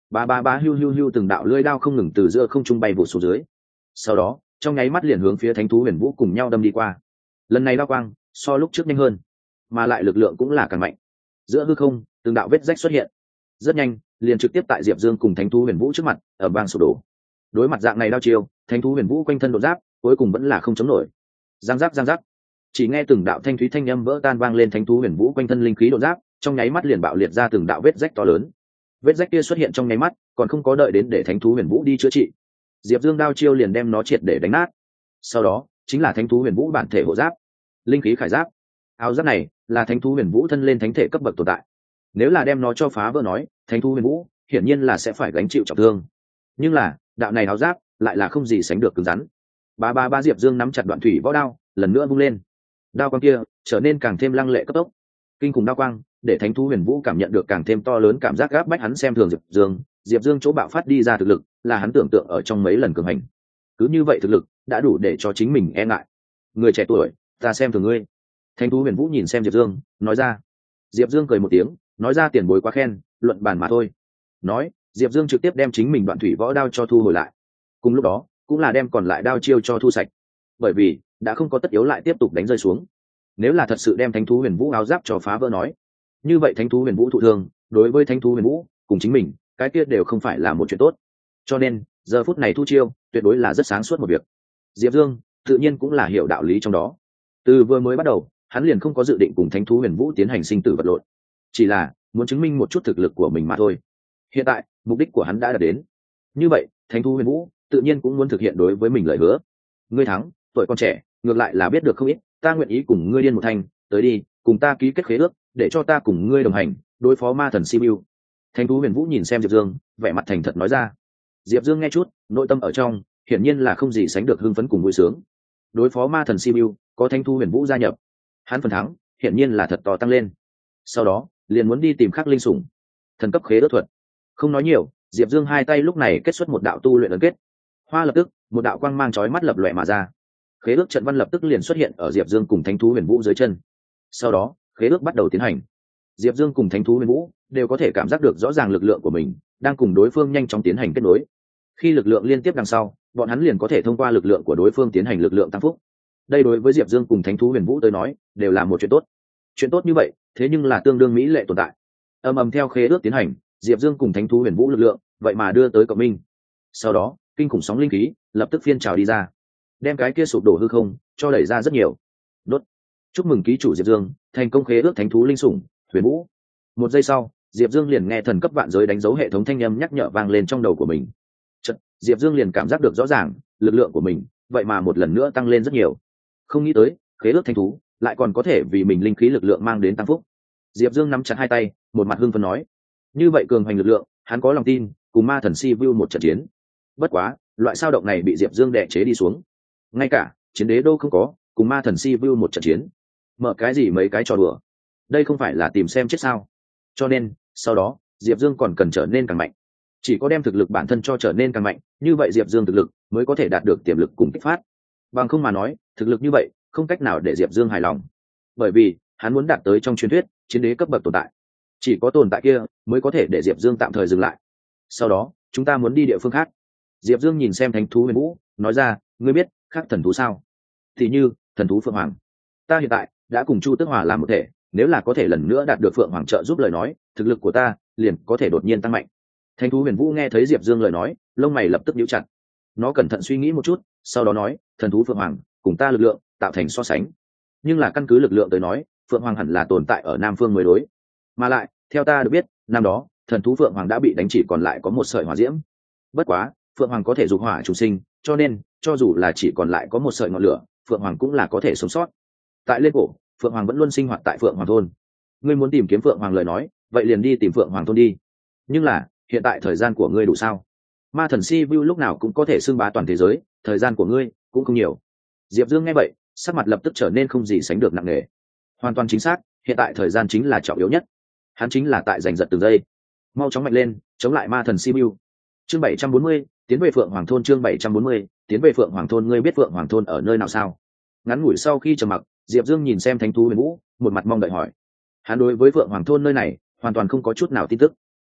Ba hưu hưu hưu, từng đạo lưỡi đao không ngừng từ giữa không trung bay vụt xuống dưới. Sau đó trong nháy mắt liền hướng phía thánh thú huyền vũ cùng nhau đâm đi qua. Lần này đao quang so lúc trước nhanh hơn, mà lại lực lượng cũng là càng mạnh. Giữa hư không từng đạo vết rách xuất hiện, rất nhanh liền trực tiếp tại Diệp Dương cùng thánh thú huyền vũ trước mặt ở bang sụp đổ. Đối mặt dạng này đao chiêu, thánh thú huyền vũ quanh thân đột giáp cuối cùng vẫn là không chống nổi. Giang giác, chỉ nghe từng đạo thanh thúy thanh âm vỡ tan vang lên, thánh thú huyền vũ quanh thân linh khí đột giáp trong nháy mắt liền bạo liệt ra từng đạo vết rách to lớn. Vết rách kia xuất hiện trong nháy mắt, còn không có đợi đến để thánh thú huyền vũ đi chữa trị, Diệp Dương đao chiêu liền đem nó triệt để đánh nát. Sau đó chính là thánh thú huyền vũ bản thể hộ giáp, linh khí khải giáp. Áo giáp này là thánh thú huyền vũ thân lên thánh thể cấp bậc tồn tại, nếu là đem nó cho phá vỡ nói, thánh thú huyền vũ hiển nhiên là sẽ phải gánh chịu trọng thương. Nhưng là đạo này áo giáp lại là không gì sánh được cứng rắn. Ba Diệp Dương nắm chặt đoạn thủy võ đao lần nữa vung lên, đao quang kia trở nên càng thêm lăng lệ cấp tốc. Kinh khủng đao quang để thánh thú huyền vũ cảm nhận được càng thêm to lớn cảm giác gáp bách hắn xem thường Diệp Dương chỗ bạo phát đi ra thực lực là hắn tưởng tượng ở trong mấy lần cường hành. Cứ như vậy thực lực đã đủ để cho chính mình e ngại. Người trẻ tuổi, ta xem thường ngươi. Thánh thú huyền vũ nhìn xem Diệp Dương nói ra. Diệp Dương cười một tiếng nói ra, tiền bối quá khen, luận bàn mà thôi. Nói Diệp Dương trực tiếp đem chính mình đoạn thủy võ đao cho thu hồi lại, cùng lúc đó cũng là đem còn lại đao chiêu cho thu sạch, bởi vì đã không có tất yếu lại tiếp tục đánh rơi xuống. Nếu là thật sự đem thánh thú huyền vũ áo giáp cho phá vỡ nói, như vậy thánh thú huyền vũ thụ thương, đối với thánh thú huyền vũ cùng chính mình cái kia đều không phải là một chuyện tốt. Cho nên giờ phút này thu chiêu tuyệt đối là rất sáng suốt một việc. Diệp Dương tự nhiên cũng là hiểu đạo lý trong đó, từ vừa mới bắt đầu hắn liền không có dự định cùng thánh thú huyền vũ tiến hành sinh tử vật lộn, chỉ là muốn chứng minh một chút thực lực của mình mà thôi. Hiện tại mục đích của hắn đã đạt đến, như vậy thánh thú huyền vũ tự nhiên cũng muốn thực hiện đối với mình lời hứa. Ngươi thắng, tuổi còn trẻ ngược lại là biết được không ít, ta nguyện ý cùng ngươi điên một thanh, tới đi cùng ta ký kết khế ước, để cho ta cùng ngươi đồng hành đối phó ma thần Sibiu. Thánh thú huyền vũ nhìn xem Diệp Dương, vẻ mặt thành thật nói ra. Diệp Dương nghe chút, nội tâm ở trong hiển nhiên là không gì sánh được hưng phấn cùng vui sướng. Đối phó ma thần Sibiu, có thánh thú huyền vũ gia nhập, hắn phần thắng hiển nhiên là thật to tăng lên. Sau đó liền muốn đi tìm khắc linh sủng, thần cấp khế ước thuật. Không nói nhiều, Diệp Dương hai tay lúc này kết xuất một đạo tu luyện ấn kết. Hoa lập tức, một đạo quang mang chói mắt lập lòe mà ra. Khế ước trận văn lập tức liền xuất hiện ở Diệp Dương cùng thánh thú huyền vũ dưới chân. Sau đó khế ước bắt đầu tiến hành. Diệp Dương cùng thánh thú huyền vũ đều có thể cảm giác được rõ ràng lực lượng của mình đang cùng đối phương nhanh chóng tiến hành kết nối. Khi lực lượng liên tiếp đằng sau, bọn hắn liền có thể thông qua lực lượng của đối phương tiến hành lực lượng tăng phúc. Đây đối với Diệp Dương cùng thánh thú huyền vũ tới nói đều là một chuyện tốt. Chuyện tốt như vậy thế nhưng là tương đương mỹ lệ tồn tại. Ầm theo khế ước tiến hành, Diệp Dương cùng thánh thú huyền vũ lực lượng vậy mà đưa tới cộng minh. Sau đó kinh khủng sóng linh khí lập tức phiên trào đi ra, đem cái kia sụp đổ hư không cho đẩy ra rất nhiều. Đốt. Chúc mừng ký chủ Diệp Dương thành công khế ước thánh thú linh sủng huyền vũ. Một giây sau, Diệp Dương liền nghe thần cấp vạn giới đánh dấu hệ thống thanh âm nhắc nhở vang lên trong đầu của mình. Chợt, Diệp Dương liền cảm giác được rõ ràng lực lượng của mình vậy mà một lần nữa tăng lên rất nhiều. Không nghĩ tới khế ước thánh thú lại còn có thể vì mình linh khí lực lượng mang đến tăng phúc. Diệp Dương nắm chặt hai tay, một mặt hưng phấn nói. Như vậy cường hành lực lượng, hắn có lòng tin cùng ma thần Sibiu một trận chiến. Bất quá, loại sao động này bị Diệp Dương đè chế đi xuống. Ngay cả chiến đế đô không có, cùng ma thần Sibiu một trận chiến, mở cái gì mấy cái trò đùa, đây không phải là tìm xem chết sao? Cho nên sau đó Diệp Dương còn cần trở nên càng mạnh, chỉ có đem thực lực bản thân cho trở nên càng mạnh, như vậy Diệp Dương thực lực mới có thể đạt được tiềm lực cùng kích phát. Bằng không mà nói, thực lực như vậy không cách nào để Diệp Dương hài lòng, bởi vì hắn muốn đạt tới trong truyền thuyết chiến đế cấp bậc tồn tại, chỉ có tồn tại kia mới có thể để Diệp Dương tạm thời dừng lại. Sau đó chúng ta muốn đi địa phương khác. Diệp Dương nhìn xem thánh thú huyền vũ nói ra, ngươi biết khác thần thú sao? Thì như thần thú phượng hoàng, ta hiện tại đã cùng Chu Tước Hòa làm một thể, nếu là có thể lần nữa đạt được phượng hoàng trợ giúp lời nói, thực lực của ta liền có thể đột nhiên tăng mạnh. Thánh thú huyền vũ nghe thấy Diệp Dương lời nói, lông mày lập tức nhíu chặt. Nó cẩn thận suy nghĩ một chút, sau đó nói, thần thú phượng hoàng cùng ta lực lượng tạo thành so sánh, nhưng là căn cứ lực lượng tới nói, phượng hoàng hẳn là tồn tại ở Nam Phương mới đối. Mà lại theo ta được biết, năm đó thần thú phượng hoàng đã bị đánh chỉ còn lại có một sợi hỏa diễm. Bất quá phượng hoàng có thể dục hỏa chủ sinh, cho nên cho dù là chỉ còn lại có một sợi ngọn lửa, phượng hoàng cũng là có thể sống sót. Tại lên cổ, phượng hoàng vẫn luôn sinh hoạt tại phượng hoàng thôn. Ngươi muốn tìm kiếm phượng hoàng lời nói, vậy liền đi tìm phượng hoàng thôn đi. Nhưng là hiện tại thời gian của ngươi đủ sao? Ma thần Sibiu lúc nào cũng có thể xưng bá toàn thế giới, thời gian của ngươi cũng không nhiều. Diệp Dương nghe vậy, sắc mặt lập tức trở nên không gì sánh được nặng nề. Hoàn toàn chính xác, hiện tại thời gian chính là trọng yếu nhất, hắn chính là tại giành giật từng giây. Mau chóng mạnh lên, chống lại ma thần Sibiu. Chương 740, tiến về phượng hoàng thôn. Chương 740, tiến về phượng hoàng thôn. Ngươi biết phượng hoàng thôn ở nơi nào sao? Ngắn ngủi sau khi trầm mặc, Diệp Dương nhìn xem thánh thú huyền vũ, một mặt mong đợi hỏi. Hắn đối với phượng hoàng thôn nơi này hoàn toàn không có chút nào tin tức.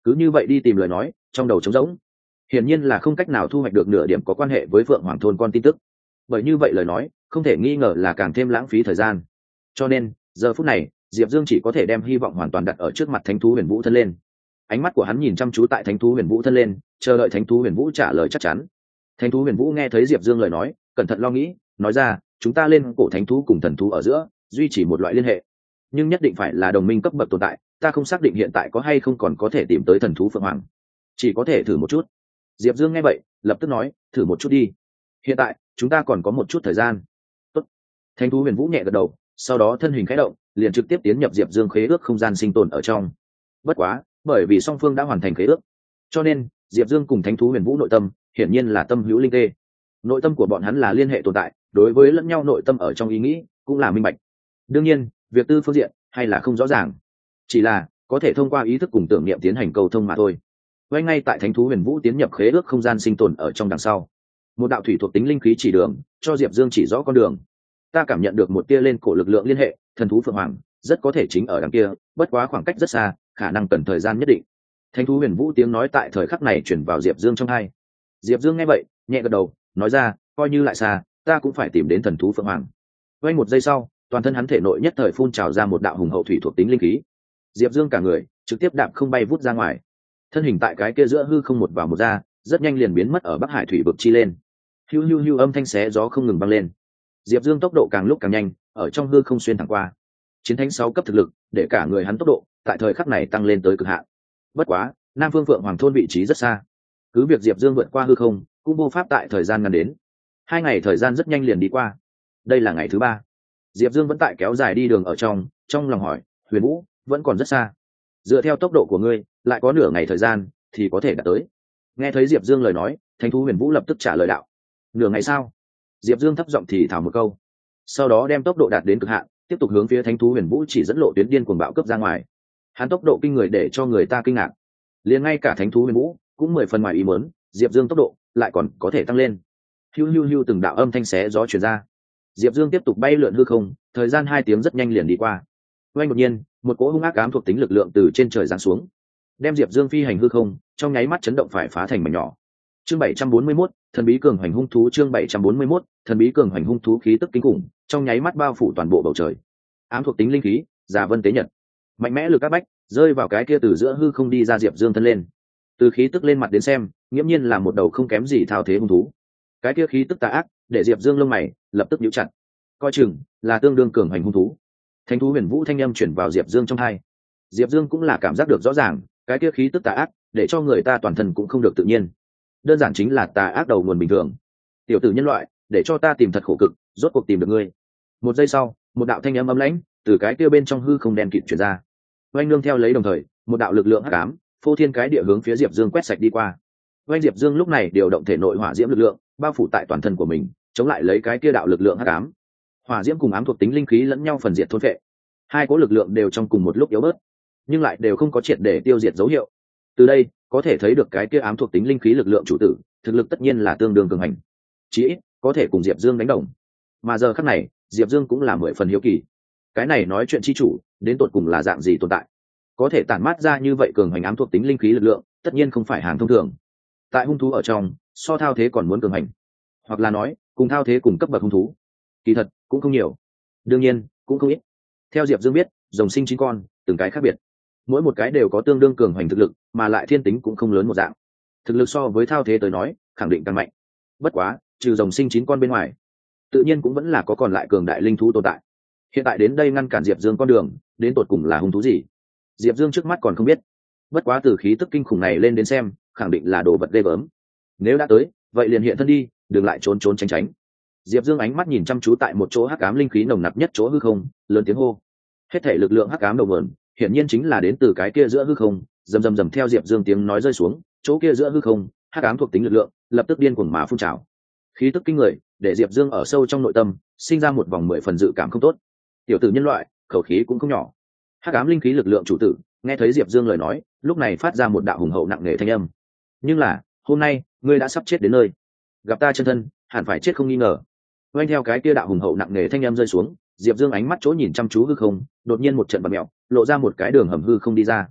cứ như vậy đi tìm lời nói trong đầu trống rỗng, hiển nhiên là không cách nào thu hoạch được nửa điểm có quan hệ với Phượng Hoàng thôn con tin tức. Bởi như vậy lời nói không thể nghi ngờ là càng thêm lãng phí thời gian, cho nên giờ phút này Diệp Dương chỉ có thể đem hy vọng hoàn toàn đặt ở trước mặt Thánh thú Huyền Vũ thân lên. Ánh mắt của hắn nhìn chăm chú tại Thánh thú Huyền Vũ thân lên, chờ đợi Thánh thú Huyền Vũ trả lời chắc chắn. Thánh thú Huyền Vũ nghe thấy Diệp Dương lời nói, cẩn thận lo nghĩ, nói ra, chúng ta lên cổ thánh thú cùng thần thú ở giữa duy trì một loại liên hệ, nhưng nhất định phải là đồng minh cấp bậc tồn tại, ta không xác định hiện tại có hay không còn có thể tìm tới thần thú Phượng Hoàng, chỉ có thể thử một chút. Diệp Dương nghe vậy lập tức nói, thử một chút đi, hiện tại chúng ta còn có một chút thời gian. Tốt. Thánh thú Huyền Vũ nhẹ gật đầu, sau đó thân hình khẽ động, liền trực tiếp tiến nhập Diệp Dương khế ước không gian sinh tồn ở trong. Bất quá, bởi vì song phương đã hoàn thành khế ước, cho nên Diệp Dương cùng Thánh thú Huyền Vũ nội tâm hiển nhiên là tâm hữu linh tê. Nội tâm của bọn hắn là liên hệ tồn tại, đối với lẫn nhau nội tâm ở trong ý nghĩ cũng là minh bạch. Đương nhiên việc tư phương diện hay là không rõ ràng, chỉ là có thể thông qua ý thức cùng tưởng niệm tiến hành cầu thông mà thôi. Ngay ngay tại Thánh thú Huyền Vũ tiến nhập khế ước không gian sinh tồn ở trong đằng sau, một đạo thủy thuộc tính linh khí chỉ đường cho Diệp Dương chỉ rõ con đường. Ta cảm nhận được một tia lên cổ lực lượng liên hệ, thần thú Phượng Hoàng rất có thể chính ở đằng kia, bất quá khoảng cách rất xa, khả năng cần thời gian nhất định. Thánh thú Huyền Vũ tiếng nói tại thời khắc này chuyển vào Diệp Dương trong tai. Diệp Dương nghe vậy nhẹ gật đầu, nói ra, coi như lại xa ta cũng phải tìm đến thần thú Phượng Hoàng. Quanh một giây sau, toàn thân hắn thể nội nhất thời phun trào ra một đạo hùng hậu thủy thuộc tính linh khí. Diệp Dương cả người trực tiếp đạp không bay vút ra ngoài, thân hình tại cái kia giữa hư không một vào một ra, rất nhanh liền biến mất ở Bắc Hải thủy vực chi lên. Hiu hiu hiu âm thanh xé gió không ngừng vang lên. Diệp Dương tốc độ càng lúc càng nhanh, ở trong hư không xuyên thẳng qua. Chiến thánh 6 cấp thực lực, để cả người hắn tốc độ tại thời khắc này tăng lên tới cực hạn. Bất quá, Nam Phương Phượng Hoàng thôn vị trí rất xa, cứ việc Diệp Dương vượt qua hư không, cũng vô pháp tại thời gian ngắn đến. 2 ngày thời gian rất nhanh liền đi qua. Đây là ngày thứ 3. Diệp Dương vẫn tại kéo dài đi đường ở trong lòng hỏi, Huyền Vũ, vẫn còn rất xa. Dựa theo tốc độ của ngươi, lại có nửa ngày thời gian thì có thể đạt tới. Nghe thấy Diệp Dương lời nói, Thánh thú Huyền Vũ lập tức trả lời đạo, nửa ngày sao? Diệp Dương thấp giọng thì thào một câu, sau đó đem tốc độ đạt đến cực hạn, tiếp tục hướng phía Thánh thú Huyền Vũ chỉ dẫn lộ tuyến điên cuồng bạo cấp ra ngoài. Hắn tốc độ kinh người để cho người ta kinh ngạc, liền ngay cả Thánh thú Huyền Vũ cũng 10 phần ngoài ý muốn, Diệp Dương tốc độ lại còn có thể tăng lên. Hiu hiu hiu từng đạo âm thanh xé gió truyền ra. Diệp Dương tiếp tục bay lượn hư không, thời gian 2 tiếng rất nhanh liền đi qua. Quanh đột nhiên, một cỗ hung ác ám thuộc tính lực lượng từ trên trời giáng xuống, đem Diệp Dương phi hành hư không, trong nháy mắt chấn động phải phá thành mảnh nhỏ. Chương 741, thần bí cường hành hung thú, chương 741, thần bí cường hành hung thú khí tức kinh khủng, trong nháy mắt bao phủ toàn bộ bầu trời. Ám thuộc tính linh khí, Già Vân Tế Nhật, mạnh mẽ lực áp bách, rơi vào cái kia từ giữa hư không đi ra Diệp Dương thân lên. Từ khí tức lên mặt đến xem, nghiễm nhiên là một đầu không kém gì thao thế hung thú. Cái kia khí tức tà ác, để Diệp Dương lông mày lập tức nhíu chặt. Coi chừng là tương đương cường hành hung thú. Thánh thú Huyền Vũ thanh âm chuyển vào Diệp Dương trong tai. Diệp Dương cũng là cảm giác được rõ ràng, cái kia khí tức tà ác, để cho người ta toàn thân cũng không được tự nhiên. Đơn giản chính là tà ác đầu nguồn bình thường. Tiểu tử nhân loại, để cho ta tìm thật khổ cực, rốt cuộc tìm được ngươi. Một giây sau, một đạo thanh âm ấm lãnh từ cái kia bên trong hư không đen kịt truyền ra. Oanh nương theo lấy đồng thời, một đạo lực lượng hắc ám, phô thiên cái địa hướng phía Diệp Dương quét sạch đi qua. Oanh Diệp Dương lúc này điều động thể nội hỏa diễm lực lượng, bao phủ tại toàn thân của mình, chống lại lấy cái kia đạo lực lượng hắc ám. Hỏa diễm cùng ám thuộc tính linh khí lẫn nhau phần diệt thôn phệ. Hai cỗ lực lượng đều trong cùng một lúc yếu bớt, nhưng lại đều không có triệt để tiêu diệt dấu hiệu. Từ đây, có thể thấy được cái kia ám thuộc tính linh khí lực lượng chủ tử, thực lực tất nhiên là tương đương cường hành. Chí ít, có thể cùng Diệp Dương đánh đồng. Mà giờ khắc này, Diệp Dương cũng là 10 phần hiếu kỳ. Cái này nói chuyện chi chủ, đến tột cùng là dạng gì tồn tại? Có thể tản mát ra như vậy cường hành ám thuộc tính linh khí lực lượng, tất nhiên không phải hàng thông thường. Tại hung thú ở trong, so thao thế còn muốn cường hành, hoặc là nói, cùng thao thế cùng cấp bậc hung thú, kỳ thật cũng không nhiều, đương nhiên cũng không ít. Theo Diệp Dương biết, rồng sinh 9 con, từng cái khác biệt, mỗi một cái đều có tương đương cường hành thực lực, mà lại thiên tính cũng không lớn một dạng. Thực lực so với thao thế tới nói, khẳng định càng mạnh. Bất quá, trừ rồng sinh 9 con bên ngoài, tự nhiên cũng vẫn là có còn lại cường đại linh thú tồn tại. Hiện tại đến đây ngăn cản Diệp Dương con đường, đến tột cùng là hung thú gì? Diệp Dương trước mắt còn không biết. Bất quá từ khí tức kinh khủng này lên đến xem, khẳng định là đồ vật ghê gớm. Nếu đã tới, vậy liền hiện thân đi, đừng lại trốn trốn tránh tránh. Diệp Dương ánh mắt nhìn chăm chú tại một chỗ hắc ám linh khí nồng nặc nhất chỗ hư không, lớn tiếng hô. Hết thể lực lượng hắc ám đầu nguồn, hiển nhiên chính là đến từ cái kia giữa hư không, rầm theo Diệp Dương tiếng nói rơi xuống, chỗ kia giữa hư không, hắc ám thuộc tính lực lượng, lập tức điên cuồng mà phun trào. Khí tức kinh người, để Diệp Dương ở sâu trong nội tâm, sinh ra một vòng 10 phần dự cảm không tốt. Tiểu tử nhân loại, khẩu khí cũng không nhỏ. Hắc ám linh khí lực lượng chủ tử, nghe thấy Diệp Dương lời nói, lúc này phát ra một đạo hùng hậu nặng nề thanh âm. Nhưng là, hôm nay, ngươi đã sắp chết đến nơi. Gặp ta chân thân, hẳn phải chết không nghi ngờ. Quanh theo cái kia đạo hùng hậu nặng nề thanh âm rơi xuống, Diệp Dương ánh mắt chỗ nhìn chăm chú hư không, đột nhiên một trận bật mèo, lộ ra một cái đường hầm hư không đi ra.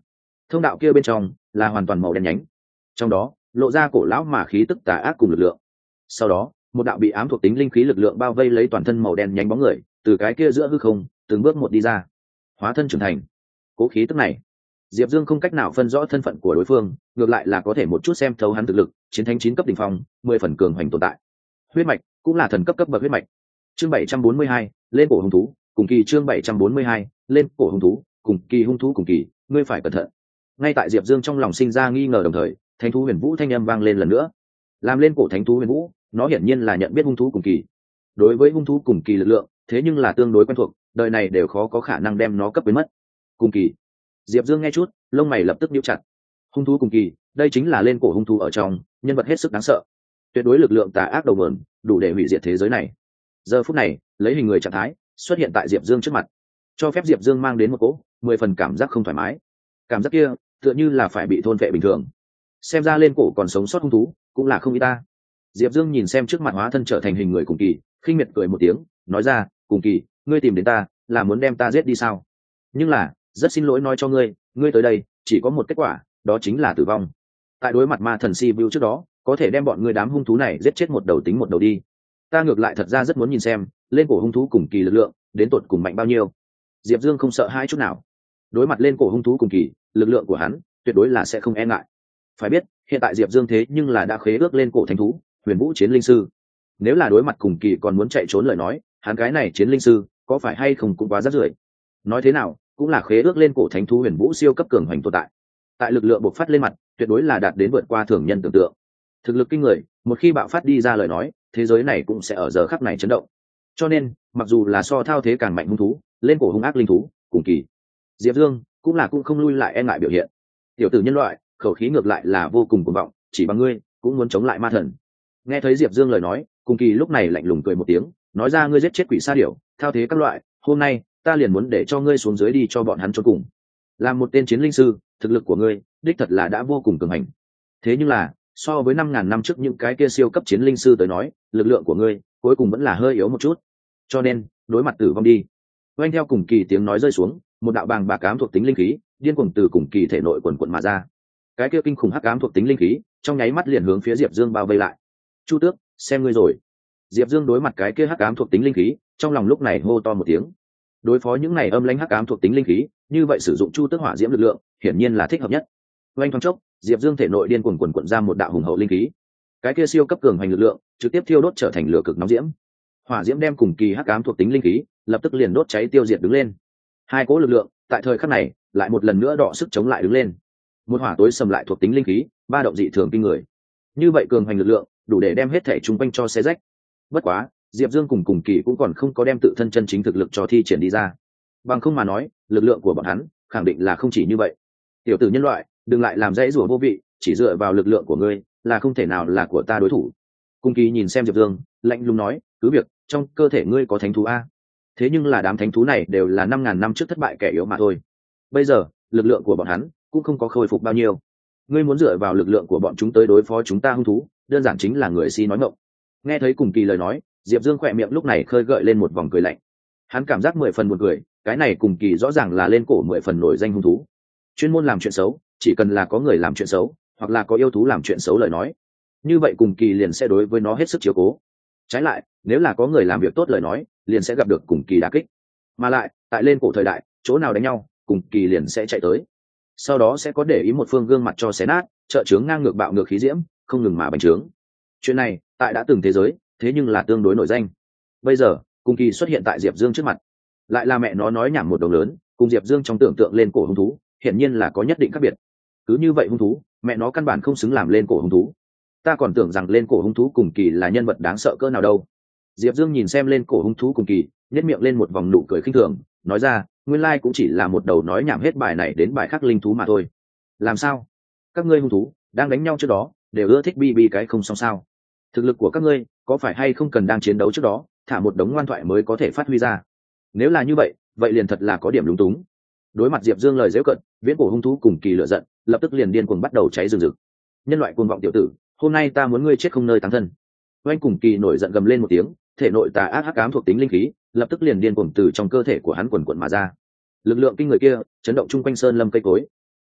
thông đạo kia bên trong là hoàn toàn màu đen nhánh, trong đó lộ ra cổ lão mà khí tức tà ác cùng lực lượng. Sau đó một đạo bị ám thuộc tính linh khí lực lượng bao vây lấy toàn thân màu đen nhánh bóng người từ cái kia giữa hư không từng bước một đi ra, hóa thân trưởng thành. Cố khí tức này, Diệp Dương không cách nào phân rõ thân phận của đối phương, ngược lại là có thể một chút xem thấu hắn thực lực, chiến thánh 9 cấp đỉnh phong, 10 phần cường hoành tồn tại. Huyết mạch cũng là thần cấp cấp bậc huyết mạch. Chương 742, lên cổ hung thú, cùng kỳ. Chương 742, lên cổ hung thú, cùng kỳ. Hung thú cùng kỳ, ngươi phải cẩn thận. Ngay tại Diệp Dương trong lòng sinh ra nghi ngờ đồng thời, thánh thú Huyền Vũ thanh âm vang lên lần nữa. Làm lên cổ thánh thú Huyền Vũ, nó hiển nhiên là nhận biết hung thú cùng kỳ. Đối với hung thú cùng kỳ lực lượng, thế nhưng là tương đối quen thuộc, đời này đều khó có khả năng đem nó cấp biến mất. Cùng kỳ. Diệp Dương nghe chút, lông mày lập tức nhíu chặt. Hung thú cùng kỳ, đây chính là lên cổ hung thú ở trong, nhân vật hết sức đáng sợ. Tuyệt đối lực lượng tà ác đầu nguồn, đủ để hủy diệt thế giới này. Giờ phút này, lấy hình người trạng thái, xuất hiện tại Diệp Dương trước mặt, cho phép Diệp Dương mang đến một cỗ 10 phần cảm giác không thoải mái. Cảm giác kia, tựa như là phải bị thôn phệ bình thường. Xem ra lên cổ còn sống sót hung thú, cũng là không ít ta. Diệp Dương nhìn xem trước mặt hóa thân trở thành hình người cùng kỳ, khinh miệt cười một tiếng, nói ra, cùng kỳ, ngươi tìm đến ta, là muốn đem ta giết đi sao? Nhưng là, rất xin lỗi nói cho ngươi, ngươi tới đây, chỉ có một kết quả, đó chính là tử vong. Tại đối mặt ma thần Sibiu trước đó, có thể đem bọn ngươi đám hung thú này giết chết một đầu tính một đầu đi. Ta ngược lại thật ra rất muốn nhìn xem, lên cổ hung thú cùng kỳ lực lượng, đến tột cùng mạnh bao nhiêu. Diệp Dương không sợ hãi chút nào. Đối mặt lên cổ hung thú cùng kỳ, lực lượng của hắn, tuyệt đối là sẽ không e ngại. Phải biết, hiện tại Diệp Dương thế nhưng là đã khế ước lên cổ thánh thú, Huyền Vũ chiến linh sư. Nếu là đối mặt cùng kỳ còn muốn chạy trốn lời nói, hắn cái này chiến linh sư, có phải hay không cũng quá rác rưởi. Nói thế nào, cũng là khế ước lên cổ thánh thú Huyền Vũ siêu cấp cường hoành tồn tại. Tại lực lượng bộc phát lên mặt, tuyệt đối là đạt đến vượt qua thường nhân tưởng tượng. Thực lực kinh người, một khi bạo phát đi ra lời nói, thế giới này cũng sẽ ở giờ khắc này chấn động. Cho nên, mặc dù là so thao thế càng mạnh hung thú, lên cổ hung ác linh thú, cùng kỳ, Diệp Dương cũng không lui lại e ngại biểu hiện. Tiểu tử nhân loại, khẩu khí ngược lại là vô cùng cuồng vọng, chỉ bằng ngươi cũng muốn chống lại ma thần. Nghe thấy Diệp Dương lời nói, cùng kỳ lúc này lạnh lùng cười một tiếng, nói ra, ngươi giết chết quỷ sa điểu, thao thế các loại, hôm nay ta liền muốn để cho ngươi xuống dưới đi cho bọn hắn chôn cùng. Làm một tên chiến linh sư, thực lực của ngươi đích thật là đã vô cùng cường hành. Thế nhưng là, so với 5.000 năm trước những cái kia siêu cấp chiến linh sư tới nói, lực lượng của ngươi cuối cùng vẫn là hơi yếu một chút. Cho nên, đối mặt tử vong đi. Oanh theo cùng kỳ tiếng nói rơi xuống, một đạo bàng bạc ám thuộc tính linh khí, điên cuồng từ cùng kỳ thể nội quần quần mà ra. Cái kia kinh khủng hắc ám thuộc tính linh khí, trong nháy mắt liền hướng phía Diệp Dương bao vây lại. Chu Tước, xem ngươi rồi. Diệp Dương đối mặt cái kia hắc ám thuộc tính linh khí, trong lòng lúc này hô to một tiếng. Đối phó những này âm lãnh hắc ám thuộc tính linh khí, như vậy sử dụng Chu Tước hỏa diễm lực lượng, hiển nhiên là thích hợp nhất. Oanh thoáng chốc, Diệp Dương thể nội điên cuồng quần quần ra một đạo hùng hậu linh khí. Cái kia siêu cấp cường hành lực lượng, trực tiếp thiêu đốt trở thành lửa cực nóng diễm. Hỏa diễm đem cùng kỳ hắc ám thuộc tính linh khí, lập tức liền đốt cháy tiêu diệt đứng lên. Hai cỗ lực lượng, tại thời khắc này, lại một lần nữa đọ sức chống lại đứng lên. Một hỏa tối sầm lại thuộc tính linh khí, ba động dị thường kinh người. Như vậy cường hành lực lượng, đủ để đem hết thể chung quanh cho xé rách. Bất quá, Diệp Dương cùng kỳ cũng còn không có đem tự thân chân chính thực lực cho thi triển đi ra. Bằng không mà nói, lực lượng của bọn hắn khẳng định là không chỉ như vậy. Tiểu tử nhân loại, đừng lại làm dãy rủa vô vị, chỉ dựa vào lực lượng của ngươi là không thể nào là của ta đối thủ. Cùng kỳ nhìn xem Diệp Dương, lạnh lùng nói, cứ việc trong cơ thể ngươi có thánh thú a, thế nhưng là đám thánh thú này đều là 5.000 năm trước thất bại kẻ yếu mà thôi. Bây giờ lực lượng của bọn hắn cũng không có khôi phục bao nhiêu. Ngươi muốn dựa vào lực lượng của bọn chúng tới đối phó chúng ta hung thú, đơn giản chính là người si nói ngọng. Nghe thấy cùng kỳ lời nói, Diệp Dương khỏe miệng lúc này khơi gợi lên một vòng cười lạnh. Hắn cảm giác 10 phần buồn cười, cái này cùng kỳ rõ ràng là lên cổ 10 phần nổi danh hung thú, chuyên môn làm chuyện xấu. Chỉ cần là có người làm chuyện xấu, hoặc là có yêu thú làm chuyện xấu lời nói, như vậy cùng kỳ liền sẽ đối với nó hết sức chiếu cố. Trái lại, nếu là có người làm việc tốt lời nói, liền sẽ gặp được cùng kỳ đả kích. Mà lại, tại lên cổ thời đại, chỗ nào đánh nhau, cùng kỳ liền sẽ chạy tới. Sau đó sẽ có để ý một phương gương mặt cho xé nát, trợ chướng ngang ngược bạo ngược khí diễm, không ngừng mà bành trướng. Chuyện này, tại đã từng thế giới, thế nhưng là tương đối nổi danh. Bây giờ, cùng kỳ xuất hiện tại Diệp Dương trước mặt, lại là mẹ nó nói nhảm một đồng lớn, cùng Diệp Dương trong tưởng tượng lên cổ hung thú, hiển nhiên là có nhất định khác biệt. Cứ như vậy hung thú, mẹ nó căn bản không xứng làm lên cổ hung thú. Ta còn tưởng rằng lên cổ hung thú cùng kỳ là nhân vật đáng sợ cỡ nào đâu. Diệp Dương nhìn xem lên cổ hung thú cùng kỳ, nhếch miệng lên một vòng nụ cười khinh thường, nói ra, nguyên lai cũng chỉ là một đầu nói nhảm hết bài này đến bài khác linh thú mà thôi. Làm sao? Các ngươi hung thú đang đánh nhau trước đó, đều ưa thích bi cái không xong sao? Thực lực của các ngươi có phải hay không cần đang chiến đấu trước đó, thả một đống ngoan thoại mới có thể phát huy ra? Nếu là như vậy, vậy liền thật là có điểm lúng túng. Đối mặt Diệp Dương lời giễu cợt, viễn cổ hung thú cùng kỳ lửa giận, lập tức liền điên cuồng bắt đầu cháy rừng rực. Nhân loại cuồng vọng tiểu tử, hôm nay ta muốn ngươi chết không nơi táng thân. Oanh cùng kỳ nổi giận gầm lên một tiếng, thể nội tà ác hắc ám thuộc tính linh khí, lập tức liền điên cuồng từ trong cơ thể của hắn quần quần mà ra. Lực lượng kinh người kia, chấn động chung quanh sơn lâm cây cối.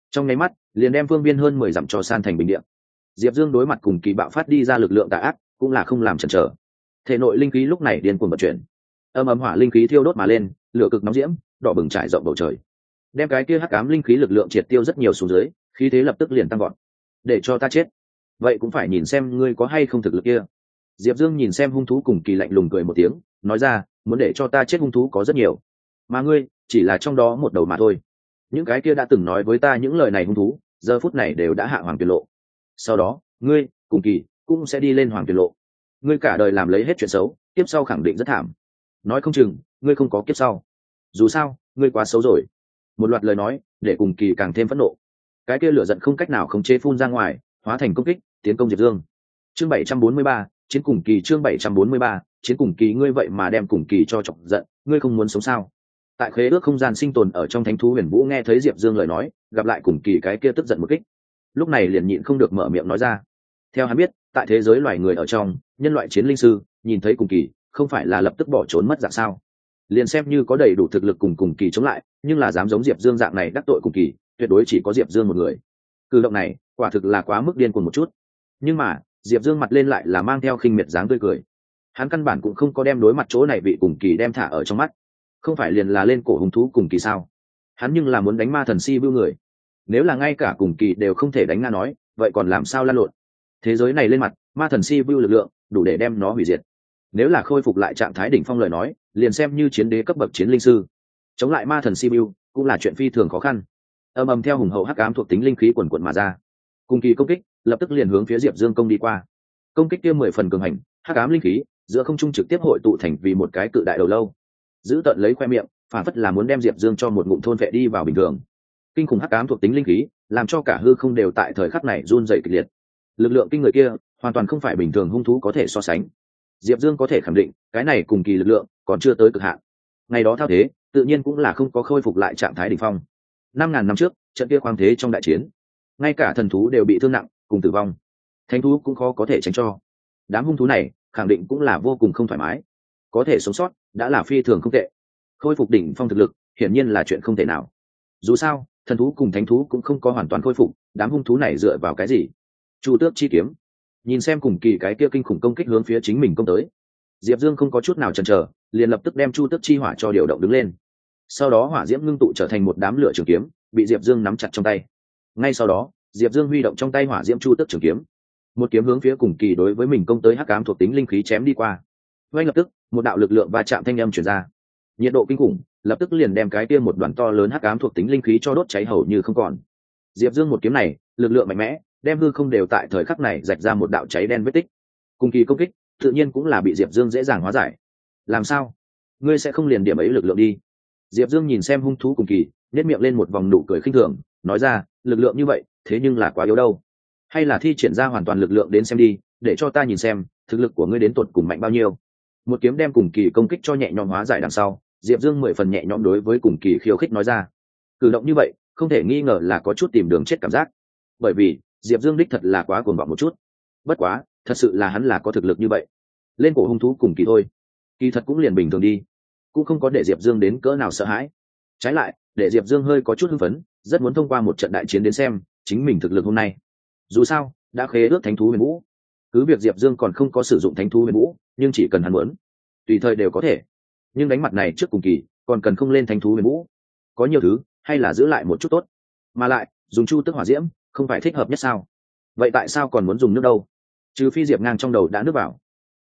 trong nháy mắt liền đem phương viên hơn 10 dặm cho san thành bình địa. Diệp Dương đối mặt cùng kỳ bạo phát đi ra lực lượng tà ác cũng là không làm chần chờ, thể nội linh khí lúc này điên cuồng vận chuyển, âm ấm hỏa linh khí thiêu đốt mà lên, lửa cực nóng diễm đỏ bừng trải rộng bầu trời, đem cái kia hắc ám linh khí lực lượng triệt tiêu rất nhiều xuống dưới, khí thế lập tức liền tăng gọn. Để cho ta chết, vậy cũng phải nhìn xem ngươi có hay không thực lực kia. Diệp Dương nhìn xem hung thú cùng kỳ lạnh lùng cười một tiếng, nói ra, muốn để cho ta chết hung thú có rất nhiều, mà ngươi chỉ là trong đó một đầu mà thôi. Những cái kia đã từng nói với ta những lời này hung thú, giờ phút này đều đã hạ hoàng tuyệt lộ. Sau đó, ngươi cùng kỳ cũng sẽ đi lên hoàng tuyệt lộ. Ngươi cả đời làm lấy hết chuyện xấu, tiếp sau khẳng định rất thảm. Nói không chừng, ngươi không có kiếp sau. Dù sao, ngươi quá xấu rồi. Một loạt lời nói, để cùng kỳ càng thêm phẫn nộ. Cái kia lửa giận không cách nào khống chế phun ra ngoài, hóa thành công kích, tiến công Diệp Dương. Chương 743, chiến cùng kỳ. Chương 743, chiến cùng kỳ. Ngươi vậy mà đem cùng kỳ cho chọc giận, ngươi không muốn sống sao? Tại khế ước không gian sinh tồn ở trong thánh thú huyền vũ nghe thấy Diệp Dương lời nói, gặp lại cùng kỳ cái kia tức giận một kích, lúc này liền nhịn không được mở miệng nói ra. Theo hắn biết, tại thế giới loài người ở trong, nhân loại chiến linh sư nhìn thấy cùng kỳ không phải là lập tức bỏ trốn mất dạng sao? Liền xem như có đầy đủ thực lực cùng kỳ chống lại, nhưng là dám giống Diệp Dương dạng này đắc tội cùng kỳ, tuyệt đối chỉ có Diệp Dương một người. Cử động này quả thực là quá mức điên cuồng một chút. Nhưng mà Diệp Dương mặt lên lại là mang theo khinh miệt dáng tươi cười. Hắn căn bản cũng không có đem đối mặt chỗ này bị cùng kỳ đem thả ở trong mắt. Không phải liền là lên cổ hung thú cùng kỳ sao? Hắn nhưng là muốn đánh ma thần si bưu người. Nếu là ngay cả cùng kỳ đều không thể đánh nga nói, vậy còn làm sao lan lộn? Thế giới này lên mặt, ma thần si bưu lực lượng đủ để đem nó hủy diệt. Nếu là khôi phục lại trạng thái đỉnh phong lời nói, liền xem như chiến đế cấp bậc chiến linh sư, chống lại ma thần si bưu cũng là chuyện phi thường khó khăn. Ầm theo hùng hậu hắc ám thuộc tính linh khí quần quần mà ra, cùng kỳ công kích lập tức liền hướng phía Diệp Dương công đi qua. Công kích kia 10 phần cường hành, hắc ám linh khí giữa không trung trực tiếp hội tụ thành vì một cái cự đại đầu lâu, giữ tận lấy khoe miệng, phản phất là muốn đem Diệp Dương cho một ngụm thôn vệ đi vào bình thường. Kinh khủng hắc ám thuộc tính linh khí làm cho cả hư không đều tại thời khắc này run rẩy kịch liệt. Lực lượng kinh người kia hoàn toàn không phải bình thường hung thú có thể so sánh. Diệp Dương có thể khẳng định, cái này cùng kỳ lực lượng còn chưa tới cực hạn. Ngày đó thao thế, tự nhiên cũng là không có khôi phục lại trạng thái đỉnh phong. 5000 năm trước, trận kia khoáng thế trong đại chiến, ngay cả thần thú đều bị thương nặng, cùng tử vong. Thánh thú cũng khó có thể tránh cho. Đám hung thú này khẳng định cũng là vô cùng không thoải mái. Có thể sống sót đã là phi thường không tệ. Khôi phục đỉnh phong thực lực, hiển nhiên là chuyện không thể nào. Dù sao, thần thú cùng thánh thú cũng không có hoàn toàn khôi phục, đám hung thú này dựa vào cái gì? Chu Tước chi kiếm. Nhìn xem cùng kỳ cái kia kinh khủng công kích hướng phía chính mình công tới, Diệp Dương không có chút nào chần chờ, liền lập tức đem Chu Tước chi hỏa cho điều động đứng lên. Sau đó hỏa diễm ngưng tụ trở thành một đám lửa trường kiếm, bị Diệp Dương nắm chặt trong tay. Ngay sau đó, Diệp Dương huy động trong tay hỏa diễm Chu Tước trường kiếm, một kiếm hướng phía cùng kỳ đối với mình công tới hắc ám thuộc tính linh khí chém đi qua. Ngay lập tức, một đạo lực lượng va chạm thanh âm truyền ra. Nhiệt độ kinh khủng, lập tức liền đem cái kia một đoàn to lớn hắc ám thuộc tính linh khí cho đốt cháy hầu như không còn. Diệp Dương một kiếm này, lực lượng mạnh mẽ, đem hư không đều tại thời khắc này rạch ra một đạo cháy đen vết tích. Cùng kỳ công kích, tự nhiên cũng là bị Diệp Dương dễ dàng hóa giải. Làm sao? Ngươi sẽ không liền điểm ấy lực lượng đi? Diệp Dương nhìn xem hung thú cùng kỳ, nhếch miệng lên một vòng nụ cười khinh thường, nói ra, lực lượng như vậy, thế nhưng là quá yếu đâu. Hay là thi triển ra hoàn toàn lực lượng đến xem đi, để cho ta nhìn xem, thực lực của ngươi đến tột cùng mạnh bao nhiêu. Một kiếm đem cùng kỳ công kích cho nhẹ nhõm hóa giải đằng sau, Diệp Dương 10 phần nhẹ nhõm đối với cùng kỳ khiêu khích nói ra. Cử động như vậy, không thể nghi ngờ là có chút tìm đường chết cảm giác. Bởi vì, Diệp Dương đích thật là quá cuồng vọng một chút. Bất quá, thật sự là hắn là có thực lực như vậy. Lên cổ hung thú cùng kỳ thôi. Kỳ thật cũng liền bình thường đi, cũng không có để Diệp Dương đến cỡ nào sợ hãi. Trái lại, để Diệp Dương hơi có chút hưng phấn, rất muốn thông qua một trận đại chiến đến xem chính mình thực lực hôm nay. Dù sao, đã khế ước thánh thú huyền vũ, cứ việc Diệp Dương còn không có sử dụng thánh thú huyền vũ, nhưng chỉ cần hắn muốn, tùy thời đều có thể. Nhưng đánh mặt này trước cùng kỳ, còn cần không lên thánh thú huyền vũ. Có nhiều thứ, hay là giữ lại một chút tốt. Mà lại, dùng Chu Tước hỏa diễm, không phải thích hợp nhất sao? Vậy tại sao còn muốn dùng nước đâu? Trừ phi Diệp Ngang trong đầu đã nước vào.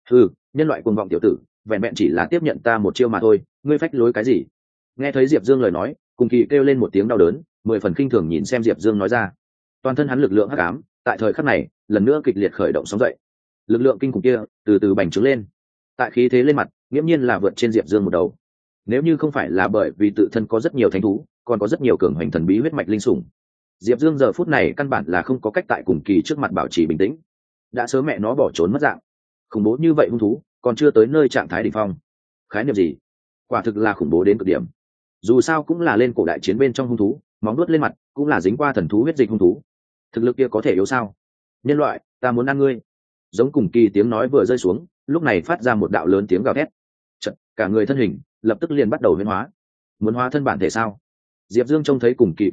Nhân loại cuồng vọng tiểu tử, vẹn vẹn chỉ là tiếp nhận ta một chiêu mà thôi, ngươi phách lối cái gì? Nghe thấy Diệp Dương lời nói, cùng kỳ kêu lên một tiếng đau đớn, 10 phần khinh thường nhìn xem Diệp Dương nói ra. Toàn thân hắn lực lượng hắc ám, tại thời khắc này, lần nữa kịch liệt khởi động sóng dậy. Lực lượng kinh khủng kia, từ từ bành trướng lên. Tại khí thế lên mặt, nghiễm nhiên là vượt trên Diệp Dương một đầu. Nếu như không phải là bởi vì tự thân có rất nhiều thánh thú, còn có rất nhiều cường hành thần bí huyết mạch linh sủng, Diệp Dương giờ phút này căn bản là không có cách tại cùng kỳ trước mặt bảo trì bình tĩnh. Đã sớm mẹ nó bỏ trốn mất dạng. Khủng bố như vậy hung thú, còn chưa tới nơi trạng thái đỉnh phong. Khái niệm gì? Quả thực là khủng bố đến cực điểm. Dù sao cũng là lên cổ đại chiến bên trong hung thú, móng vuốt lên mặt, cũng là dính qua thần thú huyết dịch hung thú. Thực lực kia có thể yếu sao? Nhân loại, ta muốn ăn ngươi. Giống cùng kỳ tiếng nói vừa rơi xuống, lúc này phát ra một đạo lớn tiếng gào thét. Chợt, cả người thân hình lập tức liền bắt đầu biến hóa. Muốn hóa thân bản thể sao? Diệp Dương trông thấy cùng kỳ cử động,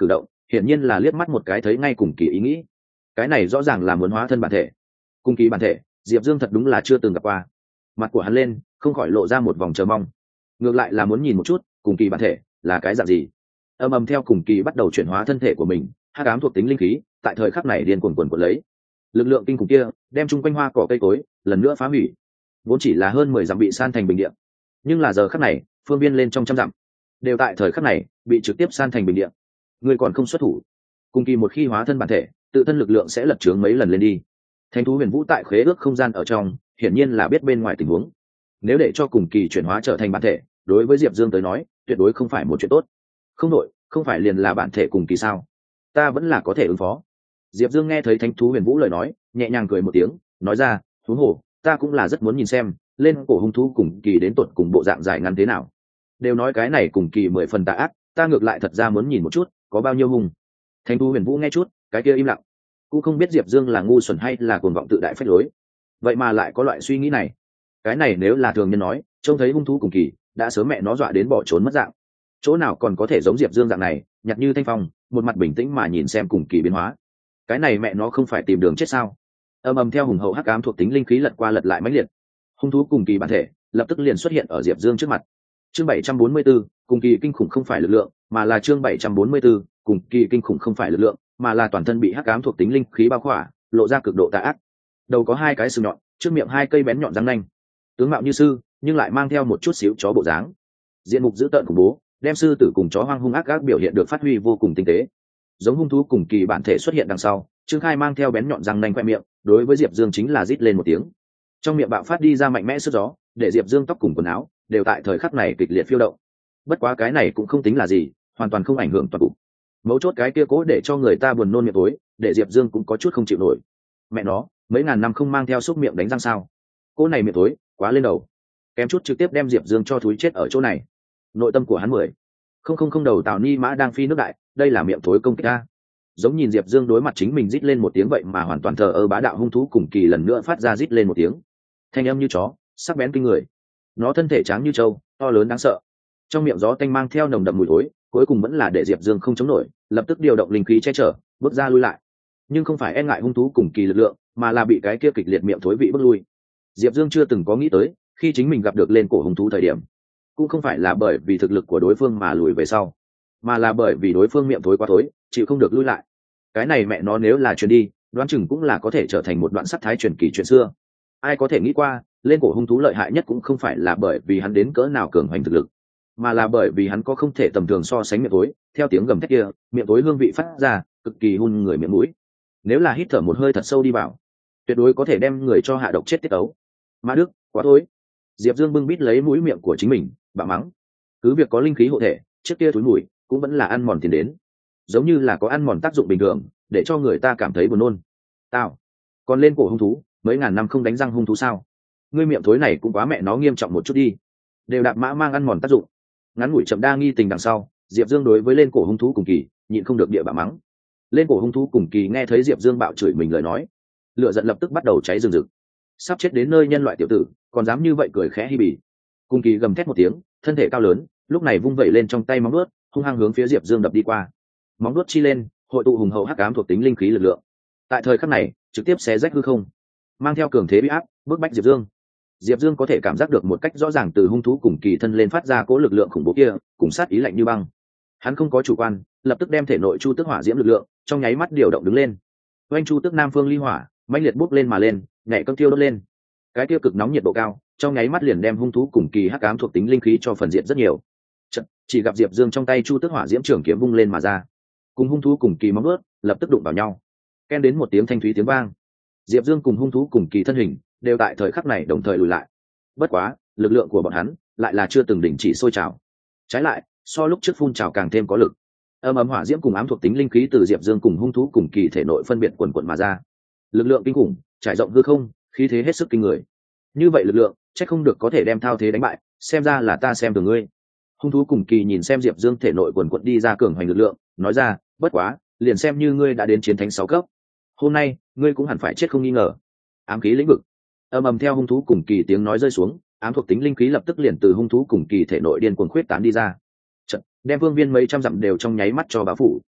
hiển nhiên là liếc mắt một cái thấy ngay cùng kỳ ý nghĩ. Cái này rõ ràng là muốn hóa thân bản thể. Cùng kỳ bản thể, Diệp Dương thật đúng là chưa từng gặp qua. Mặt của hắn lên không khỏi lộ ra một vòng chờ mong, ngược lại là muốn nhìn một chút cùng kỳ bản thể là cái dạng gì. Ầm theo cùng kỳ bắt đầu chuyển hóa thân thể của mình, hắc ám thuộc tính linh khí tại thời khắc này điên cuồng cuồn cuộn lấy. Lực lượng kinh khủng kia đem chung quanh hoa cỏ cây cối lần nữa phá hủy, vốn chỉ là hơn 10 dặm bị san thành bình địa, nhưng là giờ khắc này phương viên lên trong trăm dặm đều tại thời khắc này bị trực tiếp san thành bình địa. Người còn không xuất thủ, cùng kỳ một khi hóa thân bản thể, tự thân lực lượng sẽ lật trướng mấy lần lên đi. Thánh thú huyền vũ tại khế ước không gian ở trong hiển nhiên là biết bên ngoài tình huống, nếu để cho cùng kỳ chuyển hóa trở thành bản thể, đối với Diệp Dương tới nói tuyệt đối không phải một chuyện tốt. Không đội, không phải liền là bản thể cùng kỳ sao, ta vẫn là có thể ứng phó. Diệp Dương nghe thấy thánh thú huyền vũ lời nói, nhẹ nhàng cười một tiếng, nói ra, thú hổ, ta cũng là rất muốn nhìn xem lên cổ hung thú cùng kỳ đến tột cùng bộ dạng dài ngắn thế nào. Đều nói cái này cùng kỳ 10 phần tà ác, ta ngược lại thật ra muốn nhìn một chút có bao nhiêu hung. Thánh thú huyền vũ nghe chút cái kia im lặng, cũng không biết Diệp Dương là ngu xuẩn hay là cuồng vọng tự đại phách lối, vậy mà lại có loại suy nghĩ này. Cái này nếu là thường nhân nói, trông thấy hung thú cùng kỳ đã sớm mẹ nó dọa đến bỏ trốn mất dạng, chỗ nào còn có thể giống Diệp Dương dạng này nhặt như thanh phong, một mặt bình tĩnh mà nhìn xem cùng kỳ biến hóa. Cái này mẹ nó không phải tìm đường chết sao. Theo hùng hậu hắc ám thuộc tính linh khí lật qua lật lại mãnh liệt, hung thú cùng kỳ bản thể lập tức liền xuất hiện ở Diệp Dương trước mặt. Chương 744, cùng kỳ kinh khủng không phải lực lượng, mà là chương 744, cùng kỳ kinh khủng không phải lực lượng, mà là toàn thân bị hắc ám thuộc tính linh khí bao khỏa, lộ ra cực độ tà ác. Đầu có 2 cái sừng nhọn, trước miệng 2 cây bén nhọn răng nanh, tướng mạo như sư nhưng lại mang theo một chút xíu chó bộ dáng, diện mục dữ tợn khủng bố, đem sư tử cùng chó hoang hung ác biểu hiện được phát huy vô cùng tinh tế. Giống hung thú cùng kỳ bản thể xuất hiện đằng sau, Trương Khai mang theo bén nhọn răng nanh khoe miệng, đối với Diệp Dương chính là rít lên một tiếng. Trong miệng bạo phát đi ra mạnh mẽ sức gió, để Diệp Dương tóc cùng quần áo đều tại thời khắc này kịch liệt phiêu động. Bất quá cái này cũng không tính là gì, hoàn toàn không ảnh hưởng toàn cục. Mấu chốt cái kia cố để cho người ta buồn nôn miệng tối, để Diệp Dương cũng có chút không chịu nổi. Mẹ nó, mấy ngàn năm không mang theo xúc miệng đánh răng sao? Cô này miệng tối, quá lên đầu. Kém chút trực tiếp đem Diệp Dương cho thúi chết ở chỗ này. Nội tâm của hắn 10. Không đầu Tào Ni Mã đang phi nước đại, đây là miệng thối công kích a. Giống nhìn Diệp Dương đối mặt chính mình rít lên một tiếng vậy mà hoàn toàn thờ ơ, bá đạo hung thú cùng kỳ lần nữa phát ra rít lên một tiếng. Thanh âm như chó, sắc bén kinh người. Nó thân thể trắng như trâu, to lớn đáng sợ. Trong miệng gió tanh mang theo nồng đậm mùi thối, cuối cùng vẫn là để Diệp Dương không chống nổi, lập tức điều động linh khí che chở, bước ra lui lại. Nhưng không phải e ngại hung thú cùng kỳ lực lượng, mà là bị cái kia kịch liệt miệng thối vị bước lui. Diệp Dương chưa từng có nghĩ tới, khi chính mình gặp được lên cổ hung thú thời điểm, cũng không phải là bởi vì thực lực của đối phương mà lùi về sau, mà là bởi vì đối phương miệng thối quá thối, chịu không được lui lại. Cái này mẹ nó nếu là truyền đi, đoán chừng cũng là có thể trở thành một đoạn sắc thái truyền kỳ chuyện xưa. Ai có thể nghĩ qua, lên cổ hung thú lợi hại nhất cũng không phải là bởi vì hắn đến cỡ nào cường hoành thực lực, mà là bởi vì hắn có không thể tầm thường so sánh miệng thối. Theo tiếng gầm thét kia, miệng thối hương vị phát ra cực kỳ hun người miệng mũi, nếu là hít thở một hơi thật sâu đi vào, tuyệt đối có thể đem người cho hạ độc chết tiết ấu. Ma Đức, quá thối. Diệp Dương bưng bít lấy mũi miệng của chính mình, bạo mắng. Cứ việc có linh khí hộ thể, trước kia thối mùi cũng vẫn là ăn mòn tiền đến, giống như là có ăn mòn tác dụng bình thường, để cho người ta cảm thấy buồn nôn. Tao còn lên cổ hung thú, mấy ngàn năm không đánh răng hung thú sao? Ngươi miệng thối này cũng quá mẹ nó nghiêm trọng một chút đi. Đều đạp mã mang ăn mòn tác dụng. Ngắn ngủi chậm đa nghi tình đằng sau, Diệp Dương đối với lên cổ hung thú cùng kỳ nhịn không được địa bạo mắng. Lên cổ hung thú cùng kỳ nghe thấy Diệp Dương bạo chửi mình lời nói, lửa giận lập tức bắt đầu cháy rừng rực. Sắp chết đến nơi nhân loại tiểu tử, còn dám như vậy cười khẽ hi bì. Cùng kỳ gầm thét một tiếng, thân thể cao lớn, lúc này vung vẩy lên trong tay móng vuốt, hung hăng hướng phía Diệp Dương đập đi qua. Móng vuốt chi lên, hội tụ hùng hậu hắc ám thuộc tính linh khí lực lượng. Tại thời khắc này, trực tiếp xé rách hư không, mang theo cường thế uy áp, bức bách Diệp Dương. Diệp Dương có thể cảm giác được một cách rõ ràng từ hung thú cùng kỳ thân lên phát ra cỗ lực lượng khủng bố kia, cùng sát ý lạnh như băng. Hắn không có chủ quan, lập tức đem thể nội chu tước hỏa diễm lực lượng trong nháy mắt điều động đứng lên. Oanh chu tước nam phương ly hỏa, mãnh liệt bốc lên mà lên, nhảy cơn tiêu đốt lên. Cái tiêu cực nóng nhiệt độ cao, trong nháy mắt liền đem hung thú cùng kỳ hắc ám thuộc tính linh khí cho phần diệt rất nhiều. Chỉ gặp Diệp Dương trong tay chu tước hỏa diễm trường kiếm vung lên mà ra, cùng hung thú cùng kỳ móng vuốt lập tức đụng vào nhau, ken đến một tiếng thanh thúy tiếng vang. Diệp Dương cùng hung thú cùng kỳ thân hình đều tại thời khắc này đồng thời lùi lại. Bất quá, lực lượng của bọn hắn lại là chưa từng đình chỉ sôi trào, trái lại, so lúc trước phun trào càng thêm có lực. Ầm hỏa diễm cùng ám thuộc tính linh khí từ Diệp Dương cùng hung thú cùng kỳ thể nội phân biệt quần quần mà ra. Lực lượng kinh khủng, trải rộng hư không, khí thế hết sức kinh người. Như vậy lực lượng, chắc không được có thể đem thao thế đánh bại, xem ra là ta xem thường ngươi. Hung thú cùng kỳ nhìn xem Diệp Dương thể nội quần quần đi ra cường hoành lực lượng, nói ra, bất quá, liền xem như ngươi đã đến chiến thánh 6 cấp, hôm nay, ngươi cũng hẳn phải chết không nghi ngờ. Ám khí lĩnh vực. Theo hung thú cùng kỳ tiếng nói rơi xuống, ám thuộc tính linh khí lập tức liền từ hung thú cùng kỳ thể nội điên cuồng khuyết tán đi ra. Chợt, đem vương viên mấy trăm dặm đều trong nháy mắt cho bao phủ.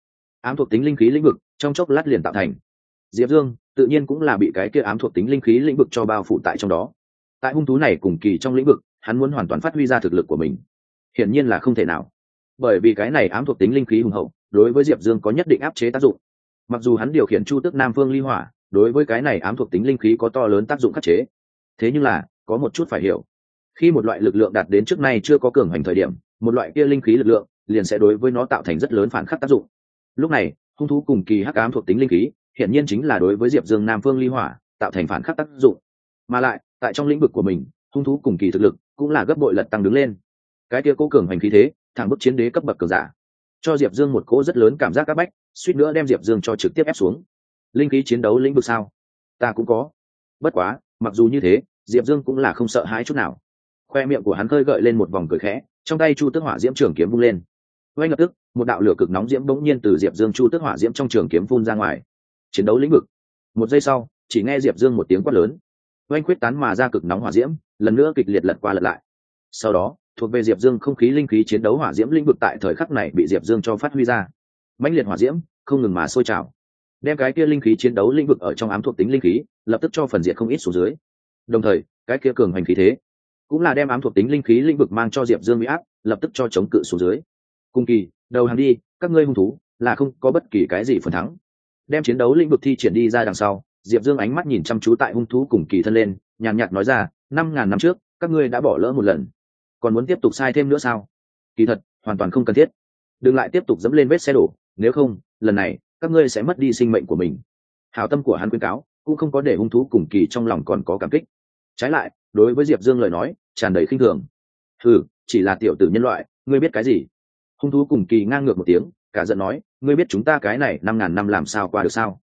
ám thuộc tính linh khí lĩnh vực trong chốc lát liền tạo thành. Diệp Dương tự nhiên cũng là bị cái kia ám thuộc tính linh khí lĩnh vực cho bao phủ tại trong đó. Tại hung thú này cùng kỳ trong lĩnh vực, hắn muốn hoàn toàn phát huy ra thực lực của mình, hiển nhiên là không thể nào, bởi vì cái này ám thuộc tính linh khí hùng hậu đối với Diệp Dương có nhất định áp chế tác dụng. Mặc dù hắn điều khiển Chu Tước Nam Phương Ly Hỏa, đối với cái này ám thuộc tính linh khí có to lớn tác dụng khắc chế, thế nhưng là có một chút phải hiểu, khi một loại lực lượng đạt đến trước nay chưa có cường hành thời điểm, một loại kia linh khí lực lượng liền sẽ đối với nó tạo thành rất lớn phản khắc tác dụng. Lúc này hung thú cùng kỳ hắc ám thuộc tính linh khí hiển nhiên chính là đối với Diệp Dương Nam Phương Ly Hỏa tạo thành phản khắc tác dụng, mà lại tại trong lĩnh vực của mình, hung thú cùng kỳ thực lực cũng là gấp bội lật tăng đứng lên. Cái kia cố cường hành khí thế thẳng bức chiến đế cấp bậc cường giả, cho Diệp Dương một cỗ rất lớn cảm giác áp bách, suýt nữa đem Diệp Dương cho trực tiếp ép xuống. Linh khí chiến đấu lĩnh vực sao? Ta cũng có. Bất quá, mặc dù như thế, Diệp Dương cũng là không sợ hãi chút nào. Khoe miệng của hắn khơi gợi lên một vòng cười khẽ, trong tay Chu Tước Hỏa Diễm trường kiếm vung lên. Ngay lập tức, một đạo lửa cực nóng diễm bỗng nhiên từ Diệp Dương Chu Tước Hỏa Diễm trong trường kiếm phun ra ngoài. Chiến đấu lĩnh vực. Một giây sau, chỉ nghe Diệp Dương một tiếng quát lớn, oanh khuyết tán mà ra cực nóng hỏa diễm, lần nữa kịch liệt lật qua lật lại. Sau đó, thuộc về Diệp Dương không khí linh khí chiến đấu hỏa diễm lĩnh vực tại thời khắc này bị Diệp Dương cho phát huy ra. Mãnh liệt hỏa diễm không ngừng mà sôi trào, đem cái kia linh khí chiến đấu lĩnh vực ở trong ám thuộc tính linh khí lập tức cho phần diệt không ít xuống dưới. Đồng thời, cái kia cường hành khí thế cũng là đem ám thuộc tính linh khí lĩnh vực mang cho Diệp Dương bị áp, lập tức cho chống cự xuống dưới. Cùng kỳ, đầu hàng đi, các ngươi hung thú, là không có bất kỳ cái gì phần thắng. Đem chiến đấu lĩnh vực thi triển đi ra đằng sau, Diệp Dương ánh mắt nhìn chăm chú tại hung thú cùng kỳ thân lên, nhàn nhạt nói ra, 5.000 năm trước, các ngươi đã bỏ lỡ một lần, còn muốn tiếp tục sai thêm nữa sao? Kỳ thật, hoàn toàn không cần thiết. Đừng lại tiếp tục dẫm lên vết xe đổ, nếu không, lần này, các ngươi sẽ mất đi sinh mệnh của mình. Hảo tâm của hắn khuyên cáo, cũng không có để hung thú cùng kỳ trong lòng còn có cảm kích. Trái lại, đối với Diệp Dương lời nói, tràn đầy khinh thường. Hừ, chỉ là tiểu tử nhân loại, ngươi biết cái gì? Hung thú cùng kỳ ngang ngược một tiếng, cả giận nói, ngươi biết chúng ta cái này 5.000 năm làm sao qua được sao?